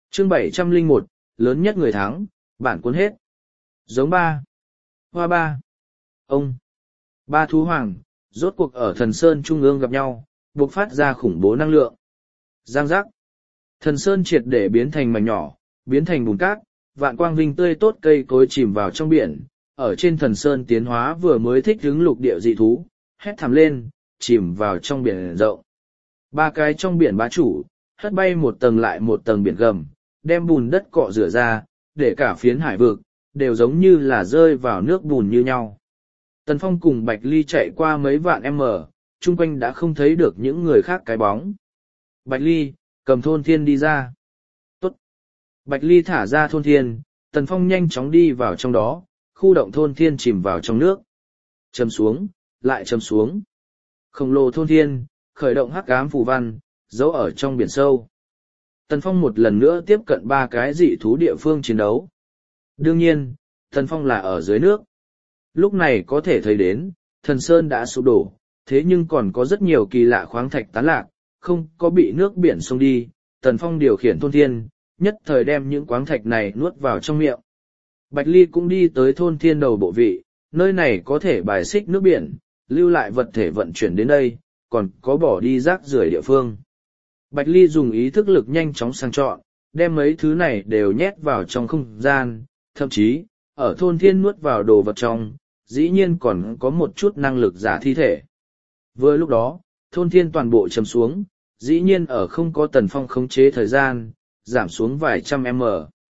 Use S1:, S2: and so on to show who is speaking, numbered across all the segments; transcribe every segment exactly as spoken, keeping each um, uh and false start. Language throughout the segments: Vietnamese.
S1: Chương bảy trăm lẻ một, lớn nhất người thắng, bản cuốn hết. Giống ba. Hoa ba. Ông. Ba thú hoàng, rốt cuộc ở thần sơn trung ương gặp nhau, buộc phát ra khủng bố năng lượng. Giang giác. Thần sơn triệt để biến thành mảnh nhỏ, biến thành bùn cát, vạn quang vinh tươi tốt cây cối chìm vào trong biển. Ở trên thần sơn tiến hóa vừa mới thích hứng lục địa dị thú, hét thảm lên, chìm vào trong biển rộng. Ba cái trong biển bá chủ, hất bay một tầng lại một tầng biển gầm, đem bùn đất cọ rửa ra, để cả phiến hải vực, đều giống như là rơi vào nước bùn như nhau. Tần Phong cùng Bạch Ly chạy qua mấy vạn m, chung quanh đã không thấy được những người khác cái bóng. Bạch Ly, cầm thôn thiên đi ra. Tốt. Bạch Ly thả ra thôn thiên, Tần Phong nhanh chóng đi vào trong đó, khu động thôn thiên chìm vào trong nước. Châm xuống, lại châm xuống. Khổng lồ thôn thiên, khởi động hắc ám phù văn, giấu ở trong biển sâu. Tần Phong một lần nữa tiếp cận ba cái dị thú địa phương chiến đấu. Đương nhiên, Tần Phong là ở dưới nước. Lúc này có thể thấy đến, thần sơn đã sụp đổ, thế nhưng còn có rất nhiều kỳ lạ khoáng thạch tán lạc, không có bị nước biển xông đi. Tần Phong điều khiển thôn thiên, nhất thời đem những khoáng thạch này nuốt vào trong miệng. Bạch Ly cũng đi tới thôn thiên đầu bộ vị, nơi này có thể bài xích nước biển, lưu lại vật thể vận chuyển đến đây, còn có bỏ đi rác rưởi địa phương. Bạch Ly dùng ý thức lực nhanh chóng sang chọn, đem mấy thứ này đều nhét vào trong không gian, thậm chí, ở thôn thiên nuốt vào đồ vật trong, dĩ nhiên còn có một chút năng lực giả thi thể. Vừa lúc đó, thôn thiên toàn bộ chầm xuống, dĩ nhiên ở không có Tần Phong khống chế thời gian, giảm xuống vài trăm m.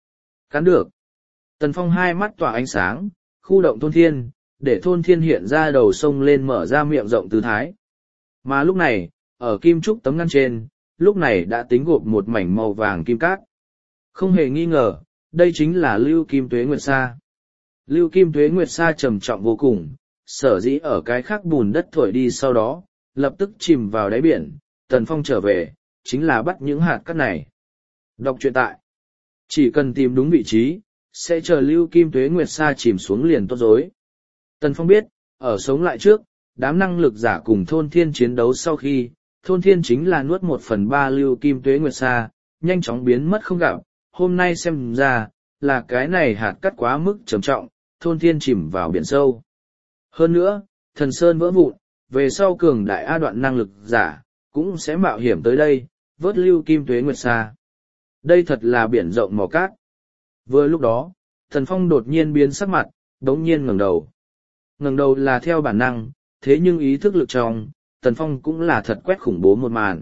S1: Cắn được. Tần Phong hai mắt tỏa ánh sáng, khu động thôn thiên, để thôn thiên hiện ra đầu sông lên mở ra miệng rộng tư thái. Mà lúc này, ở kim trúc tấm ngăn trên, lúc này đã tính gộp một mảnh màu vàng kim cát. Không hề nghi ngờ, đây chính là Lưu Kim Tuế Nguyệt Sa. Lưu Kim Tuế Nguyệt Sa trầm trọng vô cùng, sở dĩ ở cái khác bùn đất thổi đi sau đó, lập tức chìm vào đáy biển. Tần Phong trở về, chính là bắt những hạt cát này. Đọc truyện tại. Chỉ cần tìm đúng vị trí, sẽ chờ Lưu Kim Tuế Nguyệt Sa chìm xuống liền tốt rối. Tần Phong biết, ở sống lại trước, đám năng lực giả cùng thôn thiên chiến đấu sau khi, thôn thiên chính là nuốt một phần ba Lưu Kim Tuế Nguyệt Sa, nhanh chóng biến mất không gặp. Hôm nay xem ra, là cái này hạt cát quá mức trầm trọng, thôn thiên chìm vào biển sâu. Hơn nữa, thần sơn vỡ vụn, về sau cường đại A đoạn năng lực giả, cũng sẽ mạo hiểm tới đây, vớt Lưu Kim Tuế Nguyệt Sa. Đây thật là biển rộng màu cát. Vừa lúc đó, Thần Phong đột nhiên biến sắc mặt, đống nhiên ngẩng đầu. Ngẩng đầu là theo bản năng, thế nhưng ý thức lực trong, Tần Phong cũng là thật quét khủng bố một màn.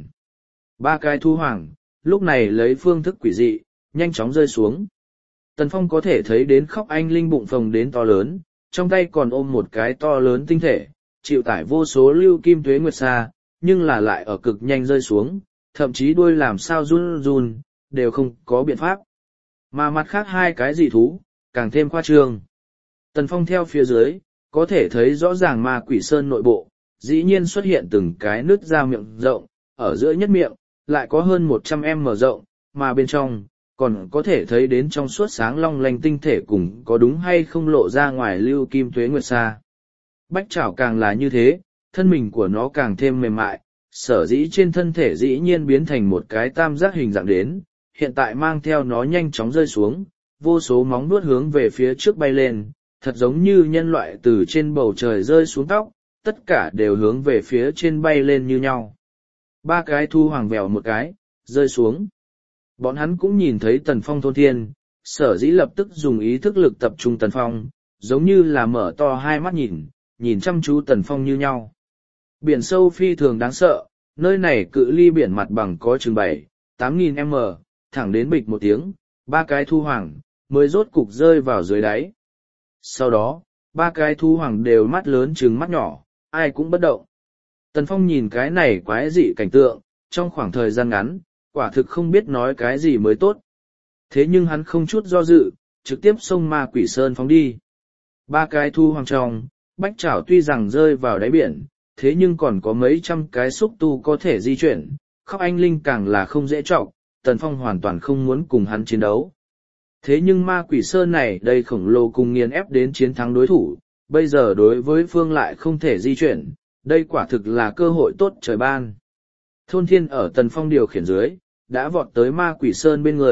S1: Ba cái thu hoàng, lúc này lấy phương thức quỷ dị, nhanh chóng rơi xuống. Tần Phong có thể thấy đến khóc anh linh bụng phồng đến to lớn, trong tay còn ôm một cái to lớn tinh thể, chịu tải vô số Lưu Kim Tuế Nguyệt Sa, nhưng là lại ở cực nhanh rơi xuống, thậm chí đuôi làm sao run run, đều không có biện pháp. Mà mặt khác hai cái dị thú, càng thêm khoa trương. Tần Phong theo phía dưới, có thể thấy rõ ràng ma quỷ sơn nội bộ, dĩ nhiên xuất hiện từng cái nứt ra miệng rộng, ở giữa nhất miệng, lại có hơn một trăm em mở rộng, mà bên trong, còn có thể thấy đến trong suốt sáng long lanh tinh thể cùng có đúng hay không lộ ra ngoài Lưu Kim Tuế Nguyệt Sa. Bách Trảo càng là như thế, thân mình của nó càng thêm mềm mại, sở dĩ trên thân thể dĩ nhiên biến thành một cái tam giác hình dạng đến, hiện tại mang theo nó nhanh chóng rơi xuống, vô số móng vuốt hướng về phía trước bay lên, thật giống như nhân loại từ trên bầu trời rơi xuống tóc, tất cả đều hướng về phía trên bay lên như nhau. Ba cái thu hoàng vèo một cái, rơi xuống. Bọn hắn cũng nhìn thấy Tần Phong thôn thiên, sở dĩ lập tức dùng ý thức lực tập trung Tần Phong, giống như là mở to hai mắt nhìn, nhìn chăm chú Tần Phong như nhau. Biển sâu phi thường đáng sợ, nơi này cự ly biển mặt bằng có chừng bảy, tám nghìn m, thẳng đến bịch một tiếng, ba cái thu hoàng, mới rốt cục rơi vào dưới đáy. Sau đó, ba cái thu hoàng đều mắt lớn trừng mắt nhỏ, ai cũng bất động. Tần Phong nhìn cái này quái dị cảnh tượng, trong khoảng thời gian ngắn, quả thực không biết nói cái gì mới tốt. Thế nhưng hắn không chút do dự, trực tiếp xông ma quỷ sơn phóng đi. Ba cái thu hoàng trong, Bách Trảo tuy rằng rơi vào đáy biển, thế nhưng còn có mấy trăm cái xúc tu có thể di chuyển, khóc anh linh càng là không dễ trọng, Tần Phong hoàn toàn không muốn cùng hắn chiến đấu. Thế nhưng ma quỷ sơn này đây khổng lồ cùng nghiền ép đến chiến thắng đối thủ, bây giờ đối với phương lại không thể di chuyển, đây quả thực là cơ hội tốt trời ban. Thôn thiên ở Tần Phong điều khiển dưới, đã vọt tới ma quỷ sơn bên người,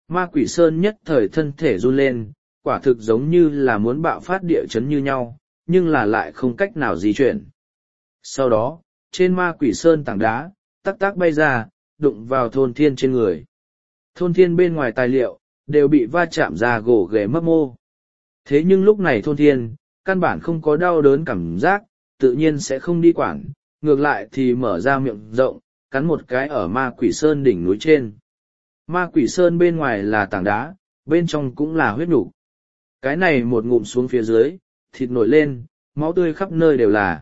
S1: ma quỷ sơn nhất thời thân thể run lên, quả thực giống như là muốn bạo phát địa chấn như nhau, nhưng là lại không cách nào di chuyển. Sau đó, trên ma quỷ sơn tảng đá, tắc tắc bay ra, đụng vào thôn thiên trên người. Thôn thiên bên ngoài tài liệu, đều bị va chạm ra gỗ ghề mấp mô. Thế nhưng lúc này thôn thiên, căn bản không có đau đớn cảm giác, tự nhiên sẽ không đi quản, ngược lại thì mở ra miệng rộng, cắn một cái ở ma quỷ sơn đỉnh núi trên. Ma quỷ sơn bên ngoài là tảng đá, bên trong cũng là huyết nhục. Cái này một ngụm xuống phía dưới, thịt nổi lên, máu tươi khắp nơi đều là.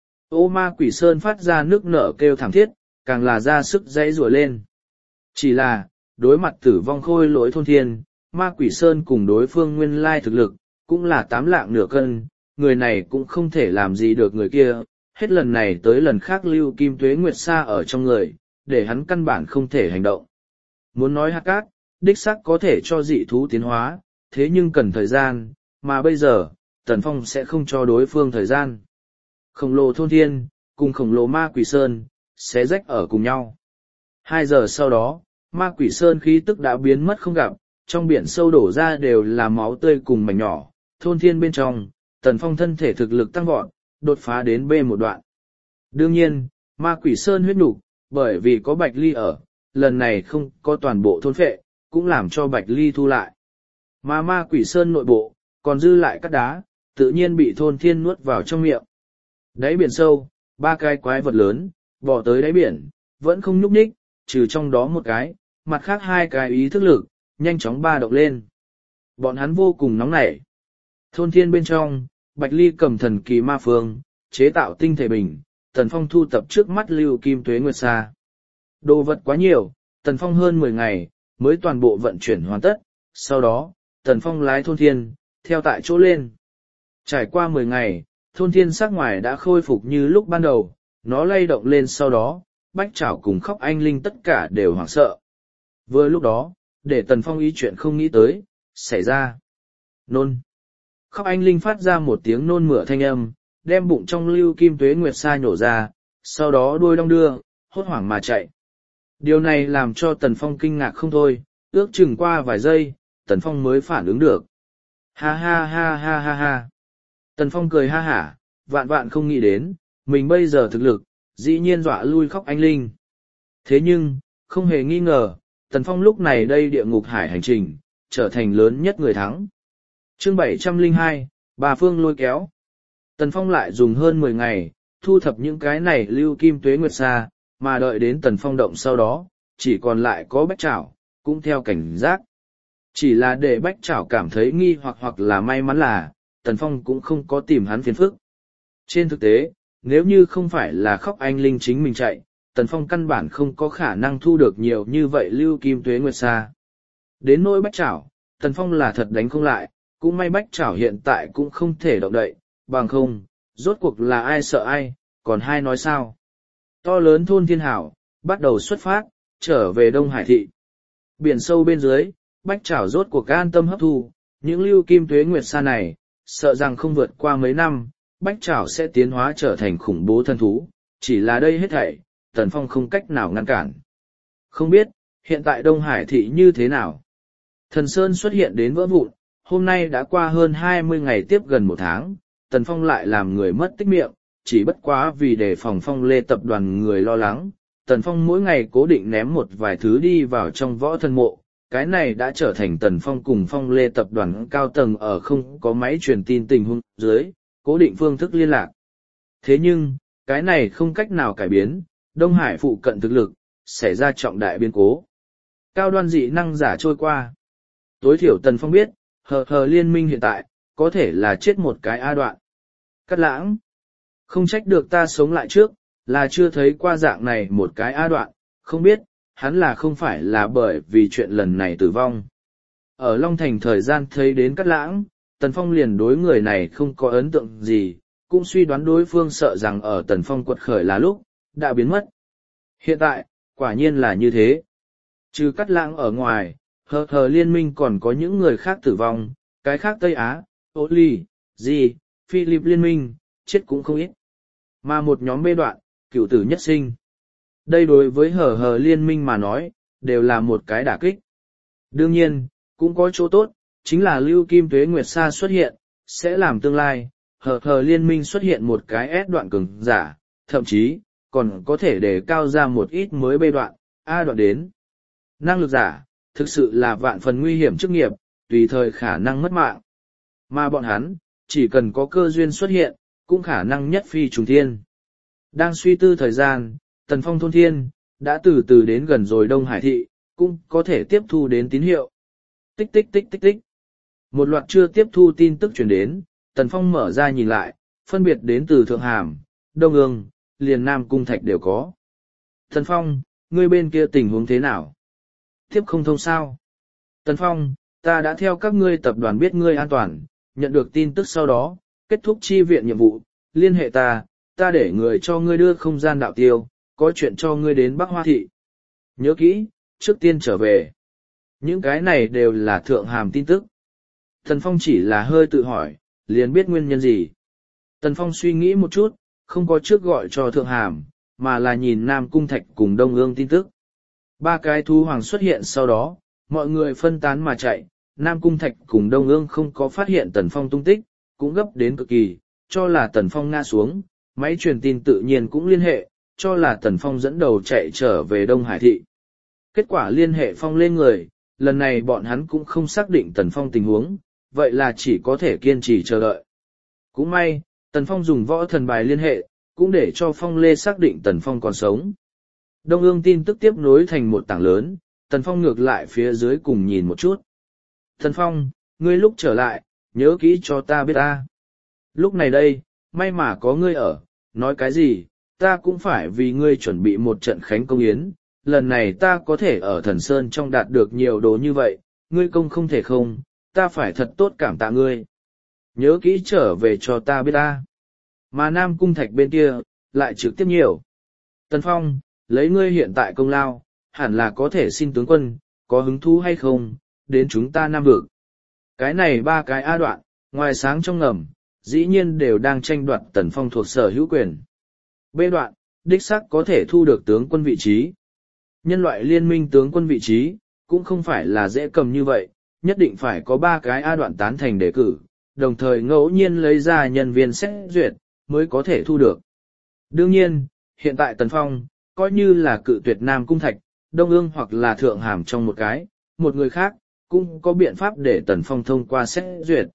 S1: Ô ma quỷ sơn phát ra nước nở kêu thảm thiết, càng là ra sức dãy rủa lên. Chỉ là, đối mặt tử vong khôi lỗi thôn thiên, ma quỷ sơn cùng đối phương nguyên lai thực lực, cũng là tám lạng nửa cân, người này cũng không thể làm gì được người kia, hết lần này tới lần khác lưu kim tuế nguyệt sa ở trong người, để hắn căn bản không thể hành động. Muốn nói hạt cát, đích xác có thể cho dị thú tiến hóa, thế nhưng cần thời gian, mà bây giờ, Tần Phong sẽ không cho đối phương thời gian. Khổng lồ thôn thiên, cùng khổng lồ ma quỷ sơn, sẽ rách ở cùng nhau. Hai giờ sau đó, ma quỷ sơn khí tức đã biến mất không gặp, trong biển sâu đổ ra đều là máu tươi cùng mảnh nhỏ, thôn thiên bên trong, Tần Phong thân thể thực lực tăng vọt, đột phá đến B một đoạn. Đương nhiên, ma quỷ sơn huyết nục, bởi vì có Bạch Ly ở, lần này không có toàn bộ thôn phệ, cũng làm cho Bạch Ly thu lại. Mà ma quỷ sơn nội bộ, còn dư lại các đá, tự nhiên bị thôn thiên nuốt vào trong miệng. Đáy biển sâu, ba cái quái vật lớn, bỏ tới đáy biển, vẫn không nhúc nhích, trừ trong đó một cái, mặt khác hai cái ý thức lực, nhanh chóng ba động lên. Bọn hắn vô cùng nóng nảy. Thôn thiên bên trong, Bạch Ly cầm thần kỳ ma phương, chế tạo tinh thể bình, Tần Phong thu tập trước mắt lưu kim tuế nguyệt sa. Đồ vật quá nhiều, Tần Phong hơn mười ngày, mới toàn bộ vận chuyển hoàn tất, sau đó, Tần Phong lái thôn thiên, theo tại chỗ lên. Trải qua mười ngày, thôn thiên sắc ngoài đã khôi phục như lúc ban đầu, nó lay động lên sau đó, Bách Trảo cùng Khóc Anh Linh tất cả đều hoảng sợ. Vừa lúc đó, để Tần Phong ý chuyện không nghĩ tới, xảy ra. Nôn. Khóc Anh Linh phát ra một tiếng nôn mửa thanh âm, đem bụng trong lưu kim tuế nguyệt sa nhổ ra, sau đó đuôi đong đưa, hốt hoảng mà chạy. Điều này làm cho Tần Phong kinh ngạc không thôi, ước chừng qua vài giây, Tần Phong mới phản ứng được. Ha ha ha ha ha ha. Tần Phong cười ha hả, vạn vạn không nghĩ đến, mình bây giờ thực lực, dĩ nhiên dọa lui Khóc Anh Linh. Thế nhưng, không hề nghi ngờ, Tần Phong lúc này đây địa ngục hải hành trình, trở thành lớn nhất người thắng. Chương bảy trăm lẻ hai, Bà Phương lôi kéo. Tần Phong lại dùng hơn mười ngày, thu thập những cái này lưu kim tuế nguyệt sa, mà đợi đến Tần Phong động sau đó, chỉ còn lại có Bách Trảo, cũng theo cảnh giác. Chỉ là để Bách Trảo cảm thấy nghi hoặc hoặc là may mắn là, Tần Phong cũng không có tìm hắn phiền phức. Trên thực tế, nếu như không phải là Khóc Anh Linh chính mình chạy, Tần Phong căn bản không có khả năng thu được nhiều như vậy lưu kim tuế nguyệt sa. Đến nỗi Bách Trảo, Tần Phong là thật đánh không lại, cũng may Bách Trảo hiện tại cũng không thể động đậy, bằng không, rốt cuộc là ai sợ ai, còn hai nói sao. To lớn thôn thiên hảo, bắt đầu xuất phát, trở về Đông Hải thị. Biển sâu bên dưới, Bách Trảo rốt cuộc an tâm hấp thu, những lưu kim tuế nguyệt sa này, sợ rằng không vượt qua mấy năm, Bách Trảo sẽ tiến hóa trở thành khủng bố thân thú, chỉ là đây hết thảy, Tần Phong không cách nào ngăn cản. Không biết, hiện tại Đông Hải thị như thế nào? Thần Sơn xuất hiện đến vỡ vụn, hôm nay đã qua hơn hai mươi ngày tiếp gần một tháng, Tần Phong lại làm người mất tích miệng, chỉ bất quá vì đề phòng Phong Lê tập đoàn người lo lắng. Tần Phong mỗi ngày cố định ném một vài thứ đi vào trong võ thần mộ, cái này đã trở thành Tần Phong cùng Phong Lê tập đoàn cao tầng ở không có máy truyền tin tình huống dưới, cố định phương thức liên lạc. Thế nhưng, cái này không cách nào cải biến, Đông Hải phụ cận thực lực, xảy ra trọng đại biến cố. Cao đoan dị năng giả trôi qua. Tối thiểu Tần Phong biết, hờ hờ liên minh hiện tại, có thể là chết một cái A đoạn. Cắt lãng. Không trách được ta sống lại trước, là chưa thấy qua dạng này một cái A đoạn, không biết, hắn là không phải là bởi vì chuyện lần này tử vong. Ở Long Thành thời gian thấy đến Cắt lãng, Tần Phong liền đối người này không có ấn tượng gì, cũng suy đoán đối phương sợ rằng ở Tần Phong quật khởi là lúc, đã biến mất. Hiện tại, quả nhiên là như thế. Trừ Cắt lãng ở ngoài, hờ hờ liên minh còn có những người khác tử vong, cái khác Tây Á, Ô Ly, Di, Philip liên minh, chết cũng không ít. Mà một nhóm bê đoạn, cựu tử nhất sinh. Đây đối với hờ hờ liên minh mà nói, đều là một cái đả kích. Đương nhiên, cũng có chỗ tốt, chính là Lưu Kim Tuế Nguyệt Sa xuất hiện, sẽ làm tương lai, hờ hờ liên minh xuất hiện một cái S đoạn cường giả, thậm chí, còn có thể để cao ra một ít mới B đoạn, A đoạn đến. Năng lực giả, thực sự là vạn phần nguy hiểm chức nghiệp, tùy thời khả năng mất mạng. Mà bọn hắn, chỉ cần có cơ duyên xuất hiện, cũng khả năng nhất phi trùng thiên. Đang suy tư thời gian, Tần Phong thôn thiên, đã từ từ đến gần rồi Đông Hải thị, cũng có thể tiếp thu đến tín hiệu. Tích tích tích tích tích. Một loạt chưa tiếp thu tin tức chuyển đến, Tần Phong mở ra nhìn lại, phân biệt đến từ Thượng Hàm, Đông Ương, liền Nam Cung Thạch đều có. Tần Phong, ngươi bên kia tình huống thế nào? Tiếp không thông sao? Tần Phong, ta đã theo các ngươi tập đoàn biết ngươi an toàn, nhận được tin tức sau đó, kết thúc chi viện nhiệm vụ, liên hệ ta, ta để người cho ngươi đưa không gian đạo tiêu, có chuyện cho ngươi đến Bắc Hoa Thị. Nhớ kỹ, trước tiên trở về. Những cái này đều là Thượng Hàm tin tức. Tần Phong chỉ là hơi tự hỏi, liền biết nguyên nhân gì. Tần Phong suy nghĩ một chút, không có trước gọi cho Thượng Hàm, mà là nhìn Nam Cung Thạch cùng Đông Ương tin tức. Ba cái thú hoàng xuất hiện sau đó, mọi người phân tán mà chạy, Nam Cung Thạch cùng Đông Ương không có phát hiện Tần Phong tung tích, cũng gấp đến cực kỳ, cho là Tần Phong ngã xuống, máy truyền tin tự nhiên cũng liên hệ, cho là Tần Phong dẫn đầu chạy trở về Đông Hải Thị. Kết quả liên hệ Phong lên người, lần này bọn hắn cũng không xác định Tần Phong tình huống, vậy là chỉ có thể kiên trì chờ đợi. Cũng may, Tần Phong dùng võ thần bài liên hệ, cũng để cho Phong Lê xác định Tần Phong còn sống. Đông Ương tin tức tiếp nối thành một tảng lớn, Tần Phong ngược lại phía dưới cùng nhìn một chút. Tần Phong, ngươi lúc trở lại, nhớ kỹ cho ta biết ta. Lúc này đây, may mà có ngươi ở, nói cái gì, ta cũng phải vì ngươi chuẩn bị một trận khánh công yến. Lần này ta có thể ở Thần Sơn trong đạt được nhiều đồ như vậy, ngươi công không thể không, ta phải thật tốt cảm tạ ngươi. Nhớ kỹ trở về cho ta biết ta. Mà Nam Cung Thạch bên kia, lại trực tiếp nhiều. Tần Phong, lấy ngươi hiện tại công lao, hẳn là có thể xin tướng quân, có hứng thú hay không, đến chúng ta Nam Vực. Cái này ba cái A đoạn, ngoài sáng trong ngầm, dĩ nhiên đều đang tranh đoạt Tần Phong thuộc sở hữu quyền. B đoạn, đích xác có thể thu được tướng quân vị trí. Nhân loại liên minh tướng quân vị trí, cũng không phải là dễ cầm như vậy, nhất định phải có ba cái A đoạn tán thành đề cử, đồng thời ngẫu nhiên lấy ra nhân viên xét duyệt, mới có thể thu được. Đương nhiên, hiện tại Tần Phong, coi như là cự tuyệt Nam Cung Thạch, Đông Ương hoặc là Thượng Hàm trong một cái, một người khác, cũng có biện pháp để Tần Phong thông qua xét duyệt.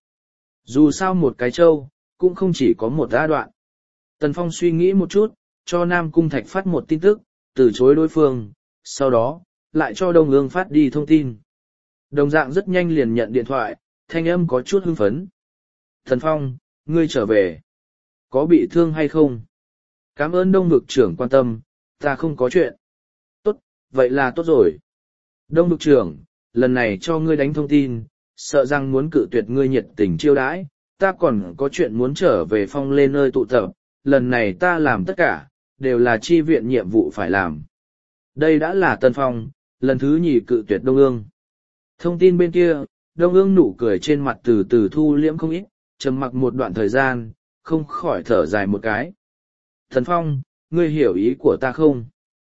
S1: Dù sao một cái châu, cũng không chỉ có một A đoạn. Tần Phong suy nghĩ một chút, cho Nam Cung Thạch phát một tin tức, từ chối đối phương, sau đó, lại cho Đông Ương phát đi thông tin. Đồng dạng rất nhanh liền nhận điện thoại, thanh âm có chút hưng phấn. Tần Phong, ngươi trở về. Có bị thương hay không? Cảm ơn Đông Vực trưởng quan tâm, ta không có chuyện. Tốt, vậy là tốt rồi. Đông Vực trưởng, lần này cho ngươi đánh thông tin, sợ rằng muốn cự tuyệt ngươi nhiệt tình chiêu đãi, ta còn có chuyện muốn trở về Phong lên nơi tụ tập, lần này ta làm tất cả, đều là chi viện nhiệm vụ phải làm. Đây đã là Tần Phong, lần thứ nhì cự tuyệt Đông Ương. Thông tin bên kia, Đông Ương nụ cười trên mặt từ từ thu liễm không ít, trầm mặc một đoạn thời gian, không khỏi thở dài một cái. Tần Phong, ngươi hiểu ý của ta không?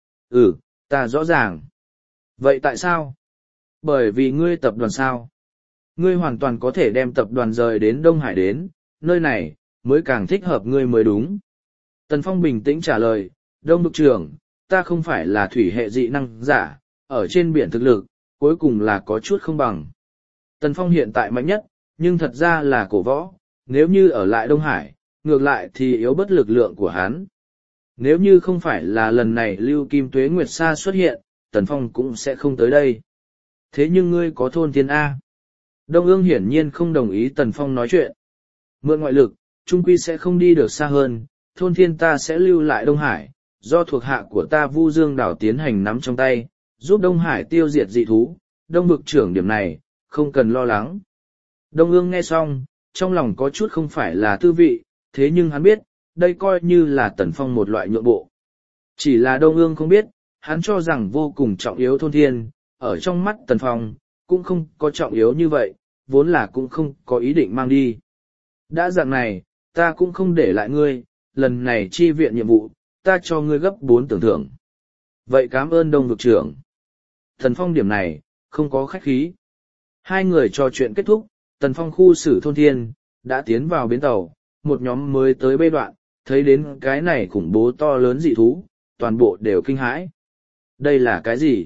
S1: Ừ, ta rõ ràng. Vậy tại sao? Bởi vì ngươi tập đoàn sao? Ngươi hoàn toàn có thể đem tập đoàn rời đến Đông Hải đến, nơi này, mới càng thích hợp ngươi mới đúng. Tần Phong bình tĩnh trả lời, Đông Vực trưởng, ta không phải là thủy hệ dị năng giả, ở trên biển thực lực, cuối cùng là có chút không bằng. Tần Phong hiện tại mạnh nhất, nhưng thật ra là cổ võ, nếu như ở lại Đông Hải, ngược lại thì yếu bất lực lượng của hắn. Nếu như không phải là lần này Lưu Kim Tuế Nguyệt Sa xuất hiện, Tần Phong cũng sẽ không tới đây. Thế nhưng ngươi có thôn thiên A. Đông Ương hiển nhiên không đồng ý Tần Phong nói chuyện. Mượn ngoại lực, trung quy sẽ không đi được xa hơn, thôn thiên ta sẽ lưu lại Đông Hải, do thuộc hạ của ta Vu Dương Đảo tiến hành nắm trong tay, giúp Đông Hải tiêu diệt dị thú, Đông Vực trưởng điểm này, không cần lo lắng. Đông Ương nghe xong, trong lòng có chút không phải là tư vị, thế nhưng hắn biết, đây coi như là Tần Phong một loại nhượng bộ. Chỉ là Đông Ương không biết, hắn cho rằng vô cùng trọng yếu thôn thiên, ở trong mắt Tần Phong, cũng không có trọng yếu như vậy, vốn là cũng không có ý định mang đi. Đã dạng này, ta cũng không để lại ngươi, lần này chi viện nhiệm vụ, ta cho ngươi gấp bốn tưởng thưởng. Vậy cảm ơn Đông Vực trưởng. Tần Phong điểm này, không có khách khí. Hai người trò chuyện kết thúc, Tần Phong khu xử thôn thiên, đã tiến vào bến tàu, một nhóm mới tới bê đoạn, thấy đến cái này khủng bố to lớn dị thú, toàn bộ đều kinh hãi. Đây là cái gì?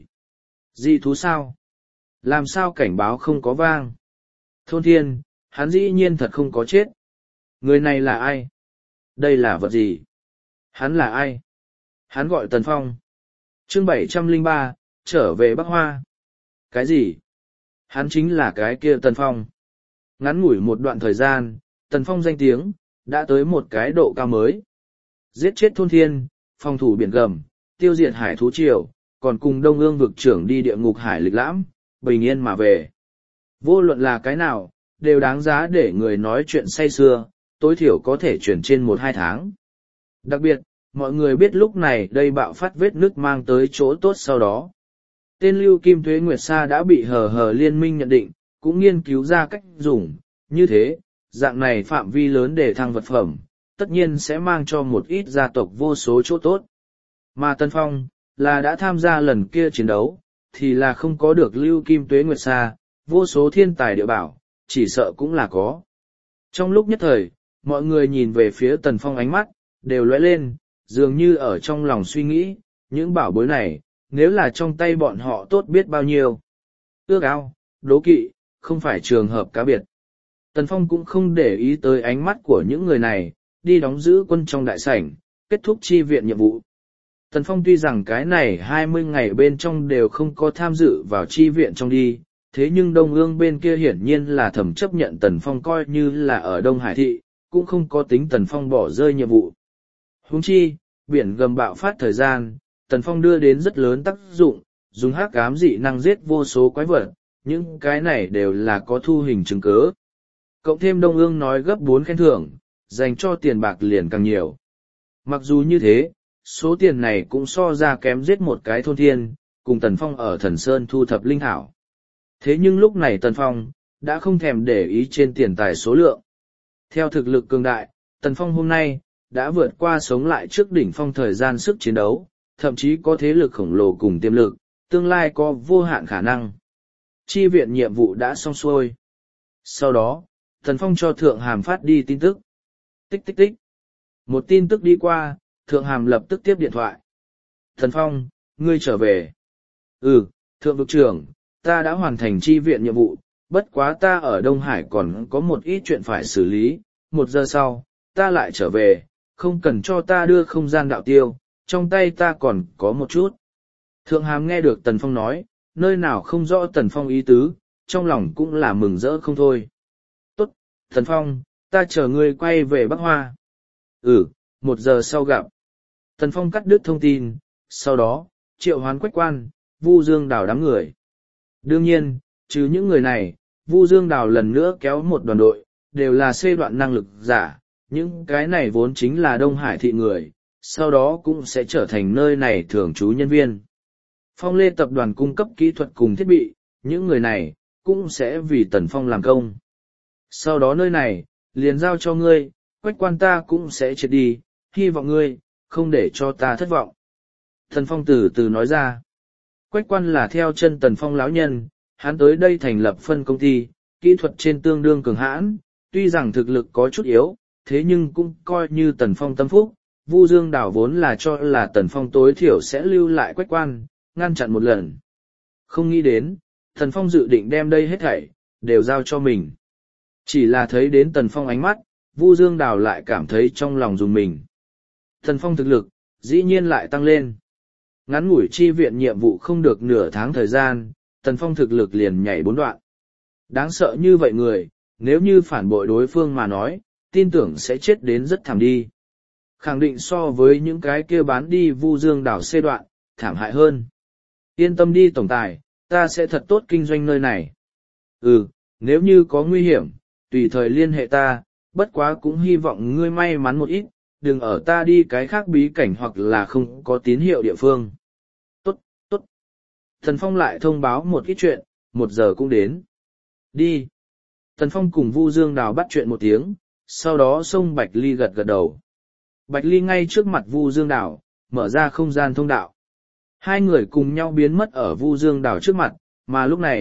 S1: Dị thú sao? Làm sao cảnh báo không có vang? Thôn thiên, hắn dĩ nhiên thật không có chết. Người này là ai? Đây là vật gì? Hắn là ai? Hắn gọi Tần Phong. Chương bảy trăm lẻ ba, trở về Bắc Hoa. Cái gì? Hắn chính là cái kia Tần Phong. Ngắn ngủi một đoạn thời gian, Tần Phong danh tiếng, đã tới một cái độ cao mới. Giết chết thôn thiên, phòng thủ biển gầm, tiêu diệt hải thú triều, còn cùng Đông Ương vực trưởng đi địa ngục hải lịch lãm, bình yên mà về. Vô luận là cái nào, đều đáng giá để người nói chuyện say sưa, tối thiểu có thể chuyển trên một hai tháng. Đặc biệt, mọi người biết lúc này đây bạo phát vết nứt mang tới chỗ tốt sau đó. Tên Lưu Kim Tuế Nguyệt Sa đã bị hờ hờ liên minh nhận định, cũng nghiên cứu ra cách dùng, như thế, dạng này phạm vi lớn để thăng vật phẩm, tất nhiên sẽ mang cho một ít gia tộc vô số chỗ tốt. Mà Tân Phong, là đã tham gia lần kia chiến đấu, thì là không có được Lưu Kim Tuế Nguyệt Sa, vô số thiên tài địa bảo, chỉ sợ cũng là có. Trong lúc nhất thời, mọi người nhìn về phía Tần Phong ánh mắt, đều lóe lên, dường như ở trong lòng suy nghĩ, những bảo bối này, nếu là trong tay bọn họ tốt biết bao nhiêu. Ước ao, đố kỵ, không phải trường hợp cá biệt. Tần Phong cũng không để ý tới ánh mắt của những người này, đi đóng giữ quân trong đại sảnh, kết thúc chi viện nhiệm vụ. Tần Phong tuy rằng cái này hai mươi ngày bên trong đều không có tham dự vào chi viện trong đi, thế nhưng Đông Ương bên kia hiển nhiên là thầm chấp nhận Tần Phong coi như là ở Đông Hải Thị, cũng không có tính Tần Phong bỏ rơi nhiệm vụ. Huống chi, biển gầm bạo phát thời gian, Tần Phong đưa đến rất lớn tác dụng, dùng hắc ám dị năng giết vô số quái vật, những cái này đều là có thu hình chứng cứ. Cộng thêm Đông Ương nói gấp bốn khen thưởng, dành cho tiền bạc liền càng nhiều. Mặc dù như thế, số tiền này cũng so ra kém giết một cái thôn thiên, cùng Tần Phong ở Thần Sơn thu thập linh thảo. Thế nhưng lúc này Tần Phong, đã không thèm để ý trên tiền tài số lượng. Theo thực lực cường đại, Tần Phong hôm nay, đã vượt qua sống lại trước đỉnh phong thời gian sức chiến đấu, thậm chí có thế lực khổng lồ cùng tiềm lực, tương lai có vô hạn khả năng. Chi viện nhiệm vụ đã xong xuôi. Sau đó, Tần Phong cho Thượng Hàm phát đi tin tức. Tích tích tích. Một tin tức đi qua, Thượng Hàm lập tức tiếp điện thoại. Tần Phong, ngươi trở về. Ừ, Thượng Vực trưởng, ta đã hoàn thành chi viện nhiệm vụ, bất quá ta ở Đông Hải còn có một ít chuyện phải xử lý, một giờ sau, ta lại trở về, không cần cho ta đưa không gian đạo tiêu, trong tay ta còn có một chút. Thượng Hàm nghe được Tần Phong nói, nơi nào không rõ Tần Phong ý tứ, trong lòng cũng là mừng rỡ không thôi. Tốt, Tần Phong, ta chờ ngươi quay về Bắc Hoa. Ừ, một giờ sau gặp. Tần Phong cắt đứt thông tin, sau đó, triệu hoán Quách Quan, Vu Dương Đào đám người. Đương nhiên, trừ những người này, Vu Dương Đào lần nữa kéo một đoàn đội, đều là xê đoạn năng lực giả, những cái này vốn chính là Đông Hải thị người, sau đó cũng sẽ trở thành nơi này thường trú nhân viên. Phong Lê tập đoàn cung cấp kỹ thuật cùng thiết bị, những người này, cũng sẽ vì Tần Phong làm công. Sau đó nơi này, liền giao cho ngươi, Quách Quan ta cũng sẽ triệt đi, hy vọng ngươi, không để cho ta thất vọng. Tần Phong từ từ nói ra, Quách Quan là theo chân Tần Phong lão nhân, hắn tới đây thành lập phân công ty, kỹ thuật trên tương đương cường hãn, tuy rằng thực lực có chút yếu, thế nhưng cũng coi như Tần Phong tâm phúc. Vu Dương Đào vốn là cho là Tần Phong tối thiểu sẽ lưu lại Quách Quan, ngăn chặn một lần. Không nghĩ đến, Tần Phong dự định đem đây hết thảy, đều giao cho mình. Chỉ là thấy đến Tần Phong ánh mắt, Vu Dương Đào lại cảm thấy trong lòng dùng mình. Tần Phong thực lực, dĩ nhiên lại tăng lên. Ngắn ngủi chi viện nhiệm vụ không được nửa tháng thời gian, Tần Phong thực lực liền nhảy bốn đoạn. Đáng sợ như vậy người, nếu như phản bội đối phương mà nói, tin tưởng sẽ chết đến rất thảm đi. Khẳng định so với những cái kia bán đi Vu Dương Đảo xê đoạn, thảm hại hơn. Yên tâm đi tổng tài, ta sẽ thật tốt kinh doanh nơi này. Ừ, nếu như có nguy hiểm, tùy thời liên hệ ta, bất quá cũng hy vọng ngươi may mắn một ít, đừng ở ta đi cái khác bí cảnh hoặc là không có tín hiệu địa phương. Tốt, tốt. Thần Phong lại thông báo một ít chuyện, một giờ cũng đến. Đi. Thần Phong cùng Vu Dương Đào bắt chuyện một tiếng, sau đó xông Bạch Ly gật gật đầu. Bạch Ly ngay trước mặt Vu Dương Đào, mở ra không gian thông đạo. Hai người cùng nhau biến mất ở Vu Dương Đào trước mặt, mà lúc này,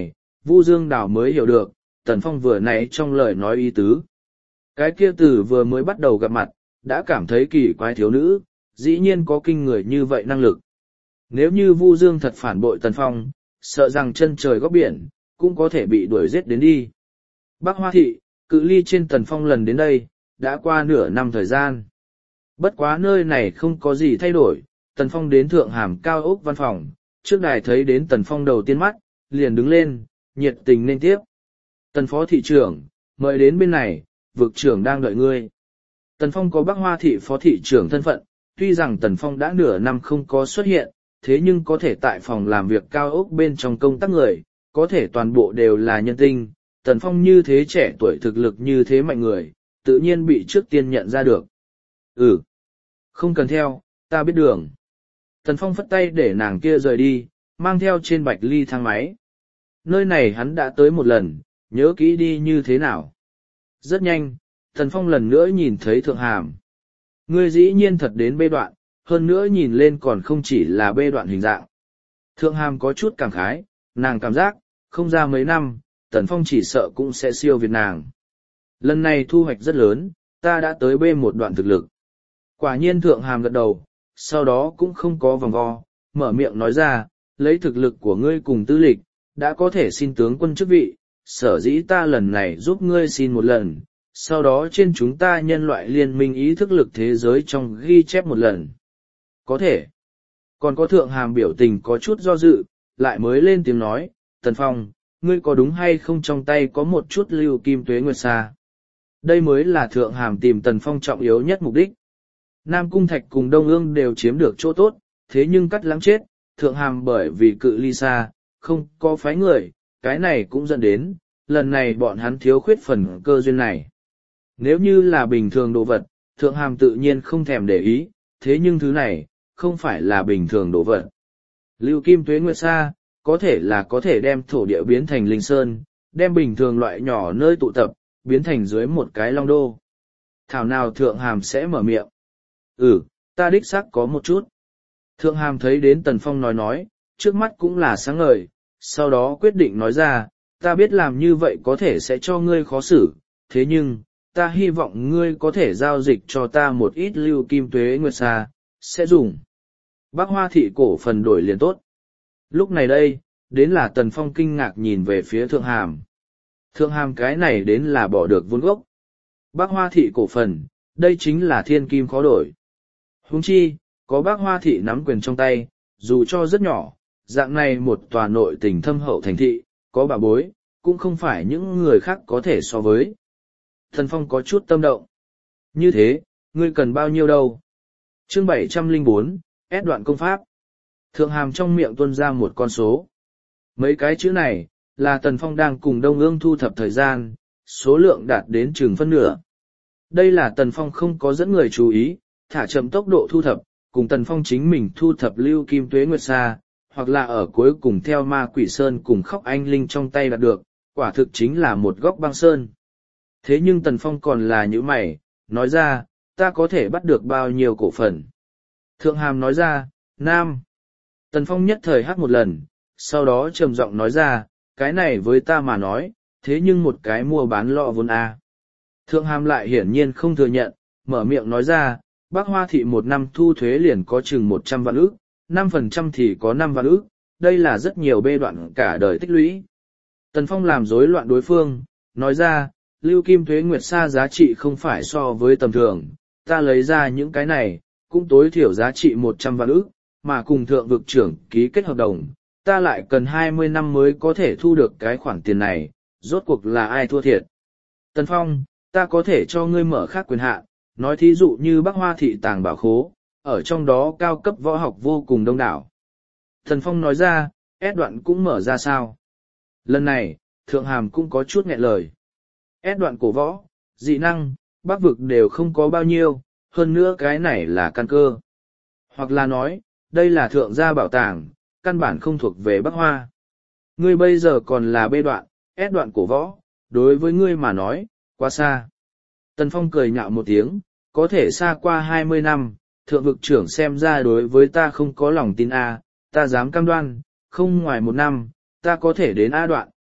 S1: Vu Dương Đào mới hiểu được, Tần Phong vừa nãy trong lời nói ý tứ. Cái kia từ vừa mới bắt đầu gặp mặt, đã cảm thấy kỳ quái thiếu nữ, dĩ nhiên có kinh người như vậy năng lực. Nếu như Vu Dương thật phản bội Tần Phong, sợ rằng chân trời góc biển, cũng có thể bị đuổi giết đến đi. Bắc Hoa Thị, cự ly trên Tần Phong lần đến đây, đã qua nửa năm thời gian. Bất quá nơi này không có gì thay đổi, Tần Phong đến thượng hàm cao ốc văn phòng, trước đài thấy đến Tần Phong đầu tiên mắt, liền đứng lên, nhiệt tình nên tiếp. Tần Phó Thị trưởng, mời đến bên này, vực trưởng đang đợi ngươi. Tần Phong có Bắc Hoa Thị Phó Thị trưởng thân phận, tuy rằng Tần Phong đã nửa năm không có xuất hiện, thế nhưng có thể tại phòng làm việc cao ốc bên trong công tác người, có thể toàn bộ đều là nhân tinh. Tần Phong như thế trẻ tuổi thực lực như thế mạnh người, tự nhiên bị trước tiên nhận ra được. Ừ, không cần theo, ta biết đường. Tần Phong phất tay để nàng kia rời đi, mang theo trên bạch ly thang máy. Nơi này hắn đã tới một lần, nhớ kỹ đi như thế nào. Rất nhanh, Tần Phong lần nữa nhìn thấy Thượng Hàm. Ngươi dĩ nhiên thật đến bê đoạn, hơn nữa nhìn lên còn không chỉ là bê đoạn hình dạng. Thượng Hàm có chút cảm khái, nàng cảm giác, không ra mấy năm, Tần Phong chỉ sợ cũng sẽ siêu việt nàng. Lần này thu hoạch rất lớn, ta đã tới bê một đoạn thực lực. Quả nhiên Thượng Hàm gật đầu, sau đó cũng không có vòng vo, mở miệng nói ra, lấy thực lực của ngươi cùng tư lịch, đã có thể xin tướng quân chức vị, sở dĩ ta lần này giúp ngươi xin một lần, sau đó trên chúng ta nhân loại liên minh ý thức lực thế giới trong ghi chép một lần. Có thể. Còn có Thượng Hàm biểu tình có chút do dự, lại mới lên tiếng nói, Tần Phong, ngươi có đúng hay không trong tay có một chút lưu kim tuế nguyệt sa? Đây mới là Thượng Hàm tìm Tần Phong trọng yếu nhất mục đích. Nam Cung Thạch cùng Đông Ương đều chiếm được chỗ tốt, thế nhưng cắt lắng chết, Thượng Hàm bởi vì cự ly xa, không có phái người, cái này cũng dẫn đến, lần này bọn hắn thiếu khuyết phần cơ duyên này. Nếu như là bình thường đồ vật, Thượng Hàm tự nhiên không thèm để ý, thế nhưng thứ này, không phải là bình thường đồ vật. Lưu kim tuế nguyệt sa, có thể là có thể đem thổ địa biến thành linh sơn, đem bình thường loại nhỏ nơi tụ tập, biến thành dưới một cái long đô. Thảo nào Thượng Hàm sẽ mở miệng. Ừ, ta đích xác có một chút. Thượng Hàm thấy đến Tần Phong nói nói, trước mắt cũng là sáng ngời, sau đó quyết định nói ra, ta biết làm như vậy có thể sẽ cho ngươi khó xử, thế nhưng, ta hy vọng ngươi có thể giao dịch cho ta một ít lưu kim tuế nguyệt sa, sẽ dùng. Bắc Hoa Thị cổ phần đổi liền tốt. Lúc này đây, đến là Tần Phong kinh ngạc nhìn về phía Thượng Hàm. Thượng Hàm cái này đến là bỏ được vốn gốc. Bắc Hoa Thị cổ phần, đây chính là thiên kim khó đổi. Huống chi, có Bắc Hoa Thị nắm quyền trong tay, dù cho rất nhỏ, dạng này một tòa nội tình thâm hậu thành thị, có bà bối, cũng không phải những người khác có thể so với. Tần Phong có chút tâm động. Như thế, ngươi cần bao nhiêu đâu? Chương bảy trăm lẻ bốn, ép đoạn công pháp. Thượng Hàm trong miệng tuôn ra một con số. Mấy cái chữ này, là Tần Phong đang cùng Đông Ương thu thập thời gian, số lượng đạt đến chừng phân nửa. Đây là Tần Phong không có dẫn người chú ý, thả chậm tốc độ thu thập, cùng Tần Phong chính mình thu thập lưu kim tuế nguyệt sa, hoặc là ở cuối cùng theo ma quỷ sơn cùng khóc anh linh trong tay đạt được, quả thực chính là một góc băng sơn. Thế nhưng Tần Phong còn là như mày, nói ra, ta có thể bắt được bao nhiêu cổ phần. Thượng Hàm nói ra, Nam. Tần Phong nhất thời hát một lần, sau đó trầm giọng nói ra, cái này với ta mà nói, thế nhưng một cái mua bán lọ vốn A. Thượng Hàm lại hiển nhiên không thừa nhận, mở miệng nói ra, Bắc Hoa Thị một năm thu thuế liền có chừng một trăm vạn ức, năm phần trăm thì có năm vạn ức, đây là rất nhiều bê đoạn cả đời tích lũy. Tần Phong làm rối loạn đối phương, nói ra, lưu kim thuế nguyệt sa giá trị không phải so với tầm thường, ta lấy ra những cái này, cũng tối thiểu giá trị một trăm vạn ức, mà cùng thượng vực trưởng ký kết hợp đồng, ta lại cần hai mươi năm mới có thể thu được cái khoản tiền này, rốt cuộc là ai thua thiệt. Tần Phong, ta có thể cho ngươi mở khác quyền hạn, nói thí dụ như Bắc Hoa Thị tàng bảo khố, ở trong đó cao cấp võ học vô cùng đông đảo. Tần Phong nói ra, ép đoạn cũng mở ra sao. Lần này, Thượng Hàm cũng có chút nghẹn lời. Ép đoạn cổ võ, dị năng, bắc vực đều không có bao nhiêu, hơn nữa cái này là căn cơ. Hoặc là nói, đây là thượng gia bảo tàng, căn bản không thuộc về Bắc Hoa. Ngươi bây giờ còn là bê đoạn, ép đoạn cổ võ, đối với ngươi mà nói, quá xa. Tần Phong cười nhạo một tiếng, có thể xa qua hai mươi năm, thượng vực trưởng xem ra đối với ta không có lòng tin A, ta dám cam đoan, không ngoài một năm, ta có thể đến A đoạn,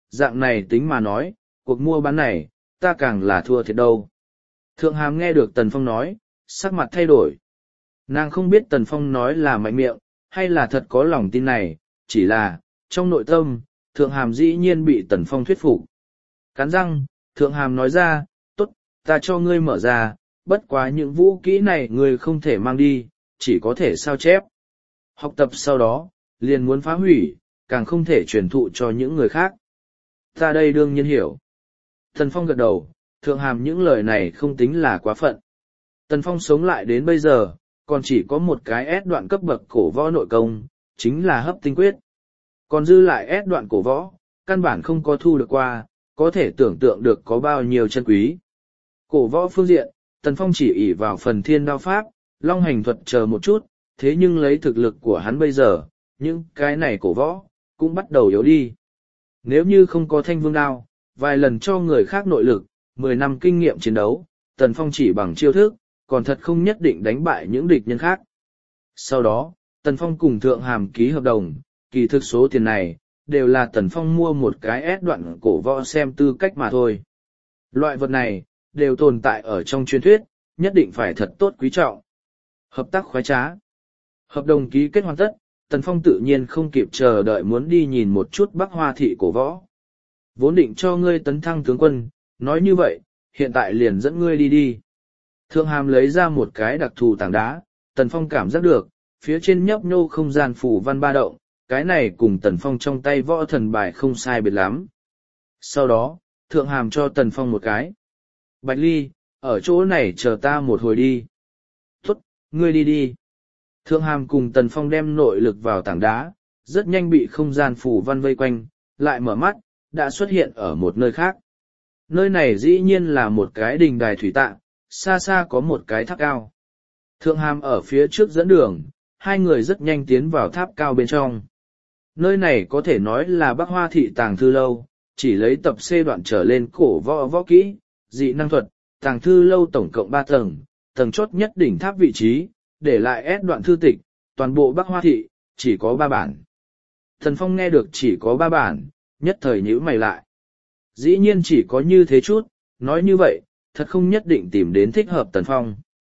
S1: dạng này tính mà nói, cuộc mua bán này, ta càng là thua thiệt đâu. Thượng Hàm nghe được Tần Phong nói, sắc mặt thay đổi. Nàng không biết Tần Phong nói là mạnh miệng, hay là thật có lòng tin này, chỉ là, trong nội tâm, Thượng Hàm dĩ nhiên bị Tần Phong thuyết phục. Cắn răng, Thượng Hàm nói ra, tốt, ta cho ngươi mở ra, bất quá những vũ kỹ này ngươi không thể mang đi, chỉ có thể sao chép. Học tập sau đó, liền muốn phá hủy, càng không thể truyền thụ cho những người khác. Ta đây đương nhiên hiểu. Tần Phong gật đầu, Thượng Hàm những lời này không tính là quá phận. Tần Phong sống lại đến bây giờ, còn chỉ có một cái S đoạn cấp bậc cổ võ nội công, chính là hấp tinh quyết. Còn dư lại S đoạn cổ võ, căn bản không có thu được qua, có thể tưởng tượng được có bao nhiêu chân quý. Cổ võ phương diện, Tần Phong chỉ ỷ vào phần thiên đao pháp, long hành thuật chờ một chút, thế nhưng lấy thực lực của hắn bây giờ, những cái này cổ võ, cũng bắt đầu yếu đi. Nếu như không có thanh vương đao, vài lần cho người khác nội lực, mười năm kinh nghiệm chiến đấu, Tần Phong chỉ bằng chiêu thức, còn thật không nhất định đánh bại những địch nhân khác. Sau đó, Tần Phong cùng Thượng Hàm ký hợp đồng, kỳ thực số tiền này, đều là Tần Phong mua một cái S đoạn cổ võ xem tư cách mà thôi. Loại vật này, đều tồn tại ở trong truyền thuyết, nhất định phải thật tốt quý trọng. Hợp tác khoái trá. Hợp đồng ký kết hoàn tất, Tần Phong tự nhiên không kịp chờ đợi muốn đi nhìn một chút Bắc Hoa thị cổ võ. Vốn định cho ngươi tấn thăng tướng quân, nói như vậy, hiện tại liền dẫn ngươi đi đi. Thượng Hàm lấy ra một cái đặc thù tảng đá, Tần Phong cảm giác được, phía trên nhấp nhô không gian phủ văn ba động, cái này cùng Tần Phong trong tay võ thần bài không sai biệt lắm. Sau đó, Thượng Hàm cho Tần Phong một cái. Bạch Ly, ở chỗ này chờ ta một hồi đi. Tốt, ngươi đi đi. Thượng Hàm cùng Tần Phong đem nội lực vào tảng đá, rất nhanh bị không gian phủ văn vây quanh, lại mở mắt, đã xuất hiện ở một nơi khác. Nơi này dĩ nhiên là một cái đình đài thủy tạng, xa xa có một cái tháp cao. Thượng Hàm ở phía trước dẫn đường, hai người rất nhanh tiến vào tháp cao bên trong. Nơi này có thể nói là Bắc Hoa thị tàng thư lâu, chỉ lấy tập C đoạn trở lên cổ võ võ kỹ, dị năng thuật, tàng thư lâu tổng cộng ba tầng, tầng chốt nhất đỉnh tháp vị trí, để lại S đoạn thư tịch, toàn bộ Bắc Hoa thị, chỉ có ba bản. Thần Phong nghe được chỉ có ba bản, nhất thời nhíu mày lại. Dĩ nhiên chỉ có như thế chút, nói như vậy, thật không nhất định tìm đến thích hợp Tần Phong.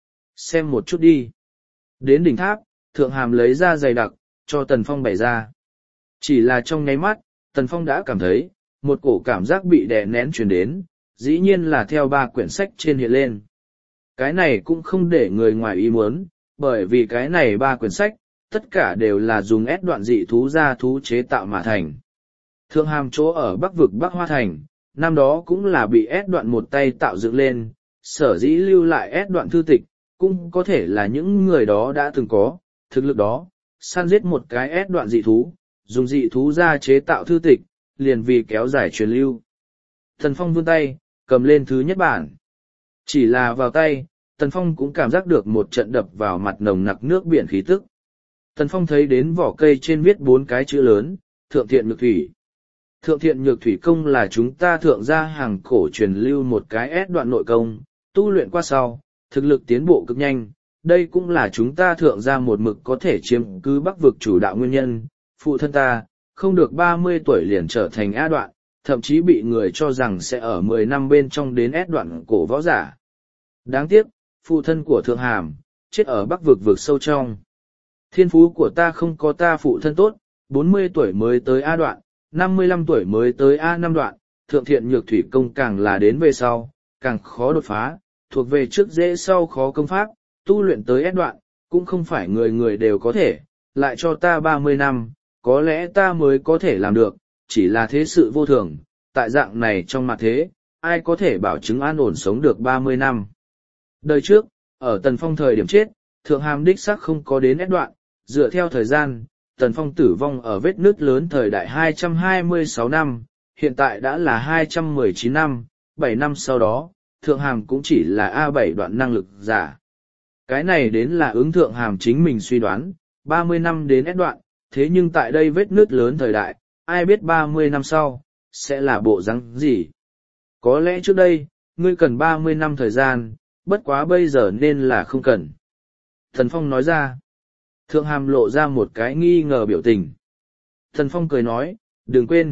S1: Xem một chút đi. Đến đỉnh tháp, Thượng Hàm lấy ra giày đặc, cho Tần Phong bày ra. Chỉ là trong nháy mắt, Tần Phong đã cảm thấy, một cổ cảm giác bị đè nén truyền đến, dĩ nhiên là theo ba quyển sách trên hiện lên. Cái này cũng không để người ngoài ý muốn, bởi vì cái này ba quyển sách, tất cả đều là dùng S đoạn dị thú ra thú chế tạo mà thành. Thượng Hàm chỗ ở Bắc vực Bắc Hoa Thành, năm đó cũng là bị S đoạn một tay tạo dựng lên, sở dĩ lưu lại S đoạn thư tịch, cũng có thể là những người đó đã từng có, thực lực đó, săn giết một cái S đoạn dị thú, dùng dị thú ra chế tạo thư tịch, liền vì kéo dài truyền lưu. Tần Phong vươn tay, cầm lên thứ nhất bản. Chỉ là vào tay, Tần Phong cũng cảm giác được một trận đập vào mặt nồng nặc nước biển khí tức. Tần Phong thấy đến vỏ cây trên viết bốn cái chữ lớn, Thượng Thiện Nhược Thủy. Thượng Thiện Nhược Thủy công là chúng ta thượng gia hàng cổ truyền lưu một cái S đoạn nội công, tu luyện qua sau, thực lực tiến bộ cực nhanh. Đây cũng là chúng ta thượng gia một mực có thể chiếm cứ Bắc vực chủ đạo nguyên nhân. Phụ thân ta, không được ba mươi tuổi liền trở thành A đoạn, thậm chí bị người cho rằng sẽ ở mười năm bên trong đến S đoạn cổ võ giả. Đáng tiếc, phụ thân của Thượng Hàm, chết ở Bắc vực vực sâu trong. Thiên phú của ta không có ta phụ thân tốt, bốn mươi tuổi mới tới A đoạn, năm mươi lăm tuổi mới tới A năm đoạn, Thượng Thiện Nhược Thủy công càng là đến về sau, càng khó đột phá, thuộc về trước dễ sau khó công pháp, tu luyện tới S đoạn, cũng không phải người người đều có thể, lại cho ta ba mươi năm, có lẽ ta mới có thể làm được, chỉ là thế sự vô thường, tại dạng này trong mặt thế, ai có thể bảo chứng an ổn sống được ba mươi năm. Đời trước, ở Tần Phong thời điểm chết, Thượng Hàm đích xác không có đến S đoạn, dựa theo thời gian, Tần Phong tử vong ở vết nứt lớn thời đại hai trăm hai mươi sáu năm, hiện tại đã là hai trăm mười chín năm, bảy năm sau đó, Thượng Hàm cũng chỉ là A bảy đoạn năng lực giả. Cái này đến là ứng Thượng Hàm chính mình suy đoán, ba mươi năm đến S đoạn, thế nhưng tại đây vết nứt lớn thời đại, ai biết ba mươi năm sau, sẽ là bộ răng gì. Có lẽ trước đây, ngươi cần ba mươi năm thời gian, bất quá bây giờ nên là không cần. Thần Phong nói ra. Thượng Hàm lộ ra một cái nghi ngờ biểu tình. Thần Phong cười nói, đừng quên,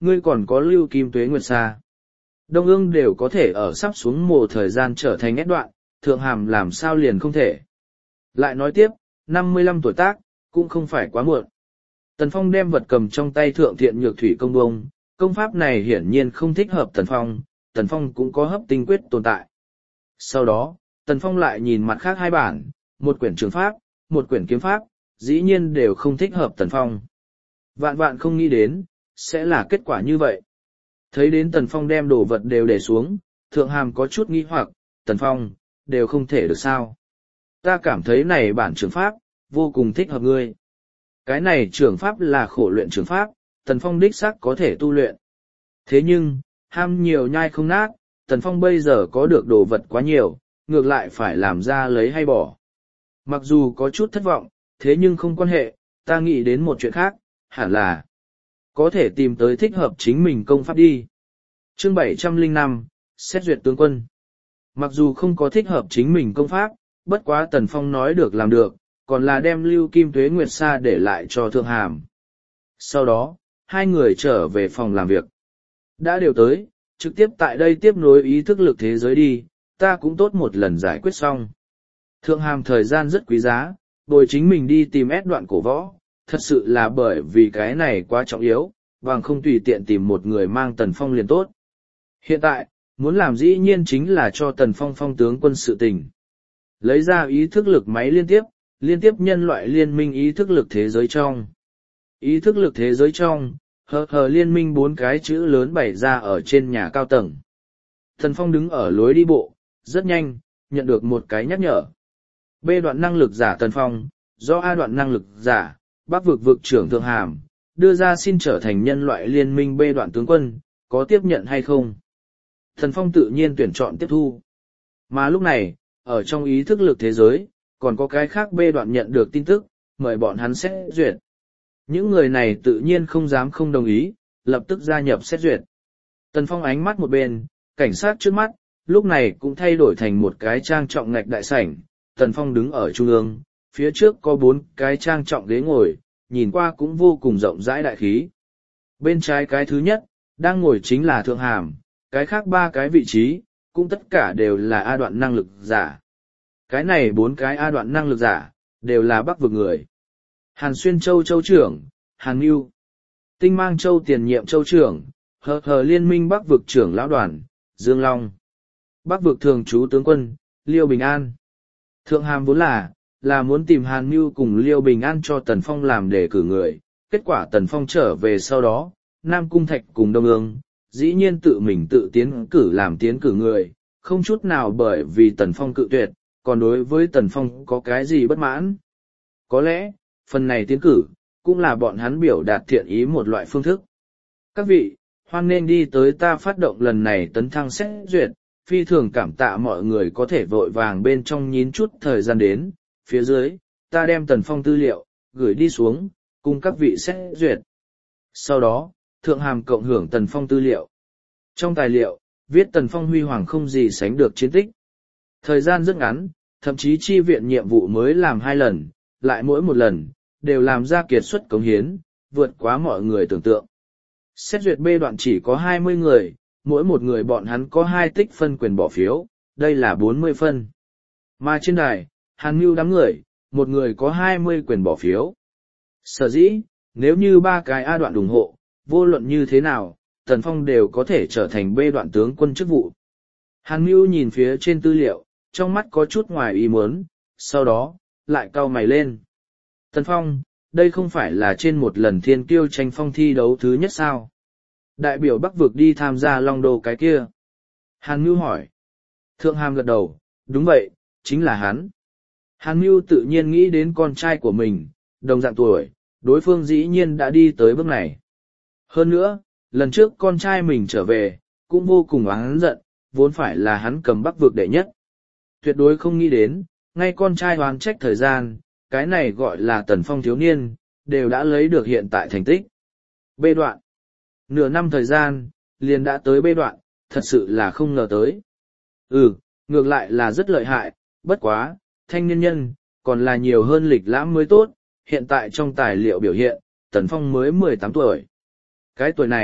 S1: ngươi còn có lưu kim tuế nguyệt sa. Đông ương đều có thể ở sắp xuống mùa thời gian trở thành ép đoạn, thượng hàm làm sao liền không thể. Lại nói tiếp, năm mươi lăm tuổi tác, cũng không phải quá muộn. Tần Phong đem vật cầm trong tay thượng thiện nhược thủy công bông, công pháp này hiển nhiên không thích hợp Tần Phong, Tần Phong cũng có hấp tinh quyết tồn tại. Sau đó, Tần Phong lại nhìn mặt khác hai bản, một quyển trường pháp, một quyển kiếm pháp, dĩ nhiên đều không thích hợp Tần Phong. Vạn vạn không nghĩ đến, sẽ là kết quả như vậy. Thấy đến Tần Phong đem đồ vật đều để xuống, thượng hàm có chút nghi hoặc, Tần Phong, đều không thể được sao. Ta cảm thấy này bản trường pháp, vô cùng thích hợp ngươi. Cái này trường pháp là khổ luyện trường pháp, Tần Phong đích xác có thể tu luyện. Thế nhưng, ham nhiều nhai không nát, Tần Phong bây giờ có được đồ vật quá nhiều, ngược lại phải làm ra lấy hay bỏ. Mặc dù có chút thất vọng, thế nhưng không quan hệ, ta nghĩ đến một chuyện khác, hẳn là có thể tìm tới thích hợp chính mình công pháp đi. Chương bảy trăm lẻ năm, xét duyệt tướng quân. Mặc dù không có thích hợp chính mình công pháp, bất quá Tần Phong nói được làm được, còn là đem lưu kim tuế nguyệt sa để lại cho thượng hàm. Sau đó, hai người trở về phòng làm việc. Đã đều tới, trực tiếp tại đây tiếp nối ý thức lực thế giới đi, ta cũng tốt một lần giải quyết xong. Thượng hàm thời gian rất quý giá, bồi chính mình đi tìm ép đoạn cổ võ, thật sự là bởi vì cái này quá trọng yếu, bằng không tùy tiện tìm một người mang Tần Phong liền tốt. Hiện tại, muốn làm dĩ nhiên chính là cho Tần Phong phong tướng quân sự tình. Lấy ra ý thức lực máy liên tiếp, liên tiếp nhân loại liên minh ý thức lực thế giới trong. Ý thức lực thế giới trong, hờ hờ liên minh bốn cái chữ lớn bày ra ở trên nhà cao tầng. Tần Phong đứng ở lối đi bộ, rất nhanh, nhận được một cái nhắc nhở. B đoạn năng lực giả Tần Phong, do A đoạn năng lực giả, Bắc vực vực trưởng Thượng Hàm, đưa ra xin trở thành nhân loại liên minh B đoạn tướng quân, có tiếp nhận hay không? Tần Phong tự nhiên tuyển chọn tiếp thu. Mà lúc này, ở trong ý thức lực thế giới, còn có cái khác B đoạn nhận được tin tức, mời bọn hắn xét duyệt. Những người này tự nhiên không dám không đồng ý, lập tức gia nhập xét duyệt. Tần Phong ánh mắt một bên, cảnh sát trước mắt, lúc này cũng thay đổi thành một cái trang trọng ngạch đại sảnh. Tần Phong đứng ở trung ương, phía trước có bốn cái trang trọng ghế ngồi, nhìn qua cũng vô cùng rộng rãi đại khí. Bên trái cái thứ nhất, đang ngồi chính là Thượng Hàm, cái khác ba cái vị trí, cũng tất cả đều là A đoạn năng lực giả. Cái này bốn cái A đoạn năng lực giả, đều là Bắc vực người. Hàn Xuyên Châu Châu trưởng, Hàn Nhu. Tinh Mang Châu tiền nhiệm Châu trưởng, hờ hờ liên minh Bắc vực trưởng lão đoàn, Dương Long. Bắc vực thường trú tướng quân, Liêu Bình An. Thượng Hàm vốn là, là muốn tìm Hàn Nhu cùng Liêu Bình An cho Tần Phong làm đề cử người. Kết quả Tần Phong trở về sau đó, Nam Cung Thạch cùng Đông Ương, dĩ nhiên tự mình tự tiến cử làm tiến cử người, không chút nào bởi vì Tần Phong cự tuyệt, còn đối với Tần Phong có cái gì bất mãn. Có lẽ, phần này tiến cử, cũng là bọn hắn biểu đạt thiện ý một loại phương thức. Các vị, hoan nên đi tới ta phát động lần này tấn thăng xét duyệt, phi thường cảm tạ mọi người có thể vội vàng bên trong nhín chút thời gian đến, phía dưới, ta đem Tần Phong tư liệu, gửi đi xuống, cùng các vị xét duyệt. Sau đó, Thượng Hàm cộng hưởng Tần Phong tư liệu. Trong tài liệu, viết Tần Phong huy hoàng không gì sánh được chiến tích. Thời gian rất ngắn, thậm chí chi viện nhiệm vụ mới làm hai lần, lại mỗi một lần, đều làm ra kiệt xuất cống hiến, vượt quá mọi người tưởng tượng. Xét duyệt B đoạn chỉ có hai mươi người, mỗi một người bọn hắn có hai tích phân quyền bỏ phiếu, đây là bốn mươi phân. Mà trên đài, Hàn Nhu đám người, một người có hai mươi quyền bỏ phiếu. Sở dĩ, nếu như ba cái A đoạn ủng hộ, vô luận như thế nào, Tần Phong đều có thể trở thành B đoạn tướng quân chức vụ. Hàn Nhu nhìn phía trên tư liệu, trong mắt có chút ngoài ý muốn, sau đó, lại cau mày lên. Tần Phong, đây không phải là trên một lần thiên kiêu tranh phong thi đấu thứ nhất sao? Đại biểu Bắc vực đi tham gia Long Đô cái kia. Hàn Nhu hỏi. Thượng Hàm gật đầu, đúng vậy, chính là hắn. Hàn Nhu tự nhiên nghĩ đến con trai của mình, đồng dạng tuổi, đối phương dĩ nhiên đã đi tới bước này. Hơn nữa, lần trước con trai mình trở về, cũng vô cùng oán giận, vốn phải là hắn cầm Bắc vực đệ nhất. Tuyệt đối không nghĩ đến, ngay con trai oán trách thời gian, cái này gọi là Tần Phong thiếu niên, đều đã lấy được hiện tại thành tích. B đoạn. Nửa năm thời gian, liền đã tới B đoạn, thật sự là không ngờ tới. Ừ, ngược lại là rất lợi hại, bất quá, thanh niên nhân, còn là nhiều hơn lịch lãm mới tốt, hiện tại trong tài liệu biểu hiện, Tần Phong mới mười tám tuổi. Cái tuổi này,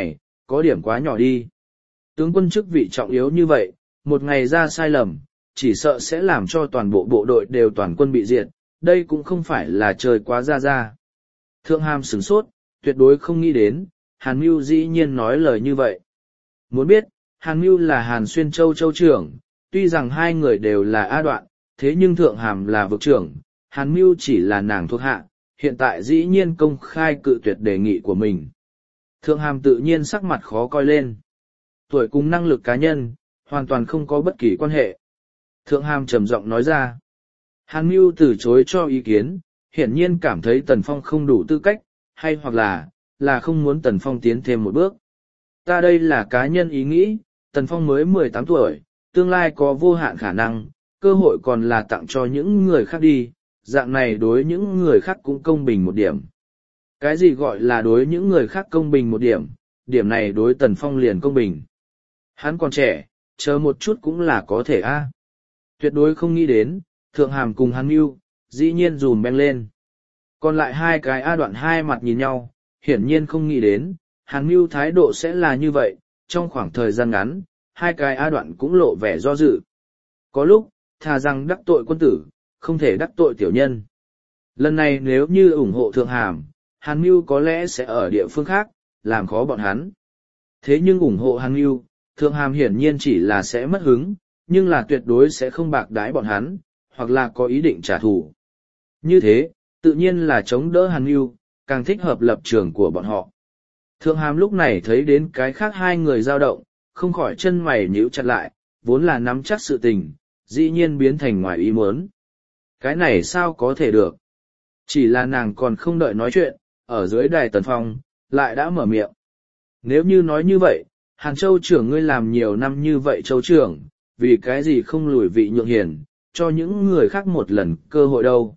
S1: có điểm quá nhỏ đi. Tướng quân chức vị trọng yếu như vậy, một ngày ra sai lầm, chỉ sợ sẽ làm cho toàn bộ bộ đội đều toàn quân bị diệt, đây cũng không phải là trời quá ra ra. Thượng Hàm sửng sốt, tuyệt đối không nghĩ đến, Hàn Mưu dĩ nhiên nói lời như vậy. Muốn biết, Hàn Mưu là Hàn Xuyên Châu Châu trưởng, tuy rằng hai người đều là A Đoạn, thế nhưng Thượng Hàm là vực trưởng, Hàn Mưu chỉ là nàng thuộc hạ, hiện tại dĩ nhiên công khai cự tuyệt đề nghị của mình. Thượng Hàm tự nhiên sắc mặt khó coi lên. Tuổi cùng năng lực cá nhân, hoàn toàn không có bất kỳ quan hệ. Thượng Hàm trầm giọng nói ra. Hàn Mưu từ chối cho ý kiến, hiển nhiên cảm thấy Tần Phong không đủ tư cách, hay hoặc là, là không muốn Tần Phong tiến thêm một bước. Ta đây là cá nhân ý nghĩ, Tần Phong mới mười tám tuổi, tương lai có vô hạn khả năng, cơ hội còn là tặng cho những người khác đi, dạng này đối những người khác cũng công bình một điểm. Cái gì gọi là đối những người khác công bình một điểm, điểm này đối Tần Phong liền công bình. Hắn còn trẻ, chờ một chút cũng là có thể a. Tuyệt đối không nghĩ đến, Thượng Hàm cùng Hàn Mưu, dĩ nhiên dùm beng lên. Còn lại hai cái A Đoạn hai mặt nhìn nhau, hiển nhiên không nghĩ đến, Hàn Mưu thái độ sẽ là như vậy, trong khoảng thời gian ngắn, hai cái A Đoạn cũng lộ vẻ do dự. Có lúc, thà rằng đắc tội quân tử, không thể đắc tội tiểu nhân. Lần này nếu như ủng hộ Thượng Hàm, Hàn Mưu có lẽ sẽ ở địa phương khác, làm khó bọn hắn. Thế nhưng ủng hộ Hàn Mưu, Thượng Hàm hiển nhiên chỉ là sẽ mất hứng, nhưng là tuyệt đối sẽ không bạc đái bọn hắn, hoặc là có ý định trả thù. Như thế, tự nhiên là chống đỡ Hàn Mưu, càng thích hợp lập trường của bọn họ. Thượng Hàm lúc này thấy đến cái khác hai người dao động, không khỏi chân mày nhíu chặt lại, vốn là nắm chắc sự tình, dĩ nhiên biến thành ngoài ý muốn. Cái này sao có thể được? Chỉ là nàng còn không đợi nói chuyện, ở dưới đài Tần Phong, lại đã mở miệng. Nếu như nói như vậy, Hàn Châu trưởng ngươi làm nhiều năm như vậy Châu trưởng, vì cái gì không lùi vị nhượng hiền, cho những người khác một lần cơ hội đâu.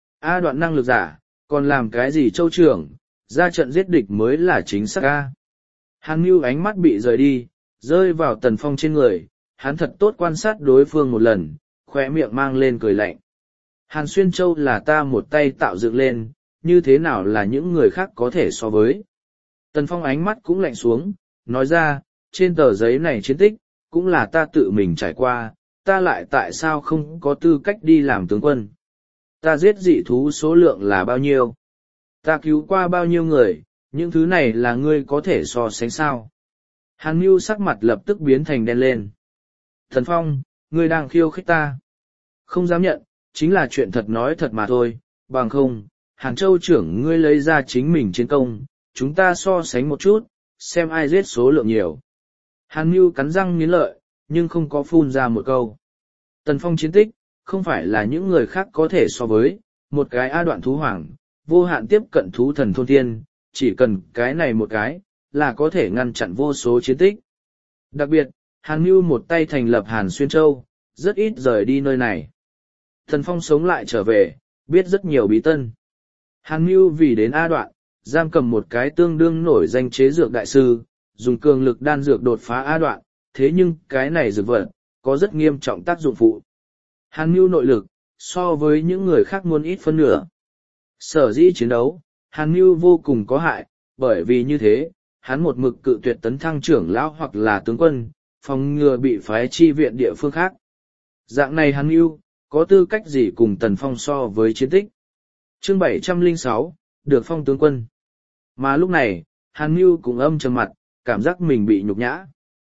S1: A Đoạn năng lực giả, còn làm cái gì Châu trưởng, ra trận giết địch mới là chính xác A. Hàn Mưu ánh mắt bị rời đi, rơi vào Tần Phong trên người, hắn thật tốt quan sát đối phương một lần, khóe miệng mang lên cười lạnh. Hàn Xuyên Châu là ta một tay tạo dựng lên, như thế nào là những người khác có thể so với. Tần Phong ánh mắt cũng lạnh xuống, nói ra, trên tờ giấy này chiến tích, cũng là ta tự mình trải qua, ta lại tại sao không có tư cách đi làm tướng quân. Ta giết dị thú số lượng là bao nhiêu? Ta cứu qua bao nhiêu người, những thứ này là ngươi có thể so sánh sao? Hàn Mưu sắc mặt lập tức biến thành đen lên. Thần Phong, ngươi đang khiêu khích ta. Không dám nhận, chính là chuyện thật nói thật mà thôi, bằng không, Hàn Châu trưởng ngươi lấy ra chính mình chiến công, chúng ta so sánh một chút, xem ai giết số lượng nhiều. Hàn Mưu cắn răng nghiến lợi, nhưng không có phun ra một câu. Tần Phong chiến tích, không phải là những người khác có thể so với, một cái A Đoạn thú hoàng, vô hạn tiếp cận thú thần thôn thiên, chỉ cần cái này một cái, là có thể ngăn chặn vô số chiến tích. Đặc biệt, Hàn Mưu một tay thành lập Hàn Xuyên Châu, rất ít rời đi nơi này. Tần Phong sống lại trở về, biết rất nhiều bí tân. Hàn Mưu vì đến A Đoạn, giam cầm một cái tương đương nổi danh chế dược đại sư, dùng cường lực đan dược đột phá A Đoạn, thế nhưng cái này dược vật, có rất nghiêm trọng tác dụng phụ. Hàn Mưu nội lực, so với những người khác muôn ít phân nửa. Sở dĩ chiến đấu, Hàn Mưu vô cùng có hại, bởi vì như thế, hắn một mực cự tuyệt tấn thăng trưởng lão hoặc là tướng quân, phòng ngừa bị phái chi viện địa phương khác. Dạng này Hàn Mưu, có tư cách gì cùng Tần Phong so với chiến tích? Chương bảy trăm lẻ sáu, được phong tướng quân. Mà lúc này, Hàn Mưu cũng âm trầm mặt, cảm giác mình bị nhục nhã.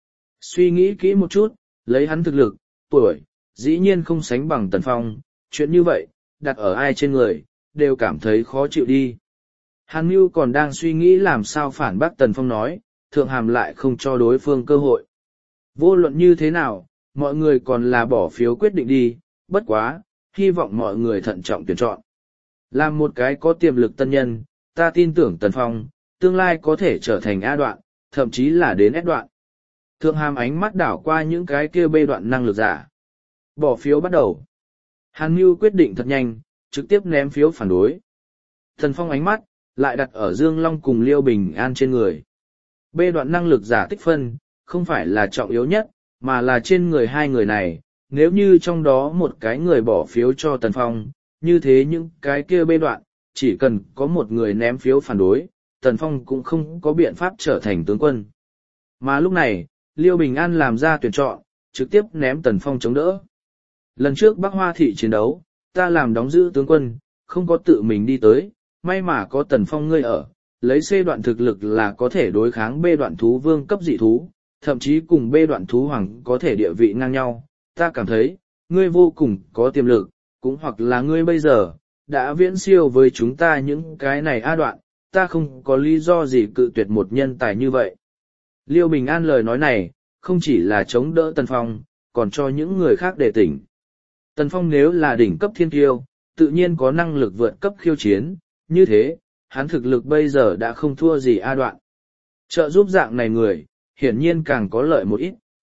S1: Suy nghĩ kỹ một chút, lấy hắn thực lực, tuổi, dĩ nhiên không sánh bằng Tần Phong, chuyện như vậy, đặt ở ai trên người, đều cảm thấy khó chịu đi. Hàn Mưu còn đang suy nghĩ làm sao phản bác Tần Phong nói, Thượng Hàm lại không cho đối phương cơ hội. Vô luận như thế nào, mọi người còn là bỏ phiếu quyết định đi, bất quá, hy vọng mọi người thận trọng tuyển chọn. Làm một cái có tiềm lực tân nhân, ta tin tưởng Tần Phong, tương lai có thể trở thành A Đoạn, thậm chí là đến S Đoạn. Thượng Hàm ánh mắt đảo qua những cái kia B Đoạn năng lực giả. Bỏ phiếu bắt đầu. Hàn Mưu quyết định thật nhanh, trực tiếp ném phiếu phản đối. Tần Phong ánh mắt, lại đặt ở Dương Long cùng Liêu Bình An trên người. B Đoạn năng lực giả tích phân, không phải là trọng yếu nhất, mà là trên người hai người này, nếu như trong đó một cái người bỏ phiếu cho Tần Phong, như thế những cái kia B Đoạn, chỉ cần có một người ném phiếu phản đối, Tần Phong cũng không có biện pháp trở thành tướng quân. Mà lúc này, Liêu Bình An làm ra tuyển chọn, trực tiếp ném Tần Phong chống đỡ. Lần trước Bắc Hoa thị chiến đấu, ta làm đóng giữ tướng quân, không có tự mình đi tới, may mà có Tần Phong ngươi ở, lấy C đoạn thực lực là có thể đối kháng B đoạn thú vương cấp dị thú, thậm chí cùng B đoạn thú hoàng có thể địa vị ngang nhau. Ta cảm thấy, ngươi vô cùng có tiềm lực, cũng hoặc là ngươi bây giờ, đã viễn siêu với chúng ta những cái này A đoạn, ta không có lý do gì cự tuyệt một nhân tài như vậy. Liêu Bình An lời nói này, không chỉ là chống đỡ Tần Phong, còn cho những người khác để tỉnh. Tần Phong nếu là đỉnh cấp thiên kiêu, tự nhiên có năng lực vượt cấp khiêu chiến, như thế, hắn thực lực bây giờ đã không thua gì A đoạn. Trợ giúp dạng này người, hiển nhiên càng có lợi một ít.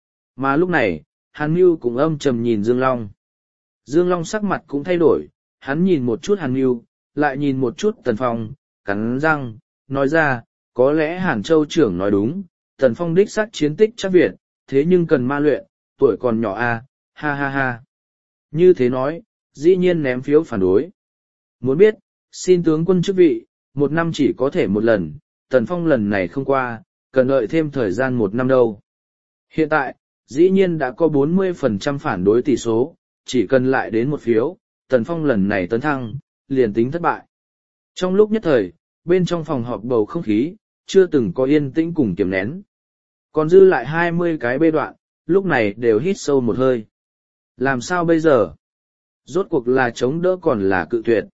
S1: Mà lúc này, Hàn Nhu cũng âm trầm nhìn Dương Long. Dương Long sắc mặt cũng thay đổi, hắn nhìn một chút Hàn Nhu, lại nhìn một chút Tần Phong, cắn răng, nói ra, có lẽ Hàn Châu trưởng nói đúng, Tần Phong đích xác chiến tích chắc Việt, thế nhưng cần ma luyện, tuổi còn nhỏ a, ha ha ha. Như thế nói, dĩ nhiên ném phiếu phản đối. Muốn biết, xin tướng quân chức vị, một năm chỉ có thể một lần, Tần Phong lần này không qua, cần đợi thêm thời gian một năm đâu. Hiện tại, dĩ nhiên đã có bốn mươi phần trăm phản đối tỷ số, chỉ cần lại đến một phiếu, Tần Phong lần này tấn thăng, liền tính thất bại. Trong lúc nhất thời, bên trong phòng họp bầu không khí, chưa từng có yên tĩnh cùng kiềm nén. Còn dư lại hai mươi cái bê đoạn, lúc này đều hít sâu một hơi. Làm sao bây giờ? Rốt cuộc là chống đỡ còn là cự tuyệt.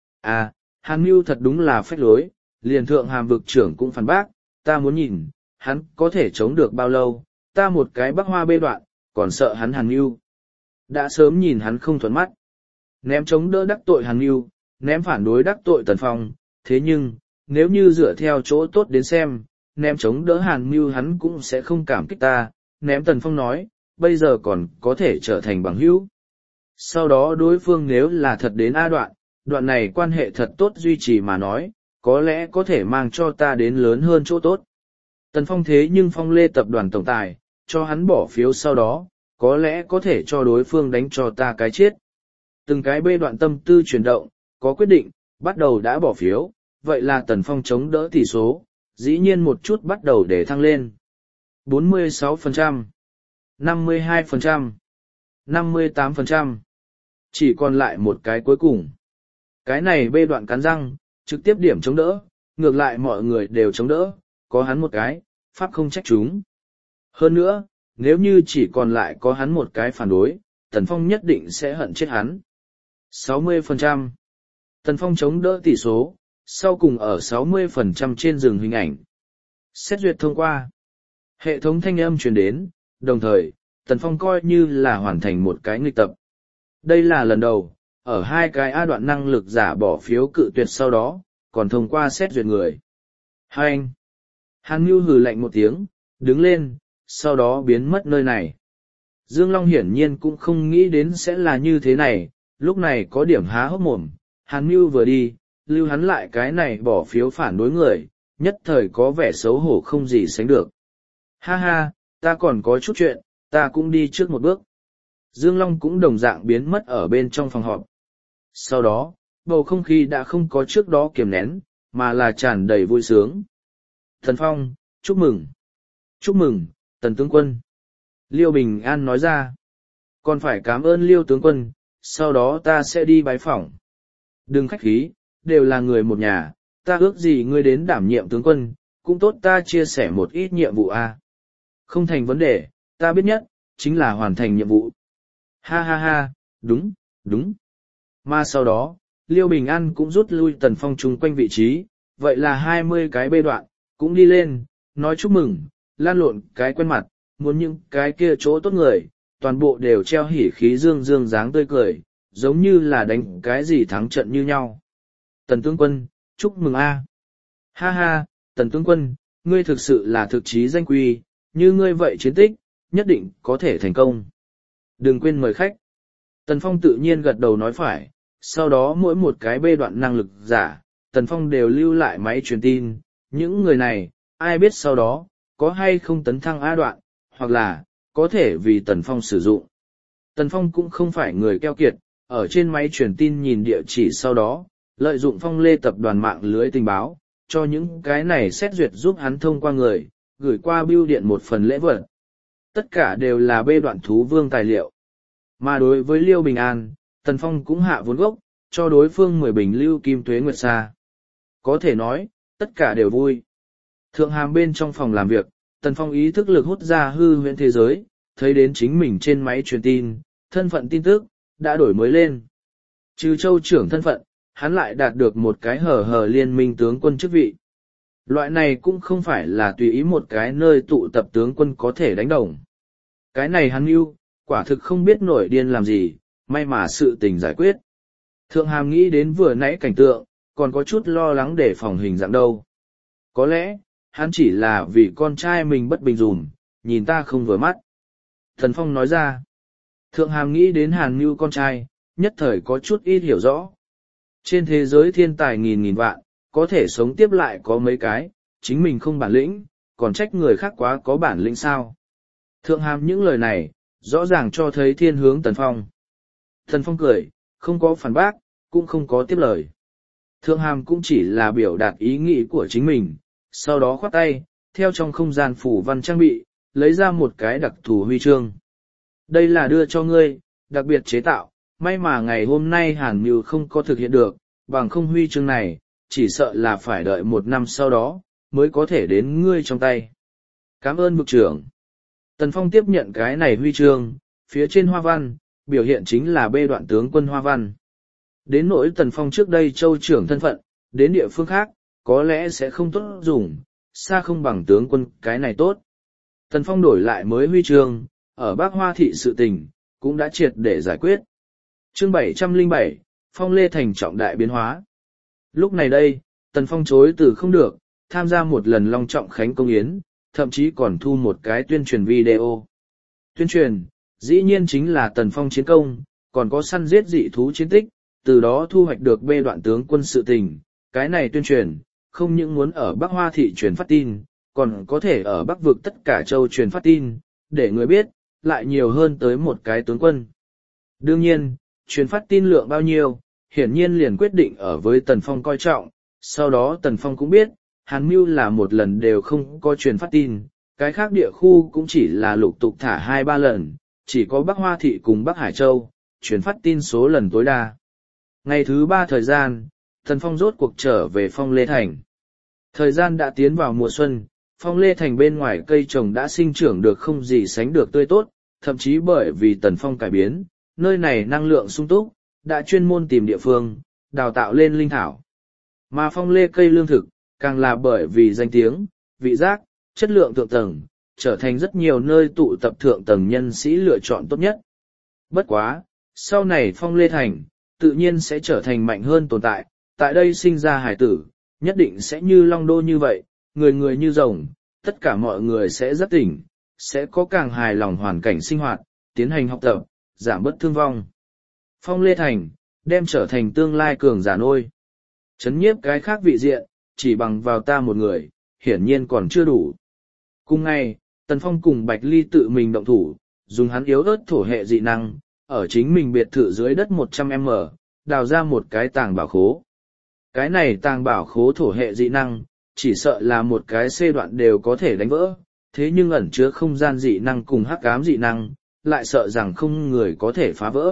S1: À, Hàn Mưu thật đúng là phách lối, liền thượng hàm vực trưởng cũng phản bác, ta muốn nhìn, hắn có thể chống được bao lâu, ta một cái Bắc Hoa bê đoạn, còn sợ hắn Hàn Mưu. Đã sớm nhìn hắn không thuận mắt. Ném chống đỡ đắc tội Hàn Mưu, ném phản đối đắc tội Tần Phong, thế nhưng, nếu như dựa theo chỗ tốt đến xem, ném chống đỡ Hàn Mưu hắn cũng sẽ không cảm kích ta, ném Tần Phong nói, bây giờ còn có thể trở thành bằng hữu. Sau đó đối phương nếu là thật đến A đoạn, đoạn này quan hệ thật tốt duy trì mà nói, có lẽ có thể mang cho ta đến lớn hơn chỗ tốt. Tần Phong thế nhưng Phong Lê tập đoàn tổng tài, cho hắn bỏ phiếu sau đó, có lẽ có thể cho đối phương đánh cho ta cái chết. Từng cái bê đoạn tâm tư chuyển động, có quyết định, bắt đầu đã bỏ phiếu, vậy là Tần Phong chống đỡ tỷ số, dĩ nhiên một chút bắt đầu để thăng lên. bốn mươi sáu phần trăm, năm mươi hai phần trăm, năm mươi tám phần trăm. Chỉ còn lại một cái cuối cùng. Cái này bê đoạn cắn răng, trực tiếp điểm chống đỡ, ngược lại mọi người đều chống đỡ, có hắn một cái, pháp không trách chúng. Hơn nữa, nếu như chỉ còn lại có hắn một cái phản đối, Tần Phong nhất định sẽ hận chết hắn. sáu mươi phần trăm. Tần Phong chống đỡ tỷ số, sau cùng ở sáu mươi phần trăm trên rừng hình ảnh. Xét duyệt thông qua. Hệ thống thanh âm truyền đến, đồng thời, Tần Phong coi như là hoàn thành một cái nghịch tập. Đây là lần đầu, ở hai cái A đoạn năng lực giả bỏ phiếu cự tuyệt sau đó, còn thông qua xét duyệt người. Hai anh. Hàn Nhu hừ lạnh một tiếng, đứng lên, sau đó biến mất nơi này. Dương Long hiển nhiên cũng không nghĩ đến sẽ là như thế này, lúc này có điểm há hốc mồm, Hàn Nhu vừa đi, lưu hắn lại cái này bỏ phiếu phản đối người, nhất thời có vẻ xấu hổ không gì sánh được. Ha ha, ta còn có chút chuyện, ta cũng đi trước một bước. Dương Long cũng đồng dạng biến mất ở bên trong phòng họp. Sau đó, bầu không khí đã không có trước đó kiềm nén, mà là tràn đầy vui sướng. Thần Phong, chúc mừng. Chúc mừng, Tần tướng quân. Liêu Bình An nói ra. Còn phải cảm ơn Liêu tướng quân, sau đó ta sẽ đi bái phỏng. Đừng khách khí, đều là người một nhà, ta ước gì ngươi đến đảm nhiệm tướng quân, cũng tốt ta chia sẻ một ít nhiệm vụ a. Không thành vấn đề, ta biết nhất, chính là hoàn thành nhiệm vụ. Ha ha ha, đúng, đúng. Mà sau đó, Liêu Bình An cũng rút lui Tần Phong chung quanh vị trí, vậy là hai mươi cái bê đoạn, cũng đi lên, nói chúc mừng, lan lộn cái quen mặt, muốn những cái kia chỗ tốt người, toàn bộ đều treo hỉ khí dương dương dáng tươi cười, giống như là đánh cái gì thắng trận như nhau. Tần tướng quân, chúc mừng a. Ha ha, Tần tướng quân, ngươi thực sự là thực chí danh quy, như ngươi vậy chiến tích, nhất định có thể thành công. Đừng quên mời khách. Tần Phong tự nhiên gật đầu nói phải, sau đó mỗi một cái bê đoạn năng lực giả, Tần Phong đều lưu lại máy truyền tin, những người này, ai biết sau đó, có hay không tấn thăng A đoạn, hoặc là, có thể vì Tần Phong sử dụng. Tần Phong cũng không phải người keo kiệt, ở trên máy truyền tin nhìn địa chỉ sau đó, lợi dụng Phong Lê tập đoàn mạng lưới tình báo, cho những cái này xét duyệt giúp hắn thông qua người, gửi qua bưu điện một phần lễ vật. Tất cả đều là bê đoạn thú vương tài liệu. Mà đối với Liêu Bình An, Tần Phong cũng hạ vốn gốc, cho đối phương mười bình lưu kim tuế nguyệt sa. Có thể nói, tất cả đều vui. Thượng hàm bên trong phòng làm việc, Tần Phong ý thức lực hút ra hư huyễn thế giới, thấy đến chính mình trên máy truyền tin, thân phận tin tức, đã đổi mới lên. Trừ châu trưởng thân phận, hắn lại đạt được một cái hở hở liên minh tướng quân chức vị. Loại này cũng không phải là tùy ý một cái nơi tụ tập tướng quân có thể đánh đồng. Cái này hắn yêu, quả thực không biết nổi điên làm gì, may mà sự tình giải quyết. Thượng hàm nghĩ đến vừa nãy cảnh tượng, còn có chút lo lắng để phòng hình dạng đâu. Có lẽ, hắn chỉ là vì con trai mình bất bình dùm, nhìn ta không vừa mắt. Thần Phong nói ra, thượng hàm nghĩ đến Hàn Nhu con trai, nhất thời có chút ít hiểu rõ. Trên thế giới thiên tài nghìn nghìn vạn, có thể sống tiếp lại có mấy cái, chính mình không bản lĩnh, còn trách người khác quá có bản lĩnh sao. Thượng hàm những lời này, rõ ràng cho thấy thiên hướng Tần Phong. Tần Phong cười, không có phản bác, cũng không có tiếp lời. Thượng hàm cũng chỉ là biểu đạt ý nghĩ của chính mình, sau đó khoát tay, theo trong không gian phủ văn trang bị, lấy ra một cái đặc thù huy chương. Đây là đưa cho ngươi, đặc biệt chế tạo, may mà ngày hôm nay Hàn Như không có thực hiện được, bằng không huy chương này, chỉ sợ là phải đợi một năm sau đó, mới có thể đến ngươi trong tay. Cảm ơn Bục trưởng. Tần Phong tiếp nhận cái này huy chương, phía trên hoa văn, biểu hiện chính là bê đoạn tướng quân hoa văn. Đến nỗi Tần Phong trước đây châu trưởng thân phận, đến địa phương khác, có lẽ sẽ không tốt dùng, xa không bằng tướng quân cái này tốt. Tần Phong đổi lại mới huy chương, ở Bắc Hoa thị sự tình, cũng đã triệt để giải quyết. Chương bảy trăm lẻ bảy, Phong Lê Thành trọng đại biến hóa. Lúc này đây, Tần Phong chối từ không được, tham gia một lần long trọng khánh công yến, thậm chí còn thu một cái tuyên truyền video. Tuyên truyền, dĩ nhiên chính là Tần Phong chiến công, còn có săn giết dị thú chiến tích, từ đó thu hoạch được bê đoạn tướng quân sự tình. Cái này tuyên truyền, không những muốn ở Bắc Hoa thị truyền phát tin, còn có thể ở Bắc vực tất cả châu truyền phát tin, để người biết, lại nhiều hơn tới một cái tướng quân. Đương nhiên, truyền phát tin lượng bao nhiêu, hiển nhiên liền quyết định ở với Tần Phong coi trọng, sau đó Tần Phong cũng biết, Hàn Mưu là một lần đều không có truyền phát tin, cái khác địa khu cũng chỉ là lục tục thả hai ba lần, chỉ có Bắc Hoa thị cùng Bắc Hải Châu, truyền phát tin số lần tối đa. Ngày thứ ba thời gian, Tần Phong rốt cuộc trở về Phong Lê Thành. Thời gian đã tiến vào mùa xuân, Phong Lê Thành bên ngoài cây trồng đã sinh trưởng được không gì sánh được tươi tốt, thậm chí bởi vì Tần Phong cải biến, nơi này năng lượng sung túc, đã chuyên môn tìm địa phương, đào tạo lên linh thảo. Mà Phong Lê cây lương thực, càng là bởi vì danh tiếng, vị giác, chất lượng thượng tầng, trở thành rất nhiều nơi tụ tập thượng tầng nhân sĩ lựa chọn tốt nhất. Bất quá, sau này Phong Lê Thành, tự nhiên sẽ trở thành mạnh hơn tồn tại, tại đây sinh ra hải tử, nhất định sẽ như Long Đô như vậy, người người như rồng, tất cả mọi người sẽ rất tỉnh, sẽ có càng hài lòng hoàn cảnh sinh hoạt, tiến hành học tập, giảm bớt thương vong. Phong Lê Thành, đem trở thành tương lai cường giả nôi. Chấn nhiếp cái khác vị diện, chỉ bằng vào ta một người, hiển nhiên còn chưa đủ. Cùng ngày, Tần Phong cùng Bạch Ly tự mình động thủ, dùng hắn yếu ớt thổ hệ dị năng, ở chính mình biệt thự dưới đất một trăm mét, đào ra một cái tàng bảo khố. Cái này tàng bảo khố thổ hệ dị năng, chỉ sợ là một cái xê đoạn đều có thể đánh vỡ, thế nhưng ẩn chứa không gian dị năng cùng hắc ám dị năng, lại sợ rằng không người có thể phá vỡ.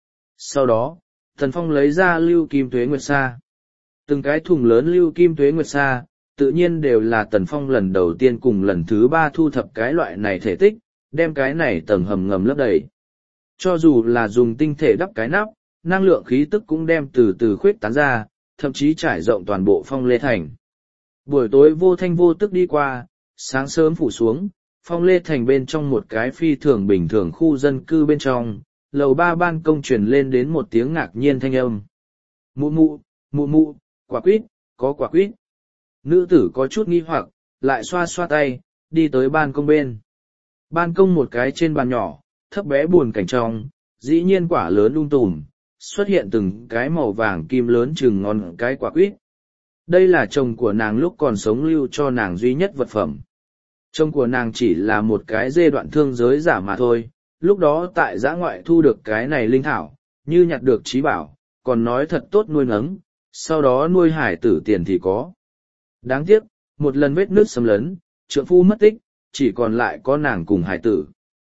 S1: Sau đó, Tần Phong lấy ra lưu kim tuế nguyệt sa. Từng cái thùng lớn lưu kim tuế nguyệt sa, tự nhiên đều là Tần Phong lần đầu tiên cùng lần thứ ba thu thập cái loại này thể tích, đem cái này tầng hầm ngầm lấp đầy. Cho dù là dùng tinh thể đắp cái nắp, năng lượng khí tức cũng đem từ từ khuyết tán ra, thậm chí trải rộng toàn bộ Phong Lê Thành. Buổi tối vô thanh vô tức đi qua, sáng sớm phủ xuống, Phong Lê Thành bên trong một cái phi thường bình thường khu dân cư bên trong, lầu ba ban công truyền lên đến một tiếng ngạc nhiên thanh âm. Mụ mụ, mụ mụ, quả quýt, có quả quýt. Nữ tử có chút nghi hoặc, lại xoa xoa tay, đi tới ban công bên. Ban công một cái trên bàn nhỏ, thấp bé buồn cảnh trong, dĩ nhiên quả lớn lung tùm, xuất hiện từng cái màu vàng kim lớn chừng ngon cái quả quýt. Đây là chồng của nàng lúc còn sống lưu cho nàng duy nhất vật phẩm. Chồng của nàng chỉ là một cái dê đoạn thương giới giả mà thôi, lúc đó tại giã ngoại thu được cái này linh thảo, như nhặt được trí bảo, còn nói thật tốt nuôi nấng, sau đó nuôi hải tử tiền thì có. Đáng tiếc, một lần vết nước xâm lấn, trượng phu mất tích, chỉ còn lại có nàng cùng hải tử.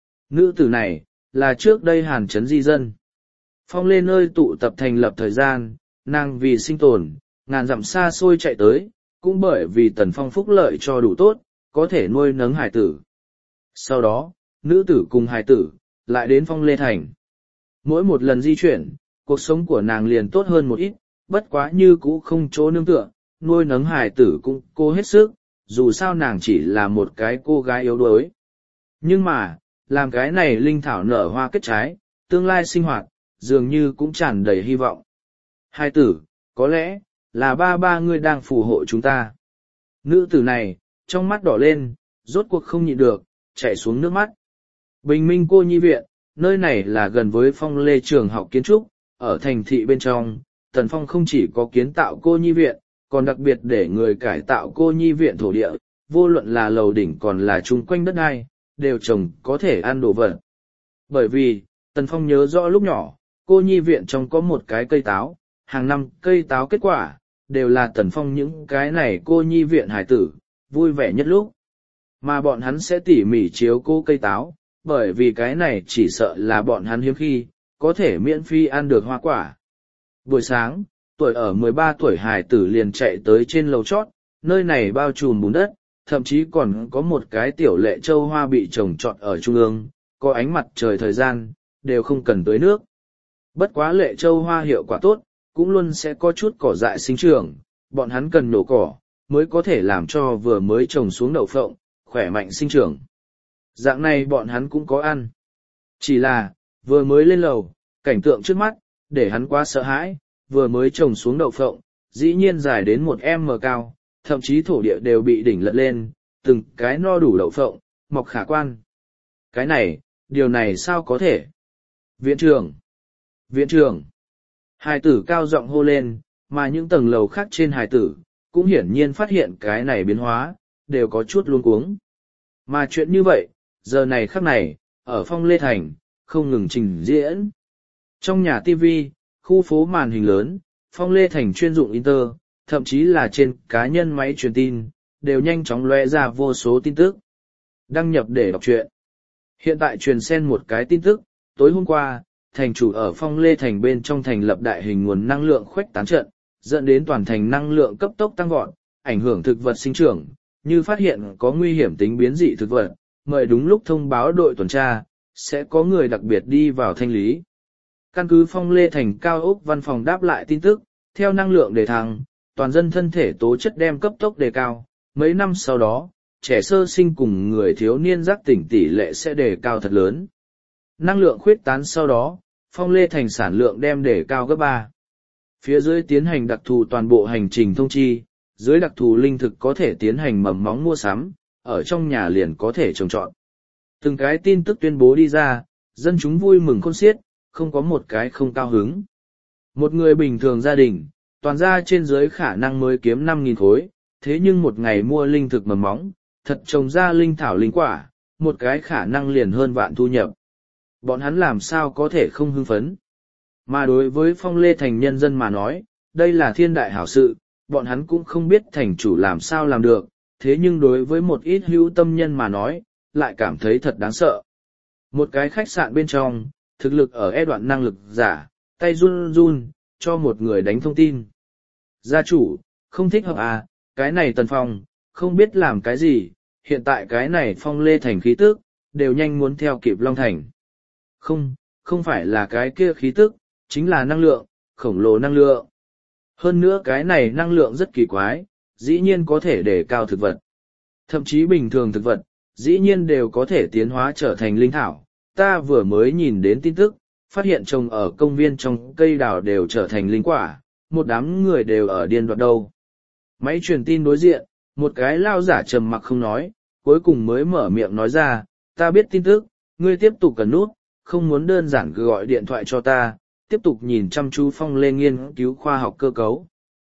S1: Nữ tử này, là trước đây Hàn Trấn di dân. Phong Lê nơi tụ tập thành lập thời gian, nàng vì sinh tồn, ngàn dặm xa xôi chạy tới, cũng bởi vì Tần Phong phúc lợi cho đủ tốt, có thể nuôi nấng hải tử. Sau đó, nữ tử cùng hải tử, lại đến Phong Lê Thành. Mỗi một lần di chuyển, cuộc sống của nàng liền tốt hơn một ít, bất quá như cũ không chỗ nương tựa, nuôi nấng hải tử cũng cố hết sức, dù sao nàng chỉ là một cái cô gái yếu đuối. Nhưng mà, làm cái này linh thảo nở hoa kết trái, tương lai sinh hoạt, dường như cũng tràn đầy hy vọng. Hai tử, có lẽ, là ba ba ngươi đang phù hộ chúng ta. Nữ tử này, trong mắt đỏ lên, rốt cuộc không nhịn được, chảy xuống nước mắt. Bình Minh Cô Nhi Viện, nơi này là gần với Phong Lê trường học kiến trúc, ở thành thị bên trong, Tần Phong không chỉ có kiến tạo cô nhi viện, còn đặc biệt để người cải tạo cô nhi viện thổ địa, vô luận là lầu đỉnh còn là chung quanh đất đai, đều trồng có thể ăn đồ vật. Bởi vì, Tần Phong nhớ rõ lúc nhỏ, cô nhi viện trong có một cái cây táo, hàng năm cây táo kết quả, đều là Tần Phong những cái này cô nhi viện hải tử, vui vẻ nhất lúc. Mà bọn hắn sẽ tỉ mỉ chiếu cô cây táo, bởi vì cái này chỉ sợ là bọn hắn hiếm khi, có thể miễn phí ăn được hoa quả. Buổi sáng, tuổi ở mười ba tuổi hải tử liền chạy tới trên lầu chót, nơi này bao trùm bùn đất, thậm chí còn có một cái tiểu lệ châu hoa bị trồng trọt ở trung ương, có ánh mặt trời thời gian, đều không cần tưới nước. Bất quá lệ châu hoa hiệu quả tốt, cũng luôn sẽ có chút cỏ dại sinh trưởng, bọn hắn cần nổ cỏ, mới có thể làm cho vừa mới trồng xuống đậu phộng, khỏe mạnh sinh trưởng. Dạng này bọn hắn cũng có ăn. Chỉ là, vừa mới lên lầu, cảnh tượng trước mắt, để hắn quá sợ hãi, vừa mới trồng xuống đậu phộng, dĩ nhiên dài đến một em cao, thậm chí thổ địa đều bị đỉnh lật lên, từng cái no đủ đậu phộng, mọc khả quan. Cái này, điều này sao có thể? Viện trưởng! Viện trưởng! Hài tử cao giọng hô lên, mà những tầng lầu khác trên hài tử, cũng hiển nhiên phát hiện cái này biến hóa, đều có chút luống cuống. Mà chuyện như vậy, giờ này khắc này, ở Phong Lê Thành, không ngừng trình diễn. Trong nhà ti vi, khu phố màn hình lớn, Phong Lê Thành chuyên dụng Inter, thậm chí là trên cá nhân máy truyền tin, đều nhanh chóng lóe ra vô số tin tức. Đăng nhập để đọc truyện. Hiện tại truyền xen một cái tin tức, tối hôm qua, thành chủ ở Phong Lê Thành bên trong thành lập đại hình nguồn năng lượng khuếch tán trận, dẫn đến toàn thành năng lượng cấp tốc tăng vọt, ảnh hưởng thực vật sinh trưởng, như phát hiện có nguy hiểm tính biến dị thực vật, mời đúng lúc thông báo đội tuần tra, sẽ có người đặc biệt đi vào thanh lý. Căn cứ Phong Lê Thành cao ốc văn phòng đáp lại tin tức, theo năng lượng đề thăng, toàn dân thân thể tố chất đem cấp tốc đề cao, mấy năm sau đó, trẻ sơ sinh cùng người thiếu niên giác tỉnh tỷ lệ sẽ đề cao thật lớn. Năng lượng khuyết tán sau đó, Phong Lê Thành sản lượng đem đề cao gấp ba. Phía dưới tiến hành đặc thù toàn bộ hành trình thông chi, dưới đặc thù linh thực có thể tiến hành mầm móng mua sắm, ở trong nhà liền có thể trồng trọt. Từng cái tin tức tuyên bố đi ra, dân chúng vui mừng khôn xiết, không có một cái không cao hứng. Một người bình thường gia đình, toàn gia trên dưới khả năng mới kiếm năm nghìn khối, thế nhưng một ngày mua linh thực mầm móng, thật trồng ra linh thảo linh quả, một cái khả năng liền hơn vạn thu nhập. Bọn hắn làm sao có thể không hưng phấn. Mà đối với Phong Lê Thành nhân dân mà nói, đây là thiên đại hảo sự, bọn hắn cũng không biết thành chủ làm sao làm được, thế nhưng đối với một ít hữu tâm nhân mà nói, lại cảm thấy thật đáng sợ. Một cái khách sạn bên trong, thực lực ở e đoạn năng lực giả, tay run run, cho một người đánh thông tin. Gia chủ, không thích hợp à, cái này Tần Phong, không biết làm cái gì, hiện tại cái này Phong Lê Thành khí tức, đều nhanh muốn theo kịp Long Thành. Không, không phải là cái kia khí tức, chính là năng lượng, khổng lồ năng lượng. Hơn nữa cái này năng lượng rất kỳ quái, dĩ nhiên có thể đề cao thực vật. Thậm chí bình thường thực vật, dĩ nhiên đều có thể tiến hóa trở thành linh thảo. Ta vừa mới nhìn đến tin tức, phát hiện trồng ở công viên trong cây đào đều trở thành linh quả, một đám người đều ở điên đoạt đâu. Máy truyền tin đối diện, một cái lao giả trầm mặc không nói, cuối cùng mới mở miệng nói ra, ta biết tin tức, ngươi tiếp tục cần nút, không muốn đơn giản cứ gọi điện thoại cho ta, tiếp tục nhìn chăm chú Phong Lê nghiên cứu khoa học cơ cấu.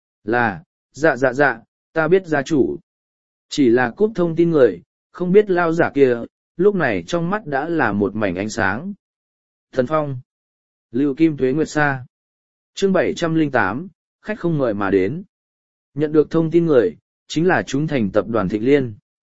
S1: Là, dạ dạ dạ, ta biết gia chủ. Chỉ là cúp thông tin người, không biết lao giả kia, lúc này trong mắt đã là một mảnh ánh sáng. Thần Phong, Lưu Kim Tuế Nguyệt Sa, chương bảy trăm lẻ tám, khách không ngợi mà đến. Nhận được thông tin người, chính là chúng thành tập đoàn Thịnh Liên.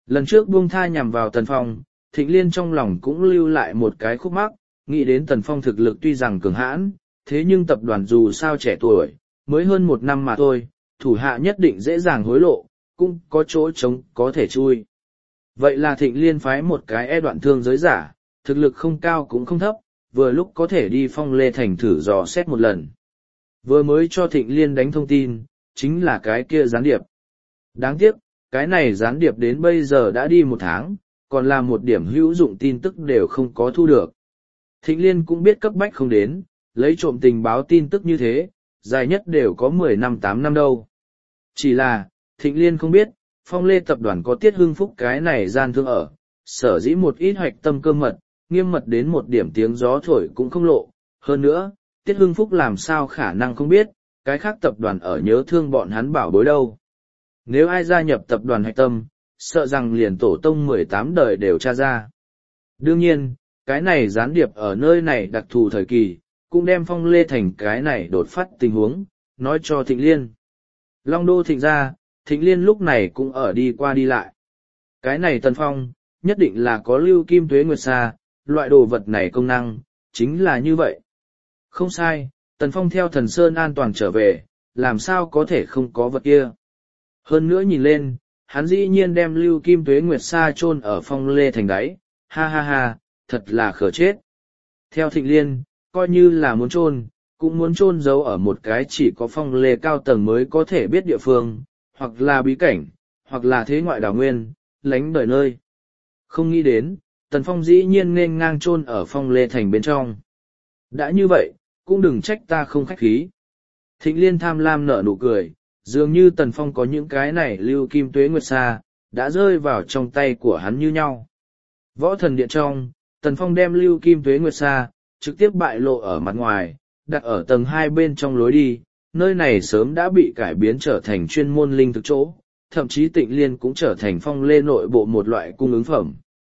S1: Lần trước buông tha nhằm vào Tần Phong, Thịnh Liên trong lòng cũng lưu lại một cái khúc mắc, nghĩ đến Tần Phong thực lực tuy rằng cường hãn, thế nhưng tập đoàn dù sao trẻ tuổi, mới hơn một năm mà thôi, thủ hạ nhất định dễ dàng hối lộ, cũng có chỗ trống có thể chui. Vậy là Thịnh Liên phái một cái e đoạn thương giới giả, thực lực không cao cũng không thấp, vừa lúc có thể đi Phong Lê Thành thử dò xét một lần. Vừa mới cho Thịnh Liên đánh thông tin, chính là cái kia gián điệp. Đáng tiếc, cái này gián điệp đến bây giờ đã đi một tháng, còn là một điểm hữu dụng tin tức đều không có thu được. Thịnh Liên cũng biết cấp bách không đến, lấy trộm tình báo tin tức như thế, dài nhất đều có mười năm tám năm đâu. Chỉ là, Thịnh Liên không biết, Phong Lê tập đoàn có Tiết Hưng Phúc cái này gian thương ở, sở dĩ một ít hoạch tâm cơ mật, nghiêm mật đến một điểm tiếng gió thổi cũng không lộ. Hơn nữa, Tiết Hưng Phúc làm sao khả năng không biết, cái khác tập đoàn ở nhớ thương bọn hắn bảo bối đâu. Nếu ai gia nhập tập đoàn hoạch tâm, sợ rằng liền tổ tông mười tám đời đều tra ra. Đương nhiên, cái này gián điệp ở nơi này đặc thù thời kỳ, cũng đem Phong Lê Thành cái này đột phát tình huống, nói cho Thịnh Liên. Long Đô Thịnh ra, Thịnh Liên lúc này cũng ở đi qua đi lại. Cái này Tần Phong, nhất định là có lưu kim tuế nguyệt sa, loại đồ vật này công năng, chính là như vậy. Không sai, Tần Phong theo Thần Sơn an toàn trở về, làm sao có thể không có vật kia. Hơn nữa nhìn lên, hắn dĩ nhiên đem lưu kim tuế nguyệt sa chôn ở Phong Lê Thành đáy, ha ha ha, thật là khờ chết. Theo Thịnh Liên, coi như là muốn chôn, cũng muốn chôn giấu ở một cái chỉ có Phong Lê cao tầng mới có thể biết địa phương, hoặc là bí cảnh, hoặc là thế ngoại đảo nguyên, lánh đời nơi. Không nghĩ đến, Tần Phong dĩ nhiên nên ngang chôn ở Phong Lê Thành bên trong. Đã như vậy, cũng đừng trách ta không khách khí. Thịnh Liên tham lam nở nụ cười, dường như Tần Phong có những cái này lưu kim tuế nguyệt sa, đã rơi vào trong tay của hắn như nhau. Võ thần điện trong, Tần Phong đem lưu kim tuế nguyệt sa, trực tiếp bại lộ ở mặt ngoài, đặt ở tầng hai bên trong lối đi, nơi này sớm đã bị cải biến trở thành chuyên môn linh thực chỗ, thậm chí Tịnh Liên cũng trở thành Phong Lê nội bộ một loại cung ứng phẩm.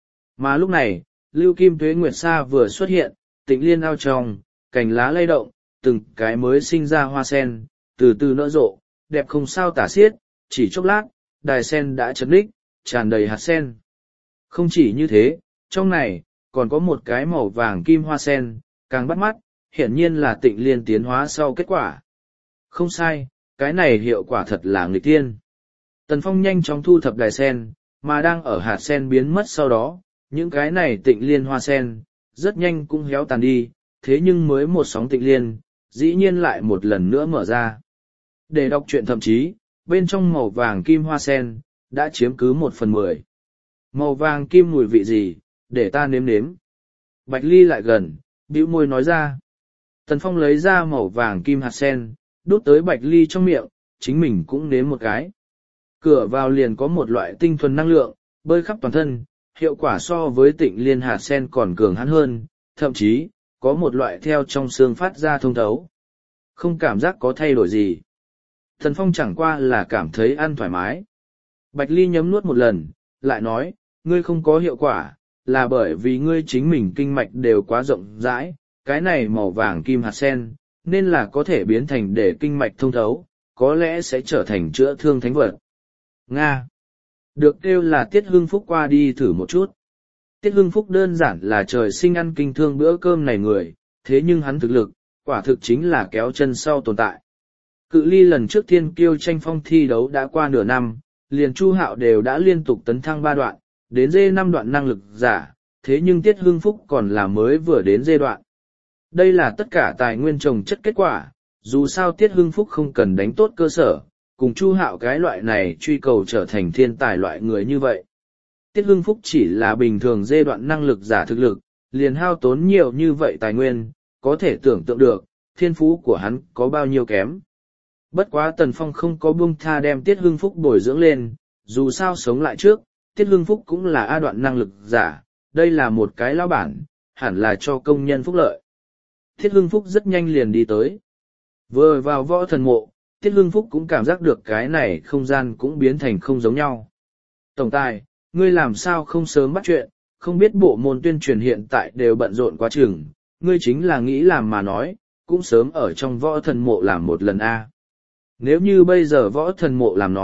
S1: Mà lúc này, lưu kim tuế nguyệt sa vừa xuất hiện, Tịnh Liên ao trong, cành lá lay động, từng cái mới sinh ra hoa sen, từ từ nở rộ, đẹp không sao tả xiết, chỉ chốc lát, đài sen đã chật ních, tràn đầy hạt sen. Không chỉ như thế, trong này, còn có một cái màu vàng kim hoa sen, càng bắt mắt, hiển nhiên là Tịnh Liên tiến hóa sau kết quả. Không sai, cái này hiệu quả thật là nghịch tiên. Tần Phong nhanh chóng thu thập đài sen, mà đang ở hạt sen biến mất sau đó, những cái này Tịnh Liên hoa sen, rất nhanh cũng héo tàn đi, thế nhưng mới một sóng Tịnh Liên, dĩ nhiên lại một lần nữa mở ra. Để đọc truyện thậm chí, bên trong màu vàng kim hoa sen, đã chiếm cứ một phần mười. Màu vàng kim mùi vị gì, để ta nếm nếm. Bạch Ly lại gần, bĩu môi nói ra. Tần Phong lấy ra màu vàng kim hạt sen, đút tới Bạch Ly trong miệng, chính mình cũng nếm một cái. Cửa vào liền có một loại tinh thuần năng lượng, bơi khắp toàn thân, hiệu quả so với Tịnh Liên hạt sen còn cường hãn hơn, thậm chí, có một loại theo trong xương phát ra thông thấu. Không cảm giác có thay đổi gì. Tần Phong chẳng qua là cảm thấy ăn thoải mái. Bạch Ly nhấm nuốt một lần, lại nói, ngươi không có hiệu quả, là bởi vì ngươi chính mình kinh mạch đều quá rộng rãi, cái này màu vàng kim hạt sen, nên là có thể biến thành để kinh mạch thông thấu, có lẽ sẽ trở thành chữa thương thánh vật. Nga. Được kêu là Tiết Hưng Phúc qua đi thử một chút. Tiết Hưng Phúc đơn giản là trời sinh ăn kinh thương bữa cơm này người, thế nhưng hắn thực lực, quả thực chính là kéo chân sau tồn tại. Cự ly lần trước thiên kiêu tranh phong thi đấu đã qua nửa năm, liền Chu Hạo đều đã liên tục tấn thăng ba đoạn, đến dê năm đoạn năng lực giả, thế nhưng Tiết Hưng Phúc còn là mới vừa đến dê đoạn. Đây là tất cả tài nguyên trồng chất kết quả, dù sao Tiết Hưng Phúc không cần đánh tốt cơ sở, cùng Chu Hạo cái loại này truy cầu trở thành thiên tài loại người như vậy. Tiết Hưng Phúc chỉ là bình thường dê đoạn năng lực giả thực lực, liền hao tốn nhiều như vậy tài nguyên, có thể tưởng tượng được, thiên phú của hắn có bao nhiêu kém. Bất quá Tần Phong không có buông tha đem Tiết Hưng Phúc bồi dưỡng lên, dù sao sống lại trước, Tiết Hưng Phúc cũng là A đoạn năng lực giả, đây là một cái lão bản, hẳn là cho công nhân phúc lợi. Tiết Hưng Phúc rất nhanh liền đi tới. Vừa vào võ thần mộ, Tiết Hưng Phúc cũng cảm giác được cái này không gian cũng biến thành không giống nhau. Tổng tài, ngươi làm sao không sớm bắt chuyện, không biết bộ môn tuyên truyền hiện tại đều bận rộn quá chừng, ngươi chính là nghĩ làm mà nói, cũng sớm ở trong võ thần mộ làm một lần a. Nếu như bây giờ võ thần mộ làm nói,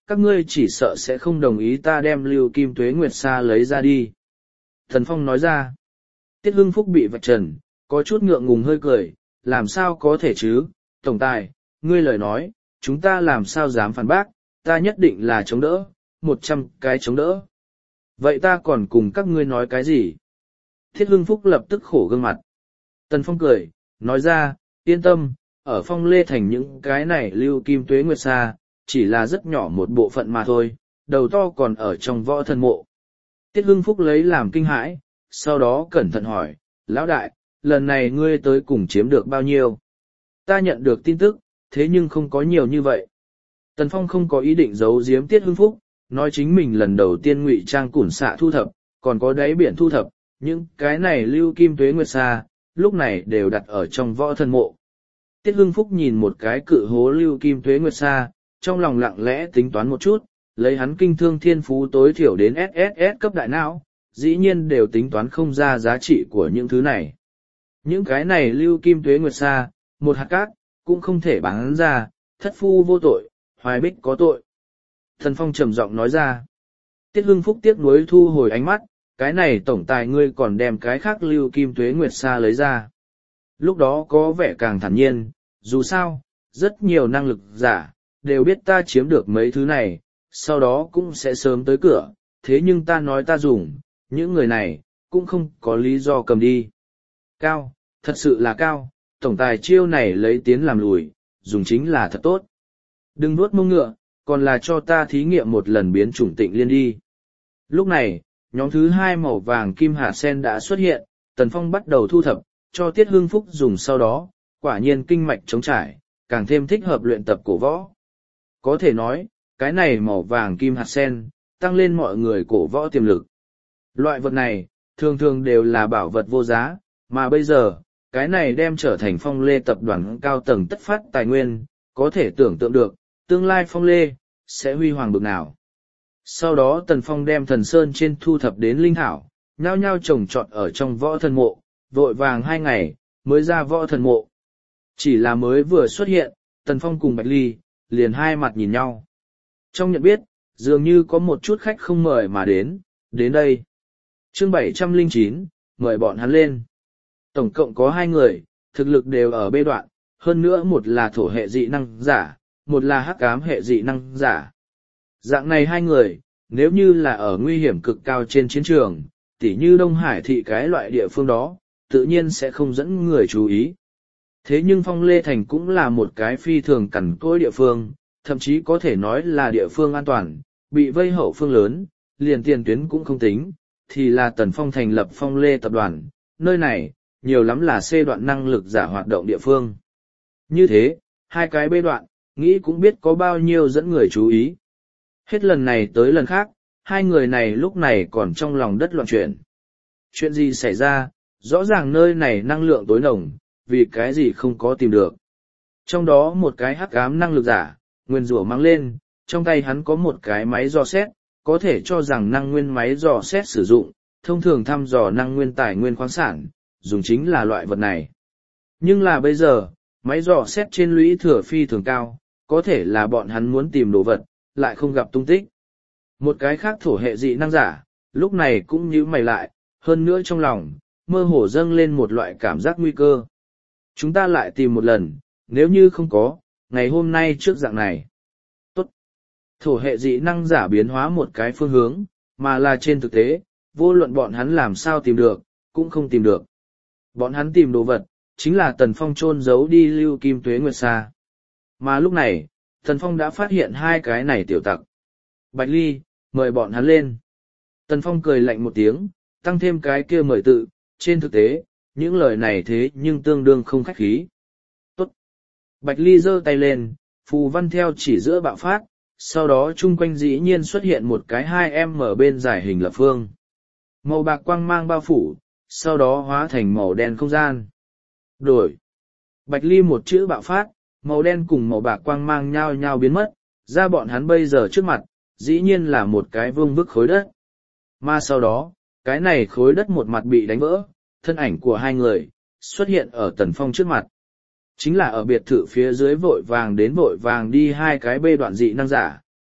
S1: các ngươi chỉ sợ sẽ không đồng ý ta đem lưu kim tuế nguyệt sa lấy ra đi. Thần Phong nói ra. Tiết Hưng Phúc bị vạch trần, có chút ngượng ngùng hơi cười, làm sao có thể chứ, tổng tài, ngươi lời nói, chúng ta làm sao dám phản bác, ta nhất định là chống đỡ, một trăm cái chống đỡ. Vậy ta còn cùng các ngươi nói cái gì? Thiết Hưng Phúc lập tức khổ gương mặt. Tần Phong cười, nói ra, yên tâm, ở Phong Lê Thành những cái này lưu kim tuế nguyệt sa, chỉ là rất nhỏ một bộ phận mà thôi, đầu to còn ở trong võ thần mộ. Tiết Hưng Phúc lấy làm kinh hãi, sau đó cẩn thận hỏi, lão đại, lần này ngươi tới cùng chiếm được bao nhiêu? Ta nhận được tin tức, thế nhưng không có nhiều như vậy. Tần Phong không có ý định giấu giếm Tiết Hưng Phúc, nói chính mình lần đầu tiên ngụy trang củn xạ thu thập, còn có đáy biển thu thập, những cái này lưu kim tuế nguyệt sa, lúc này đều đặt ở trong võ thần mộ. Tiết Hưng Phúc nhìn một cái cự hố lưu kim tuế nguyệt sa, trong lòng lặng lẽ tính toán một chút, lấy hắn kinh thương thiên phú tối thiểu đến ét ét ét cấp đại não, dĩ nhiên đều tính toán không ra giá trị của những thứ này. Những cái này lưu kim tuế nguyệt sa, một hạt cát, cũng không thể bán ra, thất phu vô tội, hoài bích có tội. Thần Phong trầm giọng nói ra. Tiết Hưng Phúc tiếc nuối thu hồi ánh mắt, cái này tổng tài ngươi còn đem cái khác lưu kim tuế nguyệt sa lấy ra. Lúc đó có vẻ càng thản nhiên, dù sao, rất nhiều năng lực giả, đều biết ta chiếm được mấy thứ này, sau đó cũng sẽ sớm tới cửa, thế nhưng ta nói ta dùng, những người này, cũng không có lý do cầm đi. Cao, thật sự là cao, tổng tài chiêu này lấy tiến làm lùi, dùng chính là thật tốt. Đừng nuốt mông ngựa, còn là cho ta thí nghiệm một lần biến chủng tịnh liên đi. Lúc này, nhóm thứ hai màu vàng kim hạt sen đã xuất hiện, Tần Phong bắt đầu thu thập, cho Tiết Hưng Phúc dùng sau đó, quả nhiên kinh mạch chống trải, càng thêm thích hợp luyện tập cổ võ. Có thể nói, cái này màu vàng kim hạt sen, tăng lên mọi người cổ võ tiềm lực. Loại vật này, thường thường đều là bảo vật vô giá, mà bây giờ, cái này đem trở thành Phong Lê tập đoàn cao tầng tất phát tài nguyên, có thể tưởng tượng được, tương lai Phong Lê, sẽ huy hoàng bực nào. Sau đó Tần Phong đem thần sơn trên thu thập đến linh thảo, nhao nhao trồng trọt ở trong võ thần mộ, vội vàng hai ngày, mới ra võ thần mộ. Chỉ là mới vừa xuất hiện, Tần Phong cùng Bạch Ly, liền hai mặt nhìn nhau. Trong nhận biết, dường như có một chút khách không mời mà đến, đến đây. Chương bảy trăm lẻ chín, mời bọn hắn lên. Tổng cộng có hai người, thực lực đều ở bê đoạn, hơn nữa một là thổ hệ dị năng giả, một là hắc ám hệ dị năng giả. Dạng này hai người, nếu như là ở nguy hiểm cực cao trên chiến trường, tỉ như Đông Hải thị cái loại địa phương đó, tự nhiên sẽ không dẫn người chú ý. Thế nhưng Phong Lê Thành cũng là một cái phi thường cằn cỗi địa phương, thậm chí có thể nói là địa phương an toàn, bị vây hậu phương lớn, liền tiền tuyến cũng không tính, thì là Tần Phong thành lập Phong Lê tập đoàn, nơi này, nhiều lắm là C đoạn năng lực giả hoạt động địa phương. Như thế, hai cái B đoạn, nghĩ cũng biết có bao nhiêu dẫn người chú ý. Hết lần này tới lần khác, hai người này lúc này còn trong lòng đất loạn chuyển. Chuyện gì xảy ra, rõ ràng nơi này năng lượng tối nồng, vì cái gì không có tìm được. Trong đó một cái hắc ám năng lực giả, nguyên rủa mang lên, trong tay hắn có một cái máy dò xét, có thể cho rằng năng nguyên máy dò xét sử dụng, thông thường thăm dò năng nguyên tài nguyên khoáng sản, dùng chính là loại vật này. Nhưng là bây giờ, máy dò xét trên lũy thừa phi thường cao, có thể là bọn hắn muốn tìm đồ vật, lại không gặp tung tích. Một cái khác thổ hệ dị năng giả, lúc này cũng nhíu mày lại, hơn nữa trong lòng, mơ hồ dâng lên một loại cảm giác nguy cơ. Chúng ta lại tìm một lần, nếu như không có, ngày hôm nay trước dạng này. Tốt. Thổ hệ dị năng giả biến hóa một cái phương hướng, mà là trên thực tế, vô luận bọn hắn làm sao tìm được, cũng không tìm được. Bọn hắn tìm đồ vật, chính là Tần Phong chôn giấu đi lưu kim tuế nguyệt sa. Mà lúc này, Tần Phong đã phát hiện hai cái này tiểu tặc. Bạch Ly, mời bọn hắn lên. Tần Phong cười lạnh một tiếng, tăng thêm cái kia mời tự, trên thực tế, những lời này thế nhưng tương đương không khách khí. Tốt. Bạch Ly giơ tay lên, phù văn theo chỉ giữa bạo phát, sau đó chung quanh dĩ nhiên xuất hiện một cái hai em ở bên giải hình lập phương. Màu bạc quang mang bao phủ, sau đó hóa thành màu đen không gian. Đổi. Bạch Ly một chữ bạo phát, màu đen cùng màu bạc quang mang nhau nhau biến mất, ra bọn hắn bây giờ trước mặt, dĩ nhiên là một cái vương vức khối đất. Mà sau đó, cái này khối đất một mặt bị đánh vỡ, thân ảnh của hai người, xuất hiện ở Tần Phong trước mặt. Chính là ở biệt thự phía dưới vội vàng đến vội vàng đi hai cái bê đoạn dị năng giả.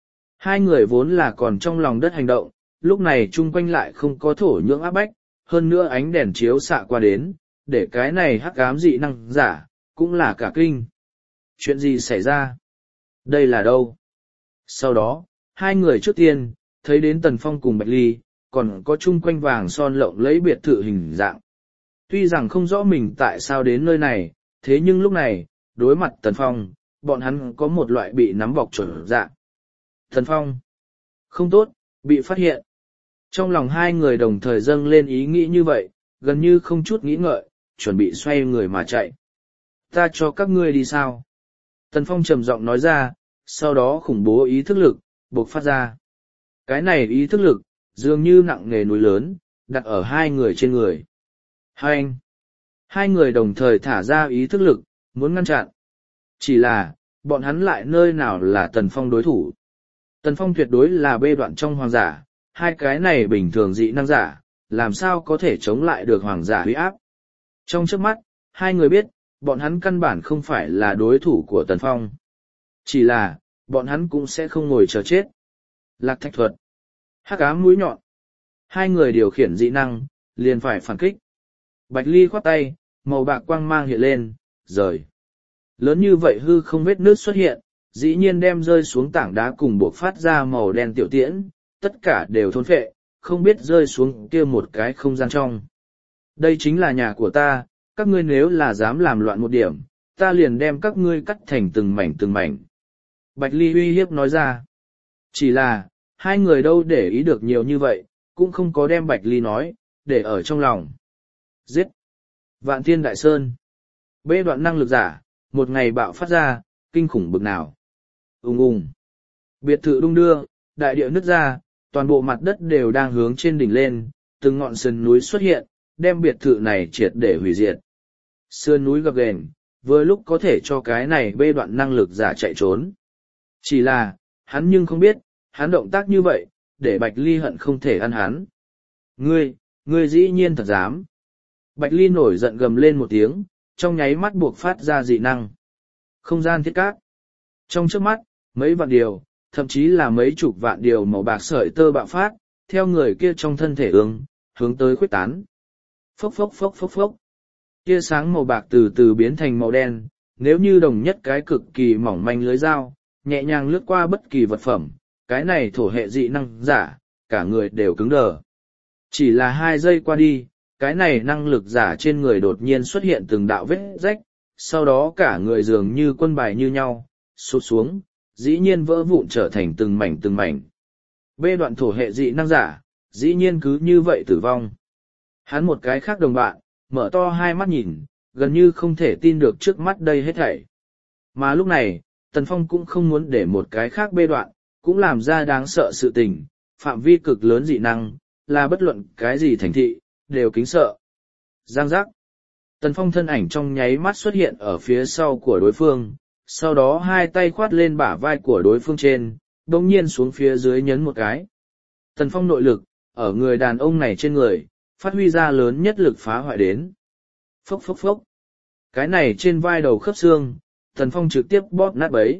S1: Hai người vốn là còn trong lòng đất hành động, lúc này chung quanh lại không có thổ nhưỡng áp bách, hơn nữa ánh đèn chiếu xạ qua đến, để cái này hắc ám dị năng giả, cũng là cả kinh. Chuyện gì xảy ra? Đây là đâu? Sau đó, hai người trước tiên, thấy đến Tần Phong cùng Bạch Ly, còn có chung quanh vàng son lộng lấy biệt thự hình dạng. Tuy rằng không rõ mình tại sao đến nơi này, thế nhưng lúc này, đối mặt Tần Phong, bọn hắn có một loại bị nắm bọc trở dạng. Tần Phong. Không tốt, bị phát hiện. Trong lòng hai người đồng thời dâng lên ý nghĩ như vậy, gần như không chút nghĩ ngợi, chuẩn bị xoay người mà chạy. Ta cho các ngươi đi sao? Tần Phong trầm giọng nói ra, sau đó khủng bố ý thức lực, bộc phát ra. Cái này ý thức lực, dường như nặng nề núi lớn, đặt ở hai người trên người. Hai anh. Hai người đồng thời thả ra ý thức lực, muốn ngăn chặn. Chỉ là, bọn hắn lại nơi nào là Tần Phong đối thủ. Tần Phong tuyệt đối là bê đoạn trong hoàng giả, hai cái này bình thường dị năng giả, làm sao có thể chống lại được hoàng giả uy áp. Trong trước mắt, hai người biết, bọn hắn căn bản không phải là đối thủ của Tần Phong. Chỉ là, bọn hắn cũng sẽ không ngồi chờ chết. Lạc thạch thuật. Hắc ám mũi nhọn. Hai người điều khiển dị năng, liền phải phản kích. Bạch Ly khoát tay, màu bạc quang mang hiện lên, rời. Lớn như vậy hư không vết nước xuất hiện, dĩ nhiên đem rơi xuống tảng đá cùng buộc phát ra màu đen tiểu tiễn, tất cả đều thôn phệ, không biết rơi xuống kia một cái không gian trong. Đây chính là nhà của ta, các ngươi nếu là dám làm loạn một điểm, ta liền đem các ngươi cắt thành từng mảnh từng mảnh. Bạch Ly uy hiếp nói ra. Chỉ là, hai người đâu để ý được nhiều như vậy, cũng không có đem Bạch Ly nói, để ở trong lòng. Giết! Vạn Thiên Đại Sơn. Bê đoạn năng lực giả, một ngày bạo phát ra, kinh khủng bực nào. Ùng ùng. Biệt thự đung đưa, đại địa nứt ra, toàn bộ mặt đất đều đang hướng trên đỉnh lên, từng ngọn sườn núi xuất hiện, đem biệt thự này triệt để hủy diệt. Sườn núi gập ghềnh, vừa lúc có thể cho cái này bê đoạn năng lực giả chạy trốn. Chỉ là, hắn nhưng không biết, hắn động tác như vậy, để Bạch Ly hận không thể ăn hắn. Ngươi, ngươi dĩ nhiên thật dám. Bạch Ly nổi giận gầm lên một tiếng, trong nháy mắt buộc phát ra dị năng. Không gian thiết cát. Trong trước mắt, mấy vạn điều, thậm chí là mấy chục vạn điều màu bạc sợi tơ bạo phát, theo người kia trong thân thể ương, hướng tới khuếch tán. Phốc phốc phốc phốc phốc. Tia sáng màu bạc từ từ biến thành màu đen, nếu như đồng nhất cái cực kỳ mỏng manh lưới dao, nhẹ nhàng lướt qua bất kỳ vật phẩm, cái này thổ hệ dị năng giả, cả người đều cứng đờ. Chỉ là hai giây qua đi, cái này năng lực giả trên người đột nhiên xuất hiện từng đạo vết rách, sau đó cả người dường như quân bài như nhau, sụt xuống, dĩ nhiên vỡ vụn trở thành từng mảnh từng mảnh. Bê đoạn thổ hệ dị năng giả, dĩ nhiên cứ như vậy tử vong. Hắn một cái khác đồng bạn, mở to hai mắt nhìn, gần như không thể tin được trước mắt đây hết thảy. Mà lúc này, Tần Phong cũng không muốn để một cái khác bê đoạn, cũng làm ra đáng sợ sự tình, phạm vi cực lớn dị năng, là bất luận cái gì thành thị, đều kính sợ. Giang giác. Tần Phong thân ảnh trong nháy mắt xuất hiện ở phía sau của đối phương, sau đó hai tay khoát lên bả vai của đối phương trên, đồng nhiên xuống phía dưới nhấn một cái. Tần Phong nội lực, ở người đàn ông này trên người, phát huy ra lớn nhất lực phá hoại đến. Phốc phốc phốc. Cái này trên vai đầu khớp xương, Tần Phong trực tiếp bóp nát bấy.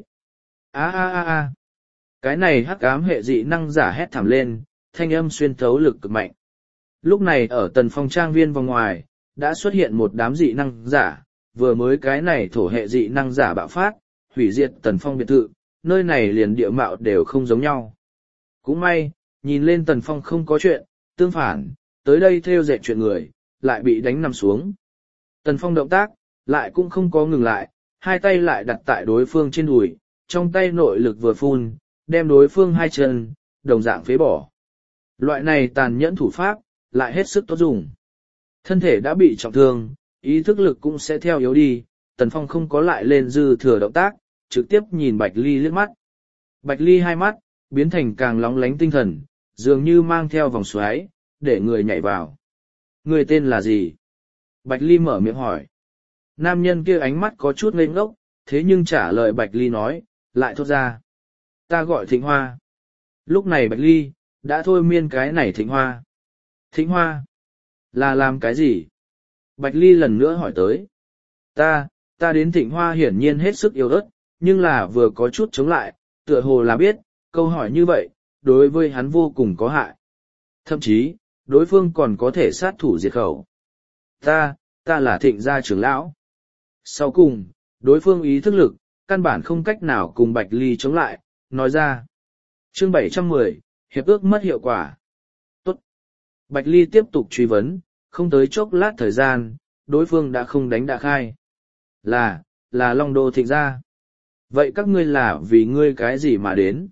S1: A a a a. Cái này hắc ám hệ dị năng giả hét thảm lên, thanh âm xuyên thấu lực cực mạnh. Lúc này ở Tần Phong trang viên vòng ngoài, đã xuất hiện một đám dị năng giả, vừa mới cái này thổ hệ dị năng giả bạo phát, hủy diệt Tần Phong biệt thự, nơi này liền địa mạo đều không giống nhau. Cũng may, nhìn lên Tần Phong không có chuyện, tương phản, tới đây theo dệt chuyện người, lại bị đánh nằm xuống. Tần Phong động tác, lại cũng không có ngừng lại, hai tay lại đặt tại đối phương trên đùi, trong tay nội lực vừa phun, đem đối phương hai chân, đồng dạng phế bỏ. Loại này tàn nhẫn thủ pháp, lại hết sức tốt dùng. Thân thể đã bị trọng thương, ý thức lực cũng sẽ theo yếu đi, Tần Phong không có lại lên dư thừa động tác, trực tiếp nhìn Bạch Ly liếc mắt. Bạch Ly hai mắt, biến thành càng lóng lánh tinh thần, dường như mang theo vòng xoáy, để người nhảy vào. Người tên là gì? Bạch Ly mở miệng hỏi. Nam nhân kia ánh mắt có chút ngây ngốc, thế nhưng trả lời Bạch Ly nói, lại thốt ra. Ta gọi Thịnh Hoa. Lúc này Bạch Ly, đã thôi miên cái này Thịnh Hoa. Thịnh Hoa? Là làm cái gì? Bạch Ly lần nữa hỏi tới. Ta, ta đến Thịnh Hoa hiển nhiên hết sức yếu ớt, nhưng là vừa có chút chống lại, tựa hồ là biết, câu hỏi như vậy, đối với hắn vô cùng có hại. Thậm chí, đối phương còn có thể sát thủ diệt khẩu. Ta, ta là Thịnh gia trưởng lão. Sau cùng, đối phương ý thức lực, căn bản không cách nào cùng Bạch Ly chống lại, nói ra. Chương bảy trăm mười, hiệp ước mất hiệu quả. Tốt. Bạch Ly tiếp tục truy vấn, không tới chốc lát thời gian, đối phương đã không đánh đã khai. Là, là Long Đô Thịnh gia. Vậy các ngươi là vì ngươi cái gì mà đến?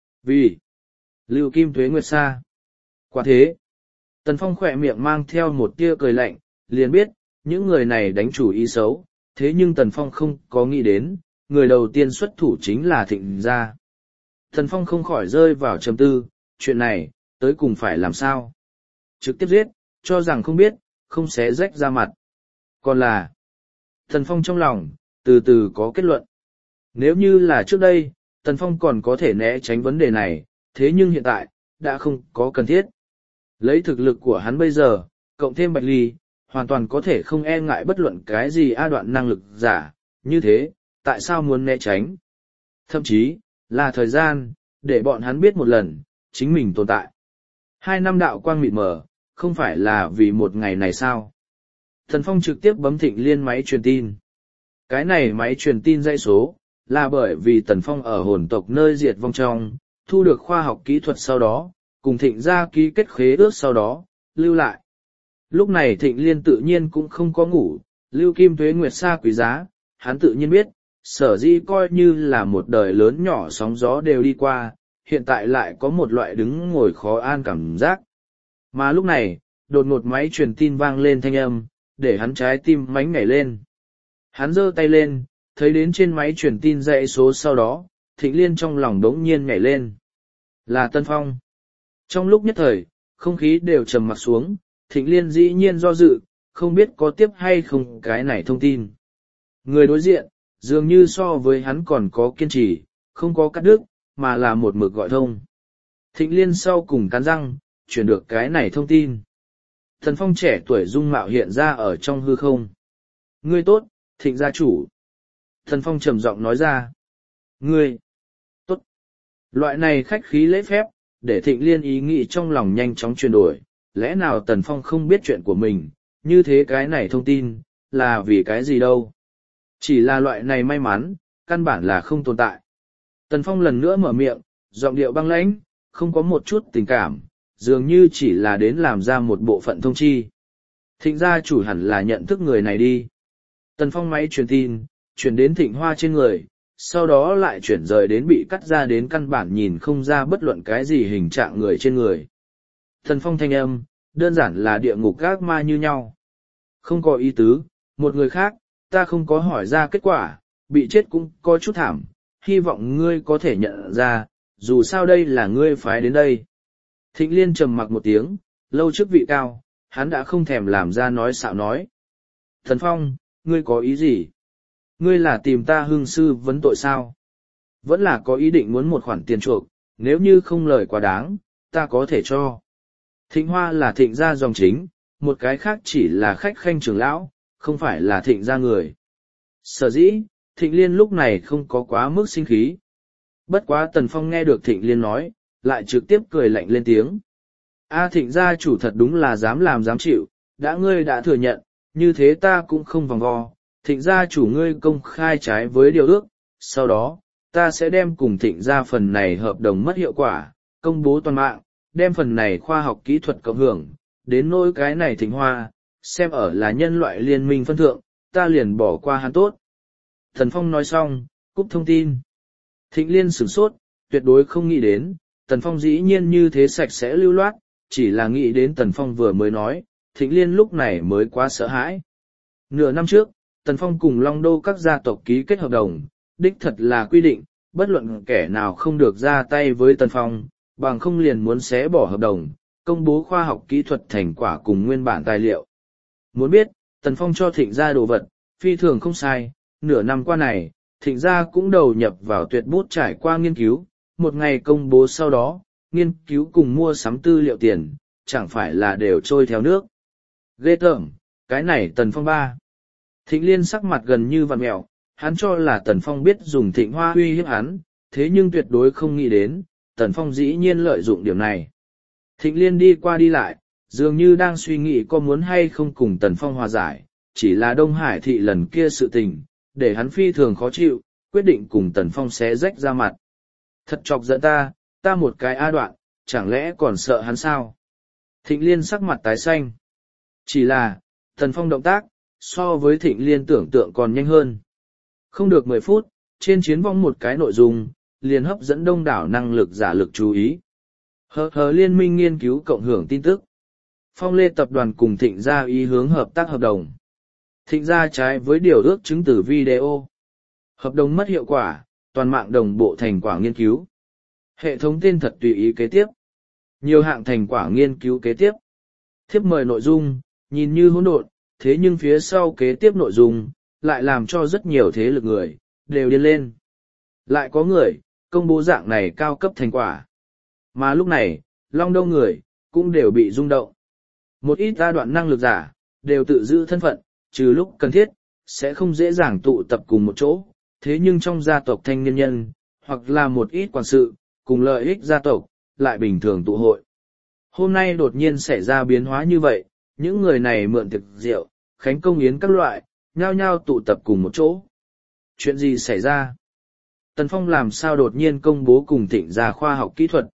S1: Vì Lưu Kim Tuế Nguyệt Sa. Quả thế. Tần Phong khỏe miệng mang theo một tia cười lạnh, liền biết, những người này đánh chủ ý xấu, thế nhưng Tần Phong không có nghĩ đến, người đầu tiên xuất thủ chính là Thịnh gia. Tần Phong không khỏi rơi vào trầm tư, chuyện này, tới cùng phải làm sao? Trực tiếp giết, cho rằng không biết, không xé rách ra mặt. Còn là, Tần Phong trong lòng, từ từ có kết luận. Nếu như là trước đây, Tần Phong còn có thể né tránh vấn đề này, thế nhưng hiện tại, đã không có cần thiết. Lấy thực lực của hắn bây giờ, cộng thêm Bạch Ly, hoàn toàn có thể không e ngại bất luận cái gì a đoạn năng lực giả, như thế, tại sao muốn né tránh? Thậm chí, là thời gian, để bọn hắn biết một lần, chính mình tồn tại. Hai năm đạo quang mịt mờ, không phải là vì một ngày này sao? Thần Phong trực tiếp bấm Thịnh Liên máy truyền tin. Cái này máy truyền tin dãy số, là bởi vì Tần Phong ở hồn tộc nơi diệt vong trong, thu được khoa học kỹ thuật sau đó, cùng Thịnh gia ký kết khế ước sau đó, lưu lại. Lúc này Thịnh Liên tự nhiên cũng không có ngủ, Lưu Kim Tuế Nguyệt Sa quý giá, hắn tự nhiên biết, sở dĩ coi như là một đời lớn nhỏ sóng gió đều đi qua, hiện tại lại có một loại đứng ngồi khó an cảm giác. Mà lúc này, đột ngột máy truyền tin vang lên thanh âm, để hắn trái tim mánh nhảy lên. Hắn giơ tay lên, thấy đến trên máy truyền tin dãy số sau đó, Thịnh Liên trong lòng đống nhiên nhảy lên. Là Tân Phong. Trong lúc nhất thời, không khí đều trầm mặc xuống, Thịnh Liên dĩ nhiên do dự, không biết có tiếp hay không cái này thông tin. Người đối diện, dường như so với hắn còn có kiên trì, không có cắt đứt, mà là một mực gọi thông. Thịnh Liên sau cùng cắn răng, chuyển được cái này thông tin. Thần Phong trẻ tuổi dung mạo hiện ra ở trong hư không. Ngươi tốt, Thịnh gia chủ. Thần Phong trầm giọng nói ra. Ngươi, tốt. Loại này khách khí lễ phép, để Thịnh Liên ý nghĩ trong lòng nhanh chóng chuyển đổi. Lẽ nào Tần Phong không biết chuyện của mình, như thế cái này thông tin, là vì cái gì đâu. Chỉ là loại này may mắn, căn bản là không tồn tại. Tần Phong lần nữa mở miệng, giọng điệu băng lãnh, không có một chút tình cảm, dường như chỉ là đến làm ra một bộ phận thông chi. Thịnh gia chủ hẳn là nhận thức người này đi. Tần Phong máy truyền tin, chuyển đến Thịnh Hoa trên người, sau đó lại chuyển rời đến bị cắt ra đến căn bản nhìn không ra bất luận cái gì hình trạng người trên người. Tần Phong thanh âm, đơn giản là địa ngục gác ma như nhau. Không có ý tứ, một người khác, ta không có hỏi ra kết quả, bị chết cũng có chút thảm, hy vọng ngươi có thể nhận ra, dù sao đây là ngươi phái đến đây. Thịnh Liên trầm mặc một tiếng, lâu chức vị cao, hắn đã không thèm làm ra nói xạo nói. Thần Phong, ngươi có ý gì? Ngươi là tìm ta hương sư vấn tội sao? Vẫn là có ý định muốn một khoản tiền chuộc, nếu như không lời quá đáng, ta có thể cho. Thịnh Hoa là Thịnh gia dòng chính, một cái khác chỉ là khách khanh trưởng lão, không phải là Thịnh gia người. Sở dĩ, Thịnh Liên lúc này không có quá mức sinh khí. Bất quá Tần Phong nghe được Thịnh Liên nói, lại trực tiếp cười lạnh lên tiếng. A Thịnh gia chủ thật đúng là dám làm dám chịu, đã ngươi đã thừa nhận, như thế ta cũng không vòng vo. Thịnh gia chủ ngươi công khai trái với điều ước, sau đó, ta sẽ đem cùng Thịnh gia phần này hợp đồng mất hiệu quả, công bố toàn mạng, đem phần này khoa học kỹ thuật cộng hưởng, đến nỗi cái này Thịnh Hoa, xem ở là nhân loại liên minh phân thượng, ta liền bỏ qua hắn tốt. Thần Phong nói xong, cúp thông tin. Thịnh Liên sửng sốt, tuyệt đối không nghĩ đến, Tần Phong dĩ nhiên như thế sạch sẽ lưu loát, chỉ là nghĩ đến Tần Phong vừa mới nói, Thịnh Liên lúc này mới quá sợ hãi. Nửa năm trước, Tần Phong cùng Long Đô các gia tộc ký kết hợp đồng, đích thật là quy định, bất luận kẻ nào không được ra tay với Tần Phong, bằng không liền muốn xé bỏ hợp đồng, công bố khoa học kỹ thuật thành quả cùng nguyên bản tài liệu. Muốn biết, Tần Phong cho Thịnh gia đồ vật, phi thường không sai, nửa năm qua này, Thịnh gia cũng đầu nhập vào tuyệt bút trải qua nghiên cứu, một ngày công bố sau đó, nghiên cứu cùng mua sắm tư liệu tiền, chẳng phải là đều trôi theo nước. Ghê tởm, cái này Tần Phong ba. Thịnh Liên sắc mặt gần như vặn mẹo, hắn cho là Tần Phong biết dùng Thịnh Hoa uy hiếp hắn, thế nhưng tuyệt đối không nghĩ đến, Tần Phong dĩ nhiên lợi dụng điểm này. Thịnh Liên đi qua đi lại, dường như đang suy nghĩ có muốn hay không cùng Tần Phong hòa giải, chỉ là Đông Hải thị lần kia sự tình, để hắn phi thường khó chịu, quyết định cùng Tần Phong xé rách ra mặt. Thật chọc giận ta, ta một cái A Đoạn, chẳng lẽ còn sợ hắn sao? Thịnh Liên sắc mặt tái xanh. Chỉ là, Tần Phong động tác, so với Thịnh Liên tưởng tượng còn nhanh hơn. Không được mười phút, trên chiến vong một cái nội dung, liền hấp dẫn đông đảo năng lực giả lực chú ý. Hờ hờ liên minh nghiên cứu cộng hưởng tin tức. Phong Lê tập đoàn cùng Thịnh gia ý hướng hợp tác hợp đồng. Thịnh gia trái với điều ước chứng từ video. Hợp đồng mất hiệu quả, toàn mạng đồng bộ thành quả nghiên cứu. Hệ thống tên thật tùy ý kế tiếp. Nhiều hạng thành quả nghiên cứu kế tiếp. Thiếp mời nội dung, nhìn như hỗn độn, thế nhưng phía sau kế tiếp nội dung, lại làm cho rất nhiều thế lực người, đều điên lên. Lại có người, công bố dạng này cao cấp thành quả. Mà lúc này, Long Đô người, cũng đều bị rung động. Một ít giai đoạn năng lực giả, đều tự giữ thân phận, trừ lúc cần thiết, sẽ không dễ dàng tụ tập cùng một chỗ. Thế nhưng trong gia tộc thanh niên nhân, hoặc là một ít quản sự, cùng lợi ích gia tộc, lại bình thường tụ hội. Hôm nay đột nhiên xảy ra biến hóa như vậy, những người này mượn tiệc rượu, khánh công yến các loại, nhao nhao tụ tập cùng một chỗ. Chuyện gì xảy ra? Tần Phong làm sao đột nhiên công bố cùng Thịnh gia khoa học kỹ thuật?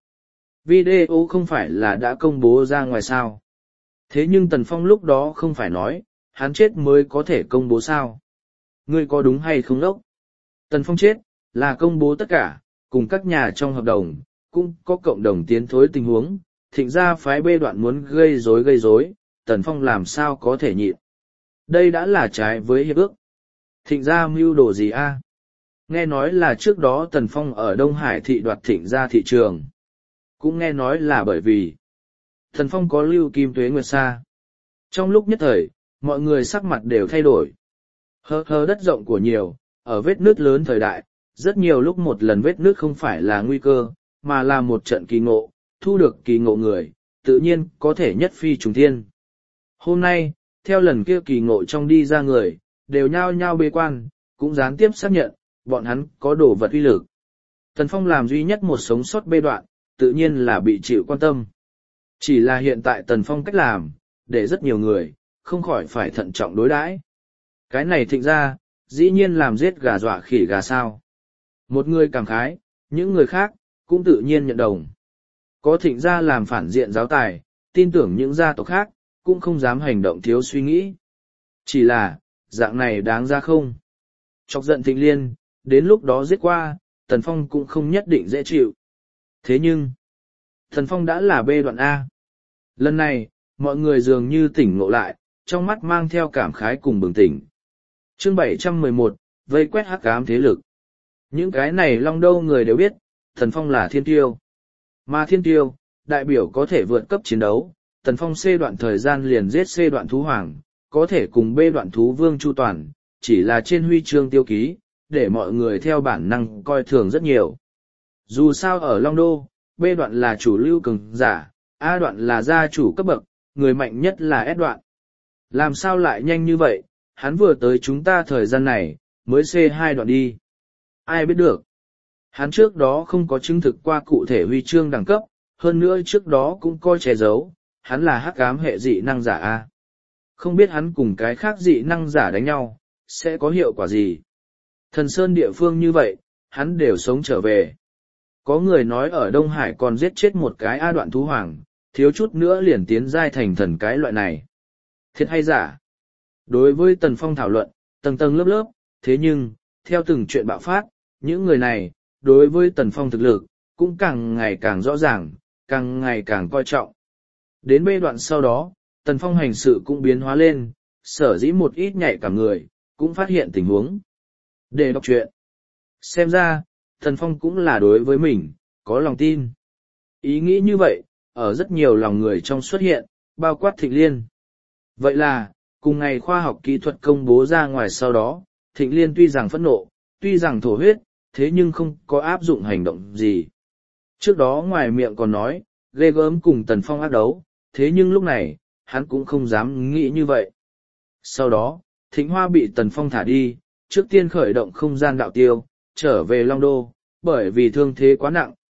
S1: Video không phải là đã công bố ra ngoài sao? Thế nhưng Tần Phong lúc đó không phải nói, hắn chết mới có thể công bố sao? Ngươi có đúng hay không đốc? Tần Phong chết, là công bố tất cả, cùng các nhà trong hợp đồng, cũng có cộng đồng tiến thối tình huống, Thịnh gia phái bê đoạn muốn gây rối gây rối, Tần Phong làm sao có thể nhịn. Đây đã là trái với hiệp ước. Thịnh gia mưu đồ gì a? Nghe nói là trước đó Tần Phong ở Đông Hải thị đoạt Thịnh gia thị trường. Cũng nghe nói là bởi vì Tần Phong có lưu kim tuế nguyệt sa. Trong lúc nhất thời, mọi người sắc mặt đều thay đổi. Hơ hơ đất rộng của nhiều, ở vết nước lớn thời đại, rất nhiều lúc một lần vết nước không phải là nguy cơ, mà là một trận kỳ ngộ, thu được kỳ ngộ người, tự nhiên có thể nhất phi trùng thiên. Hôm nay, theo lần kia kỳ ngộ trong đi ra người, đều nhao nhao bế quan, cũng gián tiếp xác nhận, bọn hắn có đồ vật uy lực. Tần Phong làm duy nhất một sống sót bê đoạn, tự nhiên là bị chịu quan tâm. Chỉ là hiện tại Tần Phong cách làm, để rất nhiều người, không khỏi phải thận trọng đối đãi. Cái này Thịnh ra, dĩ nhiên làm giết gà dọa khỉ gà sao. Một người cảm khái, những người khác, cũng tự nhiên nhận đồng. Có Thịnh ra làm phản diện giáo tài, tin tưởng những gia tộc khác, cũng không dám hành động thiếu suy nghĩ. Chỉ là, dạng này đáng ra không? Chọc giận Thịnh Liên, đến lúc đó giết qua, Tần Phong cũng không nhất định dễ chịu. Thế nhưng, Tần Phong đã là bê đoạn A. Lần này, mọi người dường như tỉnh ngộ lại, trong mắt mang theo cảm khái cùng bừng tỉnh. Chương bảy trăm mười một, vây quét hắc ám thế lực. Những cái này Long Đô người đều biết, Tần Phong là thiên tiêu. Mà thiên tiêu, đại biểu có thể vượt cấp chiến đấu, Tần Phong C đoạn thời gian liền giết C đoạn thú hoàng, có thể cùng B đoạn thú vương chu toàn, chỉ là trên huy chương tiêu ký, để mọi người theo bản năng coi thường rất nhiều. Dù sao ở Long Đô, B đoạn là chủ lưu cường giả, A đoạn là gia chủ cấp bậc, người mạnh nhất là S đoạn. Làm sao lại nhanh như vậy, hắn vừa tới chúng ta thời gian này, mới C hai đoạn đi. Ai biết được. Hắn trước đó không có chứng thực qua cụ thể huy chương đẳng cấp, hơn nữa trước đó cũng coi che giấu, hắn là hắc ám hệ dị năng giả A. Không biết hắn cùng cái khác dị năng giả đánh nhau, sẽ có hiệu quả gì. Thần Sơn địa phương như vậy, hắn đều sống trở về. Có người nói ở Đông Hải còn giết chết một cái A đoạn thú hoàng, thiếu chút nữa liền tiến giai thành thần cái loại này. Thiệt hay giả? Đối với Tần Phong thảo luận, tầng tầng lớp lớp, thế nhưng, theo từng chuyện bạo phát, những người này, đối với Tần Phong thực lực, cũng càng ngày càng rõ ràng, càng ngày càng coi trọng. Đến bê đoạn sau đó, Tần Phong hành sự cũng biến hóa lên, sở dĩ một ít nhạy cả người, cũng phát hiện tình huống. Để đọc truyện. Xem ra, Tần Phong cũng là đối với mình, có lòng tin. Ý nghĩ như vậy, ở rất nhiều lòng người trong xuất hiện, bao quát Thịnh Liên. Vậy là, cùng ngày khoa học kỹ thuật công bố ra ngoài sau đó, Thịnh Liên tuy rằng phẫn nộ, tuy rằng thổ huyết, thế nhưng không có áp dụng hành động gì. Trước đó ngoài miệng còn nói, ghê gớm cùng Tần Phong ác đấu, thế nhưng lúc này, hắn cũng không dám nghĩ như vậy. Sau đó, Thịnh Hoa bị Tần Phong thả đi, trước tiên khởi động không gian đạo tiêu, trở về Long Đô, bởi vì thương thế quá nặng,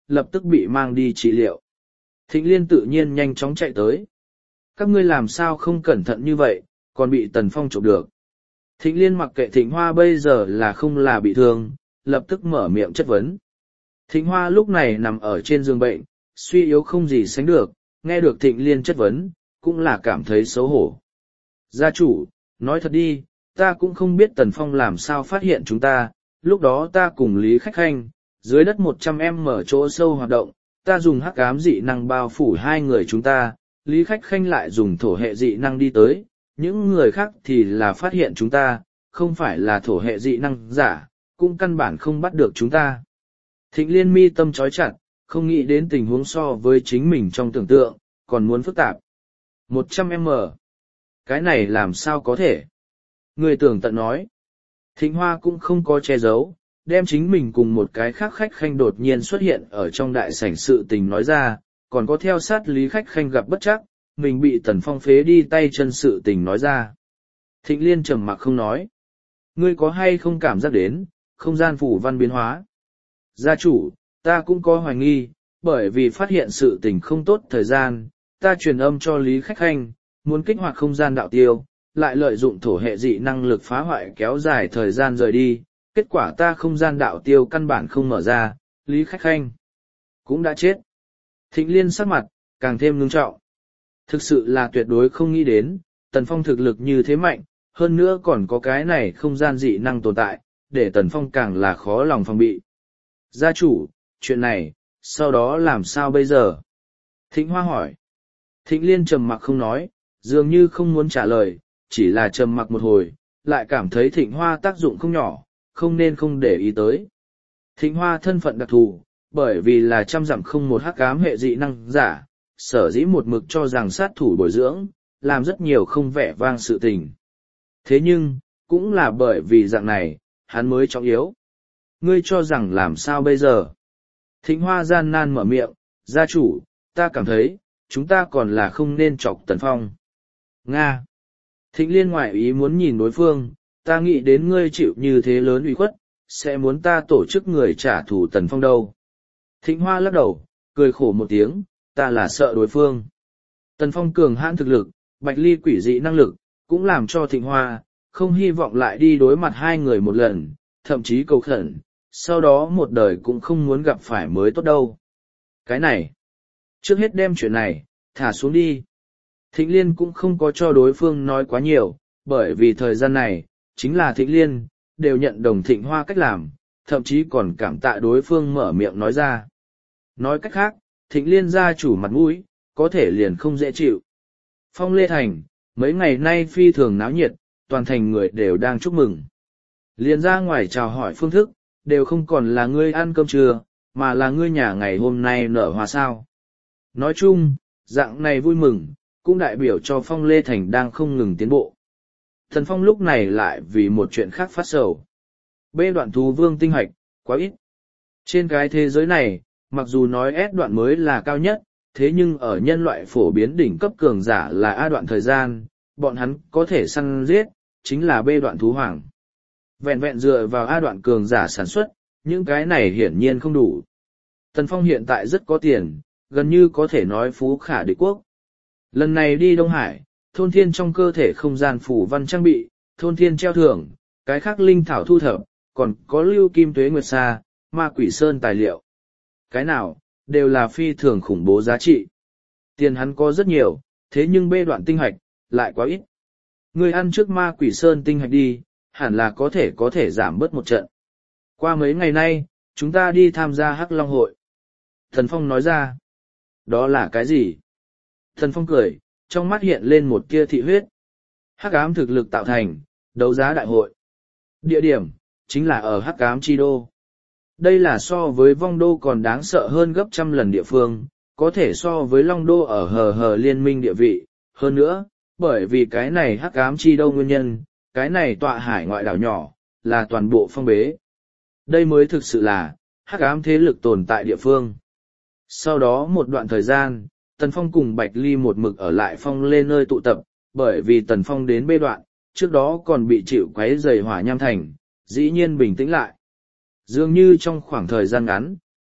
S1: lập tức bị mang đi trị liệu. Thịnh Liên tự nhiên nhanh chóng chạy tới. Các ngươi làm sao không cẩn thận như vậy, còn bị Tần Phong chụp được. Thịnh Liên mặc kệ Thịnh Hoa bây giờ là không là bị thương, lập tức mở miệng chất vấn. Thịnh Hoa lúc này nằm ở trên giường bệnh, suy yếu không gì sánh được, nghe được Thịnh Liên chất vấn, cũng là cảm thấy xấu hổ. Gia chủ, nói thật đi, ta cũng không biết Tần Phong làm sao phát hiện chúng ta, lúc đó ta cùng Lý Khách Khanh, dưới đất một trăm em mở chỗ sâu hoạt động, ta dùng hắc ám dị năng bao phủ hai người chúng ta, Lý Khách Khanh lại dùng thổ hệ dị năng đi tới, những người khác thì là phát hiện chúng ta, không phải là thổ hệ dị năng giả, cũng căn bản không bắt được chúng ta. Thịnh Liên mi tâm trói chặt, không nghĩ đến tình huống so với chính mình trong tưởng tượng, còn muốn phức tạp. một trăm em mở. Cái này làm sao có thể? Người tưởng tận nói. Thịnh Hoa cũng không có che giấu, đem chính mình cùng một cái khác Khách Khanh đột nhiên xuất hiện ở trong đại sảnh sự tình nói ra, còn có theo sát Lý Khách Khanh gặp bất chắc, mình bị Tần Phong phế đi tay chân sự tình nói ra. Thịnh Liên trầm mặc không nói. Ngươi có hay không cảm giác đến, không gian phủ văn biến hóa? Gia chủ, ta cũng có hoài nghi, bởi vì phát hiện sự tình không tốt thời gian, ta truyền âm cho Lý Khách Khanh, muốn kích hoạt không gian đạo tiêu, lại lợi dụng thổ hệ dị năng lực phá hoại kéo dài thời gian rời đi, kết quả ta không gian đạo tiêu căn bản không mở ra, Lý Khách Khanh cũng đã chết. Thịnh Liên sắc mặt, càng thêm ngưng trọng. Thực sự là tuyệt đối không nghĩ đến, Tần Phong thực lực như thế mạnh, hơn nữa còn có cái này không gian dị năng tồn tại, để Tần Phong càng là khó lòng phòng bị. Gia chủ, chuyện này, sau đó làm sao bây giờ? Thịnh Hoa hỏi. Thịnh Liên trầm mặc không nói, dường như không muốn trả lời, chỉ là trầm mặc một hồi, lại cảm thấy Thịnh Hoa tác dụng không nhỏ, không nên không để ý tới. Thịnh Hoa thân phận đặc thù, bởi vì là trăm dặm không một hắc ám hệ dị năng giả, sở dĩ một mực cho rằng sát thủ bồi dưỡng, làm rất nhiều không vẻ vang sự tình. Thế nhưng, cũng là bởi vì dạng này, hắn mới trọng yếu. Ngươi cho rằng làm sao bây giờ? Thịnh Hoa gian nan mở miệng, gia chủ, ta cảm thấy, chúng ta còn là không nên chọc Tần Phong. Nga. Thịnh Liên ngoại ý muốn nhìn đối phương, ta nghĩ đến ngươi chịu như thế lớn uy khuất, sẽ muốn ta tổ chức người trả thù Tần Phong đâu. Thịnh Hoa lắc đầu, cười khổ một tiếng, ta là sợ đối phương. Tần Phong cường hãn thực lực, Bạch Ly quỷ dị năng lực, cũng làm cho Thịnh Hoa, không hy vọng lại đi đối mặt hai người một lần, thậm chí cầu khẩn, sau đó một đời cũng không muốn gặp phải mới tốt đâu. Cái này, trước hết đem chuyện này, thả xuống đi. Thịnh Liên cũng không có cho đối phương nói quá nhiều, bởi vì thời gian này, chính là Thịnh Liên, đều nhận đồng Thịnh Hoa cách làm, thậm chí còn cảm tạ đối phương mở miệng nói ra. Nói cách khác, Thịnh Liên gia chủ mặt mũi, có thể liền không dễ chịu. Phong Lê Thành, mấy ngày nay phi thường náo nhiệt, toàn thành người đều đang chúc mừng. Liền ra ngoài chào hỏi phương thức, đều không còn là ngươi ăn cơm trưa, mà là ngươi nhà ngày hôm nay nở hoa sao. Nói chung, dạng này vui mừng, cũng đại biểu cho Phong Lê Thành đang không ngừng tiến bộ. Thần Phong lúc này lại vì một chuyện khác phát sầu. Bê đoạn thú vương tinh hoạch, quá ít. Trên cái thế giới này, mặc dù nói S đoạn mới là cao nhất, thế nhưng ở nhân loại phổ biến đỉnh cấp cường giả là A đoạn thời gian, bọn hắn có thể săn giết, chính là B đoạn thú hoàng. Vẹn vẹn dựa vào A đoạn cường giả sản xuất, những cái này hiển nhiên không đủ. Tần Phong hiện tại rất có tiền, gần như có thể nói phú khả địch quốc. Lần này đi Đông Hải, thôn thiên trong cơ thể không gian phủ văn trang bị, thôn thiên treo thưởng, cái khác linh thảo thu thập, còn có lưu kim tuế nguyệt sa, ma quỷ sơn tài liệu. Cái nào, đều là phi thường khủng bố giá trị. Tiền hắn có rất nhiều, thế nhưng bê đoạn tinh hạch, lại quá ít. Người ăn trước ma quỷ sơn tinh hạch đi, hẳn là có thể có thể giảm bớt một trận. Qua mấy ngày nay, chúng ta đi tham gia Hắc Long hội. Thần Phong nói ra. Đó là cái gì? Thần Phong cười, trong mắt hiện lên một tia thị huyết. Hắc ám thực lực tạo thành, đấu giá đại hội. Địa điểm, chính là ở Hắc ám chi đô. Đây là so với vong đô còn đáng sợ hơn gấp trăm lần địa phương, có thể so với long đô ở hờ hờ liên minh địa vị. Hơn nữa, bởi vì cái này Hắc ám chi đô nguyên nhân, cái này tọa hải ngoại đảo nhỏ, là toàn bộ phong bế. Đây mới thực sự là, Hắc ám thế lực tồn tại địa phương. Sau đó một đoạn thời gian, Tần Phong cùng Bạch Ly một mực ở lại phong lên nơi tụ tập, bởi vì Tần Phong đến bê đoạn, trước đó còn bị chịu quấy rầy hỏa nham thành, dĩ nhiên bình tĩnh lại. Dường như trong khoảng thời gian ngắn,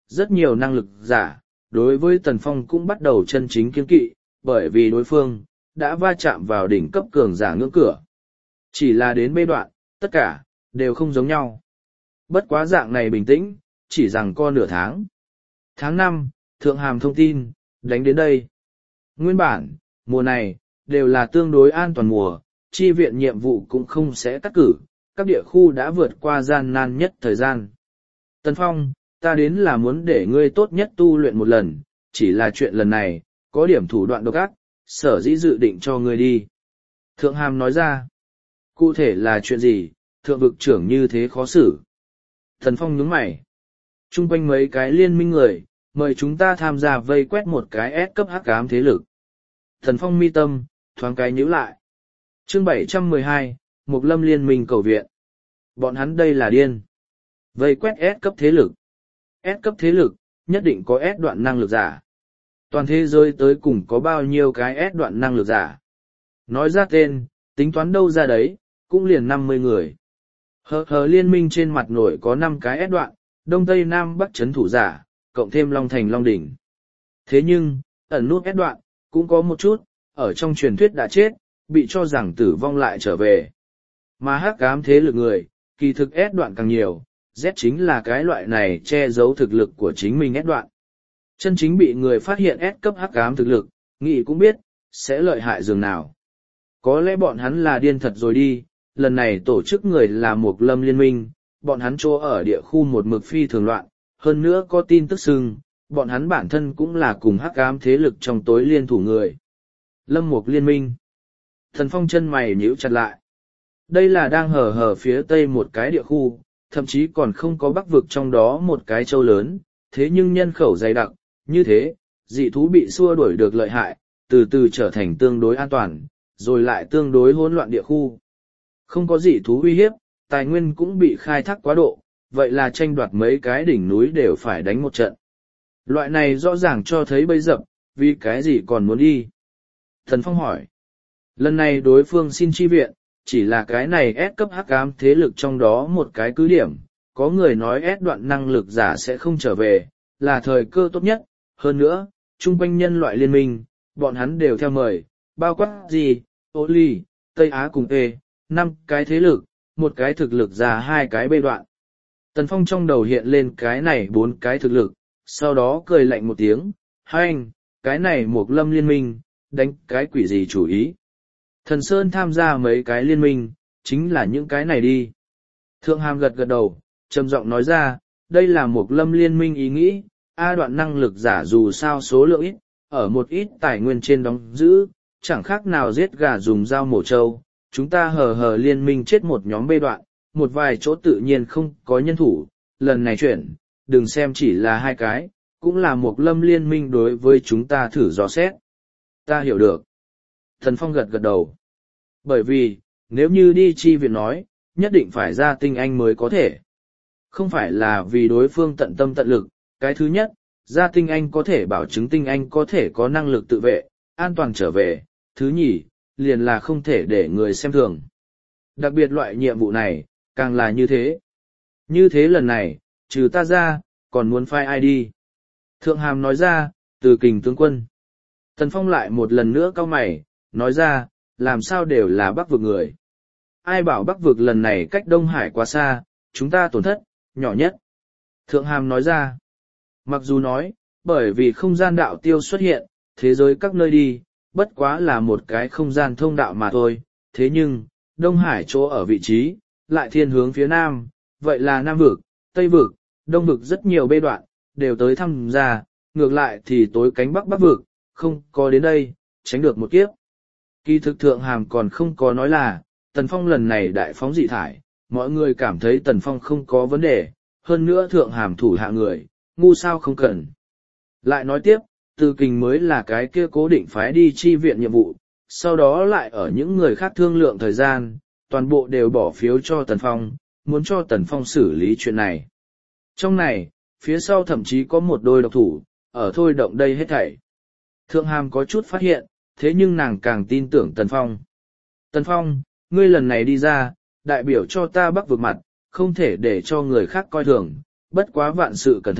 S1: rất nhiều năng lực giả, đối với Tần Phong cũng bắt đầu chân chính kiên kỵ, bởi vì đối phương đã va chạm vào đỉnh cấp cường giả ngưỡng cửa. Chỉ là đến bê đoạn, tất cả đều không giống nhau. Bất quá dạng này bình tĩnh, chỉ rằng co nửa tháng. Tháng năm, Thượng Hàm thông tin, đánh đến đây. Nguyên bản, mùa này, đều là tương đối an toàn mùa, chi viện nhiệm vụ cũng không sẽ cắt cử, các địa khu đã vượt qua gian nan nhất thời gian. Tần Phong, ta đến là muốn để ngươi tốt nhất tu luyện một lần, chỉ là chuyện lần này, có điểm thủ đoạn độc ác, sở dĩ dự định cho ngươi đi. Thượng Hàm nói ra, cụ thể là chuyện gì, thượng vực trưởng như thế khó xử. Tần Phong nhướng mày. Trung quanh mấy cái liên minh người, mời chúng ta tham gia vây quét một cái S cấp hắc ám thế lực. Tần Phong mi tâm, thoáng cái nhíu lại. Chương bảy trăm mười hai, Mộc Lâm liên minh cầu viện. Bọn hắn đây là điên. Vây quét S cấp thế lực. S cấp thế lực, nhất định có S đoạn năng lực giả. Toàn thế giới tới cùng có bao nhiêu cái S đoạn năng lực giả. Nói ra tên, tính toán đâu ra đấy, cũng liền năm mươi người. Hờ hờ liên minh trên mặt nổi có năm cái S đoạn, Đông Tây Nam Bắc chấn thủ giả, cộng thêm Long Thành Long Đỉnh. Thế nhưng, ẩn nút S đoạn, cũng có một chút, ở trong truyền thuyết đã chết, bị cho rằng tử vong lại trở về. Mà hắc ám thế lực người, kỳ thực S đoạn càng nhiều, Z chính là cái loại này che giấu thực lực của chính mình S đoạn. Chân chính bị người phát hiện S cấp hắc ám thực lực, nghĩ cũng biết, sẽ lợi hại dường nào. Có lẽ bọn hắn là điên thật rồi đi, lần này tổ chức người là Mộc Lâm liên minh, bọn hắn chỗ ở địa khu một mực phi thường loạn, hơn nữa có tin tức xưng, bọn hắn bản thân cũng là cùng hắc ám thế lực trong tối liên thủ người. Lâm Mộc liên minh. Thần Phong chân mày nhíu chặt lại. Đây là đang hở hở phía tây một cái địa khu, thậm chí còn không có bắc vực trong đó một cái châu lớn, thế nhưng nhân khẩu dày đặc, như thế, dị thú bị xua đuổi được lợi hại, từ từ trở thành tương đối an toàn, rồi lại tương đối hỗn loạn địa khu. Không có dị thú uy hiếp, tài nguyên cũng bị khai thác quá độ, vậy là tranh đoạt mấy cái đỉnh núi đều phải đánh một trận. Loại này rõ ràng cho thấy bấy dập, vì cái gì còn muốn đi? Thần Phong hỏi. Lần này đối phương xin chi viện, chỉ là cái này S cấp hắc ám thế lực trong đó một cái cứ điểm, có người nói S đoạn năng lực giả sẽ không trở về, là thời cơ tốt nhất, hơn nữa, chung quanh nhân loại liên minh, bọn hắn đều theo mời, bao quát gì, Ô Ly, Tây Á cùng E, năm cái thế lực, một cái thực lực giả hai cái bê đoạn. Tần Phong trong đầu hiện lên cái này bốn cái thực lực, sau đó cười lạnh một tiếng, hai anh, cái này Mộc Lâm liên minh, đánh cái quỷ gì chủ ý. Thần Sơn tham gia mấy cái liên minh, chính là những cái này đi. Thượng Hàm gật gật đầu, trầm giọng nói ra, đây là Mộc Lâm liên minh ý nghĩ, A đoạn năng lực giả dù sao số lượng ít, ở một ít tài nguyên trên đóng giữ, chẳng khác nào giết gà dùng dao mổ trâu, chúng ta hờ hờ liên minh chết một nhóm bê đoạn, một vài chỗ tự nhiên không có nhân thủ, lần này chuyển, đừng xem chỉ là hai cái, cũng là Mộc Lâm liên minh đối với chúng ta thử dò xét. Ta hiểu được. Thần Phong gật gật đầu. Bởi vì, nếu như đi chi viện nói, nhất định phải ra tinh anh mới có thể. Không phải là vì đối phương tận tâm tận lực, cái thứ nhất, ra tinh anh có thể bảo chứng tinh anh có thể có năng lực tự vệ, an toàn trở về, thứ nhì, liền là không thể để người xem thường. Đặc biệt loại nhiệm vụ này, càng là như thế. Như thế lần này, trừ ta ra, còn muốn phái ai đi? Thượng Hàm nói ra, từ kình tướng quân. Tần Phong lại một lần nữa cau mày, nói ra, làm sao đều là bắc vực người. Ai bảo bắc vực lần này cách Đông Hải quá xa, chúng ta tổn thất, nhỏ nhất. Thượng Hàm nói ra, mặc dù nói, bởi vì không gian đạo tiêu xuất hiện, thế giới các nơi đi, bất quá là một cái không gian thông đạo mà thôi, thế nhưng, Đông Hải chỗ ở vị trí, lại thiên hướng phía Nam, vậy là Nam vực, Tây vực, Đông vực rất nhiều bê đoạn, đều tới thăm gia, ngược lại thì tối cánh Bắc Bắc vực, không có đến đây, tránh được một kiếp. Kỳ thực Thượng Hàm còn không có nói là, Tần Phong lần này đại phóng dị thải, mọi người cảm thấy Tần Phong không có vấn đề, hơn nữa Thượng Hàm thủ hạ người, ngu sao không cần. Lại nói tiếp, Từ Kình mới là cái kia cố định phái đi chi viện nhiệm vụ, sau đó lại ở những người khác thương lượng thời gian, toàn bộ đều bỏ phiếu cho Tần Phong, muốn cho Tần Phong xử lý chuyện này. Trong này, phía sau thậm chí có một đôi độc thủ, ở thôi động đây hết thảy. Thượng Hàm có chút phát hiện, thế nhưng nàng càng tin tưởng Tần Phong. Tần Phong, ngươi lần này đi ra, đại biểu cho ta Bắc vực mặt, không thể để cho người khác coi thường, bất quá vạn sự cẩn thận,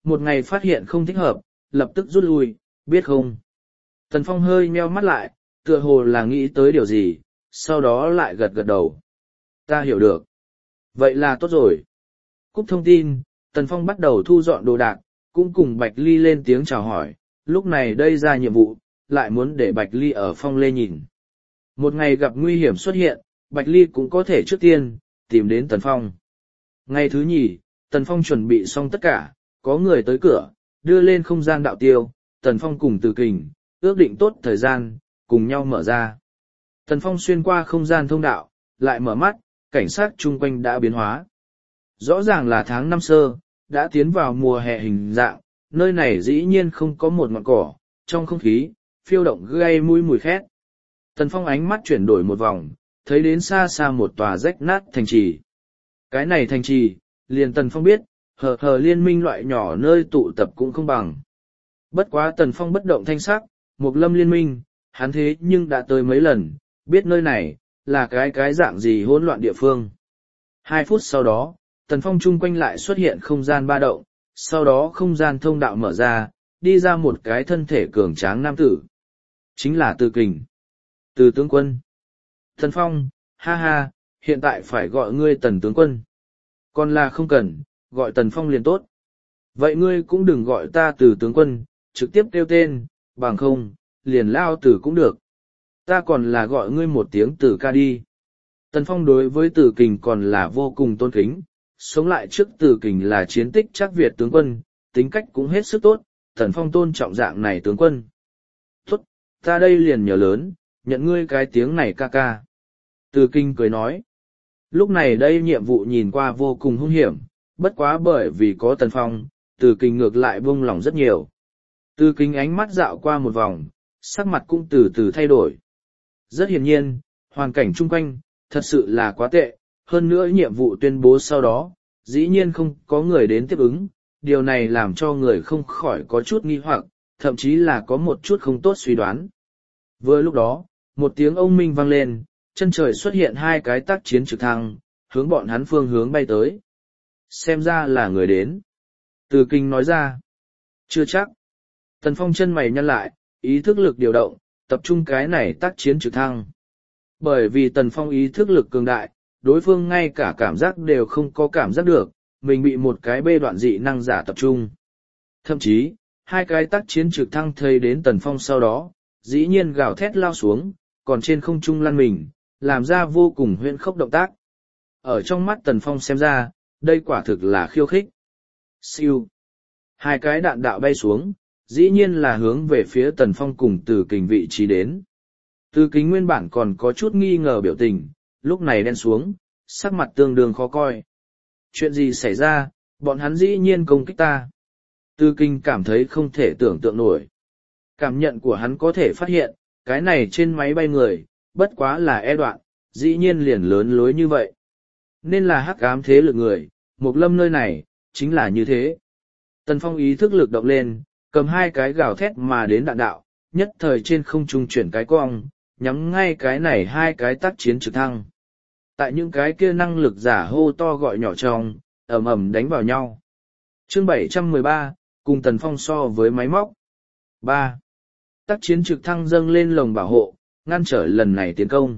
S1: một ngày phát hiện không thích hợp, lập tức rút lui, biết không? Tần Phong hơi meo mắt lại, tựa hồ là nghĩ tới điều gì, sau đó lại gật gật đầu. Ta hiểu được. Vậy là tốt rồi. Cúp thông tin, Tần Phong bắt đầu thu dọn đồ đạc, cũng cùng Bạch Ly lên tiếng chào hỏi, lúc này đây ra nhiệm vụ, lại muốn để Bạch Ly ở Phong Lê nhìn. Một ngày gặp nguy hiểm xuất hiện, Bạch Ly cũng có thể trước tiên, tìm đến Tần Phong. Ngày thứ nhì, Tần Phong chuẩn bị xong tất cả, có người tới cửa, đưa lên không gian đạo tiêu, Tần Phong cùng Từ Kình, ước định tốt thời gian, cùng nhau mở ra. Tần Phong xuyên qua không gian thông đạo, lại mở mắt, cảnh sát chung quanh đã biến hóa. Rõ ràng là tháng năm sơ, đã tiến vào mùa hè hình dạng, nơi này dĩ nhiên không có một ngọn cỏ, trong không khí, phiêu động gây mùi mùi khét. Tần Phong ánh mắt chuyển đổi một vòng, thấy đến xa xa một tòa rách nát thành trì. Cái này thành trì, liền Tần Phong biết, hờ hờ liên minh loại nhỏ nơi tụ tập cũng không bằng. Bất quá Tần Phong bất động thanh sắc, Mộc Lâm liên minh, hắn thế nhưng đã tới mấy lần, biết nơi này, là cái cái dạng gì hỗn loạn địa phương. Hai phút sau đó, Tần Phong chung quanh lại xuất hiện không gian ba động, sau đó không gian thông đạo mở ra, đi ra một cái thân thể cường tráng nam tử. Chính là Từ Kình. Từ tướng quân. Tần Phong, ha ha, hiện tại phải gọi ngươi Tần tướng quân. Còn là không cần, gọi Tần Phong liền tốt. Vậy ngươi cũng đừng gọi ta Từ tướng quân, trực tiếp kêu tên, bằng không, liền lao tử cũng được. Ta còn là gọi ngươi một tiếng Từ ca đi. Tần Phong đối với Từ Kình còn là vô cùng tôn kính, sống lại trước Từ Kình là chiến tích chắc Việt tướng quân, tính cách cũng hết sức tốt, Tần Phong tôn trọng dạng này tướng quân. Tốt, ta đây liền nhờ lớn, nhận ngươi cái tiếng này ca ca. Từ Kình cười nói. Lúc này đây nhiệm vụ nhìn qua vô cùng hung hiểm, bất quá bởi vì có Tần Phong, Từ Kình ngược lại buông lỏng rất nhiều. Từ Kình ánh mắt dạo qua một vòng, sắc mặt cũng từ từ thay đổi. Rất hiển nhiên, hoàn cảnh chung quanh, thật sự là quá tệ, hơn nữa nhiệm vụ tuyên bố sau đó, dĩ nhiên không có người đến tiếp ứng, điều này làm cho người không khỏi có chút nghi hoặc, thậm chí là có một chút không tốt suy đoán. Vừa lúc đó, một tiếng ông minh vang lên, chân trời xuất hiện hai cái tác chiến trực thăng, hướng bọn hắn phương hướng bay tới. Xem ra là người đến. Từ Kình nói ra. Chưa chắc. Tần Phong chân mày nhăn lại, ý thức lực điều động, tập trung cái này tác chiến trực thăng. Bởi vì Tần Phong ý thức lực cường đại, đối phương ngay cả cảm giác đều không có cảm giác được, mình bị một cái bê đoạn dị năng giả tập trung. Thậm chí, hai cái tác chiến trực thăng thấy đến Tần Phong sau đó, dĩ nhiên gào thét lao xuống, còn trên không trung lăn mình, làm ra vô cùng huyễn khốc động tác. Ở trong mắt Tần Phong xem ra, đây quả thực là khiêu khích. Siêu. Hai cái đạn đạo bay xuống, dĩ nhiên là hướng về phía Tần Phong cùng Từ Kình vị trí đến. Từ Kình nguyên bản còn có chút nghi ngờ biểu tình, lúc này đen xuống, sắc mặt tương đương khó coi. Chuyện gì xảy ra, bọn hắn dĩ nhiên công kích ta. Từ Kình cảm thấy không thể tưởng tượng nổi. Cảm nhận của hắn có thể phát hiện, cái này trên máy bay người, bất quá là e đoạn, dĩ nhiên liền lớn lối như vậy. Nên là hắc ám thế lực người, Mộc Lâm nơi này, chính là như thế. Tần Phong ý thức lực động lên, cầm hai cái gào thét mà đến đạn đạo, nhất thời trên không trung chuyển cái cong, nhắm ngay cái này hai cái tác chiến trực thăng. Tại những cái kia năng lực giả hô to gọi nhỏ trong, ầm ầm đánh vào nhau. Chương bảy trăm mười ba, cùng Tần Phong so với máy móc. ba. Tác chiến trực thăng dâng lên lồng bảo hộ, ngăn trở lần này tiến công.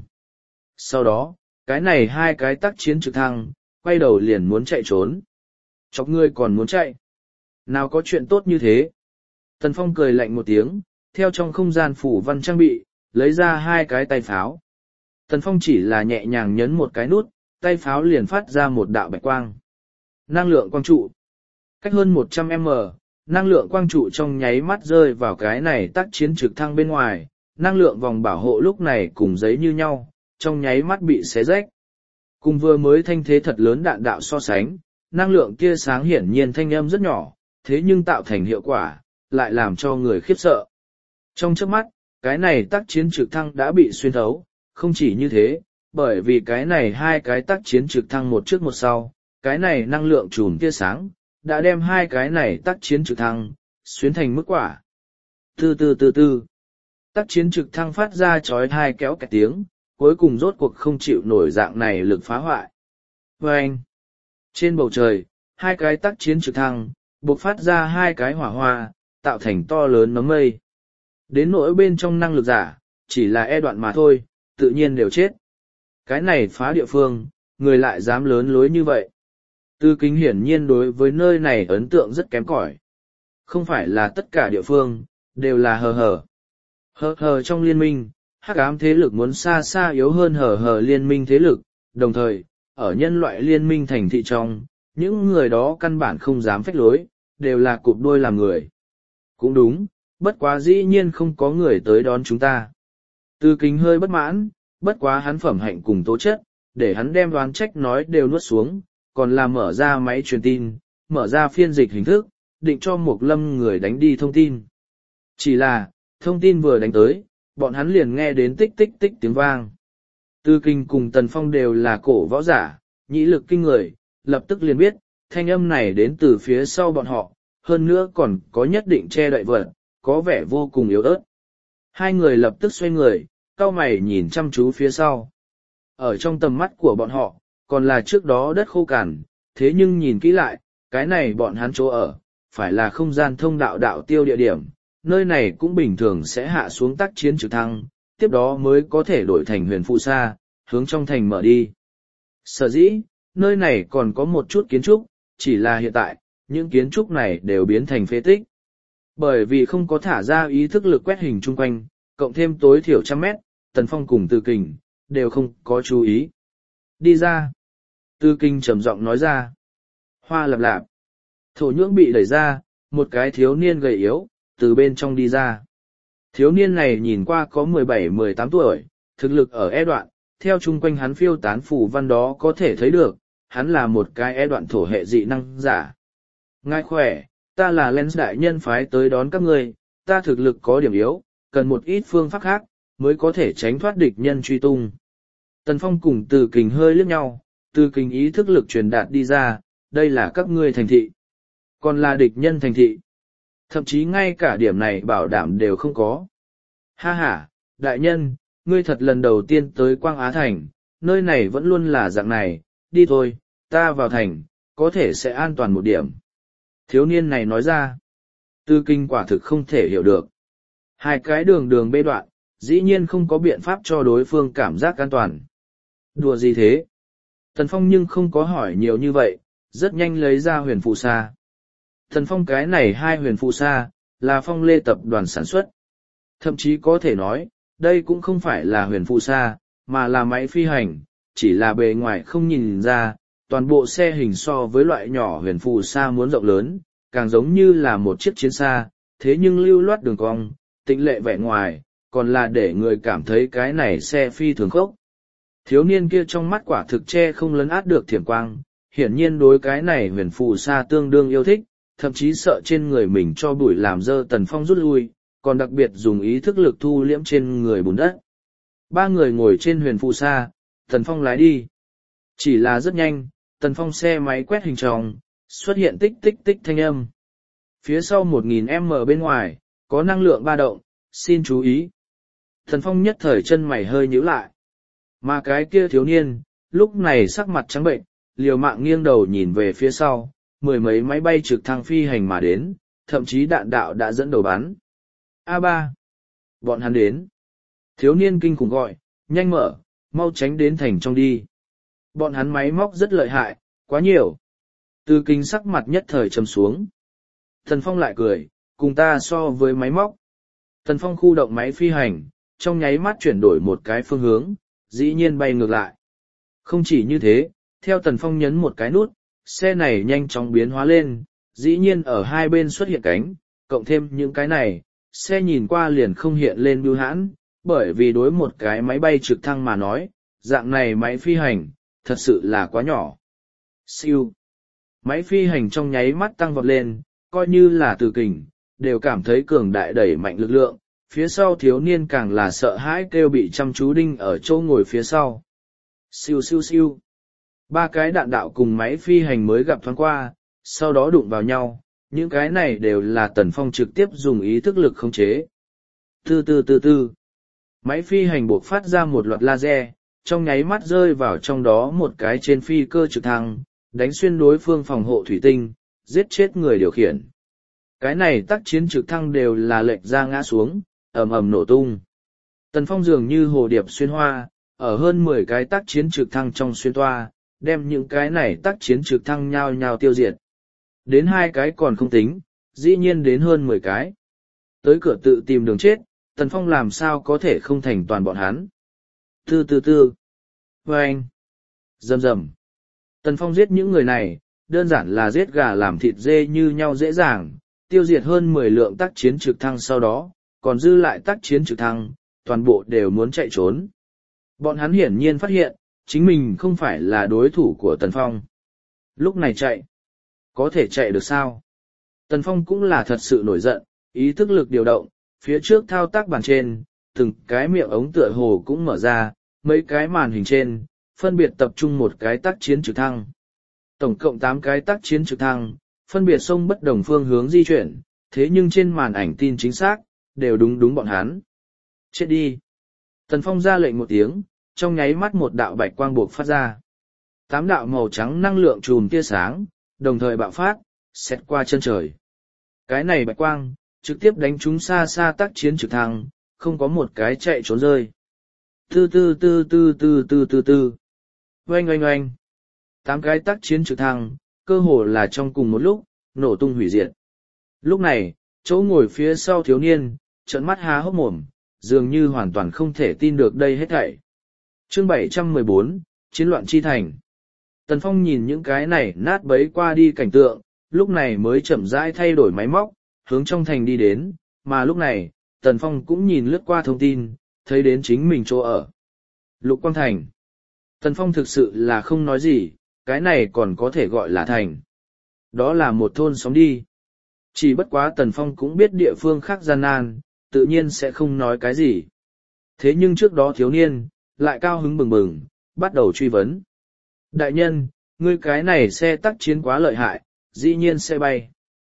S1: Sau đó, cái này hai cái tác chiến trực thăng, quay đầu liền muốn chạy trốn. Chọc ngươi còn muốn chạy. Nào có chuyện tốt như thế. Tần Phong cười lạnh một tiếng, theo trong không gian phủ văn trang bị, lấy ra hai cái tay pháo. Tần Phong chỉ là nhẹ nhàng nhấn một cái nút, tay pháo liền phát ra một đạo bạch quang. Năng lượng quang trụ. Cách hơn một trăm mét, năng lượng quang trụ trong nháy mắt rơi vào cái này tác chiến trực thăng bên ngoài, năng lượng vòng bảo hộ lúc này cùng giấy như nhau, trong nháy mắt bị xé rách. Cùng vừa mới thanh thế thật lớn đạn đạo so sánh, năng lượng kia sáng hiển nhiên thanh âm rất nhỏ, thế nhưng tạo thành hiệu quả, lại làm cho người khiếp sợ. Trong chớp mắt, cái này tác chiến trực thăng đã bị xuyên thấu, không chỉ như thế, bởi vì cái này hai cái tác chiến trực thăng một trước một sau, cái này năng lượng chùm tia sáng, đã đem hai cái này tác chiến trực thăng, xuyến thành mức quả. Từ từ từ từ, tác chiến trực thăng phát ra chói tai kéo kẹt tiếng, cuối cùng rốt cuộc không chịu nổi dạng này lực phá hoại. Vâng! Trên bầu trời, hai cái tác chiến trực thăng, buộc phát ra hai cái hỏa hoa, tạo thành to lớn nấm mây. Đến nỗi bên trong năng lực giả, chỉ là e đoạn mà thôi, tự nhiên đều chết. Cái này phá địa phương, người lại dám lớn lối như vậy. Tư Kính hiển nhiên đối với nơi này ấn tượng rất kém cỏi. Không phải là tất cả địa phương, đều là hờ hờ. Hờ hờ trong liên minh, hắc ám thế lực muốn xa xa yếu hơn hờ hờ liên minh thế lực, đồng thời, ở nhân loại liên minh thành thị trong, những người đó căn bản không dám phách lối, đều là cụp đuôi làm người. Cũng đúng, bất quá dĩ nhiên không có người tới đón chúng ta. Tư Kính hơi bất mãn, bất quá hắn phẩm hạnh cùng tố chất, để hắn đem đoán trách nói đều nuốt xuống, còn là mở ra máy truyền tin, mở ra phiên dịch hình thức, định cho Mục Lâm người đánh đi thông tin. Chỉ là, thông tin vừa đánh tới, bọn hắn liền nghe đến tích tích tích tiếng vang. Tư Kinh cùng Tần Phong đều là cổ võ giả, nhĩ lực kinh người, lập tức liền biết, thanh âm này đến từ phía sau bọn họ, hơn nữa còn có nhất định che đậy vật, có vẻ vô cùng yếu ớt. Hai người lập tức xoay người, cau mày nhìn chăm chú phía sau. Ở trong tầm mắt của bọn họ, còn là trước đó đất khô cằn, thế nhưng nhìn kỹ lại, cái này bọn hắn chỗ ở, phải là không gian thông đạo đạo tiêu địa điểm, nơi này cũng bình thường sẽ hạ xuống tác chiến trực thăng, tiếp đó mới có thể đổi thành huyền phụ sa, hướng trong thành mở đi. Sở dĩ, nơi này còn có một chút kiến trúc, chỉ là hiện tại, những kiến trúc này đều biến thành phế tích. Bởi vì không có thả ra ý thức lực quét hình chung quanh, cộng thêm tối thiểu trăm mét, Tần Phong cùng Từ Kình, đều không có chú ý. Đi ra. Tư Kinh trầm giọng nói ra. Hoa lạp lạp. Thổ nhưỡng bị đẩy ra, một cái thiếu niên gầy yếu, từ bên trong đi ra. Thiếu niên này nhìn qua có mười bảy mười tám tuổi, thực lực ở e đoạn, theo chung quanh hắn phiêu tán phù văn đó có thể thấy được, hắn là một cái e đoạn thổ hệ dị năng giả. Ngài khỏe, ta là Lens đại nhân phái tới đón các ngươi, ta thực lực có điểm yếu, cần một ít phương pháp khác, mới có thể tránh thoát địch nhân truy tung. Tần Phong cùng Từ Kình hơi liếc nhau, Từ Kình ý thức lực truyền đạt đi ra, đây là các ngươi thành thị. Còn là địch nhân thành thị. Thậm chí ngay cả điểm này bảo đảm đều không có. Ha ha, đại nhân, ngươi thật lần đầu tiên tới Quang Á Thành, nơi này vẫn luôn là dạng này, đi thôi, ta vào thành, có thể sẽ an toàn một điểm. Thiếu niên này nói ra, Tư Kinh quả thực không thể hiểu được. Hai cái đường đường bê đoạn, dĩ nhiên không có biện pháp cho đối phương cảm giác an toàn. Đùa gì thế? Tần Phong nhưng không có hỏi nhiều như vậy, rất nhanh lấy ra huyền phù sa. Tần Phong cái này hai huyền phù sa, là Phong Lê tập đoàn sản xuất. Thậm chí có thể nói, đây cũng không phải là huyền phù sa, mà là máy phi hành, chỉ là bề ngoài không nhìn ra, toàn bộ xe hình so với loại nhỏ huyền phù sa muốn rộng lớn, càng giống như là một chiếc chiến xa, thế nhưng lưu loát đường cong, tịnh lệ vẻ ngoài, còn là để người cảm thấy cái này xe phi thường khốc. Thiếu niên kia trong mắt quả thực che không lấn át được thiểm quang, hiển nhiên đối cái này huyền phù sa tương đương yêu thích, thậm chí sợ trên người mình cho bụi làm dơ. Tần Phong rút lui, còn đặc biệt dùng ý thức lực thu liễm trên người bùn đất. Ba người ngồi trên huyền phù sa, Tần Phong lái đi. Chỉ là rất nhanh, Tần Phong xe máy quét hình tròn, xuất hiện tích tích tích thanh âm. Phía sau một nghìn mét bên ngoài, có năng lượng ba động, xin chú ý. Tần Phong nhất thời chân mày hơi nhíu lại. Mà cái kia thiếu niên, lúc này sắc mặt trắng bệnh, liều mạng nghiêng đầu nhìn về phía sau, mười mấy máy bay trực thăng phi hành mà đến, thậm chí đạn đạo đã dẫn đầu bắn. A ba. Bọn hắn đến. Thiếu niên kinh khủng gọi, nhanh mở, mau tránh đến thành trong đi. Bọn hắn máy móc rất lợi hại, quá nhiều. Từ Kinh sắc mặt nhất thời trầm xuống. Tần Phong lại cười, cùng ta so với máy móc. Tần Phong khu động máy phi hành, trong nháy mắt chuyển đổi một cái phương hướng, dĩ nhiên bay ngược lại. Không chỉ như thế, theo Tần Phong nhấn một cái nút, xe này nhanh chóng biến hóa lên, dĩ nhiên ở hai bên xuất hiện cánh, cộng thêm những cái này, xe nhìn qua liền không hiện lên bưu hãn, bởi vì đối một cái máy bay trực thăng mà nói, dạng này máy phi hành, thật sự là quá nhỏ. Siêu. Máy phi hành trong nháy mắt tăng vọt lên, coi như là Từ Kình, đều cảm thấy cường đại đẩy mạnh lực lượng, phía sau thiếu niên càng là sợ hãi kêu bị chăm chú đinh ở chỗ ngồi phía sau. Siêu siêu siêu. Ba cái đạn đạo cùng máy phi hành mới gặp thoáng qua, sau đó đụng vào nhau, những cái này đều là Tần Phong trực tiếp dùng ý thức lực khống chế. Từ từ từ từ. Máy phi hành buộc phát ra một loạt laser, trong nháy mắt rơi vào trong đó một cái trên phi cơ trực thăng, đánh xuyên đối phương phòng hộ thủy tinh, giết chết người điều khiển. Cái này tác chiến trực thăng đều là lệch ra ngã xuống, ầm ầm nổ tung. Tần Phong dường như hồ điệp xuyên hoa, ở hơn mười cái tác chiến trực thăng trong xuyên toa, đem những cái này tác chiến trực thăng nhao nhao tiêu diệt. Đến hai cái còn không tính, dĩ nhiên đến hơn mười cái. Tới cửa tự tìm đường chết, Tần Phong làm sao có thể không thành toàn bọn hắn. Tư tư tư. Và anh. Rầm rầm. Tần Phong giết những người này, đơn giản là giết gà làm thịt dê như nhau dễ dàng, tiêu diệt hơn mười lượng tác chiến trực thăng sau đó, còn dư lại tác chiến trực thăng, toàn bộ đều muốn chạy trốn. Bọn hắn hiển nhiên phát hiện, chính mình không phải là đối thủ của Tần Phong. Lúc này chạy, có thể chạy được sao? Tần Phong cũng là thật sự nổi giận, ý thức lực điều động, phía trước thao tác bàn trên, từng cái miệng ống tựa hồ cũng mở ra, mấy cái màn hình trên, phân biệt tập trung một cái tác chiến trực thăng. Tổng cộng tám cái tác chiến trực thăng, phân biệt xông bất đồng phương hướng di chuyển, thế nhưng trên màn ảnh tin chính xác, đều đúng đúng bọn hắn. Chết đi! Tần Phong ra lệnh một tiếng, trong nháy mắt một đạo bạch quang buộc phát ra. Tám đạo màu trắng năng lượng chùm tia sáng, đồng thời bạo phát, xẹt qua chân trời. Cái này bạch quang, trực tiếp đánh trúng xa xa tác chiến trực thăng, không có một cái chạy trốn rơi. Tư tư tư tư tư tư tư tư. Oanh oanh oanh. Tám cái tác chiến trực thăng, cơ hồ là trong cùng một lúc, nổ tung hủy diệt. Lúc này, chỗ ngồi phía sau thiếu niên, trợn mắt há hốc mồm, dường như hoàn toàn không thể tin được đây hết thảy. Chương bảy trăm mười bốn, Chiến loạn chi thành. Tần Phong nhìn những cái này nát bấy qua đi cảnh tượng, lúc này mới chậm rãi thay đổi máy móc, hướng trong thành đi đến, mà lúc này, Tần Phong cũng nhìn lướt qua thông tin, thấy đến chính mình chỗ ở. Lục Quang Thành. Tần Phong thực sự là không nói gì, cái này còn có thể gọi là thành. Đó là một thôn xóm đi. Chỉ bất quá Tần Phong cũng biết địa phương khác gian nan, tự nhiên sẽ không nói cái gì. Thế nhưng trước đó thiếu niên, lại cao hứng bừng bừng, bắt đầu truy vấn. Đại nhân, ngươi cái này xe tác chiến quá lợi hại, dĩ nhiên sẽ bay.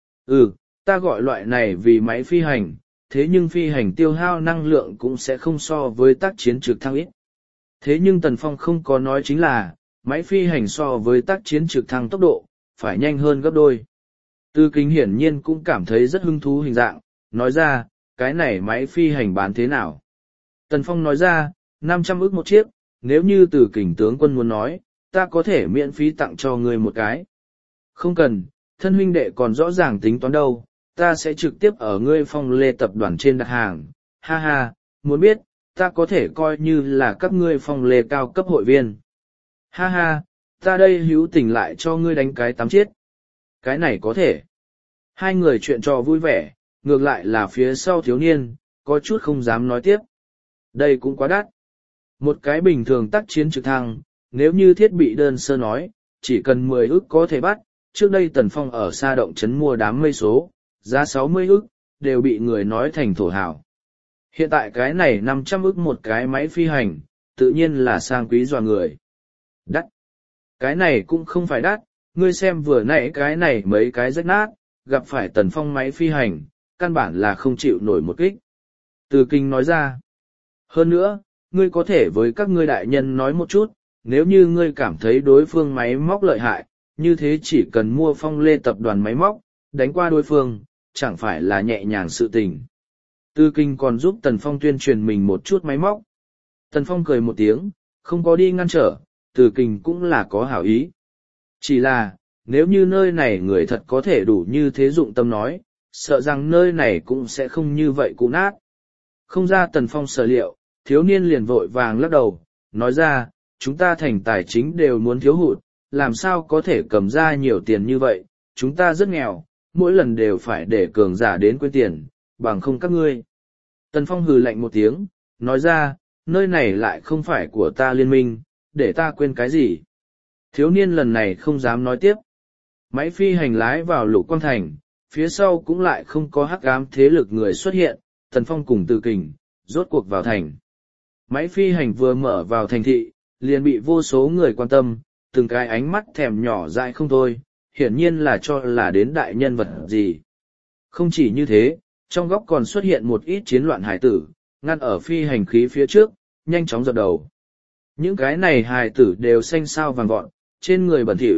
S1: Ừ, ta gọi loại này vì máy phi hành, thế nhưng phi hành tiêu hao năng lượng cũng sẽ không so với tác chiến trực thăng ít. Thế nhưng Tần Phong không có nói chính là, máy phi hành so với tác chiến trực thăng tốc độ, phải nhanh hơn gấp đôi. Tư Kính hiển nhiên cũng cảm thấy rất hứng thú hình dạng, nói ra, cái này máy phi hành bán thế nào? Tần Phong nói ra, năm trăm ức một chiếc, nếu như Từ Kình tướng quân muốn nói, ta có thể miễn phí tặng cho ngươi một cái. Không cần, thân huynh đệ còn rõ ràng tính toán đâu, ta sẽ trực tiếp ở ngươi Phong Lê tập đoàn trên đặt hàng. Ha ha, muốn biết, ta có thể coi như là các ngươi Phong Lê cao cấp hội viên. Ha ha, ta đây hữu tình lại cho ngươi đánh cái tám chiết. Cái này có thể. Hai người chuyện trò vui vẻ, ngược lại là phía sau thiếu niên, có chút không dám nói tiếp. Đây cũng quá đắt. Một cái bình thường tác chiến trực thăng, nếu như thiết bị đơn sơ nói, chỉ cần mười ức có thể bắt. Trước đây Tần Phong ở Sa Động Trấn mua đám mây số, giá sáu mươi ức, đều bị người nói thành thổ hào. Hiện tại cái này năm trăm ức một cái máy phi hành, tự nhiên là sang quý dọa người. Đắt. Cái này cũng không phải đắt, ngươi xem vừa nãy cái này mấy cái rách nát, gặp phải Tần Phong máy phi hành, căn bản là không chịu nổi một kích. Từ Kinh nói ra. Hơn nữa, ngươi có thể với các ngươi đại nhân nói một chút, nếu như ngươi cảm thấy đối phương máy móc lợi hại, như thế chỉ cần mua Phong Lê tập đoàn máy móc, đánh qua đối phương, chẳng phải là nhẹ nhàng sự tình. Tư Kinh còn giúp Tần Phong tuyên truyền mình một chút máy móc. Tần Phong cười một tiếng, không có đi ngăn trở, Từ Kinh cũng là có hảo ý. Chỉ là, nếu như nơi này người thật có thể đủ như thế dụng tâm nói, sợ rằng nơi này cũng sẽ không như vậy cũ nát. Không ra Tần Phong sở liệu, thiếu niên liền vội vàng lắc đầu, nói ra, chúng ta thành tài chính đều muốn thiếu hụt, làm sao có thể cầm ra nhiều tiền như vậy, chúng ta rất nghèo, mỗi lần đều phải để cường giả đến quên tiền, bằng không các ngươi. Tần Phong hừ lạnh một tiếng, nói ra, nơi này lại không phải của ta liên minh, để ta quên cái gì. Thiếu niên lần này không dám nói tiếp. Máy phi hành lái vào Lục Quang Thành, phía sau cũng lại không có hắc ám thế lực người xuất hiện, Tần Phong cùng Từ Kình, rốt cuộc vào thành. Máy phi hành vừa mở vào thành thị, liền bị vô số người quan tâm, từng cái ánh mắt thèm nhỏ dại không thôi, hiển nhiên là cho là đến đại nhân vật gì. Không chỉ như thế, trong góc còn xuất hiện một ít chiến loạn hải tử, ngăn ở phi hành khí phía trước, nhanh chóng dập đầu. Những cái này hài tử đều xanh xao vàng vọt, trên người bẩn thỉu,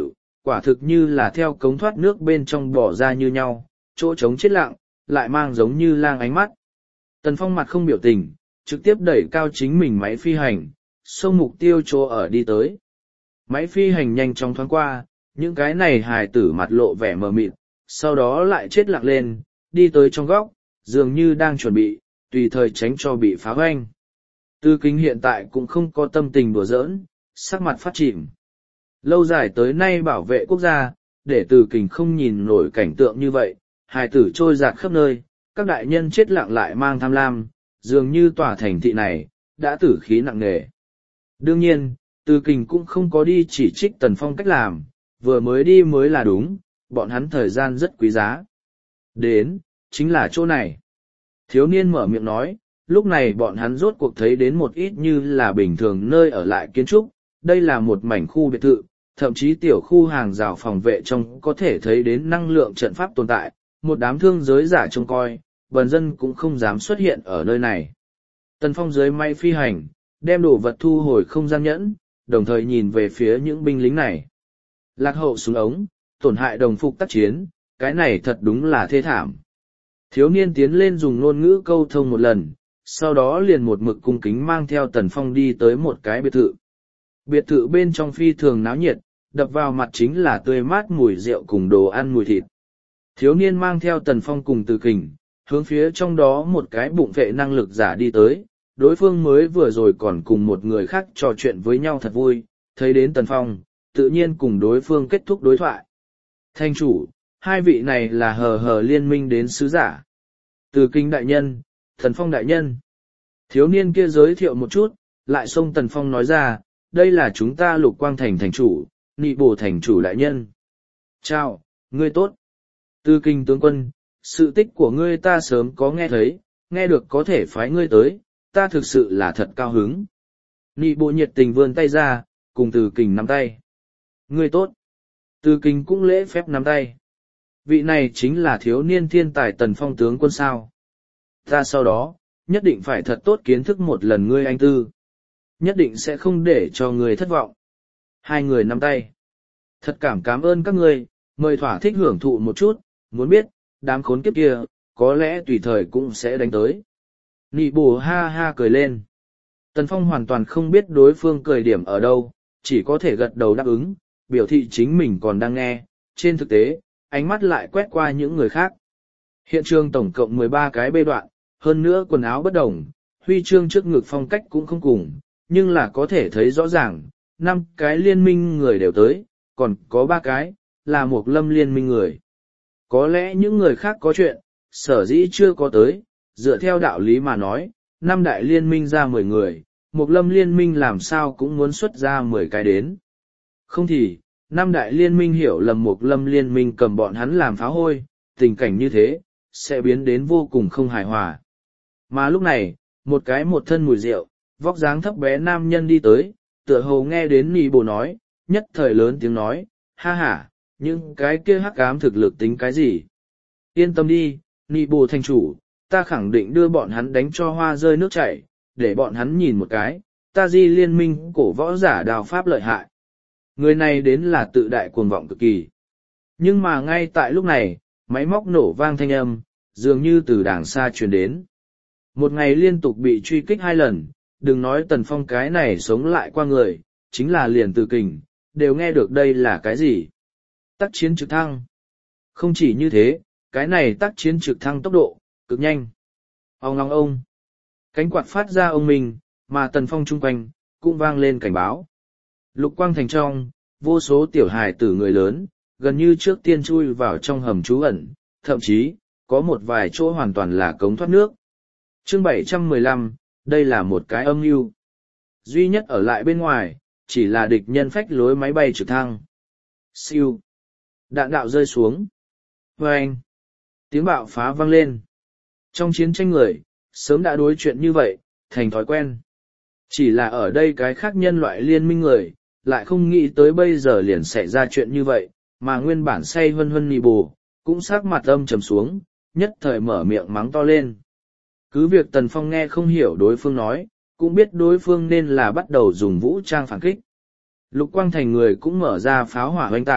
S1: quả thực như là theo cống thoát nước bên trong bỏ ra như nhau, chỗ trống chết lặng, lại mang giống như lang ánh mắt. Tần Phong mặt không biểu tình, trực tiếp đẩy cao chính mình máy phi hành, xông mục tiêu chỗ ở đi tới. Máy phi hành nhanh chóng thoáng qua, những cái này hài tử mặt lộ vẻ mờ mịt, sau đó lại chết lặng lên, đi tới trong góc, dường như đang chuẩn bị, tùy thời tránh cho bị phá hoanh. Tư Kính hiện tại cũng không có tâm tình đùa giỡn, sắc mặt phát chìm. Lâu dài tới nay bảo vệ quốc gia, để Từ Kình không nhìn nổi cảnh tượng như vậy, hài tử trôi dạt khắp nơi, các đại nhân chết lặng lại mang tham lam, dường như tòa thành thị này, đã tử khí nặng nề. Đương nhiên, Từ Kình cũng không có đi chỉ trích Tần Phong cách làm, vừa mới đi mới là đúng, bọn hắn thời gian rất quý giá. Đến, chính là chỗ này. Thiếu niên mở miệng nói, lúc này bọn hắn rốt cuộc thấy đến một ít như là bình thường nơi ở lại kiến trúc, đây là một mảnh khu biệt thự, thậm chí tiểu khu hàng rào phòng vệ trong có thể thấy đến năng lượng trận pháp tồn tại, một đám thương giới giả trông coi, bần dân cũng không dám xuất hiện ở nơi này. Tần Phong dưới máy phi hành, đem đồ vật thu hồi không gian nhẫn, đồng thời nhìn về phía những binh lính này. Lạc hậu súng ống, tổn hại đồng phục tác chiến, cái này thật đúng là thê thảm. Thiếu niên tiến lên dùng ngôn ngữ câu thông một lần, sau đó liền một mực cung kính mang theo Tần Phong đi tới một cái biệt thự. Biệt thự bên trong phi thường náo nhiệt, đập vào mặt chính là tươi mát mùi rượu cùng đồ ăn mùi thịt. Thiếu niên mang theo Tần Phong cùng Từ Kình, hướng phía trong đó một cái bụng vệ năng lực giả đi tới, đối phương mới vừa rồi còn cùng một người khác trò chuyện với nhau thật vui, thấy đến Tần Phong, tự nhiên cùng đối phương kết thúc đối thoại. Thanh chủ, hai vị này là hờ hờ liên minh đến sứ giả. Từ Kình đại nhân, Tần Phong đại nhân. Thiếu niên kia giới thiệu một chút, lại xông Tần Phong nói ra, đây là chúng ta Lục Quang Thành thành chủ, Nị Bồ thành chủ đại nhân. Chào, ngươi tốt. Từ Kình tướng quân, sự tích của ngươi ta sớm có nghe thấy, nghe được có thể phái ngươi tới, ta thực sự là thật cao hứng. Nị Bồ nhiệt tình vươn tay ra, cùng Từ Kình nắm tay. Ngươi tốt. Từ Kình cũng lễ phép nắm tay. Vị này chính là thiếu niên thiên tài Tần Phong tướng quân sao. Ta sau đó, nhất định phải thật tốt kiến thức một lần ngươi anh tư. Nhất định sẽ không để cho ngươi thất vọng. Hai người nắm tay. Thật cảm cảm ơn các ngươi, mời thỏa thích hưởng thụ một chút, muốn biết, đám khốn kiếp kia, có lẽ tùy thời cũng sẽ đánh tới. Nị Bồ ha ha cười lên. Tần Phong hoàn toàn không biết đối phương cười điểm ở đâu, chỉ có thể gật đầu đáp ứng, biểu thị chính mình còn đang nghe, trên thực tế, ánh mắt lại quét qua những người khác. Hiện trường tổng cộng mười ba cái bê đoạn, hơn nữa quần áo bất đồng, huy chương trước ngực phong cách cũng không cùng, nhưng là có thể thấy rõ ràng, năm cái liên minh người đều tới, còn có ba cái, là một lâm liên minh người. Có lẽ những người khác có chuyện, sở dĩ chưa có tới, dựa theo đạo lý mà nói, năm đại liên minh ra mười người, một lâm liên minh làm sao cũng muốn xuất ra mười cái đến. Không thì, năm đại liên minh hiểu lầm một lâm liên minh cầm bọn hắn làm phá hôi, tình cảnh như thế, sẽ biến đến vô cùng không hài hòa. Mà lúc này, một cái một thân mùi rượu, vóc dáng thấp bé nam nhân đi tới, tựa hồ nghe đến Nị Bồ nói, nhất thời lớn tiếng nói, ha ha, những cái kia hắc ám thực lực tính cái gì? Yên tâm đi, Nị Bồ thành chủ, ta khẳng định đưa bọn hắn đánh cho hoa rơi nước chảy, để bọn hắn nhìn một cái, ta Di liên minh cổ võ giả đào pháp lợi hại. Người này đến là tự đại cuồng vọng cực kỳ. Nhưng mà ngay tại lúc này, máy móc nổ vang thanh âm, dường như từ đàng xa truyền đến. Một ngày liên tục bị truy kích hai lần, đừng nói Tần Phong cái này sống lại qua người, chính là liền Từ Kình, đều nghe được đây là cái gì. Tác chiến trực thăng. Không chỉ như thế, cái này tác chiến trực thăng tốc độ, cực nhanh. Ông ngong ông. Cánh quạt phát ra ông mình, mà Tần Phong chung quanh, cũng vang lên cảnh báo. Lục Quang Thành trong, vô số tiểu hài tử người lớn, gần như trước tiên chui vào trong hầm trú ẩn, thậm chí, có một vài chỗ hoàn toàn là cống thoát nước. Chương bảy trăm mười lăm, đây là một cái âm mưu. Duy nhất ở lại bên ngoài, chỉ là địch nhân phách lối máy bay trực thăng. Siêu. Đạn đạo rơi xuống. Vâng. Tiếng bạo phá vang lên. Trong chiến tranh người, sớm đã đối chuyện như vậy, thành thói quen. Chỉ là ở đây cái khác nhân loại liên minh người, lại không nghĩ tới bây giờ liền xảy ra chuyện như vậy, mà nguyên bản say hân hân Nị Bồ, cũng sắc mặt âm trầm xuống, nhất thời mở miệng mắng to lên. Cứ việc Tần Phong nghe không hiểu đối phương nói, cũng biết đối phương nên là bắt đầu dùng vũ trang phản kích. Lục Quang Thành người cũng mở ra pháo hỏa hoành tạc,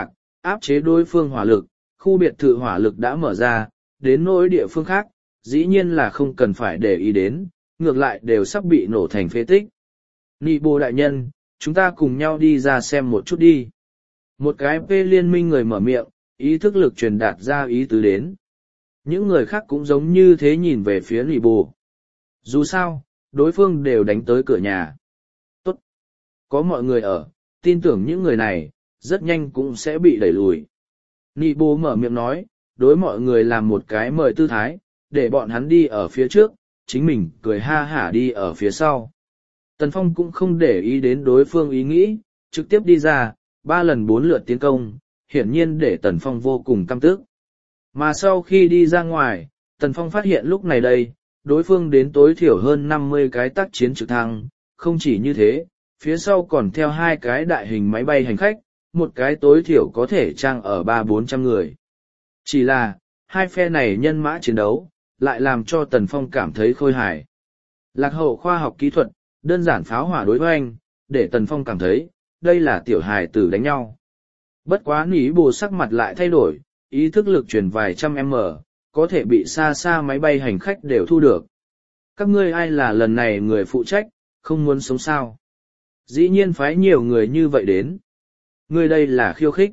S1: áp chế đối phương hỏa lực, khu biệt thự hỏa lực đã mở ra, đến nỗi địa phương khác, dĩ nhiên là không cần phải để ý đến, ngược lại đều sắp bị nổ thành phế tích. Nị bồ đại nhân, chúng ta cùng nhau đi ra xem một chút đi. Một cái P liên minh người mở miệng, ý thức lực truyền đạt ra ý tứ đến. Những người khác cũng giống như thế nhìn về phía nị bồ. Dù sao, đối phương đều đánh tới cửa nhà. Tốt. Có mọi người ở, tin tưởng những người này, rất nhanh cũng sẽ bị đẩy lùi. Nị bồ mở miệng nói, đối mọi người làm một cái mời tư thái, để bọn hắn đi ở phía trước, chính mình cười ha hả đi ở phía sau. Tần Phong cũng không để ý đến đối phương ý nghĩ, trực tiếp đi ra, ba lần bốn lượt tiến công, hiển nhiên để Tần Phong vô cùng căm tức. Mà sau khi đi ra ngoài, Tần Phong phát hiện lúc này đây, đối phương đến tối thiểu hơn năm mươi cái tác chiến trực thăng, không chỉ như thế, phía sau còn theo hai cái đại hình máy bay hành khách, một cái tối thiểu có thể trang ở ba bốn trăm người. Chỉ là, hai phe này nhân mã chiến đấu, lại làm cho Tần Phong cảm thấy khôi hài. Lạc hậu khoa học kỹ thuật, đơn giản pháo hỏa đối hoành, để Tần Phong cảm thấy, đây là tiểu hài tử đánh nhau. Bất quá nỉ bồ sắc mặt lại thay đổi, ý thức lực truyền vài trăm m, có thể bị xa xa máy bay hành khách đều thu được. Các ngươi ai là lần này người phụ trách, không muốn sống sao? Dĩ nhiên phái nhiều người như vậy đến. Ngươi đây là khiêu khích.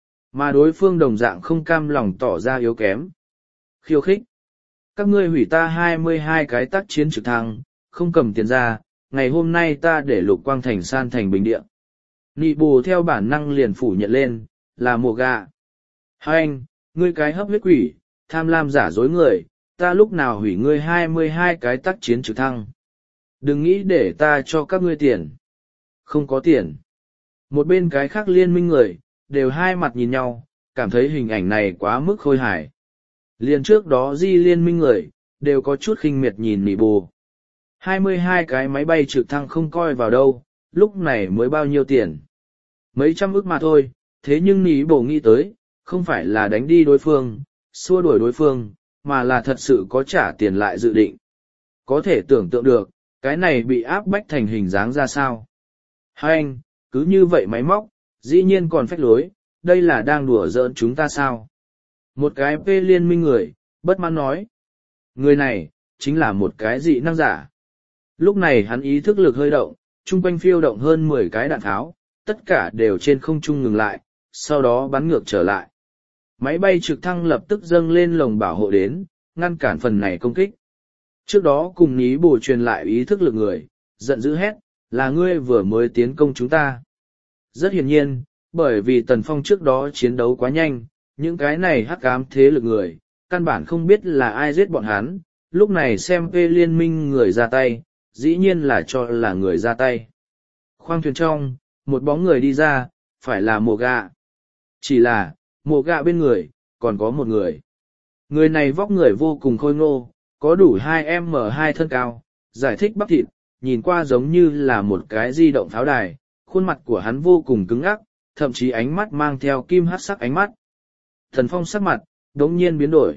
S1: Mà đối phương đồng dạng không cam lòng tỏ ra yếu kém. Khiêu khích. Các ngươi hủy ta hai mươi hai cái tác chiến trực thăng, không cầm tiền ra, ngày hôm nay ta để Lục Quang Thành san thành bình địa. Nị bồ theo bản năng liền phủ nhận lên, là mùa gà. Hai anh, ngươi cái hấp huyết quỷ, tham lam giả dối người, ta lúc nào hủy ngươi hai mươi hai cái tác chiến trực thăng. Đừng nghĩ để ta cho các ngươi tiền. Không có tiền. Một bên cái khác liên minh người, đều hai mặt nhìn nhau, cảm thấy hình ảnh này quá mức khôi hài. Liền trước đó di liên minh người, đều có chút khinh miệt nhìn nị bồ. hai mươi hai cái máy bay trực thăng không coi vào đâu, lúc này mới bao nhiêu tiền. Mấy trăm ức mà thôi, thế nhưng nị bồ nghĩ tới, không phải là đánh đi đối phương, xua đuổi đối phương, mà là thật sự có trả tiền lại dự định. Có thể tưởng tượng được, cái này bị áp bách thành hình dáng ra sao. Hai anh, cứ như vậy máy móc, dĩ nhiên còn phách lối, đây là đang đùa giỡn chúng ta sao? Một cái P liên minh người, bất mãn nói. Người này, chính là một cái dị năng giả. Lúc này hắn ý thức lực hơi động, chung quanh phiêu động hơn mười cái đạn tháo, tất cả đều trên không trung ngừng lại, sau đó bắn ngược trở lại. Máy bay trực thăng lập tức dâng lên lồng bảo hộ đến, ngăn cản phần này công kích. Trước đó cùng ní bổ truyền lại ý thức lực người, giận dữ hét, là ngươi vừa mới tiến công chúng ta. Rất hiển nhiên, bởi vì Tần Phong trước đó chiến đấu quá nhanh, những cái này hắc ám thế lực người, căn bản không biết là ai giết bọn hắn, lúc này xem P liên minh người ra tay, dĩ nhiên là cho là người ra tay. Khoang thuyền trong, một bóng người đi ra, phải là mồ gạ. Chỉ là, mồ gạ bên người, còn có một người. Người này vóc người vô cùng khôi ngô, có đủ hai m hai thân cao, giải thích bắp thịt, nhìn qua giống như là một cái di động pháo đài, khuôn mặt của hắn vô cùng cứng ắc, thậm chí ánh mắt mang theo kim hắc sắc ánh mắt. Thần Phong sắc mặt, đống nhiên biến đổi.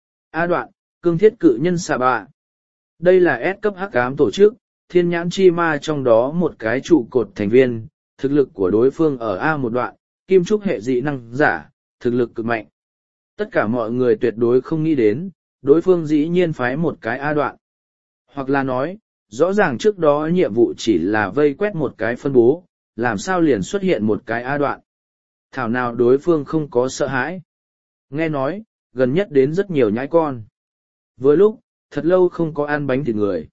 S1: A đoạn, cương thiết cự nhân xà bạ. Đây là S cấp hắc ám tổ chức, thiên nhãn chi ma trong đó một cái trụ cột thành viên, thực lực của đối phương ở A một đoạn, kim trúc hệ dị năng giả, thực lực cực mạnh. Tất cả mọi người tuyệt đối không nghĩ đến, đối phương dĩ nhiên phái một cái A đoạn. Hoặc là nói, rõ ràng trước đó nhiệm vụ chỉ là vây quét một cái phân bố, làm sao liền xuất hiện một cái A đoạn. Thảo nào đối phương không có sợ hãi. Nghe nói, gần nhất đến rất nhiều nhãi con. Với lúc, thật lâu không có ăn bánh thịt người.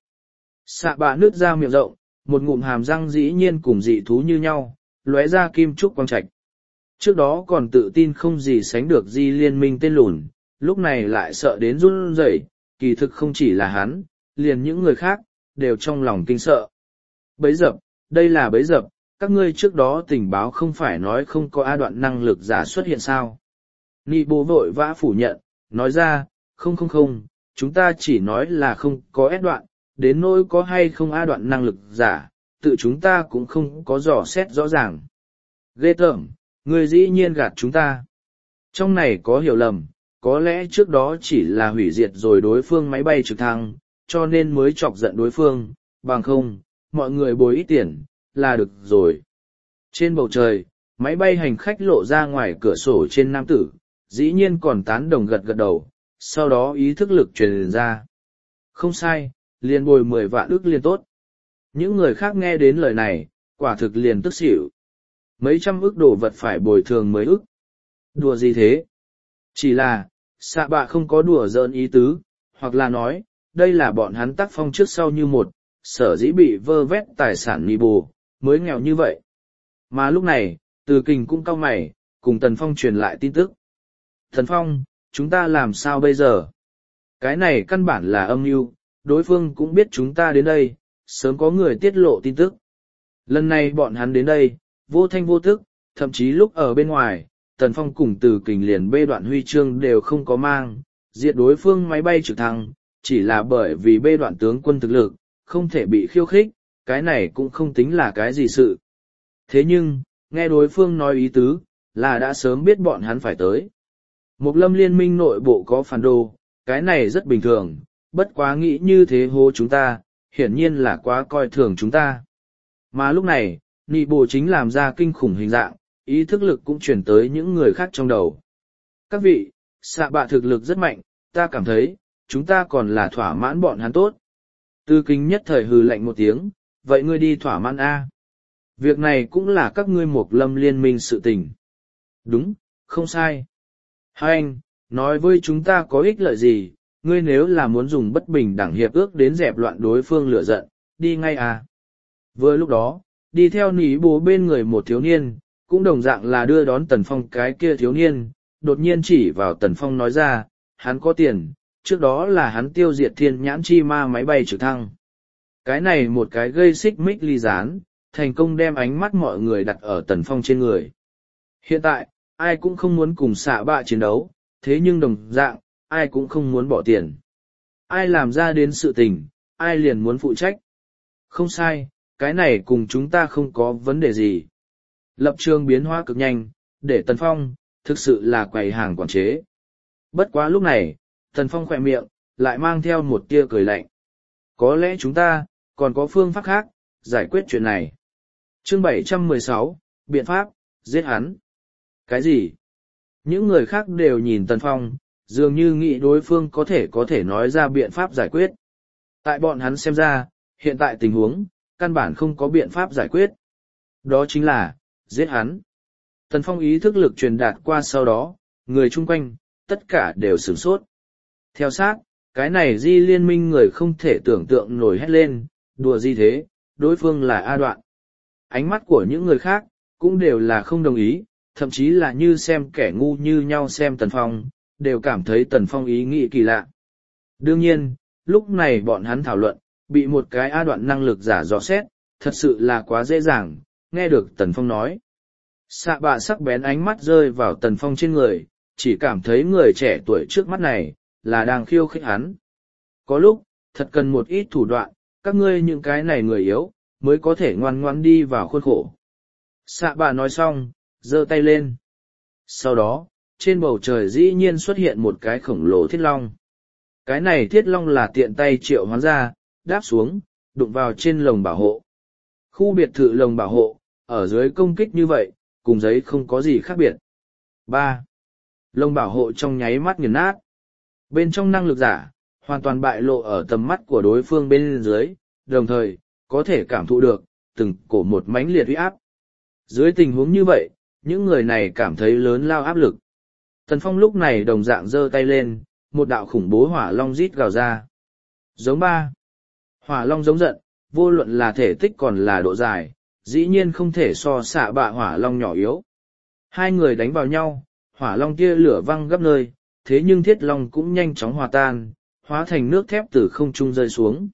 S1: Xạ bạ nứt ra miệng rộng, một ngụm hàm răng dĩ nhiên cùng dị thú như nhau, lóe ra kim trúc quang trạch. Trước đó còn tự tin không gì sánh được di liên minh tên lùn, lúc này lại sợ đến run rẩy, kỳ thực không chỉ là hắn, liền những người khác, đều trong lòng kinh sợ. Bấy dập, đây là bấy dập, các ngươi trước đó tình báo không phải nói không có A đoạn năng lực giả xuất hiện sao. Nị bố vội vã phủ nhận, nói ra, không không không, chúng ta chỉ nói là không có S đoạn, đến nỗi có hay không A đoạn năng lực giả, tự chúng ta cũng không có dò xét rõ ràng. Ghê tởm, người dĩ nhiên gạt chúng ta. Trong này có hiểu lầm, có lẽ trước đó chỉ là hủy diệt rồi đối phương máy bay trực thăng, cho nên mới chọc giận đối phương, bằng không, mọi người bồi ít tiền, là được rồi. Trên bầu trời, máy bay hành khách lộ ra ngoài cửa sổ trên nam tử, dĩ nhiên còn tán đồng gật gật đầu, sau đó ý thức lực truyền ra. Không sai, liền bồi mười vạn ức liền tốt. Những người khác nghe đến lời này, quả thực liền tức xỉu. Mấy trăm ức đồ vật phải bồi thường mới ức. Đùa gì thế? Chỉ là, xạ bạ không có đùa giỡn ý tứ, hoặc là nói, đây là bọn hắn tác phong trước sau như một, sở dĩ bị vơ vét tài sản mì bù, mới nghèo như vậy. Mà lúc này, Từ Kình cũng cau mày, cùng Tần Phong truyền lại tin tức. Tần Phong, chúng ta làm sao bây giờ? Cái này căn bản là âm mưu, đối phương cũng biết chúng ta đến đây, sớm có người tiết lộ tin tức. Lần này bọn hắn đến đây, vô thanh vô tức, thậm chí lúc ở bên ngoài, Tần Phong cùng Từ Kình liền bê đoạn huy chương đều không có mang, diệt đối phương máy bay trực thăng, chỉ là bởi vì bê đoạn tướng quân thực lực, không thể bị khiêu khích, cái này cũng không tính là cái gì sự. Thế nhưng, nghe đối phương nói ý tứ, là đã sớm biết bọn hắn phải tới. Một lâm liên minh nội bộ có phản đồ, cái này rất bình thường, bất quá nghĩ như thế hô chúng ta, hiển nhiên là quá coi thường chúng ta. Mà lúc này, nị bộ chính làm ra kinh khủng hình dạng, ý thức lực cũng chuyển tới những người khác trong đầu. Các vị, xạ bạ thực lực rất mạnh, ta cảm thấy, chúng ta còn là thỏa mãn bọn hắn tốt. Tư Kinh nhất thời hừ lạnh một tiếng, vậy ngươi đi thỏa mãn A. Việc này cũng là các ngươi một lâm liên minh sự tình. Đúng, không sai. Hai anh, nói với chúng ta có ích lợi gì, ngươi nếu là muốn dùng bất bình đẳng hiệp ước đến dẹp loạn đối phương lửa giận, đi ngay à. Vừa lúc đó, đi theo nỉ bố bên người một thiếu niên, cũng đồng dạng là đưa đón Tần Phong cái kia thiếu niên, đột nhiên chỉ vào Tần Phong nói ra, hắn có tiền, trước đó là hắn tiêu diệt thiên nhãn chi ma máy bay trực thăng. Cái này một cái gây xích mích ly gián, thành công đem ánh mắt mọi người đặt ở Tần Phong trên người. Hiện tại, ai cũng không muốn cùng xạ bạ chiến đấu, thế nhưng đồng dạng, ai cũng không muốn bỏ tiền. Ai làm ra đến sự tình, ai liền muốn phụ trách. Không sai, cái này cùng chúng ta không có vấn đề gì. Lập trường biến hóa cực nhanh, để Tần Phong, thực sự là quầy hàng quản chế. Bất quá lúc này, Tần Phong khỏe miệng, lại mang theo một tia cười lạnh. Có lẽ chúng ta, còn có phương pháp khác, giải quyết chuyện này. Chương bảy trăm mười sáu, biện pháp, giết hắn. Cái gì? Những người khác đều nhìn Tần Phong, dường như nghĩ đối phương có thể có thể nói ra biện pháp giải quyết. Tại bọn hắn xem ra, hiện tại tình huống, căn bản không có biện pháp giải quyết. Đó chính là, giết hắn. Tần Phong ý thức lực truyền đạt qua sau đó, người chung quanh, tất cả đều sửng sốt. Theo sát, cái này di liên minh người không thể tưởng tượng nổi hét lên, đùa gì thế, đối phương là A Đoạn. Ánh mắt của những người khác, cũng đều là không đồng ý, thậm chí là như xem kẻ ngu như nhau xem Tần Phong, đều cảm thấy Tần Phong ý nghĩ kỳ lạ. Đương nhiên, lúc này bọn hắn thảo luận, bị một cái A Đoạn năng lực giả dò xét, thật sự là quá dễ dàng, nghe được Tần Phong nói. Xạ bạ sắc bén ánh mắt rơi vào Tần Phong trên người, chỉ cảm thấy người trẻ tuổi trước mắt này, là đang khiêu khích hắn. Có lúc, thật cần một ít thủ đoạn, các ngươi những cái này người yếu, mới có thể ngoan ngoãn đi vào khuôn khổ. Xạ bạ nói xong, giơ tay lên. Sau đó, trên bầu trời dĩ nhiên xuất hiện một cái khổng lồ thiết long. Cái này thiết long là tiện tay triệu hoán ra, đáp xuống, đụng vào trên lồng bảo hộ. Khu biệt thự lồng bảo hộ, ở dưới công kích như vậy, cùng giấy không có gì khác biệt. ba. Lồng bảo hộ trong nháy mắt nghiền nát. Bên trong năng lực giả, hoàn toàn bại lộ ở tầm mắt của đối phương bên dưới, đồng thời, có thể cảm thụ được, từng cổ một mãnh liệt uy áp. Dưới tình huống như vậy, những người này cảm thấy lớn lao áp lực. Tần Phong lúc này đồng dạng giơ tay lên, một đạo khủng bố hỏa long rít gào ra. Giống ba. Hỏa long giống giận, vô luận là thể tích còn là độ dài, dĩ nhiên không thể so xạ bạ hỏa long nhỏ yếu. Hai người đánh vào nhau, hỏa long kia lửa văng gấp nơi, thế nhưng thiết long cũng nhanh chóng hòa tan, hóa thành nước thép từ không trung rơi xuống.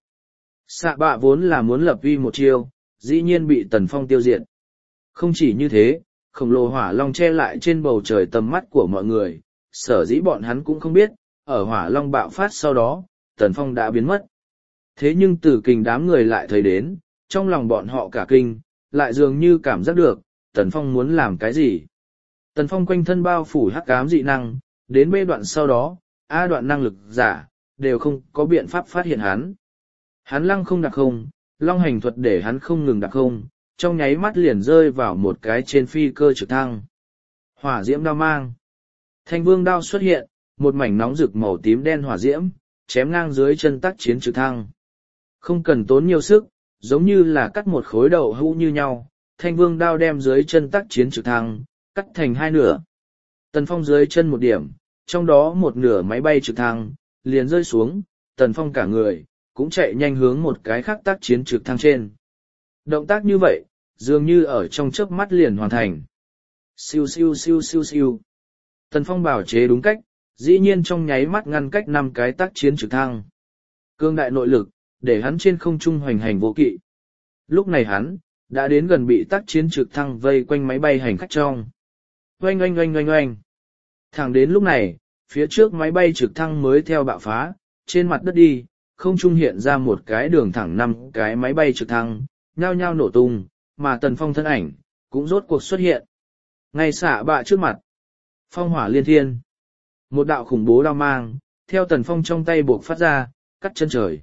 S1: Xạ bạ vốn là muốn lập uy một chiêu, dĩ nhiên bị Tần Phong tiêu diệt. Không chỉ như thế, khổng lồ hỏa long che lại trên bầu trời tầm mắt của mọi người, sở dĩ bọn hắn cũng không biết, ở hỏa long bạo phát sau đó, Tần Phong đã biến mất. Thế nhưng từ kình đám người lại thấy đến, trong lòng bọn họ cả kinh, lại dường như cảm giác được, Tần Phong muốn làm cái gì. Tần Phong quanh thân bao phủ hắc ám dị năng, đến B đoạn sau đó, A đoạn năng lực giả, đều không có biện pháp phát hiện hắn. Hắn lăng không đặc không, long hành thuật để hắn không ngừng đặc không, trong nháy mắt liền rơi vào một cái trên phi cơ trực thăng. Hỏa diễm đao mang. Thanh vương đao xuất hiện, một mảnh nóng rực màu tím đen hỏa diễm, chém ngang dưới chân tác chiến trực thăng. Không cần tốn nhiều sức, giống như là cắt một khối đậu hũ như nhau, thanh vương đao đem dưới chân tác chiến trực thăng, cắt thành hai nửa. Tần Phong dưới chân một điểm, trong đó một nửa máy bay trực thăng, liền rơi xuống, Tần Phong cả người, cũng chạy nhanh hướng một cái khác tác chiến trực thăng trên. Động tác như vậy, dường như ở trong chớp mắt liền hoàn thành. Siêu siêu siêu siêu siêu. Tần Phong bảo chế đúng cách, dĩ nhiên trong nháy mắt ngăn cách năm cái tác chiến trực thăng. Cương đại nội lực, để hắn trên không trung hoành hành vô kỵ. Lúc này hắn, đã đến gần bị tác chiến trực thăng vây quanh máy bay hành khách trong. Oanh oanh oanh oanh oanh. Thẳng đến lúc này, phía trước máy bay trực thăng mới theo bạo phá, trên mặt đất đi, không trung hiện ra một cái đường thẳng năm cái máy bay trực thăng, nhao nhao nổ tung, mà Tần Phong thân ảnh, cũng rốt cuộc xuất hiện. Ngay xạ bạ trước mặt. Phong hỏa liên thiên. Một đạo khủng bố đao mang, theo Tần Phong trong tay buộc phát ra, cắt chân trời.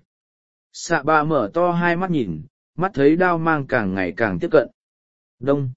S1: Xạ bạ mở to hai mắt nhìn, mắt thấy đao mang càng ngày càng tiếp cận. Đông.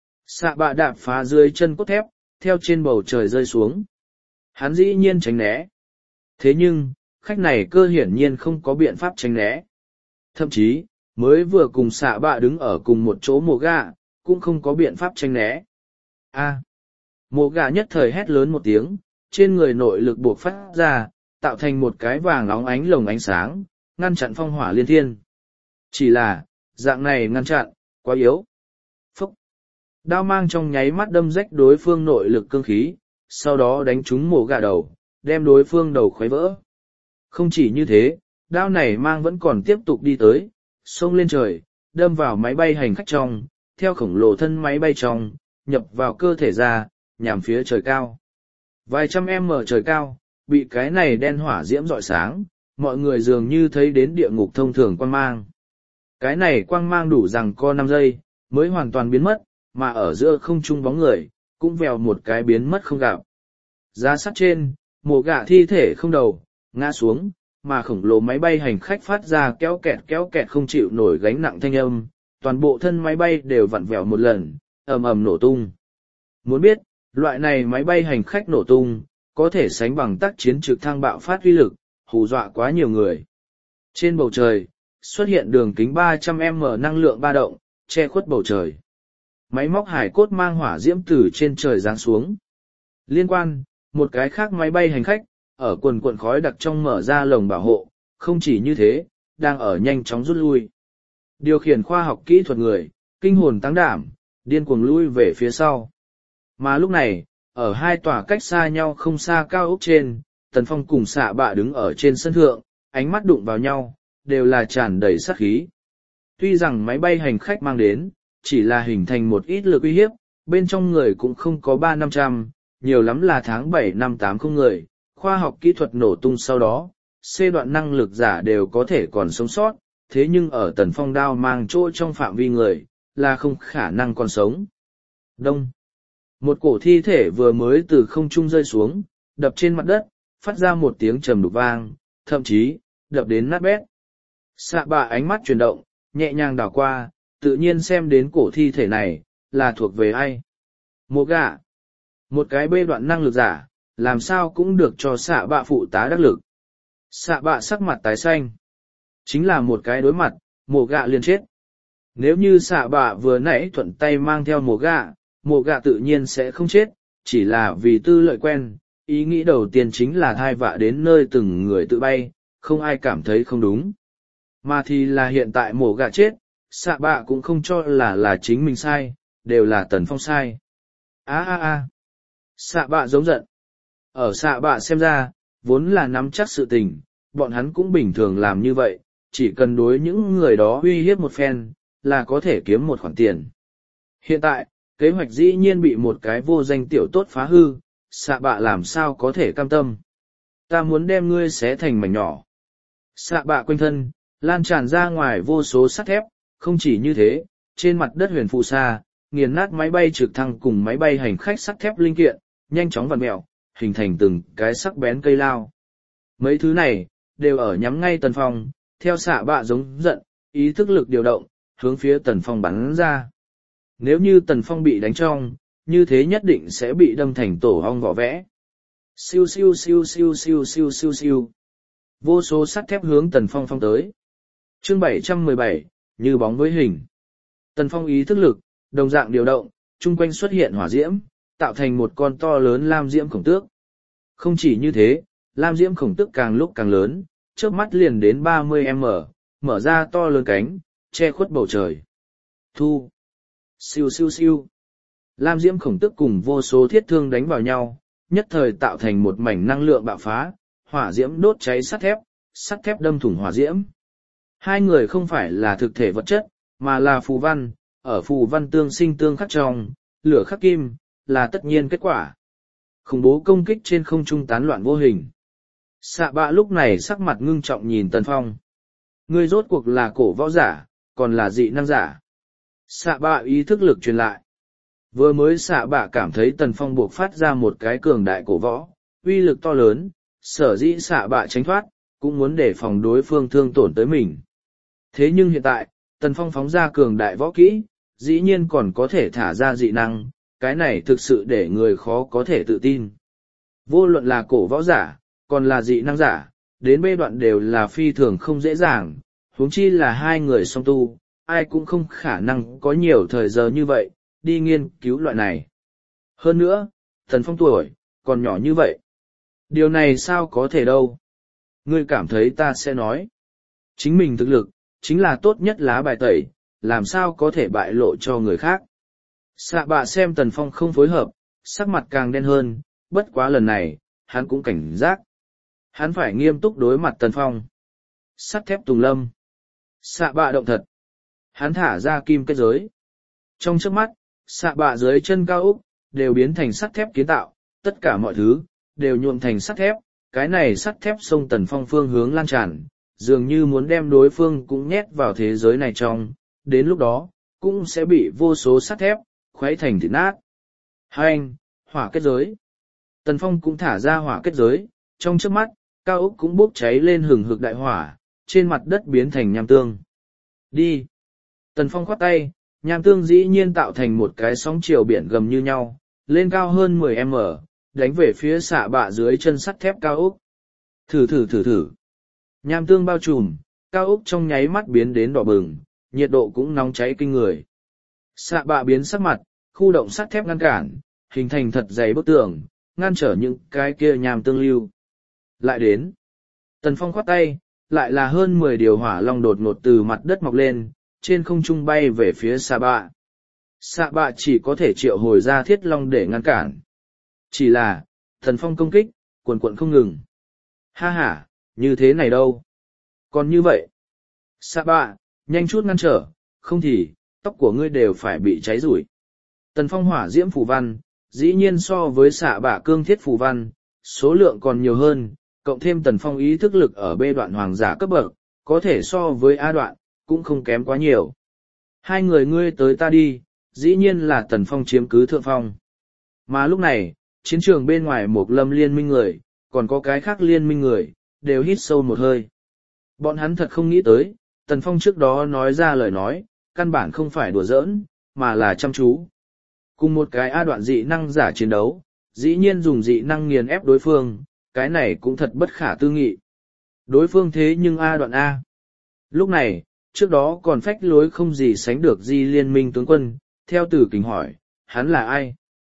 S1: Xạ bạ đạp phá dưới chân cốt thép, theo trên bầu trời rơi xuống. Hắn dĩ nhiên tránh né. Thế nhưng, khách này cơ hiển nhiên không có biện pháp tránh né. Thậm chí, mới vừa cùng xạ bạ đứng ở cùng một chỗ mồ gà, cũng không có biện pháp tránh né. A. À. Mồ gà nhất thời hét lớn một tiếng, trên người nội lực buộc phát ra, tạo thành một cái vàng óng ánh lồng ánh sáng, ngăn chặn phong hỏa liên thiên. Chỉ là, dạng này ngăn chặn, quá yếu. Phúc. Đao mang trong nháy mắt đâm rách đối phương nội lực cương khí, sau đó đánh trúng mồ gà đầu, đem đối phương đầu khuấy vỡ. Không chỉ như thế, đao này mang vẫn còn tiếp tục đi tới, xông lên trời, đâm vào máy bay hành khách trong, theo khổng lồ thân máy bay trong, nhập vào cơ thể ra, nhằm phía trời cao. Vài trăm em mở trời cao, bị cái này đen hỏa diễm rọi sáng, mọi người dường như thấy đến địa ngục thông thường quang mang. Cái này quang mang đủ rằng co năm giây, mới hoàn toàn biến mất, mà ở giữa không trung bóng người, cũng vèo một cái biến mất không gặp. Giá sắt trên, mồ gạ thi thể không đầu, ngã xuống, mà khổng lồ máy bay hành khách phát ra kéo kẹt kéo kẹt không chịu nổi gánh nặng thanh âm, toàn bộ thân máy bay đều vặn vẹo một lần, ầm ầm nổ tung. Muốn biết, loại này máy bay hành khách nổ tung, có thể sánh bằng tác chiến trực thăng bạo phát uy lực, hù dọa quá nhiều người. Trên bầu trời, xuất hiện đường kính ba trăm em mở năng lượng ba động, che khuất bầu trời. Máy móc hải cốt mang hỏa diễm từ trên trời giáng xuống. Liên quan, một cái khác máy bay hành khách, ở quần cuộn khói đặc trong mở ra lồng bảo hộ, không chỉ như thế, đang ở nhanh chóng rút lui. Điều khiển khoa học kỹ thuật người, kinh hồn tăng đảm, điên cuồng lui về phía sau. Mà lúc này, ở hai tòa cách xa nhau không xa cao ốc trên, Tần Phong cùng xạ bạ đứng ở trên sân thượng, ánh mắt đụng vào nhau, đều là tràn đầy sát khí. Tuy rằng máy bay hành khách mang đến, chỉ là hình thành một ít lực uy hiếp, bên trong người cũng không có ba năm trăm, nhiều lắm là tháng bảy năm tám không người, khoa học kỹ thuật nổ tung sau đó, C đoạn năng lực giả đều có thể còn sống sót, thế nhưng ở Tần Phong đao mang chỗ trong phạm vi người, là không khả năng còn sống. Đông. Một cổ thi thể vừa mới từ không trung rơi xuống, đập trên mặt đất, phát ra một tiếng trầm đục vang, thậm chí, đập đến nát bét. Xạ bạ ánh mắt chuyển động, nhẹ nhàng đảo qua, tự nhiên xem đến cổ thi thể này, là thuộc về ai. Một gã, một cái bê đoạn năng lực giả, làm sao cũng được cho xạ bạ phụ tá đắc lực. Xạ bạ sắc mặt tái xanh. Chính là một cái đối mặt, mồ gạ liền chết. Nếu như xạ bạ vừa nãy thuận tay mang theo mồ gạ, mồ gạ tự nhiên sẽ không chết, chỉ là vì tư lợi quen, ý nghĩ đầu tiên chính là thai vạ đến nơi từng người tự bay, không ai cảm thấy không đúng. Mà thì là hiện tại mồ gạ chết, xạ bạ cũng không cho là là chính mình sai, đều là Tần Phong sai. Á á á, xạ bạ giống giận. Ở xạ bạ xem ra, vốn là nắm chắc sự tình, bọn hắn cũng bình thường làm như vậy, chỉ cần đối những người đó uy hiếp một phen, là có thể kiếm một khoản tiền. Hiện tại, kế hoạch dĩ nhiên bị một cái vô danh tiểu tốt phá hư, xạ bạ làm sao có thể cam tâm. Ta muốn đem ngươi xé thành mảnh nhỏ. Xạ bạ quanh thân, lan tràn ra ngoài vô số sắt thép, không chỉ như thế, trên mặt đất huyền phù sa, nghiền nát máy bay trực thăng cùng máy bay hành khách sắt thép linh kiện, nhanh chóng vặn mẹo, hình thành từng cái sắc bén cây lao. Mấy thứ này, đều ở nhắm ngay Tần Phong, theo xạ bạ giống giận, ý thức lực điều động, hướng phía Tần Phong bắn ra. Nếu như Tần Phong bị đánh trong, như thế nhất định sẽ bị đâm thành tổ ong vỏ vẽ. Siêu siêu siêu siêu siêu siêu siêu siêu. Vô số sắt thép hướng Tần Phong phong tới. Chương bảy trăm mười bảy, như bóng với hình. Tần Phong ý thức lực, đồng dạng điều động, chung quanh xuất hiện hỏa diễm, tạo thành một con to lớn lam diễm khổng tước. Không chỉ như thế, lam diễm khổng tước càng lúc càng lớn, chớp mắt liền đến ba mươi mét, mở ra to lớn cánh, che khuất bầu trời. Thu. Siêu siêu siêu. Lam diễm khổng tước cùng vô số thiết thương đánh vào nhau, nhất thời tạo thành một mảnh năng lượng bạo phá, hỏa diễm đốt cháy sắt thép, sắt thép đâm thủng hỏa diễm. Hai người không phải là thực thể vật chất, mà là phù văn, ở phù văn tương sinh tương khắc trong, lửa khắc kim, là tất nhiên kết quả. Khủng bố công kích trên không trung tán loạn vô hình. Xạ bạ lúc này sắc mặt ngưng trọng nhìn Tần Phong. Ngươi rốt cuộc là cổ võ giả, còn là dị năng giả. Xạ bạ ý thức lực truyền lại. Vừa mới xạ bạ cảm thấy Tần Phong buộc phát ra một cái cường đại cổ võ, uy lực to lớn, sở dĩ xạ bạ tránh thoát, cũng muốn để phòng đối phương thương tổn tới mình. Thế nhưng hiện tại, Tần Phong phóng ra cường đại võ kỹ, dĩ nhiên còn có thể thả ra dị năng, cái này thực sự để người khó có thể tự tin. Vô luận là cổ võ giả, còn là dị năng giả, đến bê đoạn đều là phi thường không dễ dàng, huống chi là hai người song tu, ai cũng không khả năng có nhiều thời giờ như vậy, đi nghiên cứu loại này. Hơn nữa, Tần Phong tuổi, còn nhỏ như vậy. Điều này sao có thể đâu? Ngươi cảm thấy ta sẽ nói. Chính mình thực lực, chính là tốt nhất lá bài tẩy, làm sao có thể bại lộ cho người khác. Xạ bạ xem Tần Phong không phối hợp, sắc mặt càng đen hơn, bất quá lần này, hắn cũng cảnh giác. Hắn phải nghiêm túc đối mặt Tần Phong. Sắt thép tùng lâm. Xạ bạ động thật. Hắn thả ra kim kết giới. Trong trước mắt, xạ bạ dưới chân cao úc, đều biến thành sắt thép kiến tạo, tất cả mọi thứ, đều nhuộm thành sắt thép. Cái này sắt thép xông Tần Phong phương hướng lan tràn, dường như muốn đem đối phương cũng nhét vào thế giới này trong, đến lúc đó, cũng sẽ bị vô số sắt thép, khuấy thành thịt nát. Hai anh, hỏa kết giới. Tần Phong cũng thả ra hỏa kết giới, trong chớp mắt, cao ốc cũng bốc cháy lên hừng hực đại hỏa, trên mặt đất biến thành nham tương. Đi. Tần Phong khoát tay, nham tương dĩ nhiên tạo thành một cái sóng chiều biển gầm như nhau, lên cao hơn mười mét, đánh về phía xạ bạ dưới chân sắt thép cao ốc. Thử thử thử thử. Nham tương bao trùm, cao ốc trong nháy mắt biến đến đỏ bừng, nhiệt độ cũng nóng cháy kinh người. Xạ bạ biến sắc mặt, khu động sắt thép ngăn cản, hình thành thật dày bức tường, ngăn trở những cái kia nham tương lưu. Lại đến. Tần Phong khoát tay, lại là hơn mười điều hỏa long đột ngột từ mặt đất mọc lên, trên không trung bay về phía xạ bạ. Xạ bạ chỉ có thể triệu hồi ra thiết long để ngăn cản. Chỉ là, Tần Phong công kích, cuồn cuộn không ngừng. Ha ha, như thế này đâu. Còn như vậy. Xạ bạ, nhanh chút ngăn trở, không thì, tóc của ngươi đều phải bị cháy rủi. Tần Phong hỏa diễm phù văn, dĩ nhiên so với xạ bạ cương thiết phù văn, số lượng còn nhiều hơn, cộng thêm Tần Phong ý thức lực ở B đoạn hoàng giả cấp bậc, có thể so với A đoạn, cũng không kém quá nhiều. Hai người ngươi tới ta đi, dĩ nhiên là Tần Phong chiếm cứ thượng phong. Mà lúc này, chiến trường bên ngoài một lâm liên minh người, còn có cái khác liên minh người, đều hít sâu một hơi. Bọn hắn thật không nghĩ tới, Tần Phong trước đó nói ra lời nói, căn bản không phải đùa giỡn, mà là chăm chú. Cùng một cái A đoạn dị năng giả chiến đấu, dĩ nhiên dùng dị năng nghiền ép đối phương, cái này cũng thật bất khả tư nghị. Đối phương thế nhưng A đoạn A. Lúc này, trước đó còn phách lối không gì sánh được di liên minh tướng quân, theo Tử Kính hỏi, hắn là ai?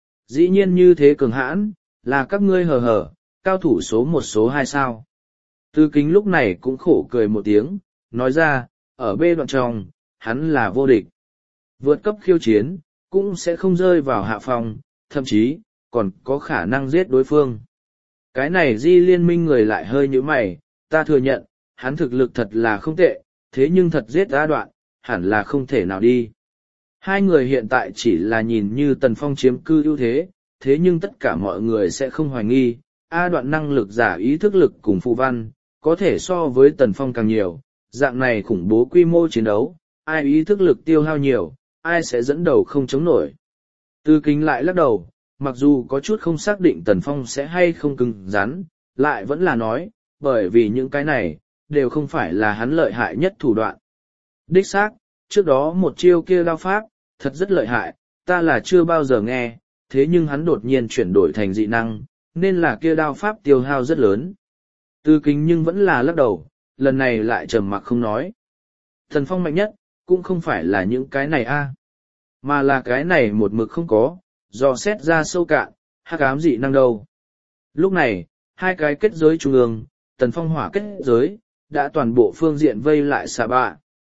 S1: Dĩ nhiên như thế cường hãn, là các ngươi hờ hờ, cao thủ số một số hai sao. Tử Kính lúc này cũng khổ cười một tiếng, nói ra, ở B đoạn trong, hắn là vô địch. Vượt cấp khiêu chiến, cũng sẽ không rơi vào hạ phòng, thậm chí, còn có khả năng giết đối phương. Cái này di liên minh người lại hơi như mày, ta thừa nhận, hắn thực lực thật là không tệ, thế nhưng thật giết A đoạn, hẳn là không thể nào đi. Hai người hiện tại chỉ là nhìn như Tần Phong chiếm cư ưu thế, thế nhưng tất cả mọi người sẽ không hoài nghi, A đoạn năng lực giả ý thức lực cùng phù văn, có thể so với Tần Phong càng nhiều, dạng này khủng bố quy mô chiến đấu, ai ý thức lực tiêu hao nhiều, ai sẽ dẫn đầu không chống nổi. Tư Kính lại lắc đầu, mặc dù có chút không xác định Tần Phong sẽ hay không cứng rắn, lại vẫn là nói, bởi vì những cái này, đều không phải là hắn lợi hại nhất thủ đoạn. Đích xác, trước đó một chiêu kia đao pháp, thật rất lợi hại, ta là chưa bao giờ nghe, thế nhưng hắn đột nhiên chuyển đổi thành dị năng, nên là kia đao pháp tiêu hao rất lớn. Tư Kính nhưng vẫn là lắc đầu, lần này lại trầm mặc không nói. Thần Phong mạnh nhất, cũng không phải là những cái này a, mà là cái này một mực không có, do xét ra sâu cạn, hắc ám dị năng đâu. Lúc này, hai cái kết giới trung ương, Tần Phong hỏa kết giới, đã toàn bộ phương diện vây lại xạ bạ.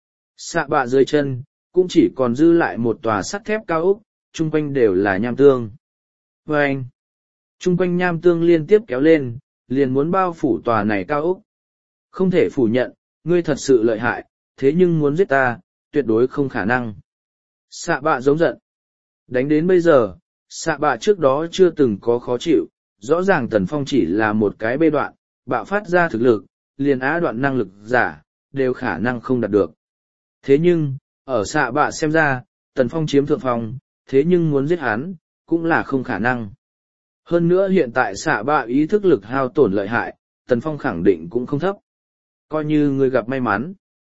S1: Xạ bạ dưới chân, cũng chỉ còn dư lại một tòa sắt thép cao ốc, chung quanh đều là nham tương. Và anh, chung quanh nham tương liên tiếp kéo lên, liền muốn bao phủ tòa này cao ốc. Không thể phủ nhận, ngươi thật sự lợi hại, thế nhưng muốn giết ta, tuyệt đối không khả năng. Xạ bạ giống giận. Đánh đến bây giờ, xạ bạ trước đó chưa từng có khó chịu, rõ ràng Tần Phong chỉ là một cái bê đoạn, bạo phát ra thực lực, liền á đoạn năng lực giả, đều khả năng không đạt được. Thế nhưng, ở xạ bạ xem ra, Tần Phong chiếm thượng phong, thế nhưng muốn giết hắn, cũng là không khả năng. Hơn nữa hiện tại xạ bạ ý thức lực hao tổn lợi hại, Tần Phong khẳng định cũng không thấp. Coi như người gặp may mắn.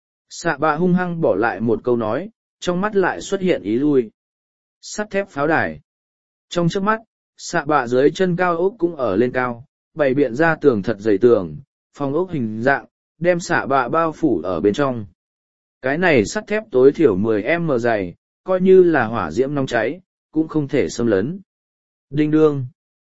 S1: Xạ bạ hung hăng bỏ lại một câu nói, trong mắt lại xuất hiện ý lui. Sắt thép pháo đài. Trong trước mắt, xạ bạ dưới chân cao ốc cũng ở lên cao, bày biện ra tường thật dày tường, phòng ốc hình dạng, đem xạ bạ bao phủ ở bên trong. Cái này sắt thép tối thiểu mười mét dày, coi như là hỏa diễm nóng cháy, cũng không thể xâm lấn. Đinh đương.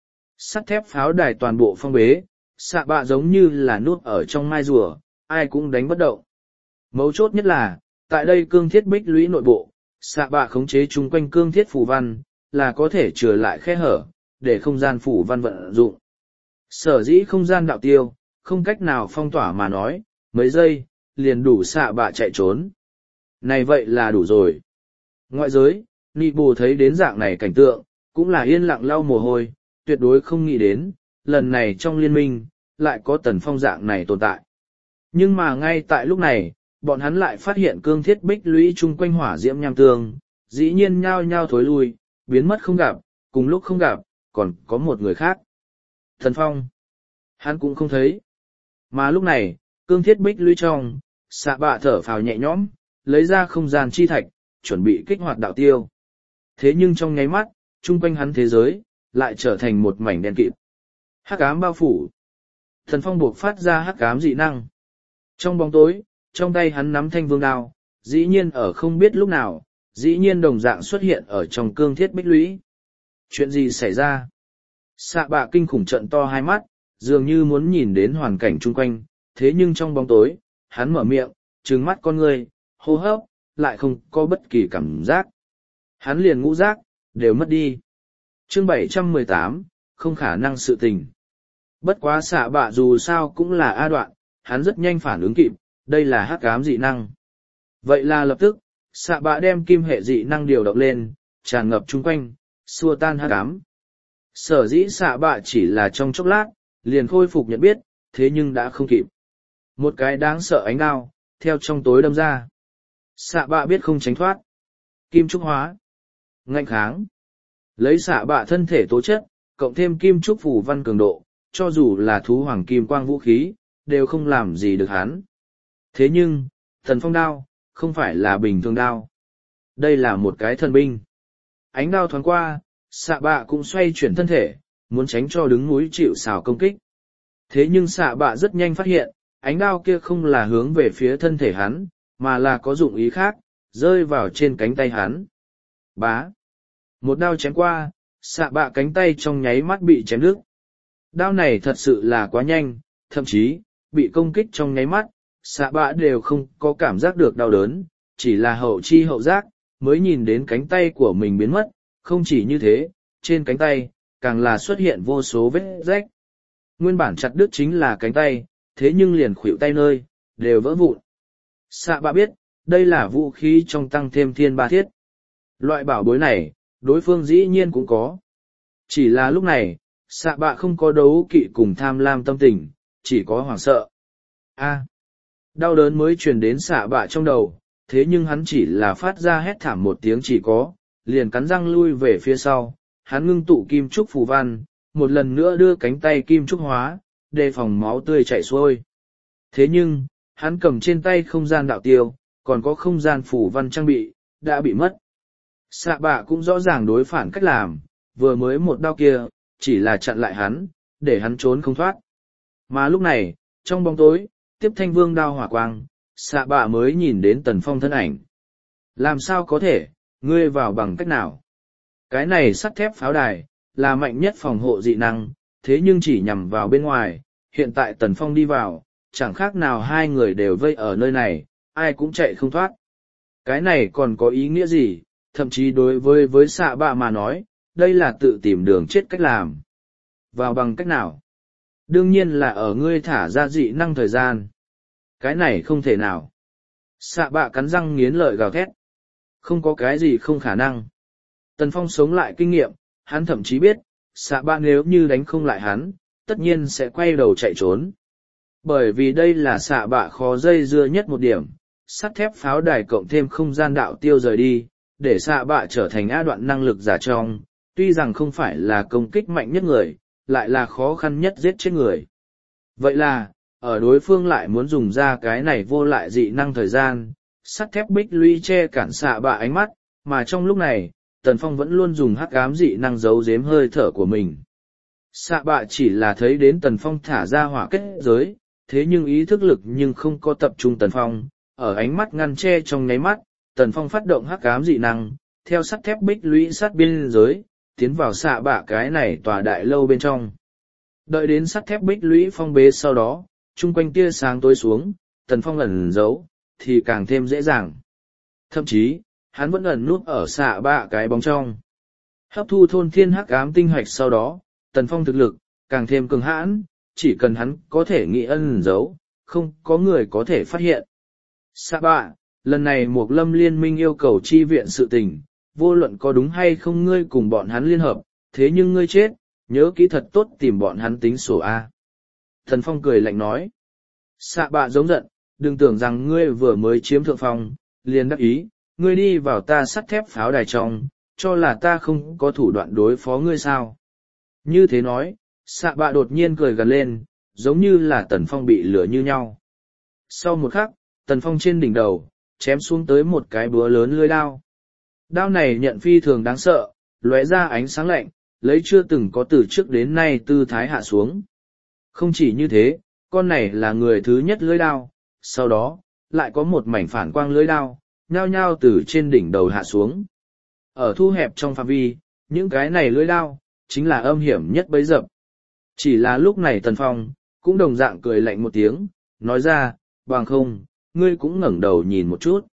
S1: Sắt thép pháo đài toàn bộ phong bế, xạ bạ giống như là nuốt ở trong mai rùa, ai cũng đánh bất động. Mấu chốt nhất là, tại đây cương thiết bích lũy nội bộ, xạ bạ khống chế chung quanh cương thiết phù văn, là có thể chừa lại khe hở, để không gian phù văn vận dụng. Sở dĩ không gian đạo tiêu, không cách nào phong tỏa mà nói, mấy giây, liền đủ xạ bạ chạy trốn. Này vậy là đủ rồi. Ngoại giới, Nị Bồ thấy đến dạng này cảnh tượng, cũng là yên lặng lau mồ hôi, tuyệt đối không nghĩ đến, lần này trong liên minh, lại có Tần Phong dạng này tồn tại. Nhưng mà ngay tại lúc này, bọn hắn lại phát hiện cương thiết bích lũy chung quanh hỏa diễm nham tương, dĩ nhiên nhao nhao thối lui, biến mất không gặp, cùng lúc không gặp, còn có một người khác. Thần Phong, hắn cũng không thấy. Mà lúc này, cương thiết bích lũy trong, xạ bạ thở phào nhẹ nhõm, lấy ra không gian chi thạch, chuẩn bị kích hoạt đạo tiêu. Thế nhưng trong nháy mắt, chung quanh hắn thế giới, lại trở thành một mảnh đen kịt. Hắc ám bao phủ. Thần Phong buộc phát ra hắc ám dị năng. Trong bóng tối, trong tay hắn nắm thanh vương đao, dĩ nhiên ở không biết lúc nào, dĩ nhiên đồng dạng xuất hiện ở trong cương thiết bích lũy. Chuyện gì xảy ra? Xạ bạ kinh khủng trận to hai mắt, dường như muốn nhìn đến hoàn cảnh chung quanh, thế nhưng trong bóng tối, hắn mở miệng, trừng mắt con người, hô hấp, lại không có bất kỳ cảm giác. Hắn liền ngũ giác, đều mất đi. Chương bảy trăm mười tám, không khả năng sự tình. Bất quá xạ bạ dù sao cũng là A đoạn, hắn rất nhanh phản ứng kịp, đây là hắc ám dị năng. Vậy là lập tức, xạ bạ đem kim hệ dị năng điều động lên, tràn ngập chung quanh, xua tan hắc ám. Sở dĩ xạ bạ chỉ là trong chốc lát, liền khôi phục nhận biết, thế nhưng đã không kịp. Một cái đáng sợ ánh đao, theo trong tối đâm ra. Xạ bạ biết không tránh thoát. Kim trúc hóa. Ngạnh kháng. Lấy xạ bạ thân thể tố chất, cộng thêm kim trúc phù văn cường độ, cho dù là thú hoàng kim quang vũ khí, đều không làm gì được hắn. Thế nhưng, thần phong đao, không phải là bình thường đao. Đây là một cái thần binh. Ánh đao thoáng qua, xạ bạ cũng xoay chuyển thân thể, muốn tránh cho đứng núi chịu xào công kích. Thế nhưng xạ bạ rất nhanh phát hiện, ánh đao kia không là hướng về phía thân thể hắn, mà là có dụng ý khác, rơi vào trên cánh tay hắn. Bá. Một đao chém qua, xạ bạ cánh tay trong nháy mắt bị chém đứt. Đao này thật sự là quá nhanh, thậm chí, bị công kích trong nháy mắt, xạ bạ đều không có cảm giác được đau đớn, chỉ là hậu chi hậu giác, mới nhìn đến cánh tay của mình biến mất, không chỉ như thế, trên cánh tay, càng là xuất hiện vô số vết rách. Nguyên bản chặt đứt chính là cánh tay, thế nhưng liền khuỷu tay nơi, đều vỡ vụn. Xạ bạ biết, đây là vũ khí trong tăng thêm thiên ba thiết. Loại bảo bối này, đối phương dĩ nhiên cũng có. Chỉ là lúc này, xạ bạ không có đấu kỵ cùng tham lam tâm tình, chỉ có hoảng sợ. A. Đau đớn mới truyền đến xạ bạ trong đầu, thế nhưng hắn chỉ là phát ra hét thảm một tiếng chỉ có, liền cắn răng lui về phía sau, hắn ngưng tụ kim trúc phù văn, một lần nữa đưa cánh tay kim trúc hóa, đề phòng máu tươi chảy xuôi. Thế nhưng, hắn cầm trên tay không gian đạo tiêu, còn có không gian phủ văn trang bị, đã bị mất. Xạ bạ cũng rõ ràng đối phản cách làm, vừa mới một đao kia, chỉ là chặn lại hắn, để hắn trốn không thoát. Mà lúc này, trong bóng tối, tiếp thanh vương đao hỏa quang, xạ bạ mới nhìn đến Tần Phong thân ảnh. Làm sao có thể, ngươi vào bằng cách nào? Cái này sắt thép pháo đài, là mạnh nhất phòng hộ dị năng, thế nhưng chỉ nhằm vào bên ngoài, hiện tại Tần Phong đi vào, chẳng khác nào hai người đều vây ở nơi này, ai cũng chạy không thoát. Cái này còn có ý nghĩa gì, thậm chí đối với với xạ bạ mà nói, đây là tự tìm đường chết cách làm. Vào bằng cách nào? Đương nhiên là ở ngươi thả ra dị năng thời gian. Cái này không thể nào. Xạ bạ cắn răng nghiến lợi gào thét. Không có cái gì không khả năng. Tần Phong sống lại kinh nghiệm, hắn thậm chí biết, xạ bạ nếu như đánh không lại hắn, tất nhiên sẽ quay đầu chạy trốn. Bởi vì đây là xạ bạ khó dây dưa nhất một điểm, sắt thép pháo đài cộng thêm không gian đạo tiêu rời đi, để xạ bạ trở thành A đoạn năng lực giả trong, tuy rằng không phải là công kích mạnh nhất người, lại là khó khăn nhất giết chết người. Vậy là, ở đối phương lại muốn dùng ra cái này vô lại dị năng thời gian, sắt thép bích lũy che cản xạ bạ ánh mắt, mà trong lúc này, Tần Phong vẫn luôn dùng hắc ám dị năng giấu giếm hơi thở của mình. Xạ bạ chỉ là thấy đến Tần Phong thả ra hỏa kết giới, thế nhưng ý thức lực nhưng không có tập trung Tần Phong, ở ánh mắt ngăn che trong nháy mắt, Tần Phong phát động hắc ám dị năng, theo sắt thép bích lũy sát biên giới, tiến vào xạ bạ cái này tòa đại lâu bên trong. Đợi đến sắt thép bích lũy phong bế sau đó, chung quanh tia sáng tối xuống, Tần Phong ẩn giấu, thì càng thêm dễ dàng. Thậm chí, hắn vẫn ẩn núp ở xạ bạ cái bóng trong. Hấp thu thôn thiên hắc ám tinh hoạch sau đó, Tần Phong thực lực, càng thêm cường hãn, chỉ cần hắn có thể nghĩ ẩn giấu, không có người có thể phát hiện. Xạ bạ, lần này Mộc Lâm Liên minh yêu cầu chi viện sự tình, vô luận có đúng hay không ngươi cùng bọn hắn liên hợp, thế nhưng ngươi chết, nhớ kỹ thật tốt tìm bọn hắn tính sổ A. Tần Phong cười lạnh nói. Xạ bạ giống giận, đừng tưởng rằng ngươi vừa mới chiếm thượng phong, liền đắc ý, ngươi đi vào ta sắt thép pháo đài trong, cho là ta không có thủ đoạn đối phó ngươi sao. Như thế nói, xạ bạ đột nhiên cười gần lên, giống như là Tần Phong bị lửa như nhau. Sau một khắc, Tần Phong trên đỉnh đầu, chém xuống tới một cái búa lớn lưỡi đao. Đao này nhận phi thường đáng sợ, lóe ra ánh sáng lạnh, lấy chưa từng có từ trước đến nay tư thái hạ xuống. Không chỉ như thế, con này là người thứ nhất lưỡi đao, sau đó, lại có một mảnh phản quang lưỡi đao, nhao nhao từ trên đỉnh đầu hạ xuống. Ở thu hẹp trong phạm vi, những cái này lưỡi đao, chính là âm hiểm nhất bấy dập. Chỉ là lúc này Tần Phong, cũng đồng dạng cười lạnh một tiếng, nói ra, bằng không, ngươi cũng ngẩng đầu nhìn một chút.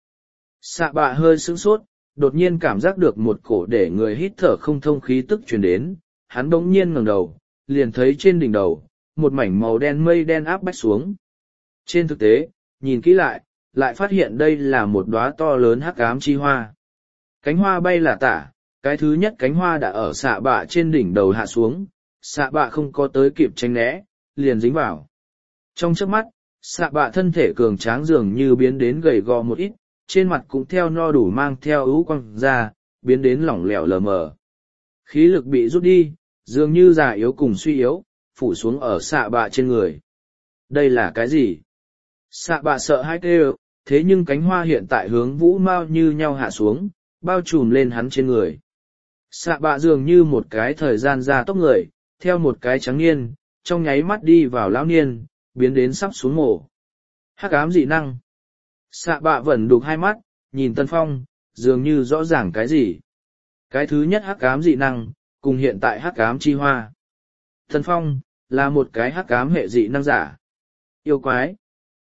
S1: Xạ bạ hơi sững sốt, đột nhiên cảm giác được một cổ để người hít thở không thông khí tức truyền đến, hắn đống nhiên ngẩng đầu, liền thấy trên đỉnh đầu, một mảnh màu đen mây đen áp bách xuống. Trên thực tế, nhìn kỹ lại, lại phát hiện đây là một đóa to lớn hắc ám chi hoa. Cánh hoa bay là tả, cái thứ nhất cánh hoa đã ở xạ bạ trên đỉnh đầu hạ xuống, xạ bạ không có tới kịp tránh né, liền dính vào. Trong chớp mắt, xạ bạ thân thể cường tráng dường như biến đến gầy gò một ít, trên mặt cũng theo no đủ mang theo ưu quăng ra, biến đến lỏng lẻo lờ mờ. Khí lực bị rút đi, dường như già yếu cùng suy yếu, phủ xuống ở xạ bạ trên người. Đây là cái gì? Xạ bạ sợ hãi kêu, thế nhưng cánh hoa hiện tại hướng vũ mau như nhau hạ xuống, bao trùm lên hắn trên người. Xạ bạ dường như một cái thời gian ra tốc người, theo một cái trắng niên, trong nháy mắt đi vào lão niên, biến đến sắp xuống mổ. Hắc ám dị năng. Xạ bạ vẫn đục hai mắt, nhìn Tần Phong, dường như rõ ràng cái gì. Cái thứ nhất hắc ám dị năng, cùng hiện tại hắc ám chi hoa. Tần Phong, là một cái hắc ám hệ dị năng giả. Yêu quái.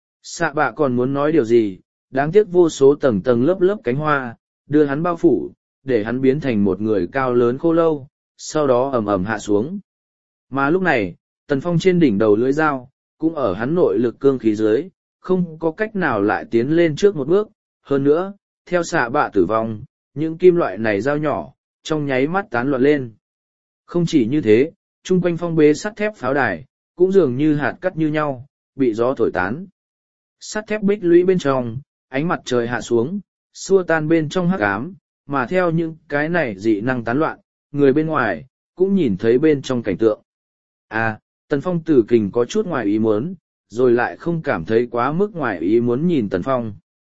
S1: Xạ bạ còn muốn nói điều gì, đáng tiếc vô số tầng tầng lớp lớp cánh hoa, đưa hắn bao phủ, để hắn biến thành một người cao lớn khô lâu, sau đó ầm ầm hạ xuống. Mà lúc này, Tần Phong trên đỉnh đầu lưỡi dao, cũng ở hắn nội lực cương khí dưới, không có cách nào lại tiến lên trước một bước. Hơn nữa, theo xạ bạ tử vong, những kim loại này dao nhỏ, trong nháy mắt tán loạn lên. Không chỉ như thế, chung quanh phong bế sắt thép pháo đài, cũng dường như hạt cắt như nhau, bị gió thổi tán. Sắt thép bích lũy bên trong, ánh mặt trời hạ xuống, xua tan bên trong hắc ám, mà theo những cái này dị năng tán loạn, người bên ngoài, cũng nhìn thấy bên trong cảnh tượng. À, Tần Phong tử kình có chút ngoài ý muốn, rồi lại không cảm thấy quá mức ngoài ý muốn nhìn Tần Phong.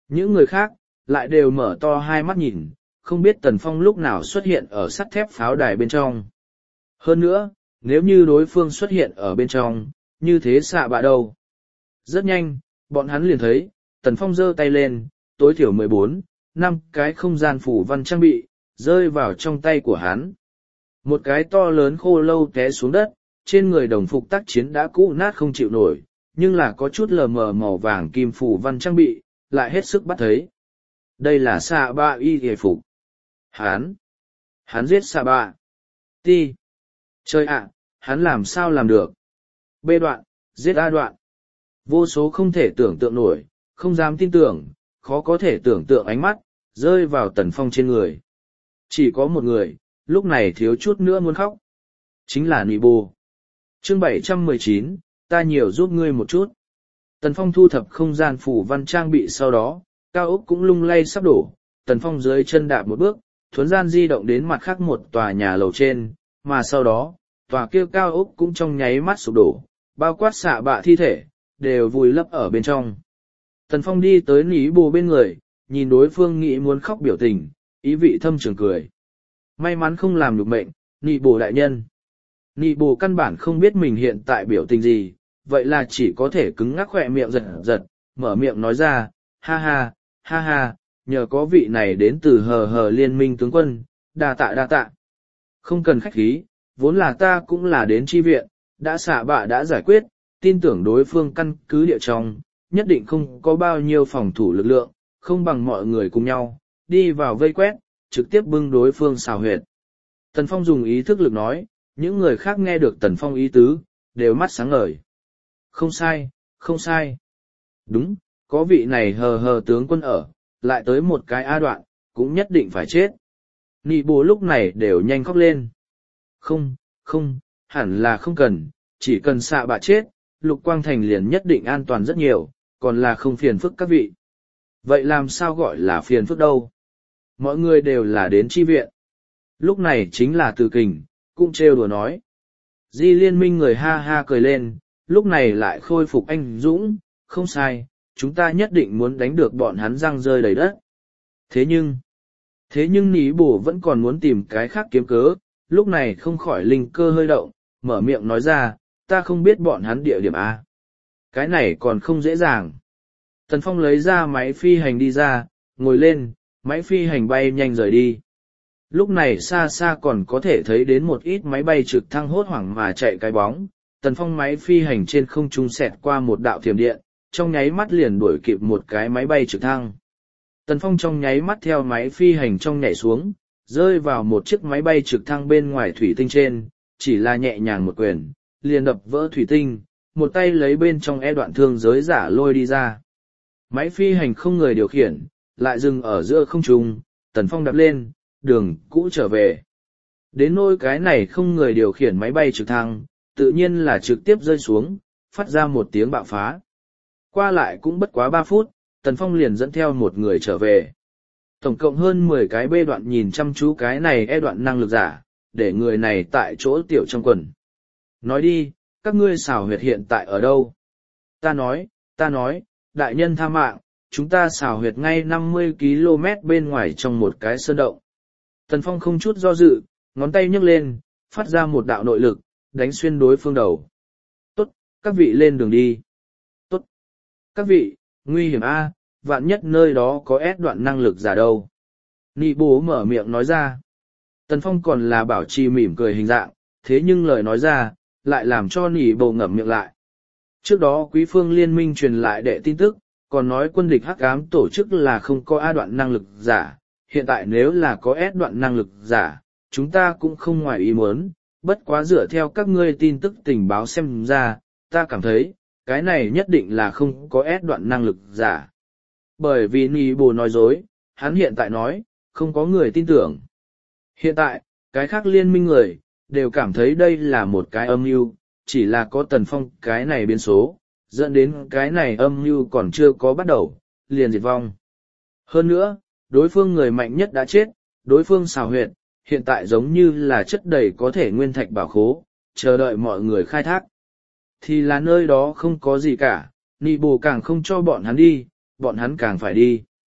S1: Những người khác, lại đều mở to hai mắt nhìn, không biết Tần Phong lúc nào xuất hiện ở sắt thép pháo đài bên trong. Hơn nữa, nếu như đối phương xuất hiện ở bên trong, như thế xạ bạ đâu. Rất nhanh, bọn hắn liền thấy, Tần Phong giơ tay lên, tối thiểu mười bốn, năm cái không gian phủ văn trang bị, rơi vào trong tay của hắn. Một cái to lớn khô lâu té xuống đất, trên người đồng phục tác chiến đã cũ nát không chịu nổi, nhưng là có chút lờ mờ màu vàng kim phủ văn trang bị, lại hết sức bắt thấy. Đây là xạ bạ y hề phục. Hắn! Hắn giết xạ bạ. Ti! Trời ạ, hắn làm sao làm được? B đoạn, giết A đoạn. Vô số không thể tưởng tượng nổi, không dám tin tưởng, khó có thể tưởng tượng ánh mắt, rơi vào Tần Phong trên người. Chỉ có một người, lúc này thiếu chút nữa muốn khóc. Chính là Nị Bồ. Chương bảy trăm mười chín, ta nhiều giúp ngươi một chút. Tần Phong thu thập không gian phủ văn trang bị sau đó, cao ốc cũng lung lay sắp đổ. Tần Phong dưới chân đạp một bước, thuấn gian di động đến mặt khác một tòa nhà lầu trên, mà sau đó, tòa kia cao ốc cũng trong nháy mắt sụp đổ, bao quát xạ bạ thi thể, đều vùi lấp ở bên trong. Tần Phong đi tới Nị Bồ bên người, nhìn đối phương nghĩ muốn khóc biểu tình, ý vị thâm trường cười. May mắn không làm được mệnh, Nị Bồ đại nhân. Nị Bồ căn bản không biết mình hiện tại biểu tình gì, vậy là chỉ có thể cứng ngắc khỏe miệng giật giật, mở miệng nói ra, ha ha, ha ha, nhờ có vị này đến từ hờ hờ liên minh tướng quân, đa tạ đa tạ. Không cần khách khí, vốn là ta cũng là đến chi viện, đã xạ bạ đã giải quyết, tin tưởng đối phương căn cứ địa trong, nhất định không có bao nhiêu phòng thủ lực lượng, không bằng mọi người cùng nhau, đi vào vây quét, trực tiếp bưng đối phương xào huyệt. Tần Phong dùng ý thức lực nói, những người khác nghe được Tần Phong ý tứ, đều mắt sáng ngời. Không sai, không sai. Đúng, có vị này hờ hờ tướng quân ở, lại tới một cái A đoạn, cũng nhất định phải chết. Nị Bồ lúc này đều nhanh khóc lên. Không, không, hẳn là không cần, chỉ cần xạ bạ chết, Lục Quang Thành liền nhất định an toàn rất nhiều, còn là không phiền phức các vị. Vậy làm sao gọi là phiền phức đâu? Mọi người đều là đến chi viện. Lúc này chính là Từ Kình, cũng trêu đùa nói. Di Liên Minh người ha ha cười lên, lúc này lại khôi phục anh dũng, không sai, chúng ta nhất định muốn đánh được bọn hắn răng rơi đầy đất. Thế nhưng, thế nhưng Nị Bồ vẫn còn muốn tìm cái khác kiếm cớ, lúc này không khỏi linh cơ hơi động, mở miệng nói ra, ta không biết bọn hắn địa điểm A. Cái này còn không dễ dàng. Tần Phong lấy ra máy phi hành đi ra, ngồi lên, máy phi hành bay nhanh rời đi. Lúc này xa xa còn có thể thấy đến một ít máy bay trực thăng hốt hoảng mà chạy cái bóng. Tần Phong máy phi hành trên không trung xẹt qua một đạo thiểm điện, trong nháy mắt liền đuổi kịp một cái máy bay trực thăng. Tần Phong trong nháy mắt theo máy phi hành trong nhảy xuống, rơi vào một chiếc máy bay trực thăng bên ngoài thủy tinh trên, chỉ là nhẹ nhàng một quyền, liền đập vỡ thủy tinh, một tay lấy bên trong e đoạn thương giới giả lôi đi ra. Máy phi hành không người điều khiển, lại dừng ở giữa không trung, Tần Phong đạp lên, đường cũ trở về. Đến nỗi cái này không người điều khiển máy bay trực thăng, tự nhiên là trực tiếp rơi xuống, phát ra một tiếng bạo phá. Qua lại cũng bất quá ba phút, Tần Phong liền dẫn theo một người trở về. Tổng cộng hơn mười cái bê đoạn nhìn chăm chú cái này e đoạn năng lực giả, để người này tại chỗ tiểu trong quần. Nói đi, các ngươi xảo huyệt hiện tại ở đâu? Ta nói, ta nói, đại nhân tha mạng, chúng ta xảo huyệt ngay năm mươi ki lô mét bên ngoài trong một cái sơn động. Tần Phong không chút do dự, ngón tay nhấc lên, phát ra một đạo nội lực, đánh xuyên đối phương đầu. Tốt, các vị lên đường đi. Tốt. Các vị, nguy hiểm a, vạn nhất nơi đó có ép đoạn năng lực giả đâu. Nị Bồ mở miệng nói ra. Tần Phong còn là bảo trì mỉm cười hình dạng, thế nhưng lời nói ra, lại làm cho Nị Bồ ngậm miệng lại. Trước đó Quý Phương Liên minh truyền lại đệ tin tức, còn nói quân địch hắc ám tổ chức là không có A đoạn năng lực giả, hiện tại nếu là có S đoạn năng lực giả, chúng ta cũng không ngoài ý muốn, bất quá dựa theo các ngươi tin tức tình báo xem ra, ta cảm thấy, cái này nhất định là không có S đoạn năng lực giả. Bởi vì Nị Bồ nói dối, hắn hiện tại nói, không có người tin tưởng. Hiện tại, cái khác liên minh người, đều cảm thấy đây là một cái âm mưu, chỉ là có Tần Phong cái này biến số, dẫn đến cái này âm mưu còn chưa có bắt đầu, liền diệt vong. Hơn nữa, đối phương người mạnh nhất đã chết, đối phương xào huyệt, hiện tại giống như là chất đầy có thể nguyên thạch bảo khố, chờ đợi mọi người khai thác. Thì là nơi đó không có gì cả, Nị Bồ càng không cho bọn hắn đi, bọn hắn càng phải đi.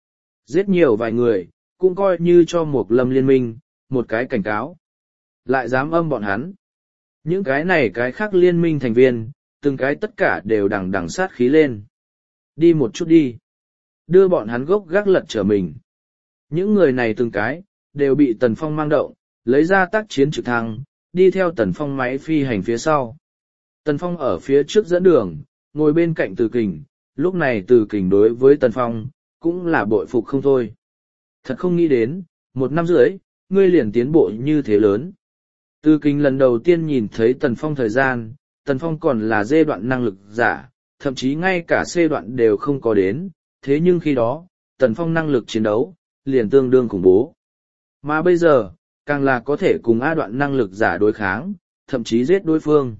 S1: Giết nhiều vài người, cũng coi như cho một lâm liên minh, một cái cảnh cáo. Lại dám âm bọn hắn. Những cái này cái khác liên minh thành viên, từng cái tất cả đều đằng đằng sát khí lên. Đi một chút đi. Đưa bọn hắn gốc gác lật trở mình. Những người này từng cái, đều bị Tần Phong mang động, lấy ra tác chiến trực thăng, đi theo Tần Phong máy phi hành phía sau. Tần Phong ở phía trước dẫn đường, ngồi bên cạnh Từ Kình, lúc này Từ Kình đối với Tần Phong, cũng là bội phục không thôi. Thật không nghĩ đến, một năm rưỡi, ngươi liền tiến bộ như thế lớn. Từ Kình lần đầu tiên nhìn thấy Tần Phong thời gian, Tần Phong còn là giai đoạn năng lực giả, thậm chí ngay cả C đoạn đều không có đến, thế nhưng khi đó, Tần Phong năng lực chiến đấu, liền tương đương khủng bố. Mà bây giờ, càng là có thể cùng A đoạn năng lực giả đối kháng, thậm chí giết đối phương.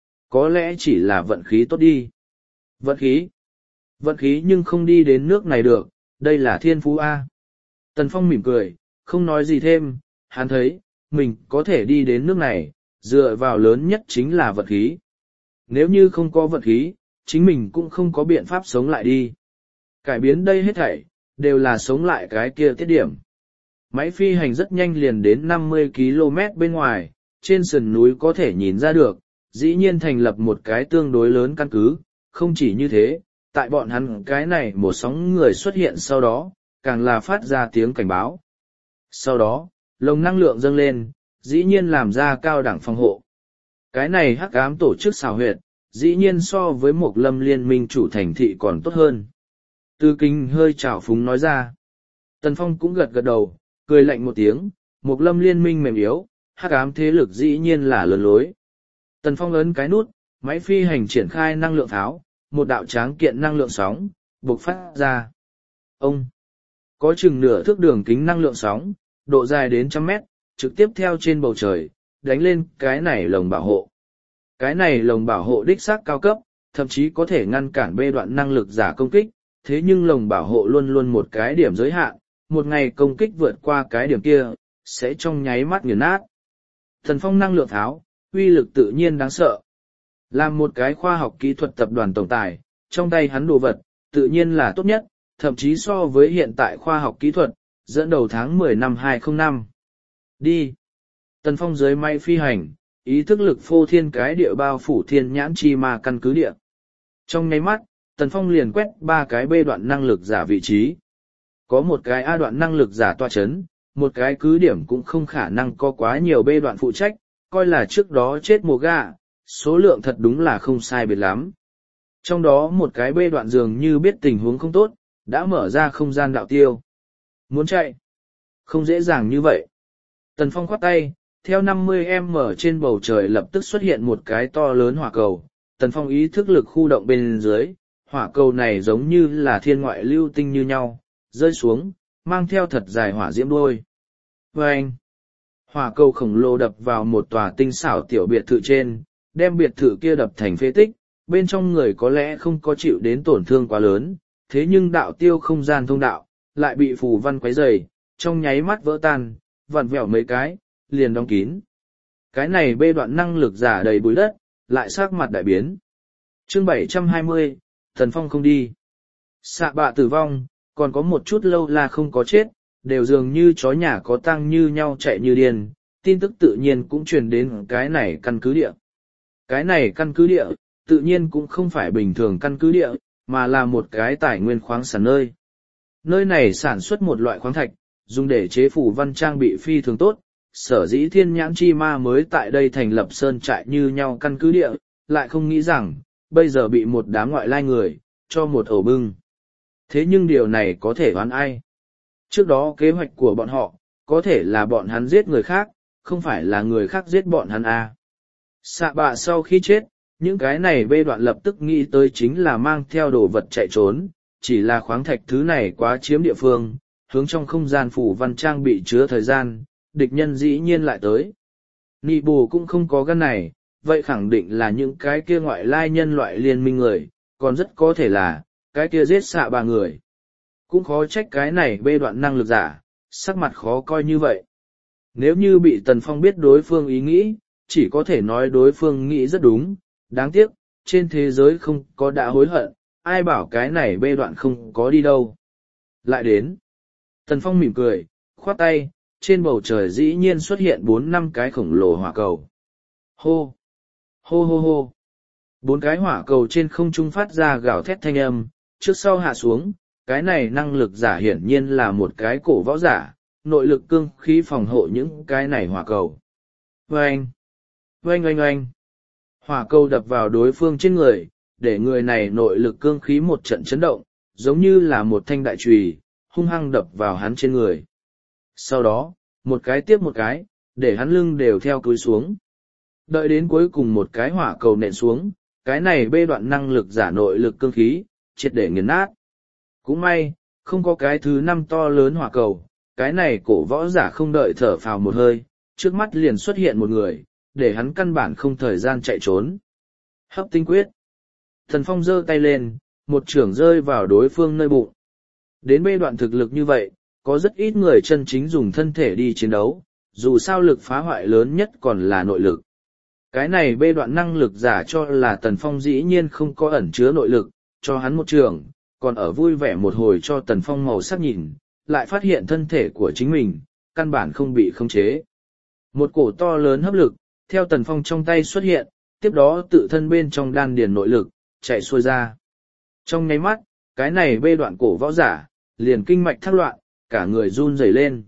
S1: Có lẽ chỉ là vận khí tốt đi. Vận khí? Vận khí nhưng không đi đến nước này được, đây là thiên phú A. Tần Phong mỉm cười, không nói gì thêm, hắn thấy, mình có thể đi đến nước này, dựa vào lớn nhất chính là vận khí. Nếu như không có vận khí, chính mình cũng không có biện pháp sống lại đi. Cải biến đây hết thảy, đều là sống lại cái kia tiết điểm. Máy phi hành rất nhanh liền đến năm mươi ki lô mét bên ngoài, trên sườn núi có thể nhìn ra được, dĩ nhiên thành lập một cái tương đối lớn căn cứ, không chỉ như thế, tại bọn hắn cái này một sóng người xuất hiện sau đó, càng là phát ra tiếng cảnh báo. Sau đó, lồng năng lượng dâng lên, dĩ nhiên làm ra cao đẳng phòng hộ. Cái này hắc ám tổ chức xào huyệt, dĩ nhiên so với một lâm liên minh chủ thành thị còn tốt hơn. Từ Kinh hơi trào phúng nói ra. Tần Phong cũng gật gật đầu, cười lạnh một tiếng, một lâm liên minh mềm yếu, hắc ám thế lực dĩ nhiên là lớn lối. Tần Phong ấn cái nút, máy phi hành triển khai năng lượng tháo, một đạo tráng kiện năng lượng sóng, bộc phát ra. Ông! Có chừng nửa thước đường kính năng lượng sóng, độ dài đến trăm mét, trực tiếp theo trên bầu trời, đánh lên cái này lồng bảo hộ. Cái này lồng bảo hộ đích xác cao cấp, thậm chí có thể ngăn cản bê đoạn năng lực giả công kích, thế nhưng lồng bảo hộ luôn luôn một cái điểm giới hạn, một ngày công kích vượt qua cái điểm kia, sẽ trong nháy mắt nghiền nát. Thần Phong năng lượng tháo, uy lực tự nhiên đáng sợ. Làm một cái khoa học kỹ thuật tập đoàn tổng tài, trong tay hắn đồ vật, tự nhiên là tốt nhất, thậm chí so với hiện tại khoa học kỹ thuật, dẫn đầu tháng mười năm hai không năm. Đi! Tần Phong dưới máy phi hành, ý thức lực phô thiên cái địa bao phủ thiên nhãn chi ma căn cứ địa. Trong nháy mắt, Tần Phong liền quét ba cái B đoạn năng lực giả vị trí. Có một cái A đoạn năng lực giả tọa chấn, một cái cứ điểm cũng không khả năng có quá nhiều B đoạn phụ trách, coi là trước đó chết mùa gà, số lượng thật đúng là không sai biệt lắm. Trong đó một cái B đoạn dường như biết tình huống không tốt, đã mở ra không gian đạo tiêu. Muốn chạy? Không dễ dàng như vậy. Tần Phong khoát tay, theo năm mươi em em trên bầu trời lập tức xuất hiện một cái to lớn hỏa cầu. Tần Phong ý thức lực khu động bên dưới, hỏa cầu này giống như là thiên ngoại lưu tinh như nhau, rơi xuống, mang theo thật dài hỏa diễm đuôi. Vâng! Hỏa cầu khổng lồ đập vào một tòa tinh xảo tiểu biệt thự trên, đem biệt thự kia đập thành phế tích, bên trong người có lẽ không có chịu đến tổn thương quá lớn, thế nhưng đạo tiêu không gian thông đạo, lại bị phù văn quấy rầy, trong nháy mắt vỡ tan, vặn vẹo mấy cái, liền đóng kín. Cái này bê đoạn năng lực giả đầy bụi đất, lại sắc mặt đại biến. Chương bảy trăm hai mươi, Thần Phong không đi. Xạ bạ tử vong, còn có một chút lâu là không có chết, đều dường như chó nhà có tăng như nhau chạy như điên, tin tức tự nhiên cũng truyền đến cái này căn cứ địa. Cái này căn cứ địa, tự nhiên cũng không phải bình thường căn cứ địa, mà là một cái tài nguyên khoáng sản nơi. Nơi này sản xuất một loại khoáng thạch, dùng để chế phủ văn trang bị phi thường tốt, sở dĩ thiên nhãn chi ma mới tại đây thành lập sơn trại như nhau căn cứ địa, lại không nghĩ rằng, bây giờ bị một đám ngoại lai người, cho một ổ bưng. Thế nhưng điều này có thể đoán ai? Trước đó kế hoạch của bọn họ, có thể là bọn hắn giết người khác, không phải là người khác giết bọn hắn à. Xạ bạ sau khi chết, những cái này bê đoạn lập tức nghĩ tới chính là mang theo đồ vật chạy trốn, chỉ là khoáng thạch thứ này quá chiếm địa phương, hướng trong không gian phủ văn trang bị chứa thời gian, địch nhân dĩ nhiên lại tới. Nị bù cũng không có gan này, vậy khẳng định là những cái kia ngoại lai nhân loại liên minh người, còn rất có thể là, cái kia giết xạ ba người. Cũng khó trách cái này bê đoạn năng lực giả, sắc mặt khó coi như vậy. Nếu như bị Tần Phong biết đối phương ý nghĩ, chỉ có thể nói đối phương nghĩ rất đúng, đáng tiếc, trên thế giới không có đã hối hận, ai bảo cái này bê đoạn không có đi đâu. Lại đến, Tần Phong mỉm cười, khoát tay, trên bầu trời dĩ nhiên xuất hiện bốn năm cái khổng lồ hỏa cầu. Hô! Hô hô hô! Bốn cái hỏa cầu trên không trung phát ra gào thét thanh âm, trước sau hạ xuống, cái này năng lực giả hiển nhiên là một cái cổ võ giả, nội lực cương khí phòng hộ những cái này hỏa cầu. Oanh! Oanh oanh oanh! Hỏa cầu đập vào đối phương trên người, để người này nội lực cương khí một trận chấn động, giống như là một thanh đại chùy, hung hăng đập vào hắn trên người. Sau đó, một cái tiếp một cái, để hắn lưng đều theo cúi xuống. Đợi đến cuối cùng một cái hỏa cầu nện xuống, cái này bê đoạn năng lực giả nội lực cương khí, triệt để nghiền nát. Cũng may, không có cái thứ năm to lớn hỏa cầu, cái này cổ võ giả không đợi thở phào một hơi, trước mắt liền xuất hiện một người, để hắn căn bản không thời gian chạy trốn. Hấp tinh quyết. Thần Phong giơ tay lên, một chưởng rơi vào đối phương nơi bụng. Đến bê đoạn thực lực như vậy, có rất ít người chân chính dùng thân thể đi chiến đấu, dù sao lực phá hoại lớn nhất còn là nội lực. Cái này bê đoạn năng lực giả cho là Tần Phong dĩ nhiên không có ẩn chứa nội lực, cho hắn một trường, còn ở vui vẻ một hồi cho Tần Phong màu sắc nhìn, lại phát hiện thân thể của chính mình, căn bản không bị khống chế. Một cổ to lớn hấp lực, theo Tần Phong trong tay xuất hiện, tiếp đó tự thân bên trong đan điền nội lực, chạy xuôi ra. Trong nháy mắt, cái này bê đoạn cổ võ giả, liền kinh mạch thác loạn, cả người run rẩy lên.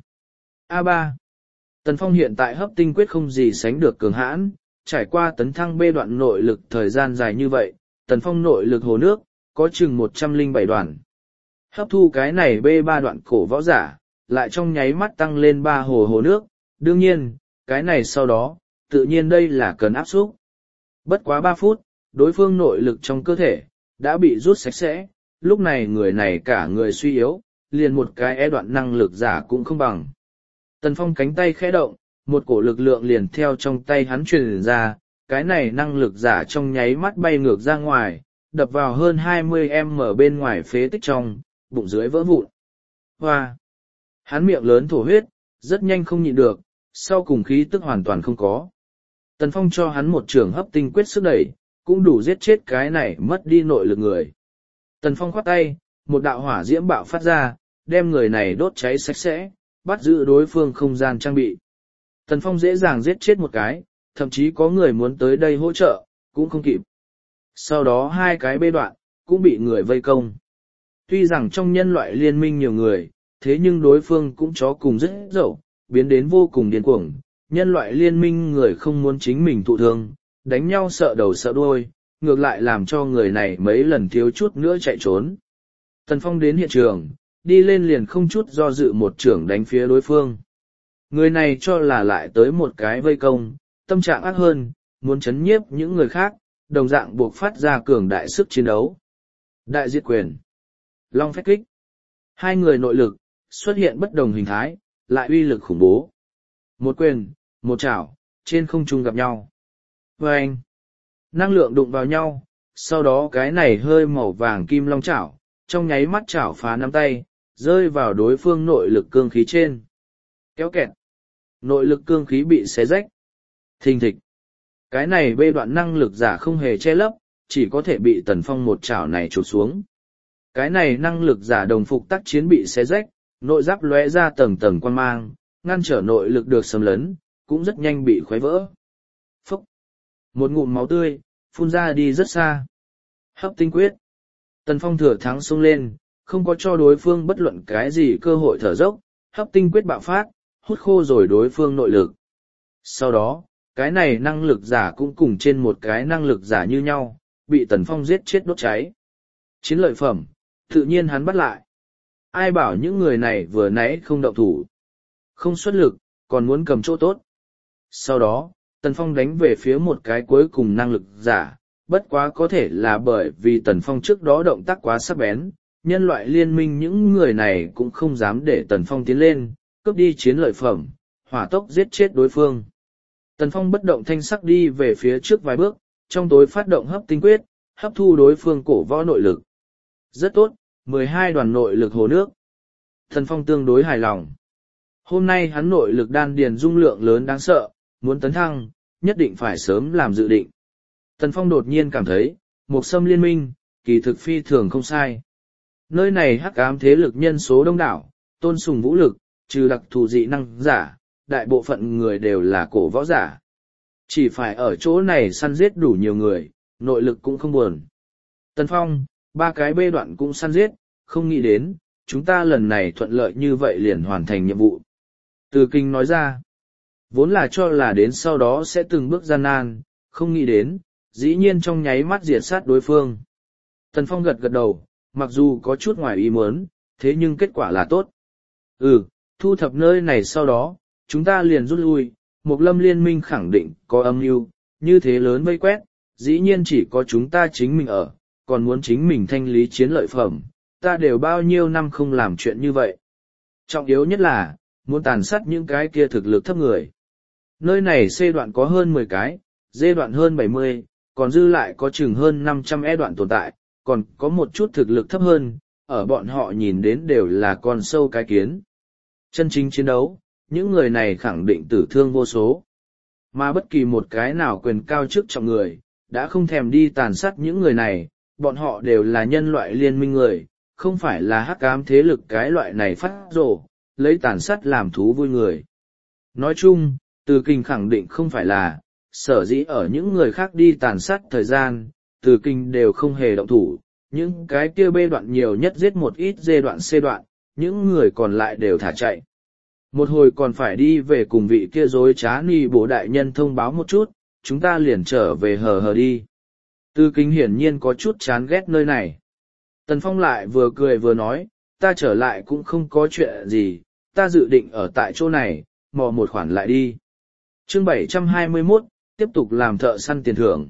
S1: A ba. Tần Phong hiện tại hấp tinh quyết không gì sánh được cường hãn, trải qua tấn thăng bê đoạn nội lực thời gian dài như vậy, Tần Phong nội lực hồ nước, có chừng một trăm lẻ bảy đoạn. Hấp thu cái này bê ba đoạn cổ võ giả, lại trong nháy mắt tăng lên ba hồ hồ nước, đương nhiên, cái này sau đó, tự nhiên đây là cần áp xúc. Bất quá ba phút, đối phương nội lực trong cơ thể, đã bị rút sạch sẽ, lúc này người này cả người suy yếu, liền một cái e đoạn năng lực giả cũng không bằng. Tần Phong cánh tay khẽ động, một cổ lực lượng liền theo trong tay hắn truyền ra, cái này năng lực giả trong nháy mắt bay ngược ra ngoài, đập vào hơn hai mươi em ở bên ngoài phế tích trong, bụng dưới vỡ vụn. Hoa! Hắn miệng lớn thổ huyết, rất nhanh không nhịn được, sau cùng khí tức hoàn toàn không có. Tần Phong cho hắn một trường hấp tinh quyết sức đẩy, cũng đủ giết chết cái này mất đi nội lực người. Tần Phong khoát tay, một đạo hỏa diễm bạo phát ra, đem người này đốt cháy sạch sẽ, bắt giữ đối phương không gian trang bị. Tần Phong dễ dàng giết chết một cái, thậm chí có người muốn tới đây hỗ trợ, cũng không kịp. Sau đó hai cái bê đoạn, cũng bị người vây công. Tuy rằng trong nhân loại liên minh nhiều người, thế nhưng đối phương cũng chó cùng rất dậu, biến đến vô cùng điên cuồng. Nhân loại liên minh người không muốn chính mình thụ thương, đánh nhau sợ đầu sợ đuôi, ngược lại làm cho người này mấy lần thiếu chút nữa chạy trốn. Tần Phong đến hiện trường, đi lên liền không chút do dự một trưởng đánh phía đối phương. Người này cho là lại tới một cái vây công, tâm trạng ác hơn, muốn chấn nhiếp những người khác, đồng dạng buộc phát ra cường đại sức chiến đấu. Đại diệt quyền, long phách kích. Hai người nội lực, xuất hiện bất đồng hình thái, lại uy lực khủng bố. Một quyền, một chảo, trên không trung gặp nhau. Vâng! Năng lượng đụng vào nhau, sau đó cái này hơi màu vàng kim long chảo, trong nháy mắt chảo phá nắm tay, rơi vào đối phương nội lực cương khí trên. Kéo kẹt. Nội lực cương khí bị xé rách. Thình thịch. Cái này bê đoạn năng lực giả không hề che lấp, chỉ có thể bị Tần Phong một chảo này chụp xuống. Cái này năng lực giả đồng phục tác chiến bị xé rách, nội giáp lóe ra tầng tầng quan mang, ngăn trở nội lực được xâm lấn, cũng rất nhanh bị khuấy vỡ. Phúc! Một ngụm máu tươi, phun ra đi rất xa. Hấp tinh quyết. Tần Phong thừa thắng xông lên, không có cho đối phương bất luận cái gì cơ hội thở dốc, hấp tinh quyết bạo phát, hút khô rồi đối phương nội lực. Sau đó, cái này năng lực giả cũng cùng trên một cái năng lực giả như nhau, bị Tần Phong giết chết đốt cháy. Chiến lợi phẩm, tự nhiên hắn bắt lại. Ai bảo những người này vừa nãy không động thủ, không xuất lực, còn muốn cầm chỗ tốt. Sau đó, Tần Phong đánh về phía một cái cuối cùng năng lực giả, bất quá có thể là bởi vì Tần Phong trước đó động tác quá sắc bén, nhân loại liên minh những người này cũng không dám để Tần Phong tiến lên, cướp đi chiến lợi phẩm, hỏa tốc giết chết đối phương. Tần Phong bất động thanh sắc đi về phía trước vài bước, trong tối phát động hấp tinh quyết, hấp thu đối phương cổ võ nội lực. Rất tốt, mười hai đoàn nội lực hồ nước. Tần Phong tương đối hài lòng. Hôm nay hắn nội lực đan điền dung lượng lớn đáng sợ, muốn tấn thăng, nhất định phải sớm làm dự định. Tần Phong đột nhiên cảm thấy, một xâm liên minh, kỳ thực phi thường không sai. Nơi này hắc ám thế lực nhân số đông đảo, tôn sùng vũ lực, trừ đặc thù dị năng giả, đại bộ phận người đều là cổ võ giả. Chỉ phải ở chỗ này săn giết đủ nhiều người, nội lực cũng không buồn. Tần Phong, ba cái bê đoạn cũng săn giết, không nghĩ đến, chúng ta lần này thuận lợi như vậy liền hoàn thành nhiệm vụ. Từ Kinh nói ra, vốn là cho là đến sau đó sẽ từng bước gian nan, không nghĩ đến, dĩ nhiên trong nháy mắt diệt sát đối phương. Tần Phong gật gật đầu, mặc dù có chút ngoài ý muốn, thế nhưng kết quả là tốt. Ừ, thu thập nơi này sau đó, chúng ta liền rút lui, Mộc Lâm liên minh khẳng định có âm mưu, như thế lớn vây quét, dĩ nhiên chỉ có chúng ta chính mình ở, còn muốn chính mình thanh lý chiến lợi phẩm, ta đều bao nhiêu năm không làm chuyện như vậy. Trọng yếu nhất là, muốn tàn sát những cái kia thực lực thấp người. Nơi này C đoạn có hơn mười cái, D đoạn hơn bảy mươi, còn dư lại có chừng hơn năm trăm E đoạn tồn tại, còn có một chút thực lực thấp hơn, ở bọn họ nhìn đến đều là con sâu cái kiến. Chân chính chiến đấu, những người này khẳng định tử thương vô số. Mà bất kỳ một cái nào quyền cao chức trọng người, đã không thèm đi tàn sát những người này, bọn họ đều là nhân loại liên minh người, không phải là hắc ám thế lực cái loại này phát rồ, lấy tàn sát làm thú vui người. Nói chung, Từ Kinh khẳng định không phải là, sở dĩ ở những người khác đi tàn sát thời gian, Từ Kinh đều không hề động thủ, những cái kia bê đoạn nhiều nhất giết một ít dê đoạn C đoạn, những người còn lại đều thả chạy. Một hồi còn phải đi về cùng vị kia dối trá ni bố đại nhân thông báo một chút, chúng ta liền trở về hờ hờ đi. Từ Kinh hiển nhiên có chút chán ghét nơi này. Tần Phong lại vừa cười vừa nói, ta trở lại cũng không có chuyện gì, ta dự định ở tại chỗ này, mò một khoản lại đi. Chương bảy trăm hai mươi mốt, tiếp tục làm thợ săn tiền thưởng.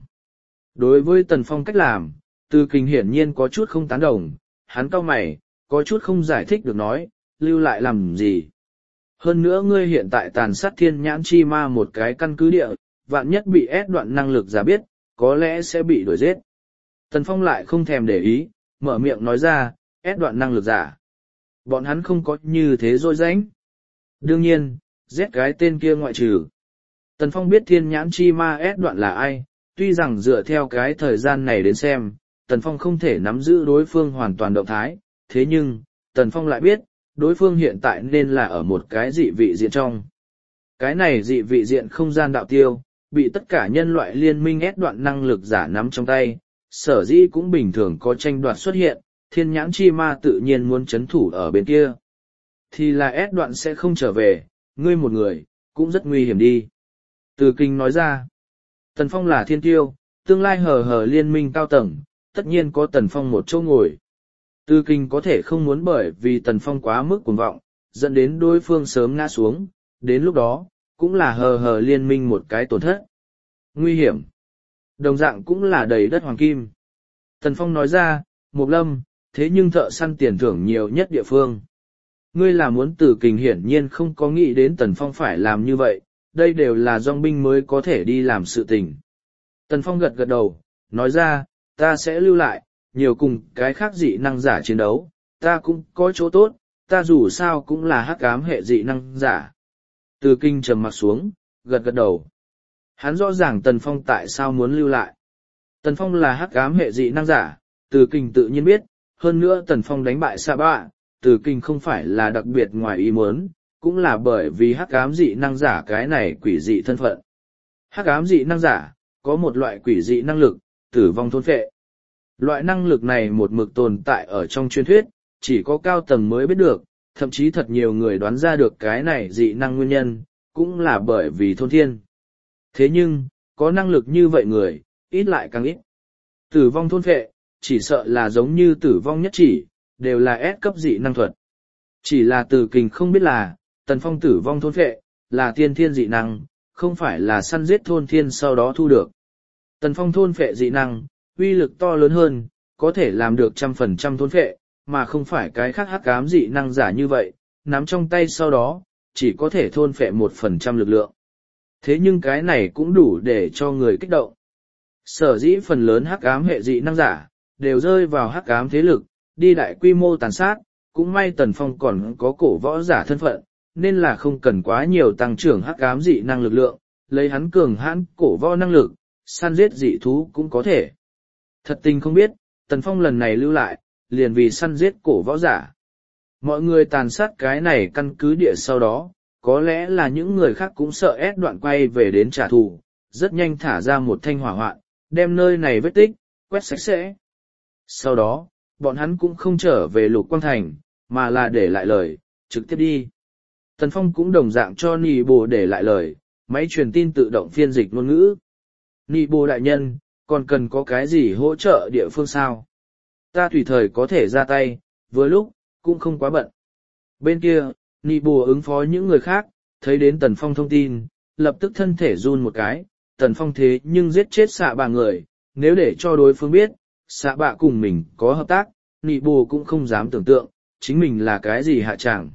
S1: Đối với Tần Phong cách làm, Từ Kinh hiển nhiên có chút không tán đồng, hắn cau mày, có chút không giải thích được nói, lưu lại làm gì. Hơn nữa ngươi hiện tại tàn sát thiên nhãn chi ma một cái căn cứ địa, vạn nhất bị ép đoạn năng lực giả biết, có lẽ sẽ bị đuổi giết. Tần Phong lại không thèm để ý, mở miệng nói ra, ép đoạn năng lực giả. Bọn hắn không có như thế dối rãnh. Đương nhiên, giết cái tên kia ngoại trừ. Tần Phong biết thiên nhãn chi ma ép đoạn là ai, tuy rằng dựa theo cái thời gian này đến xem, Tần Phong không thể nắm giữ đối phương hoàn toàn động thái, thế nhưng, Tần Phong lại biết, đối phương hiện tại nên là ở một cái dị vị diện trong. Cái này dị vị diện không gian đạo tiêu, bị tất cả nhân loại liên minh ép đoạn năng lực giả nắm trong tay, sở dĩ cũng bình thường có tranh đoạt xuất hiện, thiên nhãn chi ma tự nhiên muốn chấn thủ ở bên kia. Thì là ép đoạn sẽ không trở về, ngươi một người, cũng rất nguy hiểm đi. Từ Kinh nói ra, Tần Phong là thiên tiêu, tương lai hờ hờ liên minh cao tầng, tất nhiên có Tần Phong một chỗ ngồi. Từ Kinh có thể không muốn bởi vì Tần Phong quá mức cuồng vọng, dẫn đến đối phương sớm ngã xuống, đến lúc đó, cũng là hờ hờ liên minh một cái tổn thất. Nguy hiểm. Đồng dạng cũng là đầy đất hoàng kim. Tần Phong nói ra, Mộc Lâm, thế nhưng thợ săn tiền thưởng nhiều nhất địa phương. Ngươi là muốn Từ Kinh hiển nhiên không có nghĩ đến Tần Phong phải làm như vậy, đây đều là dòng binh mới có thể đi làm sự tình. Tần Phong gật gật đầu, nói ra, ta sẽ lưu lại, nhiều cùng cái khác dị năng giả chiến đấu, ta cũng có chỗ tốt, ta dù sao cũng là hắc ám hệ dị năng giả. Từ Kinh trầm mặt xuống, gật gật đầu. Hắn rõ ràng Tần Phong tại sao muốn lưu lại. Tần Phong là hắc ám hệ dị năng giả, Từ Kinh tự nhiên biết, hơn nữa Tần Phong đánh bại Sa Bạ, Từ Kinh không phải là đặc biệt ngoài ý muốn, cũng là bởi vì hắc ám dị năng giả cái này quỷ dị thân phận. Hắc ám dị năng giả, có một loại quỷ dị năng lực, tử vong thôn phệ. Loại năng lực này một mực tồn tại ở trong truyền thuyết, chỉ có cao tầng mới biết được, thậm chí thật nhiều người đoán ra được cái này dị năng nguyên nhân, cũng là bởi vì thôn thiên. Thế nhưng, có năng lực như vậy người, ít lại càng ít. Tử vong thôn phệ, chỉ sợ là giống như tử vong nhất chỉ, đều là S cấp dị năng thuật. Chỉ là Từ Kinh không biết là, Tần Phong tử vong thôn phệ, là tiên thiên dị năng, không phải là săn giết thôn thiên sau đó thu được. Tần Phong thôn phệ dị năng, uy lực to lớn hơn, có thể làm được trăm phần trăm thôn phệ, mà không phải cái khác hắc ám dị năng giả như vậy, nắm trong tay sau đó, chỉ có thể thôn phệ một phần trăm lực lượng. Thế nhưng cái này cũng đủ để cho người kích động. Sở dĩ phần lớn hắc ám hệ dị năng giả, đều rơi vào hắc ám thế lực, đi đại quy mô tàn sát, cũng may Tần Phong còn có cổ võ giả thân phận, nên là không cần quá nhiều tăng trưởng hắc ám dị năng lực lượng, lấy hắn cường hãn cổ võ năng lực, săn giết dị thú cũng có thể. Thật tình không biết, Tần Phong lần này lưu lại, liền vì săn giết cổ võ giả. Mọi người tàn sát cái này căn cứ địa sau đó, có lẽ là những người khác cũng sợ ép đoạn quay về đến trả thù, rất nhanh thả ra một thanh hỏa hoạn, đem nơi này vết tích, quét sạch sẽ. Sau đó, bọn hắn cũng không trở về Lục Quang Thành, mà là để lại lời, trực tiếp đi. Tần Phong cũng đồng dạng cho Nị Bồ để lại lời, máy truyền tin tự động phiên dịch ngôn ngữ. Nị Bồ đại nhân, còn cần có cái gì hỗ trợ địa phương sao? Ta tùy thời có thể ra tay, vừa lúc, cũng không quá bận. Bên kia, Nị Bồ ứng phó những người khác, thấy đến Tần Phong thông tin, lập tức thân thể run một cái, Tần Phong thế nhưng giết chết xạ bạ người, nếu để cho đối phương biết, xạ bạ cùng mình có hợp tác, Nị Bồ cũng không dám tưởng tượng, chính mình là cái gì hạ tràng.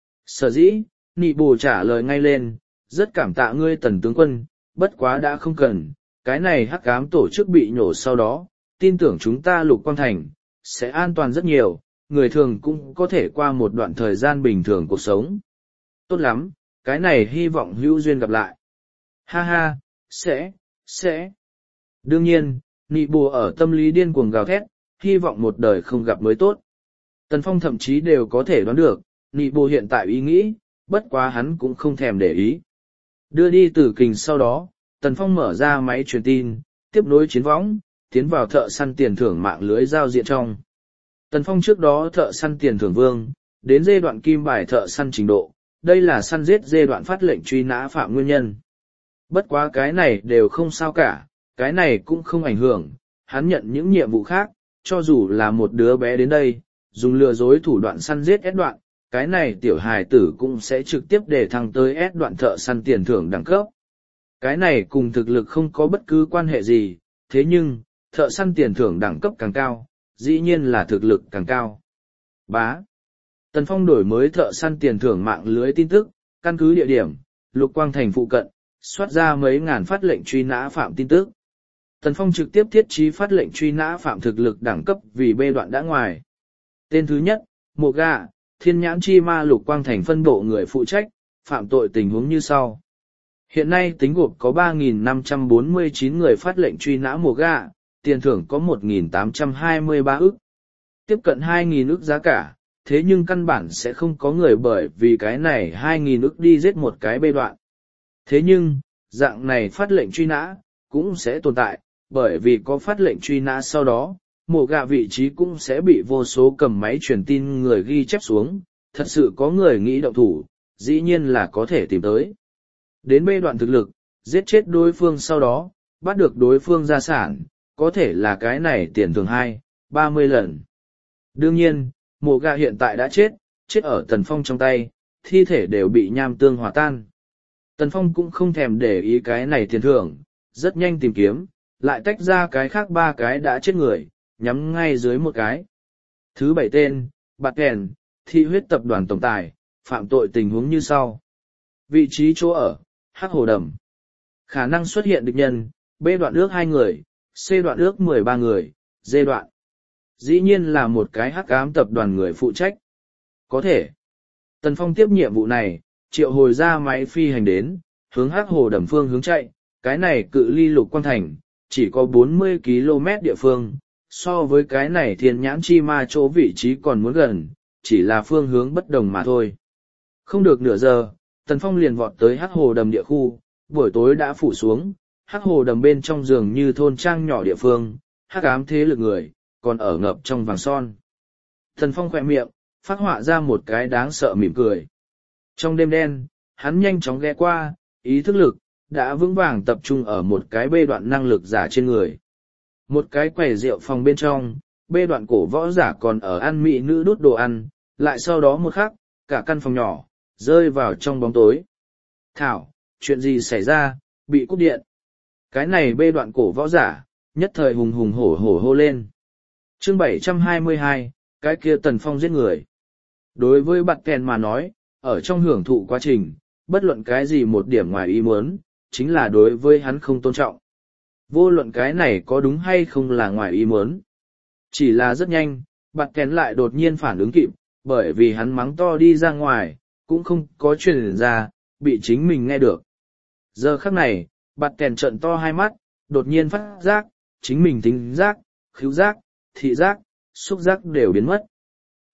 S1: Sở dĩ, Nị Bồ trả lời ngay lên, rất cảm tạ ngươi Tần tướng quân, bất quá đã không cần, cái này hắc ám tổ chức bị nhổ sau đó, tin tưởng chúng ta Lục Quang Thành, sẽ an toàn rất nhiều, người thường cũng có thể qua một đoạn thời gian bình thường cuộc sống. Tốt lắm, cái này hy vọng hữu duyên gặp lại. Ha ha, sẽ, sẽ. Đương nhiên, Nị Bồ ở tâm lý điên cuồng gào thét, hy vọng một đời không gặp mới tốt. Tần Phong thậm chí đều có thể đoán được, Nị Bồ hiện tại ý nghĩ, bất quá hắn cũng không thèm để ý. Đưa đi tử kình sau đó, Tần Phong mở ra máy truyền tin, tiếp nối chiến võng, tiến vào thợ săn tiền thưởng mạng lưới giao diện trong. Tần Phong trước đó thợ săn tiền thưởng vương, đến giai đoạn kim bài thợ săn trình độ, đây là săn giết giai đoạn phát lệnh truy nã phạm nguyên nhân. Bất quá cái này đều không sao cả, cái này cũng không ảnh hưởng, hắn nhận những nhiệm vụ khác, cho dù là một đứa bé đến đây, dùng lừa dối thủ đoạn săn giết S đoạn, cái này tiểu hài tử cũng sẽ trực tiếp để thăng tới S đoạn thợ săn tiền thưởng đẳng cấp. Cái này cùng thực lực không có bất cứ quan hệ gì, thế nhưng, thợ săn tiền thưởng đẳng cấp càng cao, dĩ nhiên là thực lực càng cao. Bá. Tần Phong đổi mới thợ săn tiền thưởng mạng lưới tin tức, căn cứ địa điểm, Lục Quang Thành phụ cận, soát ra mấy ngàn phát lệnh truy nã phạm tin tức. Tần Phong trực tiếp thiết trí phát lệnh truy nã phạm thực lực đẳng cấp vì B đoạn đã ngoài. Tên thứ nhất, Mộ Gà, Thiên Nhãn Chi Ma Lục Quang Thành phân bộ người phụ trách, phạm tội tình huống như sau. Hiện nay tính gộp có ba nghìn năm trăm bốn mươi chín người phát lệnh truy nã Mộ Gà, tiền thưởng có một nghìn tám trăm hai mươi ba ức. Tiếp cận hai nghìn ức giá cả, thế nhưng căn bản sẽ không có người bởi vì cái này hai nghìn ức đi giết một cái bê đoạn. Thế nhưng, dạng này phát lệnh truy nã, cũng sẽ tồn tại, bởi vì có phát lệnh truy nã sau đó, Mộ Gà vị trí cũng sẽ bị vô số cầm máy truyền tin người ghi chép xuống, thật sự có người nghĩ động thủ, dĩ nhiên là có thể tìm tới. Đến bê đoạn thực lực, giết chết đối phương sau đó, bắt được đối phương gia sản, có thể là cái này tiền thưởng hai, ba mươi lần. Đương nhiên, Mộ Gà hiện tại đã chết, chết ở Tần Phong trong tay, thi thể đều bị nham tương hòa tan. Tần Phong cũng không thèm để ý cái này tiền thưởng, rất nhanh tìm kiếm, lại tách ra cái khác ba cái đã chết người, nhắm ngay dưới một cái. Thứ bảy tên, Bạt Kèn, thị huyết tập đoàn tổng tài, phạm tội tình huống như sau. Vị trí chỗ ở, Hắc Hồ Đầm. Khả năng xuất hiện địch nhân, B đoạn ước hai người, C đoạn ước mười ba người, D đoạn. Dĩ nhiên là một cái hắc ám tập đoàn người phụ trách. Có thể. Tần Phong tiếp nhiệm vụ này, triệu hồi ra máy phi hành đến, hướng Hắc Hồ Đầm phương hướng chạy, cái này cự ly Lục Quang Thành, chỉ có bốn mươi ki lô mét địa phương, so với cái này Thiên Nhãn Chi Ma chỗ vị trí còn muốn gần, chỉ là phương hướng bất đồng mà thôi. Không được nửa giờ, Tần Phong liền vọt tới Hắc Hồ Đầm địa khu, buổi tối đã phủ xuống, Hắc Hồ Đầm bên trong giường như thôn trang nhỏ địa phương, hắc ám thế lực người, còn ở ngập trong vàng son. Tần Phong khỏe miệng, phát họa ra một cái đáng sợ mỉm cười. Trong đêm đen, hắn nhanh chóng ghé qua, ý thức lực, đã vững vàng tập trung ở một cái bê đoạn năng lực giả trên người. Một cái quầy rượu phòng bên trong, bê đoạn cổ võ giả còn ở ăn mỹ nữ đút đồ ăn, lại sau đó một khắc, cả căn phòng nhỏ, rơi vào trong bóng tối. Thảo, chuyện gì xảy ra, bị cúp điện. Cái này bê đoạn cổ võ giả, nhất thời hùng hùng hổ hổ hô lên. Chương bảy trăm hai mươi hai, cái kia Tần Phong giết người. Đối với Bạt Kèn mà nói, ở trong hưởng thụ quá trình, bất luận cái gì một điểm ngoài ý muốn, chính là đối với hắn không tôn trọng. Vô luận cái này có đúng hay không là ngoài ý muốn. Chỉ là rất nhanh, Bạt Kèn lại đột nhiên phản ứng kịp, bởi vì hắn mắng to đi ra ngoài, cũng không có truyền ra, bị chính mình nghe được. Giờ khắc này, Bạt Kèn trợn to hai mắt, đột nhiên phát giác, chính mình tính giác, khứu giác, thị giác, xúc giác đều biến mất.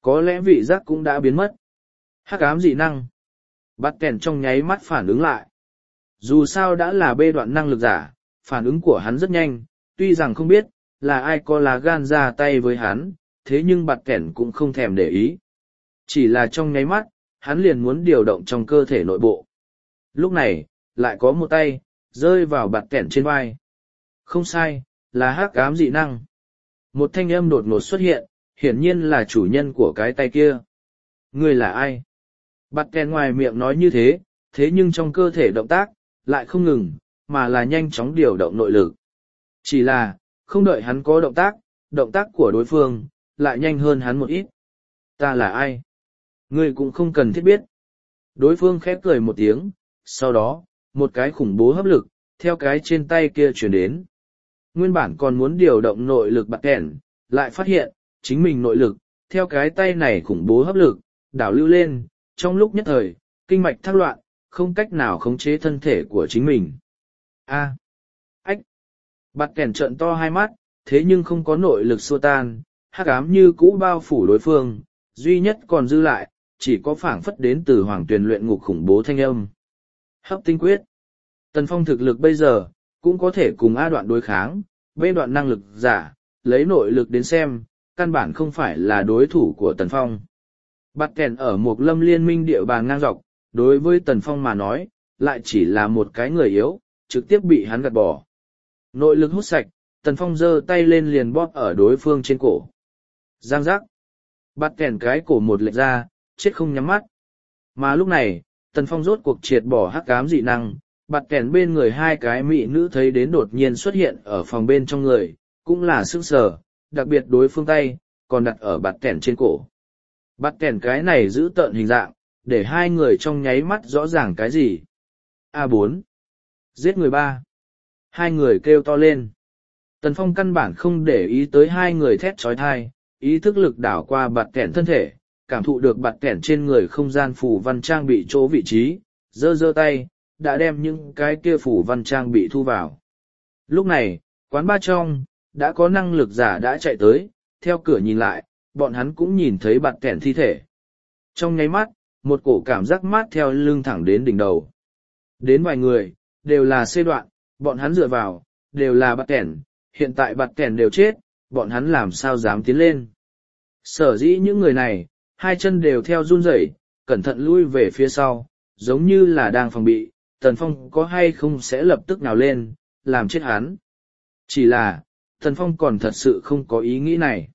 S1: Có lẽ vị giác cũng đã biến mất. Hắc ám dị năng. Bạt kèn trong nháy mắt phản ứng lại. Dù sao đã là bê đoạn năng lực giả, phản ứng của hắn rất nhanh, tuy rằng không biết là ai có lá gan ra tay với hắn, thế nhưng bạt kèn cũng không thèm để ý. Chỉ là trong nháy mắt, hắn liền muốn điều động trong cơ thể nội bộ. Lúc này, lại có một tay, rơi vào bạt kèn trên vai. Không sai, là hắc ám dị năng. Một thanh âm đột ngột xuất hiện, hiển nhiên là chủ nhân của cái tay kia. Ngươi là ai? Bạt kèn ngoài miệng nói như thế, thế nhưng trong cơ thể động tác, lại không ngừng, mà là nhanh chóng điều động nội lực. Chỉ là, không đợi hắn có động tác, động tác của đối phương, lại nhanh hơn hắn một ít. Ta là ai? Ngươi cũng không cần thiết biết. Đối phương khép cười một tiếng, sau đó, một cái khủng bố hấp lực, theo cái trên tay kia chuyển đến. Nguyên bản còn muốn điều động nội lực bạt kèn, lại phát hiện, chính mình nội lực, theo cái tay này khủng bố hấp lực, đảo lưu lên, trong lúc nhất thời, kinh mạch thác loạn, không cách nào khống chế thân thể của chính mình. A. Ách. Bạt kèn trợn to hai mắt, thế nhưng không có nội lực xua tan, hắc ám như cũ bao phủ đối phương, duy nhất còn dư lại, chỉ có phảng phất đến từ hoàng tuyền luyện ngục khủng bố thanh âm. Hấp tinh quyết. Tần Phong thực lực bây giờ, cũng có thể cùng A đoạn đối kháng, B đoạn năng lực giả, lấy nội lực đến xem, căn bản không phải là đối thủ của Tần Phong. Bạt kèn ở một lâm liên minh địa bàn ngang dọc, đối với Tần Phong mà nói, lại chỉ là một cái người yếu, trực tiếp bị hắn gạt bỏ. Nội lực hút sạch, Tần Phong giơ tay lên liền bóp ở đối phương trên cổ. Giang giác. Bạt kèn cái cổ một lệch ra, chết không nhắm mắt. Mà lúc này, Tần Phong rốt cuộc triệt bỏ hắc ám dị năng, bạt kèn bên người hai cái mỹ nữ thấy đến đột nhiên xuất hiện ở phòng bên trong người, cũng là sững sờ, đặc biệt đối phương tay, còn đặt ở bạt kèn trên cổ. Bạt kèn cái này giữ tợn hình dạng, để hai người trong nháy mắt rõ ràng cái gì. A bốn. Giết người ba. Hai người kêu to lên. Tần Phong căn bản không để ý tới hai người thét trói thai, ý thức lực đảo qua bạt kèn thân thể, cảm thụ được bạt kèn trên người không gian phủ văn trang bị chỗ vị trí, giơ giơ tay, đã đem những cái kia phủ văn trang bị thu vào. Lúc này, quán ba trong, đã có năng lực giả đã chạy tới, theo cửa nhìn lại, bọn hắn cũng nhìn thấy bạt kèn thi thể. Trong nháy mắt, một cổ cảm giác mát theo lưng thẳng đến đỉnh đầu. Đến vài người, đều là xê đoạn, bọn hắn dựa vào, đều là bạt kèn, hiện tại bạt kèn đều chết, bọn hắn làm sao dám tiến lên. Sở dĩ những người này, hai chân đều theo run rẩy, cẩn thận lui về phía sau, giống như là đang phòng bị, Tần Phong có hay không sẽ lập tức nào lên, làm chết hắn. Chỉ là, Tần Phong còn thật sự không có ý nghĩ này.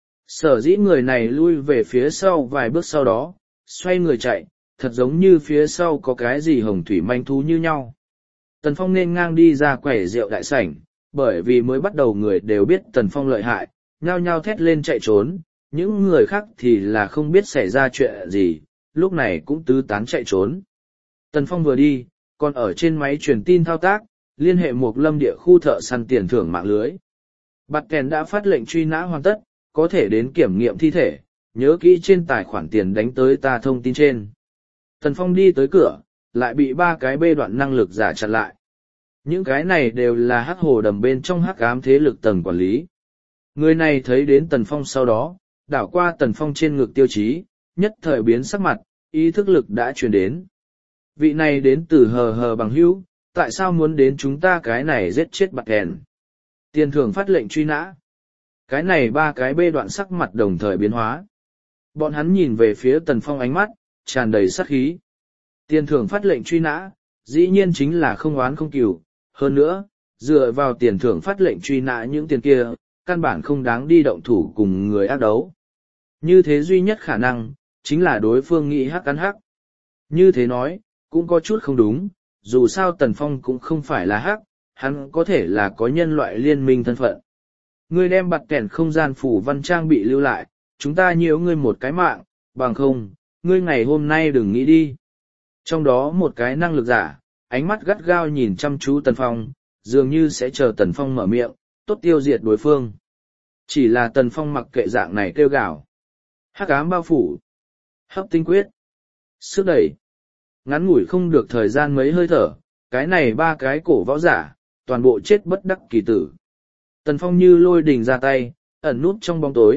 S1: Sở dĩ người này lui về phía sau vài bước sau đó, xoay người chạy, thật giống như phía sau có cái gì hồng thủy manh thú như nhau. Tần Phong nên ngang đi ra quẩy rượu đại sảnh, bởi vì mới bắt đầu người đều biết Tần Phong lợi hại, nhao nhao thét lên chạy trốn, những người khác thì là không biết xảy ra chuyện gì, lúc này cũng tứ tán chạy trốn. Tần Phong vừa đi, còn ở trên máy truyền tin thao tác, liên hệ một lâm địa khu thợ săn tiền thưởng mạng lưới. Bạt kèn đã phát lệnh truy nã hoàn tất, có thể đến kiểm nghiệm thi thể, nhớ kỹ trên tài khoản tiền đánh tới ta thông tin trên. Tần Phong đi tới cửa, lại bị ba cái bê đoạn năng lực giả chặn lại. Những cái này đều là hắc hồ đầm bên trong hắc ám thế lực tầng quản lý. Người này thấy đến Tần Phong sau đó, đảo qua Tần Phong trên ngực tiêu chí, nhất thời biến sắc mặt, ý thức lực đã truyền đến. Vị này đến từ hờ hờ bằng hữu, tại sao muốn đến chúng ta cái này giết chết bạt kèn? Tiền thưởng phát lệnh truy nã. Cái này ba cái bê đoạn sắc mặt đồng thời biến hóa. Bọn hắn nhìn về phía Tần Phong ánh mắt, tràn đầy sát khí. Tiền thưởng phát lệnh truy nã, dĩ nhiên chính là không oán không cừu. Hơn nữa, dựa vào tiền thưởng phát lệnh truy nã những tiền kia, căn bản không đáng đi động thủ cùng người ác đấu. Như thế duy nhất khả năng, chính là đối phương nghĩ hắc cắn hắc. Như thế nói, cũng có chút không đúng, dù sao Tần Phong cũng không phải là hắc, hắn có thể là có nhân loại liên minh thân phận. Ngươi đem bạt kèn không gian phủ văn trang bị lưu lại, chúng ta nhiều ngươi một cái mạng, bằng không, ngươi ngày hôm nay đừng nghĩ đi. Trong đó một cái năng lực giả, ánh mắt gắt gao nhìn chăm chú Tần Phong, dường như sẽ chờ Tần Phong mở miệng, tốt tiêu diệt đối phương. Chỉ là Tần Phong mặc kệ dạng này kêu gào. Hắc ám bao phủ. Hấp tinh quyết. Sức đẩy. Ngắn ngủi không được thời gian mấy hơi thở, cái này ba cái cổ võ giả, toàn bộ chết bất đắc kỳ tử. Tần Phong như lôi đình ra tay, ẩn nút trong bóng tối,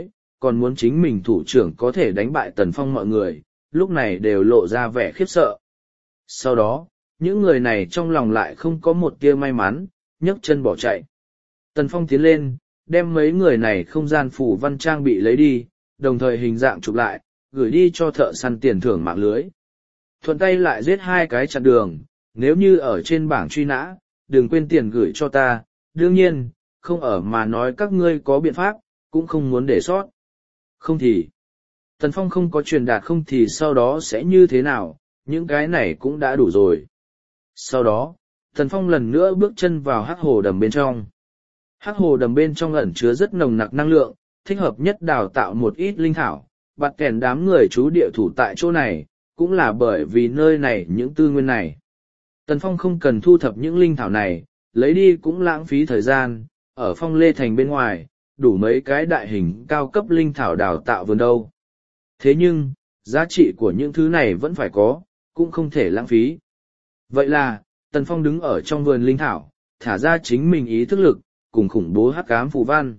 S1: còn muốn chính mình thủ trưởng có thể đánh bại Tần Phong mọi người, lúc này đều lộ ra vẻ khiếp sợ. Sau đó, những người này trong lòng lại không có một tia may mắn, nhấc chân bỏ chạy. Tần Phong tiến lên, đem mấy người này không gian phủ văn trang bị lấy đi, đồng thời hình dạng chụp lại, gửi đi cho thợ săn tiền thưởng mạng lưới. Thuận tay lại giết hai cái chặn đường, nếu như ở trên bảng truy nã, đừng quên tiền gửi cho ta, đương nhiên, không ở mà nói các ngươi có biện pháp, cũng không muốn để sót. Không thì, Tần Phong không có truyền đạt không thì sau đó sẽ như thế nào, những cái này cũng đã đủ rồi. Sau đó, Tần Phong lần nữa bước chân vào hắc hồ đầm bên trong. Hắc hồ đầm bên trong ẩn chứa rất nồng nặc năng lượng, thích hợp nhất đào tạo một ít linh thảo, bạt kèn đám người trú địa thủ tại chỗ này, cũng là bởi vì nơi này những tư nguyên này. Tần Phong không cần thu thập những linh thảo này, lấy đi cũng lãng phí thời gian, ở Phong Lê Thành bên ngoài, đủ mấy cái đại hình cao cấp linh thảo đào tạo vườn đâu. Thế nhưng, giá trị của những thứ này vẫn phải có, cũng không thể lãng phí. Vậy là, Tần Phong đứng ở trong vườn linh thảo, thả ra chính mình ý thức lực, cùng khủng bố hắc ám phù văn.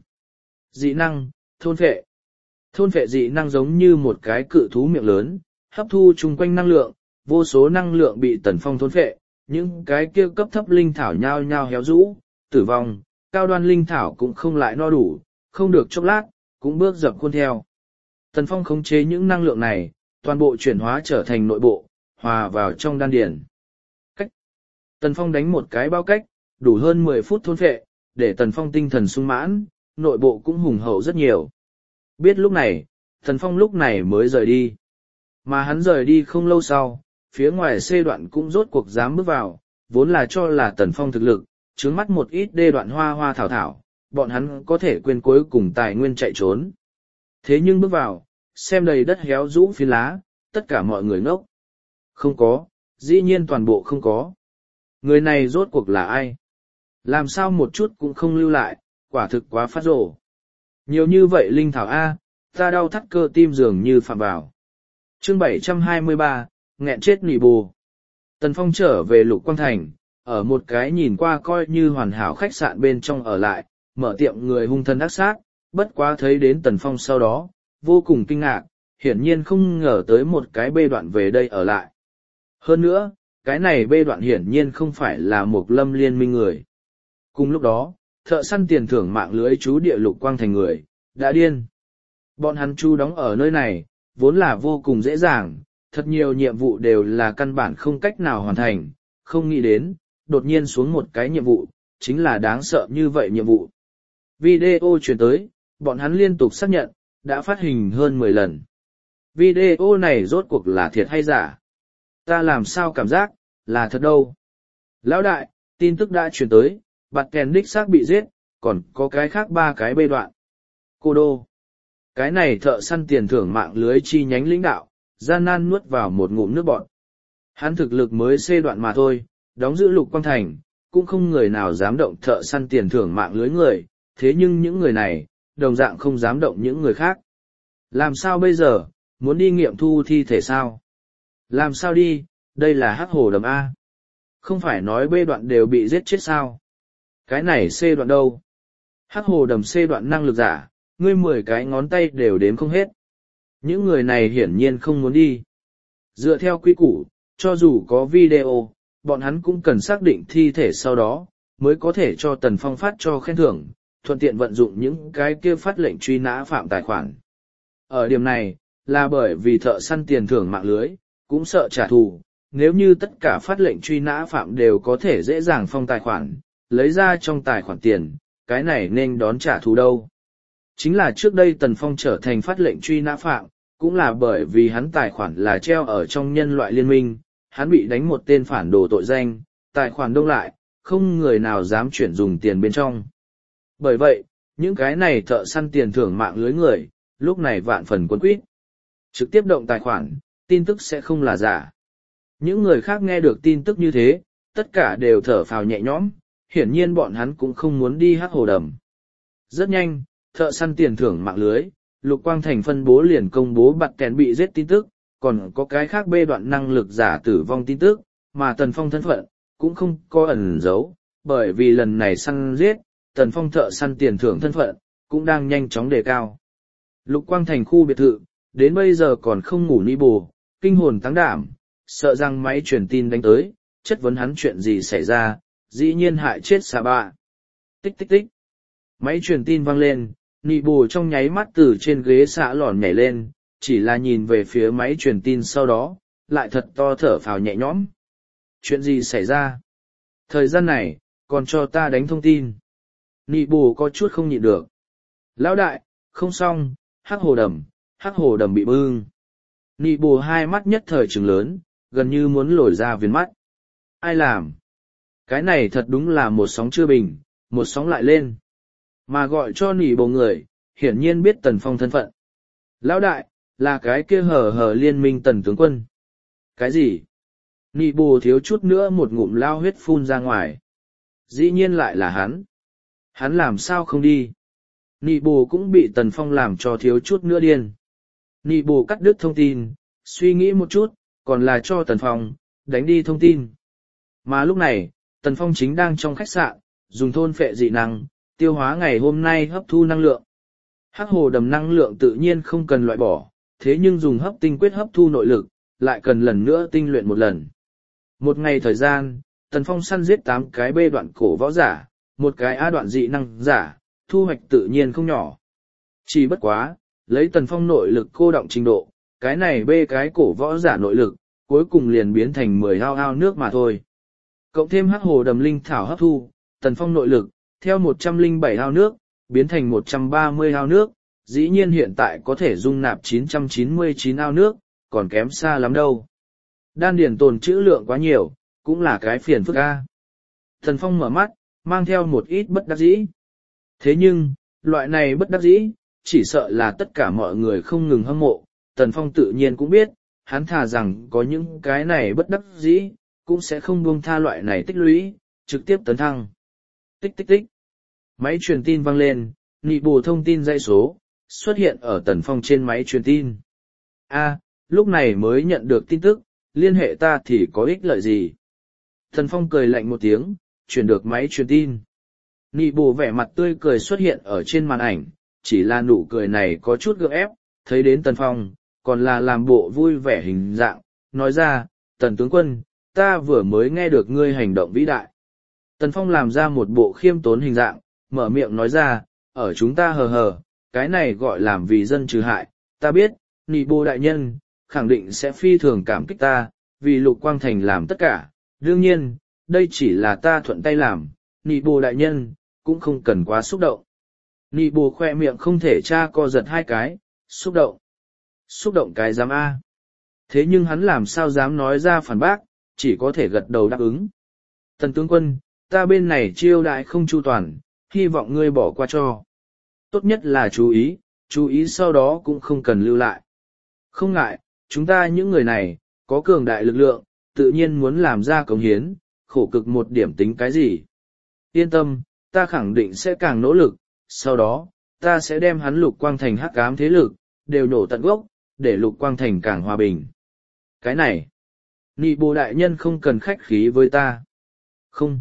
S1: Dị năng, thôn phệ. Thôn phệ dị năng giống như một cái cự thú miệng lớn, hấp thu chung quanh năng lượng, vô số năng lượng bị Tần Phong thôn phệ, những cái kia cấp thấp linh thảo nhao nhao héo rũ, tử vong, cao đoan linh thảo cũng không lại no đủ, không được chốc lát, cũng bước dập khuôn theo. Tần Phong khống chế những năng lượng này, toàn bộ chuyển hóa trở thành nội bộ, hòa vào trong đan điền. Cách. Tần Phong đánh một cái bao cách, đủ hơn mười phút thôn phệ, để Tần Phong tinh thần sung mãn, nội bộ cũng hùng hậu rất nhiều. Biết lúc này, Tần Phong lúc này mới rời đi. Mà hắn rời đi không lâu sau, phía ngoài xê đoạn cũng rốt cuộc dám bước vào, vốn là cho là Tần Phong thực lực, trướng mắt một ít đê đoạn hoa hoa thảo thảo, bọn hắn có thể quên cuối cùng tài nguyên chạy trốn. Thế nhưng bước vào, xem đầy đất héo rũ phiến lá, tất cả mọi người ngốc. Không có, dĩ nhiên toàn bộ không có. Người này rốt cuộc là ai? Làm sao một chút cũng không lưu lại, quả thực quá phát rồ. Nhiều như vậy linh thảo A, ta đau thắt cơ tim dường như phạm vào. Chương bảy trăm hai mươi ba, nghẹn chết nỉ bù. Tần Phong trở về Lục Quang Thành, ở một cái nhìn qua coi như hoàn hảo khách sạn bên trong ở lại, mở tiệm người hung thân ác sát, bất quá thấy đến Tần Phong sau đó, vô cùng kinh ngạc, hiển nhiên không ngờ tới một cái bê đoạn về đây ở lại. Hơn nữa, cái này bê đoạn hiển nhiên không phải là một lâm liên minh người. Cùng lúc đó, thợ săn tiền thưởng mạng lưới trú địa Lục Quang Thành người, đã điên. Bọn hắn chú đóng ở nơi này, vốn là vô cùng dễ dàng, thật nhiều nhiệm vụ đều là căn bản không cách nào hoàn thành, không nghĩ đến, đột nhiên xuống một cái nhiệm vụ, chính là đáng sợ như vậy nhiệm vụ. Video truyền tới, bọn hắn liên tục xác nhận, đã phát hình hơn mười lần. Video này rốt cuộc là thiệt hay giả? Ta làm sao cảm giác, là thật đâu? Lão đại, tin tức đã truyền tới, bạt kèn đích xác bị giết, còn có cái khác ba cái bê đoạn. Cô đô. Cái này thợ săn tiền thưởng mạng lưới chi nhánh lãnh đạo, gian nan nuốt vào một ngụm nước bọt. Hắn thực lực mới xê đoạn mà thôi, đóng giữ Lục Quang Thành, cũng không người nào dám động thợ săn tiền thưởng mạng lưới người, thế nhưng những người này, đồng dạng không dám động những người khác. Làm sao bây giờ, muốn đi nghiệm thu thi thể sao? Làm sao đi, đây là hắc hồ đầm A. Không phải nói bê đoạn đều bị giết chết sao? Cái này xê đoạn đâu? Hắc hồ đầm xê đoạn năng lực giả, ngươi mười cái ngón tay đều đếm không hết. Những người này hiển nhiên không muốn đi. Dựa theo quy củ, cho dù có video, bọn hắn cũng cần xác định thi thể sau đó, mới có thể cho Tần Phong phát cho khen thưởng, thuận tiện vận dụng những cái kia phát lệnh truy nã phạm tài khoản. Ở điểm này, là bởi vì thợ săn tiền thưởng mạng lưới, cũng sợ trả thù, nếu như tất cả phát lệnh truy nã phạm đều có thể dễ dàng phong tài khoản, lấy ra trong tài khoản tiền, cái này nên đón trả thù đâu. Chính là trước đây Tần Phong trở thành phát lệnh truy nã phạm, cũng là bởi vì hắn tài khoản là treo ở trong nhân loại liên minh, hắn bị đánh một tên phản đồ tội danh, tài khoản đông lại, không người nào dám chuyển dùng tiền bên trong. Bởi vậy, những cái này thợ săn tiền thưởng mạng lưới người, lúc này vạn phần quấn quýt. Trực tiếp động tài khoản, tin tức sẽ không là giả. Những người khác nghe được tin tức như thế, tất cả đều thở phào nhẹ nhõm, hiển nhiên bọn hắn cũng không muốn đi hắc hồ đầm. Rất nhanh, thợ săn tiền thưởng mạng lưới, Lục Quang Thành phân bố liền công bố bạt kèn bị giết tin tức, còn có cái khác bê đoạn năng lực giả tử vong tin tức, mà Tần Phong thân phận, cũng không có ẩn giấu, bởi vì lần này săn giết, Tần Phong thợ săn tiền thưởng thân phận, cũng đang nhanh chóng đề cao. Lục Quang Thành khu biệt thự, đến bây giờ còn không ngủ ni bồ, kinh hồn táng đảm, sợ rằng máy truyền tin đánh tới, chất vấn hắn chuyện gì xảy ra, dĩ nhiên hại chết xà bạ. Tích tích tích. Máy truyền tin vang lên, ni bồ trong nháy mắt từ trên ghế xạ lòn nhảy lên, chỉ là nhìn về phía máy truyền tin sau đó, lại thật to thở phào nhẹ nhõm. Chuyện gì xảy ra? Thời gian này, còn cho ta đánh thông tin. Nị bù có chút không nhịn được. Lão đại, không xong, hắc hồ đầm, hắc hồ đầm bị bưng. Nị bù hai mắt nhất thời trừng lớn, gần như muốn lồi ra viền mắt. Ai làm? Cái này thật đúng là một sóng chưa bình, một sóng lại lên. Mà gọi cho nị bù người, hiển nhiên biết Tần Phong thân phận. Lão đại, là cái kia hở hở liên minh Tần tướng quân. Cái gì? Nị bù thiếu chút nữa một ngụm lao huyết phun ra ngoài. Dĩ nhiên lại là hắn. Hắn làm sao không đi? Nị bù cũng bị Tần Phong làm cho thiếu chút nữa điên. Nị bù cắt đứt thông tin, suy nghĩ một chút, còn là cho Tần Phong, đánh đi thông tin. Mà lúc này, Tần Phong chính đang trong khách sạn, dùng thôn phệ dị năng, tiêu hóa ngày hôm nay hấp thu năng lượng. Hắc hồ đầm năng lượng tự nhiên không cần loại bỏ, thế nhưng dùng hấp tinh quyết hấp thu nội lực, lại cần lần nữa tinh luyện một lần. Một ngày thời gian, Tần Phong săn giết tám cái B đoạn cổ võ giả, một cái A đoạn dị năng giả, thu hoạch tự nhiên không nhỏ. Chỉ bất quá, lấy Tần Phong nội lực cô động trình độ, cái này B cái cổ võ giả nội lực, cuối cùng liền biến thành mười ao ao nước mà thôi. Cộng thêm hắc hồ đầm linh thảo hấp thu, Tần Phong nội lực, theo một trăm lẻ bảy ao nước, biến thành một trăm ba mươi ao nước, dĩ nhiên hiện tại có thể dung nạp chín trăm chín mươi chín ao nước, còn kém xa lắm đâu. Đan điển tồn trữ lượng quá nhiều, cũng là cái phiền phức a. Tần Phong mở mắt, mang theo một ít bất đắc dĩ. Thế nhưng, loại này bất đắc dĩ, chỉ sợ là tất cả mọi người không ngừng hâm mộ. Tần Phong tự nhiên cũng biết, hắn thà rằng có những cái này bất đắc dĩ, cũng sẽ không buông tha loại này tích lũy, trực tiếp tấn thăng. Tích tích tích. Máy truyền tin vang lên, nị bù thông tin dãy số, xuất hiện ở Tần Phong trên máy truyền tin. A, lúc này mới nhận được tin tức, liên hệ ta thì có ích lợi gì? Tần Phong cười lạnh một tiếng, chuyển được máy truyền tin. Nị bù vẻ mặt tươi cười xuất hiện ở trên màn ảnh, chỉ là nụ cười này có chút gượng ép, thấy đến Tần Phong, còn là làm bộ vui vẻ hình dạng, nói ra, Tần tướng quân, ta vừa mới nghe được ngươi hành động vĩ đại. Tần Phong làm ra một bộ khiêm tốn hình dạng, mở miệng nói ra, ở chúng ta hờ hờ, cái này gọi làm vì dân trừ hại, ta biết, nị bù đại nhân, khẳng định sẽ phi thường cảm kích ta, vì Lục Quang Thành làm tất cả, đương nhiên, đây chỉ là ta thuận tay làm, nị bù đại nhân, cũng không cần quá xúc động. Nị bù khoe miệng không thể tra co giật hai cái, xúc động. Xúc động cái dám A. Thế nhưng hắn làm sao dám nói ra phản bác, chỉ có thể gật đầu đáp ứng. Tần tướng quân, ta bên này chiêu đại không chu toàn, hy vọng ngươi bỏ qua cho. Tốt nhất là chú ý, chú ý sau đó cũng không cần lưu lại. Không ngại, chúng ta những người này, có cường đại lực lượng, tự nhiên muốn làm ra cống hiến, khổ cực một điểm tính cái gì. Yên tâm, ta khẳng định sẽ càng nỗ lực, sau đó, ta sẽ đem hắn Lục Quang Thành hắc ám thế lực, đều nổ tận gốc, để Lục Quang Thành càng hòa bình. Cái này, nị bồ đại nhân không cần khách khí với ta. Không.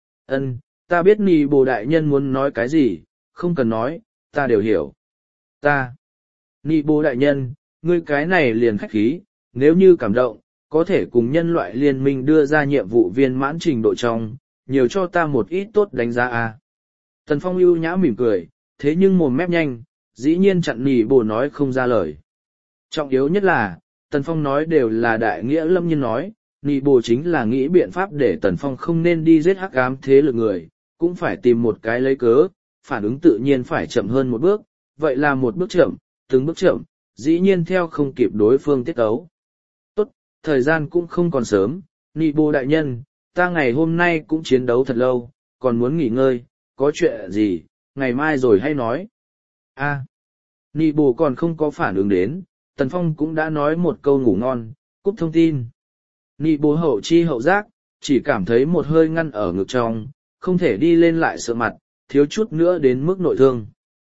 S1: Ân, ta biết nị bồ đại nhân muốn nói cái gì, không cần nói, ta đều hiểu. Ta. Nị bồ đại nhân, ngươi cái này liền khách khí, nếu như cảm động, có thể cùng nhân loại liên minh đưa ra nhiệm vụ viên mãn trình độ trong, nhiều cho ta một ít tốt đánh giá a. Tần Phong ưu nhã mỉm cười, thế nhưng mồm mép nhanh, dĩ nhiên chặn nị bồ nói không ra lời. Trọng yếu nhất là, Tần Phong nói đều là đại nghĩa lâm nhân nói, nị bồ chính là nghĩ biện pháp để Tần Phong không nên đi giết hắc ám thế lực người, cũng phải tìm một cái lấy cớ, phản ứng tự nhiên phải chậm hơn một bước, vậy là một bước chậm, từng bước chậm, dĩ nhiên theo không kịp đối phương tiết ấu. Tốt, thời gian cũng không còn sớm, nị bồ đại nhân, ta ngày hôm nay cũng chiến đấu thật lâu, còn muốn nghỉ ngơi, có chuyện gì, ngày mai rồi hay nói. A, à, nị bồ còn không có phản ứng đến, Tần Phong cũng đã nói một câu ngủ ngon, cúp thông tin. Nị bồ hậu chi hậu giác, chỉ cảm thấy một hơi ngăn ở ngực trong, không thể đi lên lại sợ mặt, thiếu chút nữa đến mức nội thương.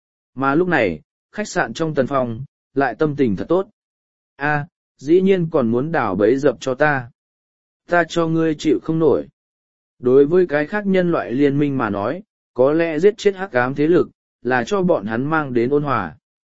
S1: Mà lúc này, khách sạn trong Tần Phong, lại tâm tình thật tốt. A, à, dĩ nhiên còn muốn đảo bẫy dập cho ta. Ta cho ngươi chịu không nổi. Đối với cái khác nhân loại liên minh mà nói, có lẽ giết chết hắc ám thế lực, là cho bọn hắn mang đến ôn hòa.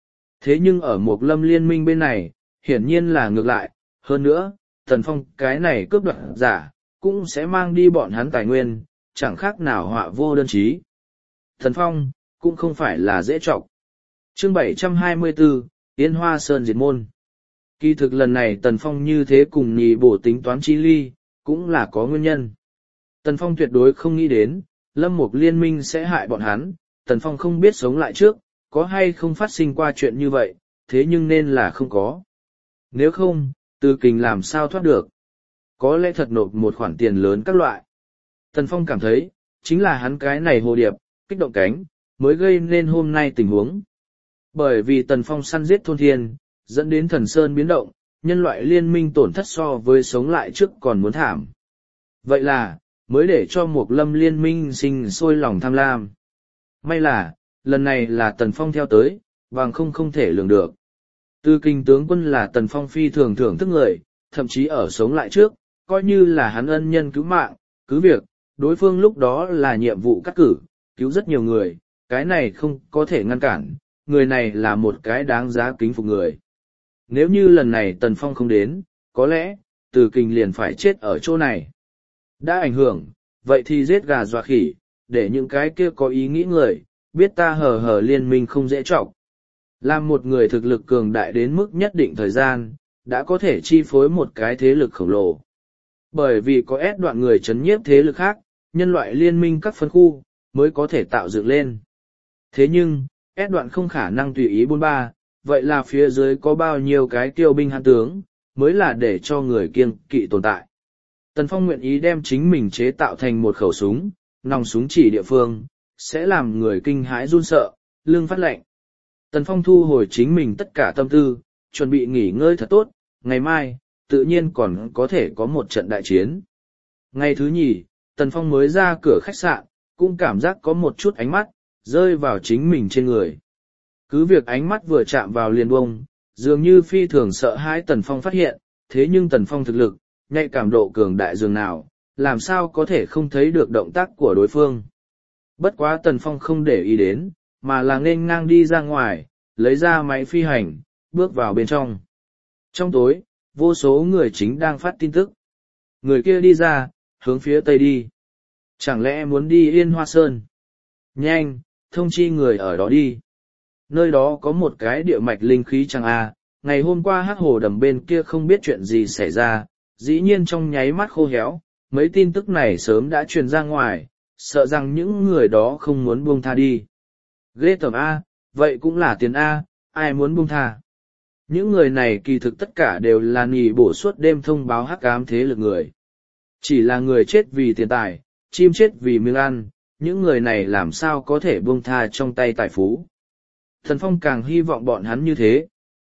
S1: Thế nhưng ở một lâm liên minh bên này, hiển nhiên là ngược lại, hơn nữa, Tần Phong cái này cướp đoạt giả, cũng sẽ mang đi bọn hắn tài nguyên, chẳng khác nào họa vô đơn chí. Tần Phong, cũng không phải là dễ trọc. Chương bảy trăm hai mươi bốn, Yên Hoa Sơn diệt môn. Kỳ thực lần này Tần Phong như thế cùng nhì bổ tính toán chi ly, cũng là có nguyên nhân. Tần Phong tuyệt đối không nghĩ đến, Lâm Mục liên minh sẽ hại bọn hắn, Tần Phong không biết sống lại trước, có hay không phát sinh qua chuyện như vậy, thế nhưng nên là không có. Nếu không, Từ Kình làm sao thoát được? Có lẽ thật nộp một khoản tiền lớn các loại. Tần Phong cảm thấy, chính là hắn cái này hồ điệp, kích động cánh, mới gây nên hôm nay tình huống. Bởi vì Tần Phong săn giết thôn thiên, dẫn đến thần sơn biến động, nhân loại liên minh tổn thất so với sống lại trước còn muốn thảm. Vậy là, mới để cho một lâm liên minh sinh sôi lòng tham lam. May là, lần này là Tần Phong theo tới, bằng không không thể lường được. Tư Kinh tướng quân là Tần Phong phi thường thưởng thức người, thậm chí ở sống lại trước, coi như là hắn ân nhân cứu mạng, cứ việc, đối phương lúc đó là nhiệm vụ cắt cử, cứu rất nhiều người, cái này không có thể ngăn cản, người này là một cái đáng giá kính phục người. Nếu như lần này Tần Phong không đến, có lẽ, Từ Kình liền phải chết ở chỗ này. Đã ảnh hưởng, vậy thì giết gà dọa khỉ, để những cái kia có ý nghĩ người, biết ta hờ hờ liên minh không dễ trọng. Làm một người thực lực cường đại đến mức nhất định thời gian, đã có thể chi phối một cái thế lực khổng lồ. Bởi vì có ép đoạn người chấn nhiếp thế lực khác, nhân loại liên minh các phân khu, mới có thể tạo dựng lên. Thế nhưng, ép đoạn không khả năng tùy ý buôn ba, vậy là phía dưới có bao nhiêu cái tiêu binh hãn tướng, mới là để cho người kiêng kỵ tồn tại. Tần Phong nguyện ý đem chính mình chế tạo thành một khẩu súng, nòng súng chỉ địa phương, sẽ làm người kinh hãi run sợ, lưng phát lạnh. Tần Phong thu hồi chính mình tất cả tâm tư, chuẩn bị nghỉ ngơi thật tốt, ngày mai, tự nhiên còn có thể có một trận đại chiến. Ngày thứ nhì, Tần Phong mới ra cửa khách sạn, cũng cảm giác có một chút ánh mắt, rơi vào chính mình trên người. Cứ việc ánh mắt vừa chạm vào liền bông, dường như phi thường sợ hãi Tần Phong phát hiện, thế nhưng Tần Phong thực lực, nhạy cảm độ cường đại dường nào, làm sao có thể không thấy được động tác của đối phương. Bất quá Tần Phong không để ý đến, mà là nên ngang đi ra ngoài, lấy ra máy phi hành, bước vào bên trong. Trong tối, vô số người chính đang phát tin tức. Người kia đi ra, hướng phía tây đi. Chẳng lẽ muốn đi Yên Hoa Sơn? Nhanh, thông chi người ở đó đi. Nơi đó có một cái địa mạch linh khí chẳng a. Ngày hôm qua hắc hồ đầm bên kia không biết chuyện gì xảy ra, dĩ nhiên trong nháy mắt khô héo, mấy tin tức này sớm đã truyền ra ngoài, sợ rằng những người đó không muốn buông tha đi. Ghê tởm A, vậy cũng là tiền A, ai muốn buông tha. Những người này kỳ thực tất cả đều là nỉ bổ suốt đêm thông báo hắc ám thế lực người. Chỉ là người chết vì tiền tài, chim chết vì miếng ăn, những người này làm sao có thể buông tha trong tay tài phú. Thần Phong càng hy vọng bọn hắn như thế.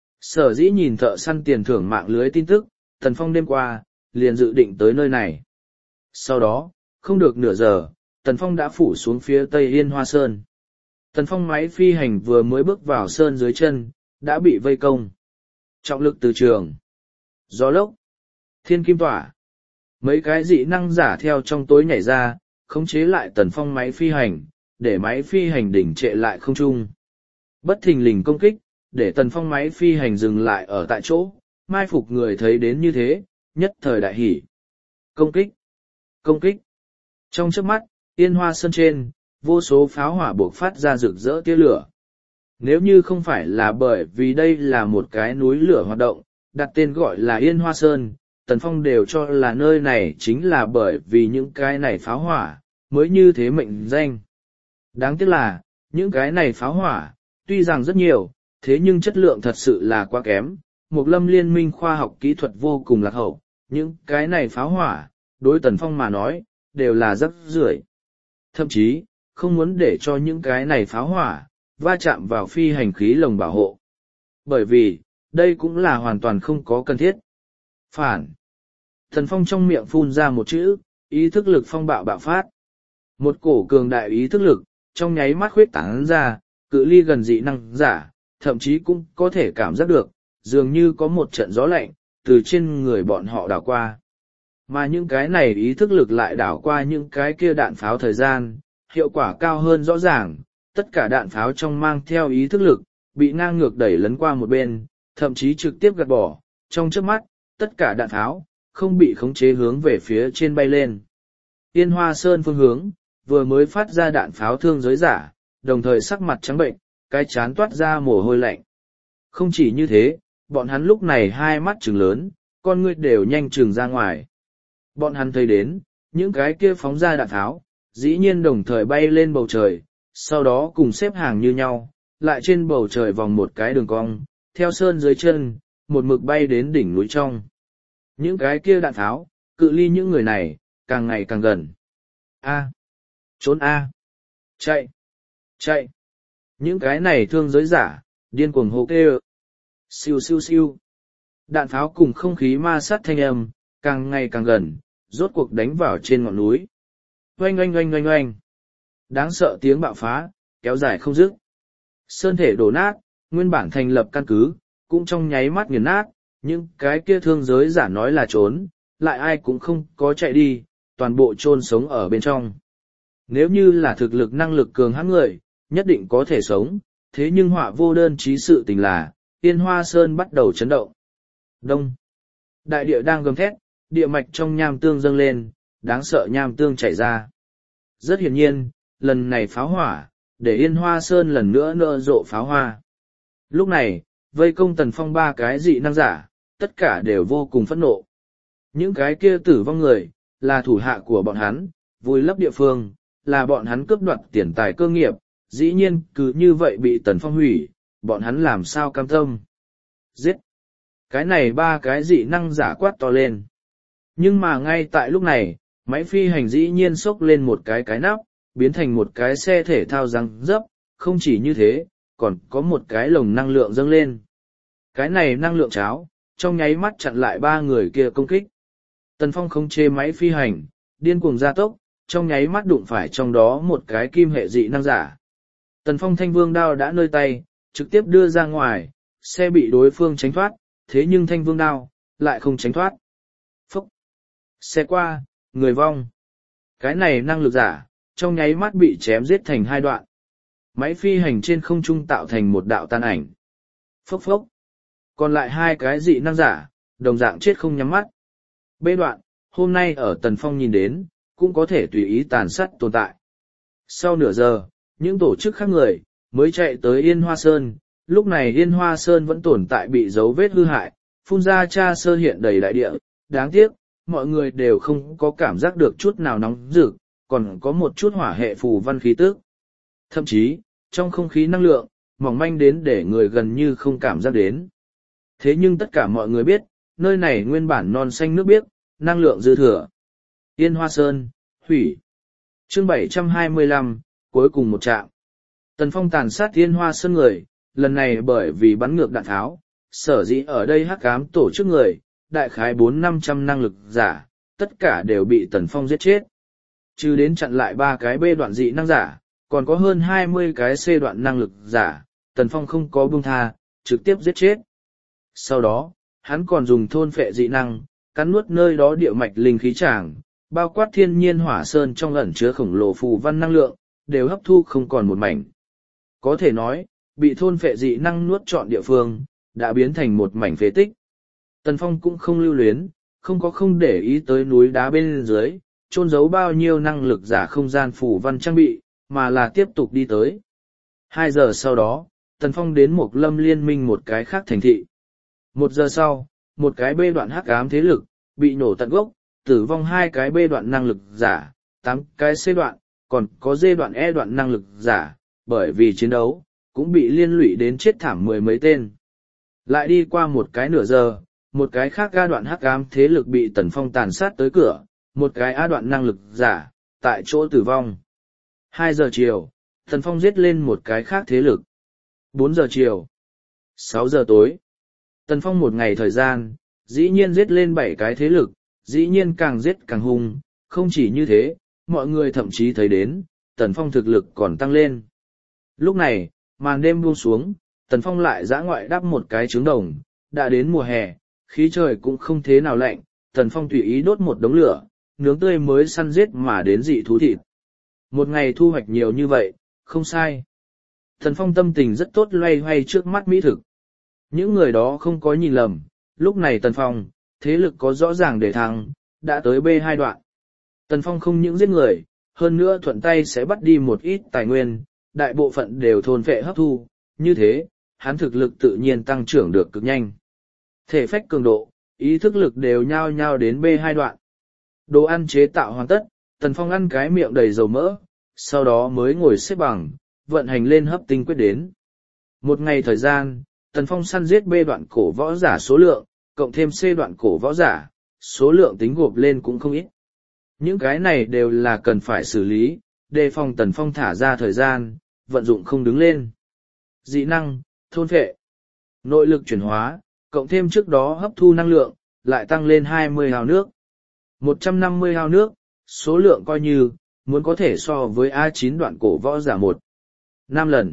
S1: Sở dĩ nhìn thợ săn tiền thưởng mạng lưới tin tức, Thần Phong đêm qua, liền dự định tới nơi này. Sau đó, không được nửa giờ, Tần Phong đã phủ xuống phía tây Yên Hoa Sơn. Tần Phong máy phi hành vừa mới bước vào sơn dưới chân, đã bị vây công. Trọng lực từ trường, gió lốc, thiên kim tỏa. Mấy cái dị năng giả theo trong tối nhảy ra, khống chế lại Tần Phong máy phi hành, để máy phi hành đỉnh trệ lại không trung. Bất thình lình công kích, để Tần Phong máy phi hành dừng lại ở tại chỗ, mai phục người thấy đến như thế, nhất thời đại hỉ. Công kích! Công kích! Trong chớp mắt, Yên Hoa Sơn trên, vô số pháo hỏa buộc phát ra rực rỡ tia lửa. Nếu như không phải là bởi vì đây là một cái núi lửa hoạt động, đặt tên gọi là Yên Hoa Sơn, Tần Phong đều cho là nơi này chính là bởi vì những cái này pháo hỏa, mới như thế mệnh danh. Đáng tiếc là, những cái này pháo hỏa, tuy rằng rất nhiều, thế nhưng chất lượng thật sự là quá kém. Một lâm liên minh khoa học kỹ thuật vô cùng lạc hậu, những cái này pháo hỏa, đối Tần Phong mà nói, đều là rất rưởi. Thậm chí, không muốn để cho những cái này pháo hỏa, va chạm vào phi hành khí lồng bảo hộ. Bởi vì, đây cũng là hoàn toàn không có cần thiết. Phản. Tần Phong trong miệng phun ra một chữ, ý thức lực phong bạo bạo phát. Một cổ cường đại ý thức lực, trong nháy mắt khuyết tán ra, cự ly gần dị năng giả, thậm chí cũng có thể cảm giác được, dường như có một trận gió lạnh, từ trên người bọn họ đảo qua. Mà những cái này ý thức lực lại đảo qua những cái kia đạn pháo thời gian, hiệu quả cao hơn rõ ràng, tất cả đạn pháo trong mang theo ý thức lực, bị ngang ngược đẩy lấn qua một bên, thậm chí trực tiếp gạt bỏ, trong chớp mắt, tất cả đạn tháo, không bị khống chế hướng về phía trên bay lên. Yên Hoa Sơn phương hướng, vừa mới phát ra đạn pháo thương giới giả, đồng thời sắc mặt trắng bệnh, cái chán toát ra mồ hôi lạnh. Không chỉ như thế, bọn hắn lúc này hai mắt trừng lớn, con ngươi đều nhanh trừng ra ngoài. Bọn hắn thấy đến, những cái kia phóng ra đạn tháo, dĩ nhiên đồng thời bay lên bầu trời, sau đó cùng xếp hàng như nhau, lại trên bầu trời vòng một cái đường cong, theo sơn dưới chân, một mực bay đến đỉnh núi trong. Những cái kia đạn tháo, cự ly những người này, càng ngày càng gần. A. Trốn A. Chạy. Chạy. Những cái này thương giới giả, điên cuồng hô kêu. Siêu siêu siêu. Đạn pháo cùng không khí ma sát thanh âm, càng ngày càng gần, rốt cuộc đánh vào trên ngọn núi. Oanh oanh oanh oanh oanh. Đáng sợ tiếng bạo phá, kéo dài không dứt. Sơn thể đổ nát, nguyên bản thành lập căn cứ, cũng trong nháy mắt nghiền nát, những cái kia thương giới giả nói là trốn, lại ai cũng không có chạy đi, toàn bộ chôn sống ở bên trong. Nếu như là thực lực năng lực cường hãn người, nhất định có thể sống, thế nhưng họa vô đơn chí sự tình là, Yên Hoa Sơn bắt đầu chấn động. Đông. Đại địa đang gầm thét, địa mạch trong nham tương dâng lên, đáng sợ nham tương chảy ra. Rất hiển nhiên, lần này pháo hỏa, để Yên Hoa Sơn lần nữa nở rộ pháo hoa. Lúc này, vây công Tần Phong ba cái dị năng giả, tất cả đều vô cùng phẫn nộ. Những cái kia tử vong người, là thủ hạ của bọn hắn, vùi lấp địa phương, là bọn hắn cướp đoạt tiền tài cơ nghiệp, dĩ nhiên cứ như vậy bị Tần Phong hủy, bọn hắn làm sao cam tâm. Giết! Cái này ba cái dị năng giả quát to lên. Nhưng mà ngay tại lúc này, máy phi hành dĩ nhiên xốc lên một cái cái nắp, biến thành một cái xe thể thao răng dấp, không chỉ như thế, còn có một cái lồng năng lượng dâng lên. Cái này năng lượng cháo, trong nháy mắt chặn lại ba người kia công kích. Tần Phong không chê máy phi hành, điên cuồng gia tốc, trong nháy mắt đụng phải trong đó một cái kim hệ dị năng giả. Tần Phong thanh vương đao đã nơi tay, trực tiếp đưa ra ngoài, xe bị đối phương tránh thoát, thế nhưng thanh vương đao, lại không tránh thoát. Phúc! Xe qua, người vong. Cái này năng lực giả, trong nháy mắt bị chém giết thành hai đoạn. Máy phi hành trên không trung tạo thành một đạo tan ảnh. Phốc phốc! Còn lại hai cái dị năng giả, đồng dạng chết không nhắm mắt. Bê đoạn, hôm nay ở Tần Phong nhìn đến, cũng có thể tùy ý tàn sát tồn tại. Sau nửa giờ, những tổ chức khác người, mới chạy tới Yên Hoa Sơn, lúc này Yên Hoa Sơn vẫn tồn tại bị dấu vết hư hại, phun ra cha sơ hiện đầy đại địa, đáng tiếc, mọi người đều không có cảm giác được chút nào nóng rực, còn có một chút hỏa hệ phù văn khí tức. Thậm chí, trong không khí năng lượng, mỏng manh đến để người gần như không cảm giác đến. Thế nhưng tất cả mọi người biết, nơi này nguyên bản non xanh nước biếc, năng lượng dư thừa. Yên Hoa Sơn, hủy. Chương bảy trăm hai mươi lăm, cuối cùng một trạm. Tần Phong tàn sát Yên Hoa Sơn người, lần này bởi vì bắn ngược đạn tháo, sở dĩ ở đây hắc ám tổ chức người, đại khái bốn năm trăm năng lực giả, tất cả đều bị Tần Phong giết chết. Trừ đến chặn lại ba cái B đoạn dị năng giả, còn có hơn hai mươi cái C đoạn năng lực giả, Tần Phong không có buông tha, trực tiếp giết chết. Sau đó, hắn còn dùng thôn phệ dị năng, cắn nuốt nơi đó địa mạch linh khí tràng, bao quát thiên nhiên hỏa sơn trong ẩn chứa khổng lồ phù văn năng lượng, đều hấp thu không còn một mảnh. Có thể nói, bị thôn phệ dị năng nuốt trọn địa phương, đã biến thành một mảnh phế tích. Tần Phong cũng không lưu luyến, không có không để ý tới núi đá bên dưới, chôn giấu bao nhiêu năng lực giả không gian phù văn trang bị, mà là tiếp tục đi tới. Hai giờ sau đó, Tần Phong đến một lâm liên minh một cái khác thành thị. Một giờ sau, một cái bê đoạn hắc ám thế lực, bị nổ tận gốc, tử vong hai cái bê đoạn năng lực giả, tám cái C đoạn, còn có D đoạn E đoạn năng lực giả, bởi vì chiến đấu, cũng bị liên lụy đến chết thảm mười mấy tên. Lại đi qua một cái nửa giờ, một cái khác A đoạn hắc ám thế lực bị Tần Phong tàn sát tới cửa, một cái A đoạn năng lực giả, tại chỗ tử vong. Hai giờ chiều, Tần Phong giết lên một cái khác thế lực. Bốn giờ chiều. Sáu giờ tối. Tần Phong một ngày thời gian, dĩ nhiên giết lên bảy cái thế lực, dĩ nhiên càng giết càng hung, không chỉ như thế, mọi người thậm chí thấy đến, Tần Phong thực lực còn tăng lên. Lúc này, màn đêm buông xuống, Tần Phong lại dã ngoại đắp một cái trứng đồng, đã đến mùa hè, khí trời cũng không thế nào lạnh, Tần Phong tùy ý đốt một đống lửa, nướng tươi mới săn giết mà đến dị thú thịt. Một ngày thu hoạch nhiều như vậy, không sai. Tần Phong tâm tình rất tốt loay hoay trước mắt mỹ thực. Những người đó không có nhìn lầm, lúc này Tần Phong, thế lực có rõ ràng để thăng, đã tới B hai đoạn. Tần Phong không những giết người, hơn nữa thuận tay sẽ bắt đi một ít tài nguyên, đại bộ phận đều thôn vệ hấp thu, như thế, hắn thực lực tự nhiên tăng trưởng được cực nhanh. Thể phách cường độ, ý thức lực đều nhao nhao đến B hai đoạn. Đồ ăn chế tạo hoàn tất, Tần Phong ăn cái miệng đầy dầu mỡ, sau đó mới ngồi xếp bằng, vận hành lên hấp tinh quyết đến. Một ngày thời gian, Tần Phong săn giết B đoạn cổ võ giả số lượng, cộng thêm C đoạn cổ võ giả, số lượng tính gộp lên cũng không ít. Những cái này đều là cần phải xử lý, đề phòng Tần Phong thả ra thời gian, vận dụng không đứng lên. Dị năng, thôn phệ, nội lực chuyển hóa, cộng thêm trước đó hấp thu năng lượng, lại tăng lên hai mươi hào nước. một trăm năm mươi hào nước, số lượng coi như, muốn có thể so với A chín đoạn cổ võ giả một. năm lần.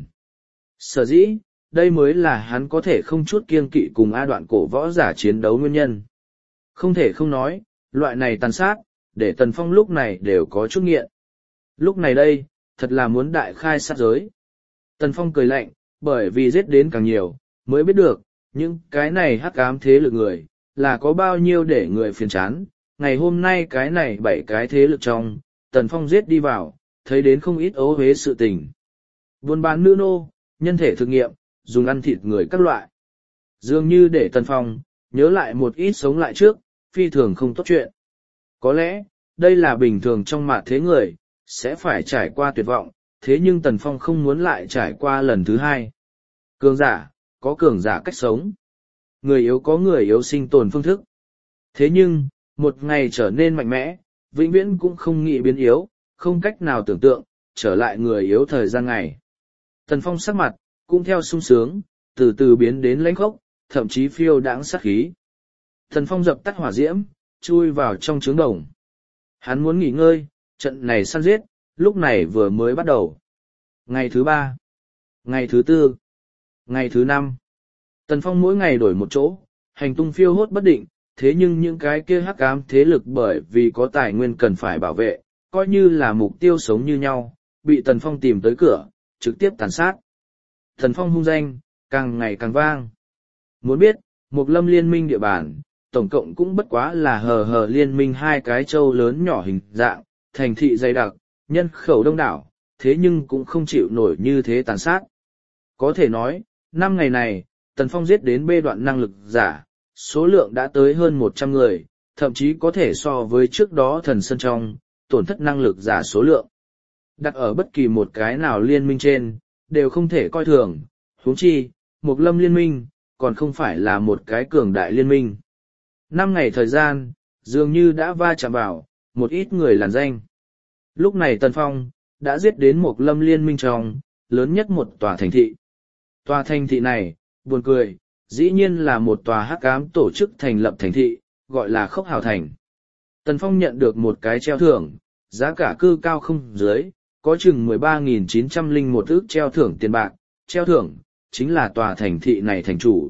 S1: Sở dĩ, đây mới là hắn có thể không chút kiêng kỵ cùng A đoạn cổ võ giả chiến đấu nguyên nhân. Không thể không nói, loại này tàn sát, để Tần Phong lúc này đều có chút nghiện. Lúc này đây, thật là muốn đại khai sát giới. Tần Phong cười lạnh, bởi vì giết đến càng nhiều, mới biết được, những cái này hắc ám thế lực người, là có bao nhiêu để người phiền chán. Ngày hôm nay cái này bảy cái thế lực trong, Tần Phong giết đi vào, thấy đến không ít ấu hế sự tình. Buôn bán nữ nô, nhân thể thực nghiệm, dùng ăn thịt người các loại. Dường như để Tần Phong, nhớ lại một ít sống lại trước, phi thường không tốt chuyện. Có lẽ, đây là bình thường trong mặt thế người, sẽ phải trải qua tuyệt vọng, thế nhưng Tần Phong không muốn lại trải qua lần thứ hai. Cường giả, có cường giả cách sống. Người yếu có người yếu sinh tồn phương thức. Thế nhưng, một ngày trở nên mạnh mẽ, vĩnh viễn cũng không nghĩ biến yếu, không cách nào tưởng tượng, trở lại người yếu thời gian ngày. Tần Phong sắc mặt, cũng theo sung sướng, từ từ biến đến lãnh khốc, thậm chí phiêu đãng sát khí. Tần Phong dập tắt hỏa diễm, chui vào trong trướng đồng. Hắn muốn nghỉ ngơi, trận này săn giết, lúc này vừa mới bắt đầu. Ngày thứ ba, ngày thứ tư, ngày thứ năm. Tần Phong mỗi ngày đổi một chỗ, hành tung phiêu hốt bất định, thế nhưng những cái kia hắc ám thế lực bởi vì có tài nguyên cần phải bảo vệ, coi như là mục tiêu sống như nhau, bị Tần Phong tìm tới cửa, trực tiếp tàn sát. Tần Phong hung danh, càng ngày càng vang. Muốn biết, Mộc Lâm liên minh địa bàn, tổng cộng cũng bất quá là hờ hờ liên minh hai cái châu lớn nhỏ hình dạng, thành thị dày đặc, nhân khẩu đông đảo, thế nhưng cũng không chịu nổi như thế tàn sát. Có thể nói, năm ngày này, Tần Phong giết đến bê đoạn năng lực giả, số lượng đã tới hơn một trăm người, thậm chí có thể so với trước đó thần sơn trong, tổn thất năng lực giả số lượng. Đặt ở bất kỳ một cái nào liên minh trên, đều không thể coi thường, huống chi, Mộc Lâm liên minh, còn không phải là một cái cường đại liên minh. Năm ngày thời gian, dường như đã va chạm vào, một ít người làn danh. Lúc này Tần Phong, đã giết đến Mộc Lâm liên minh trong, lớn nhất một tòa thành thị. Tòa thành thị này, buồn cười, dĩ nhiên là một tòa hắc ám tổ chức thành lập thành thị, gọi là Khốc Hào Thành. Tần Phong nhận được một cái treo thưởng, giá cả cư cao không dưới, có chừng mười ba nghìn chín trăm lẻ một ức treo thưởng tiền bạc, treo thưởng, chính là tòa thành thị này thành chủ.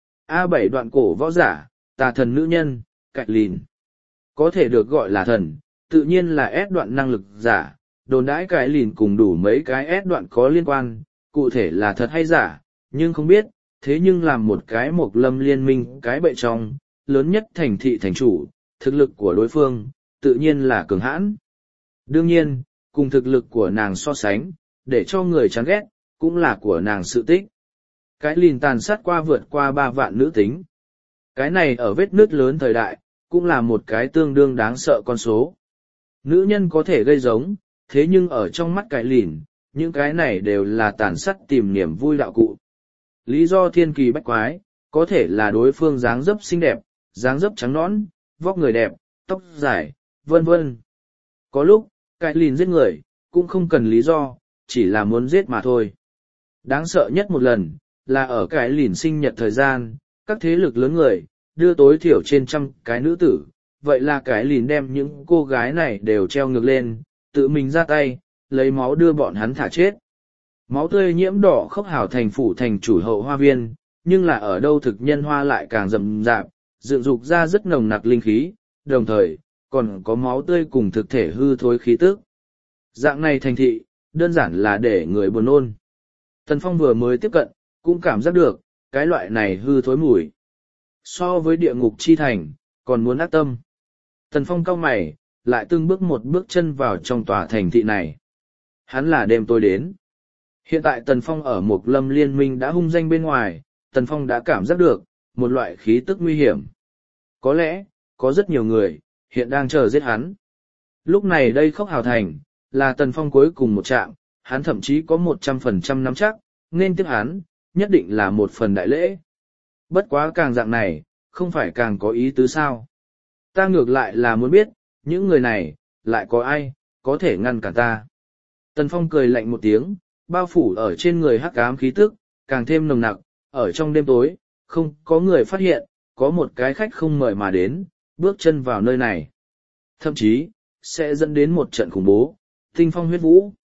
S1: A bảy đoạn cổ võ giả, tà thần nữ nhân, Cạch Lìn. Có thể được gọi là thần, tự nhiên là S đoạn năng lực giả, đồn đãi Cạch Lìn cùng đủ mấy cái S đoạn có liên quan, cụ thể là thật hay giả, nhưng không biết, thế nhưng làm một cái Mộc Lâm liên minh cái bệ trong, lớn nhất thành thị thành chủ, thực lực của đối phương, tự nhiên là cường hãn. Đương nhiên, cùng thực lực của nàng so sánh, để cho người chán ghét, cũng là của nàng sự tích. Cái lìn tàn sát qua vượt qua ba vạn nữ tính. Cái này ở vết nứt lớn thời đại, cũng là một cái tương đương đáng sợ con số. Nữ nhân có thể gây giống, thế nhưng ở trong mắt cái lìn, những cái này đều là tàn sát tìm niềm vui đạo cụ. Lý do thiên kỳ bách quái, có thể là đối phương dáng dấp xinh đẹp, dáng dấp trắng nõn, vóc người đẹp, tóc dài, vân vân. Có lúc, cái lìn giết người, cũng không cần lý do, chỉ là muốn giết mà thôi. Đáng sợ nhất một lần, là ở cái lìn sinh nhật thời gian, các thế lực lớn người, đưa tối thiểu trên trăm cái nữ tử, vậy là cái lìn đem những cô gái này đều treo ngược lên, tự mình ra tay, lấy máu đưa bọn hắn thả chết. Máu tươi nhiễm đỏ Khốc Hào thành phủ thành chủ hậu hoa viên, nhưng là ở đâu thực nhân hoa lại càng rậm rạp, dựng dục ra rất nồng nặc linh khí, đồng thời, còn có máu tươi cùng thực thể hư thối khí tức. Dạng này thành thị, đơn giản là để người buồn nôn. Tần Phong vừa mới tiếp cận, cũng cảm giác được, cái loại này hư thối mùi. So với địa ngục chi thành, còn muốn ác tâm. Tần Phong cau mày, lại từng bước một bước chân vào trong tòa thành thị này. Hắn là đêm tối đến. Hiện tại Tần Phong ở một lâm liên minh đã hung danh bên ngoài, Tần Phong đã cảm giác được, một loại khí tức nguy hiểm. Có lẽ, có rất nhiều người, hiện đang chờ giết hắn. Lúc này đây Khốc Hào Thành, là Tần Phong cuối cùng một trạm, hắn thậm chí có một trăm phần trăm nắm chắc, nên tiếp hắn, nhất định là một phần đại lễ. Bất quá càng dạng này, không phải càng có ý tứ sao. Ta ngược lại là muốn biết, những người này, lại có ai, có thể ngăn cản ta. Tần Phong cười lạnh một tiếng, bao phủ ở trên người hắc ám khí tức, càng thêm nồng nặc, ở trong đêm tối, không có người phát hiện, có một cái khách không mời mà đến, bước chân vào nơi này. Thậm chí, sẽ dẫn đến một trận khủng bố, tinh phong huyết vũ.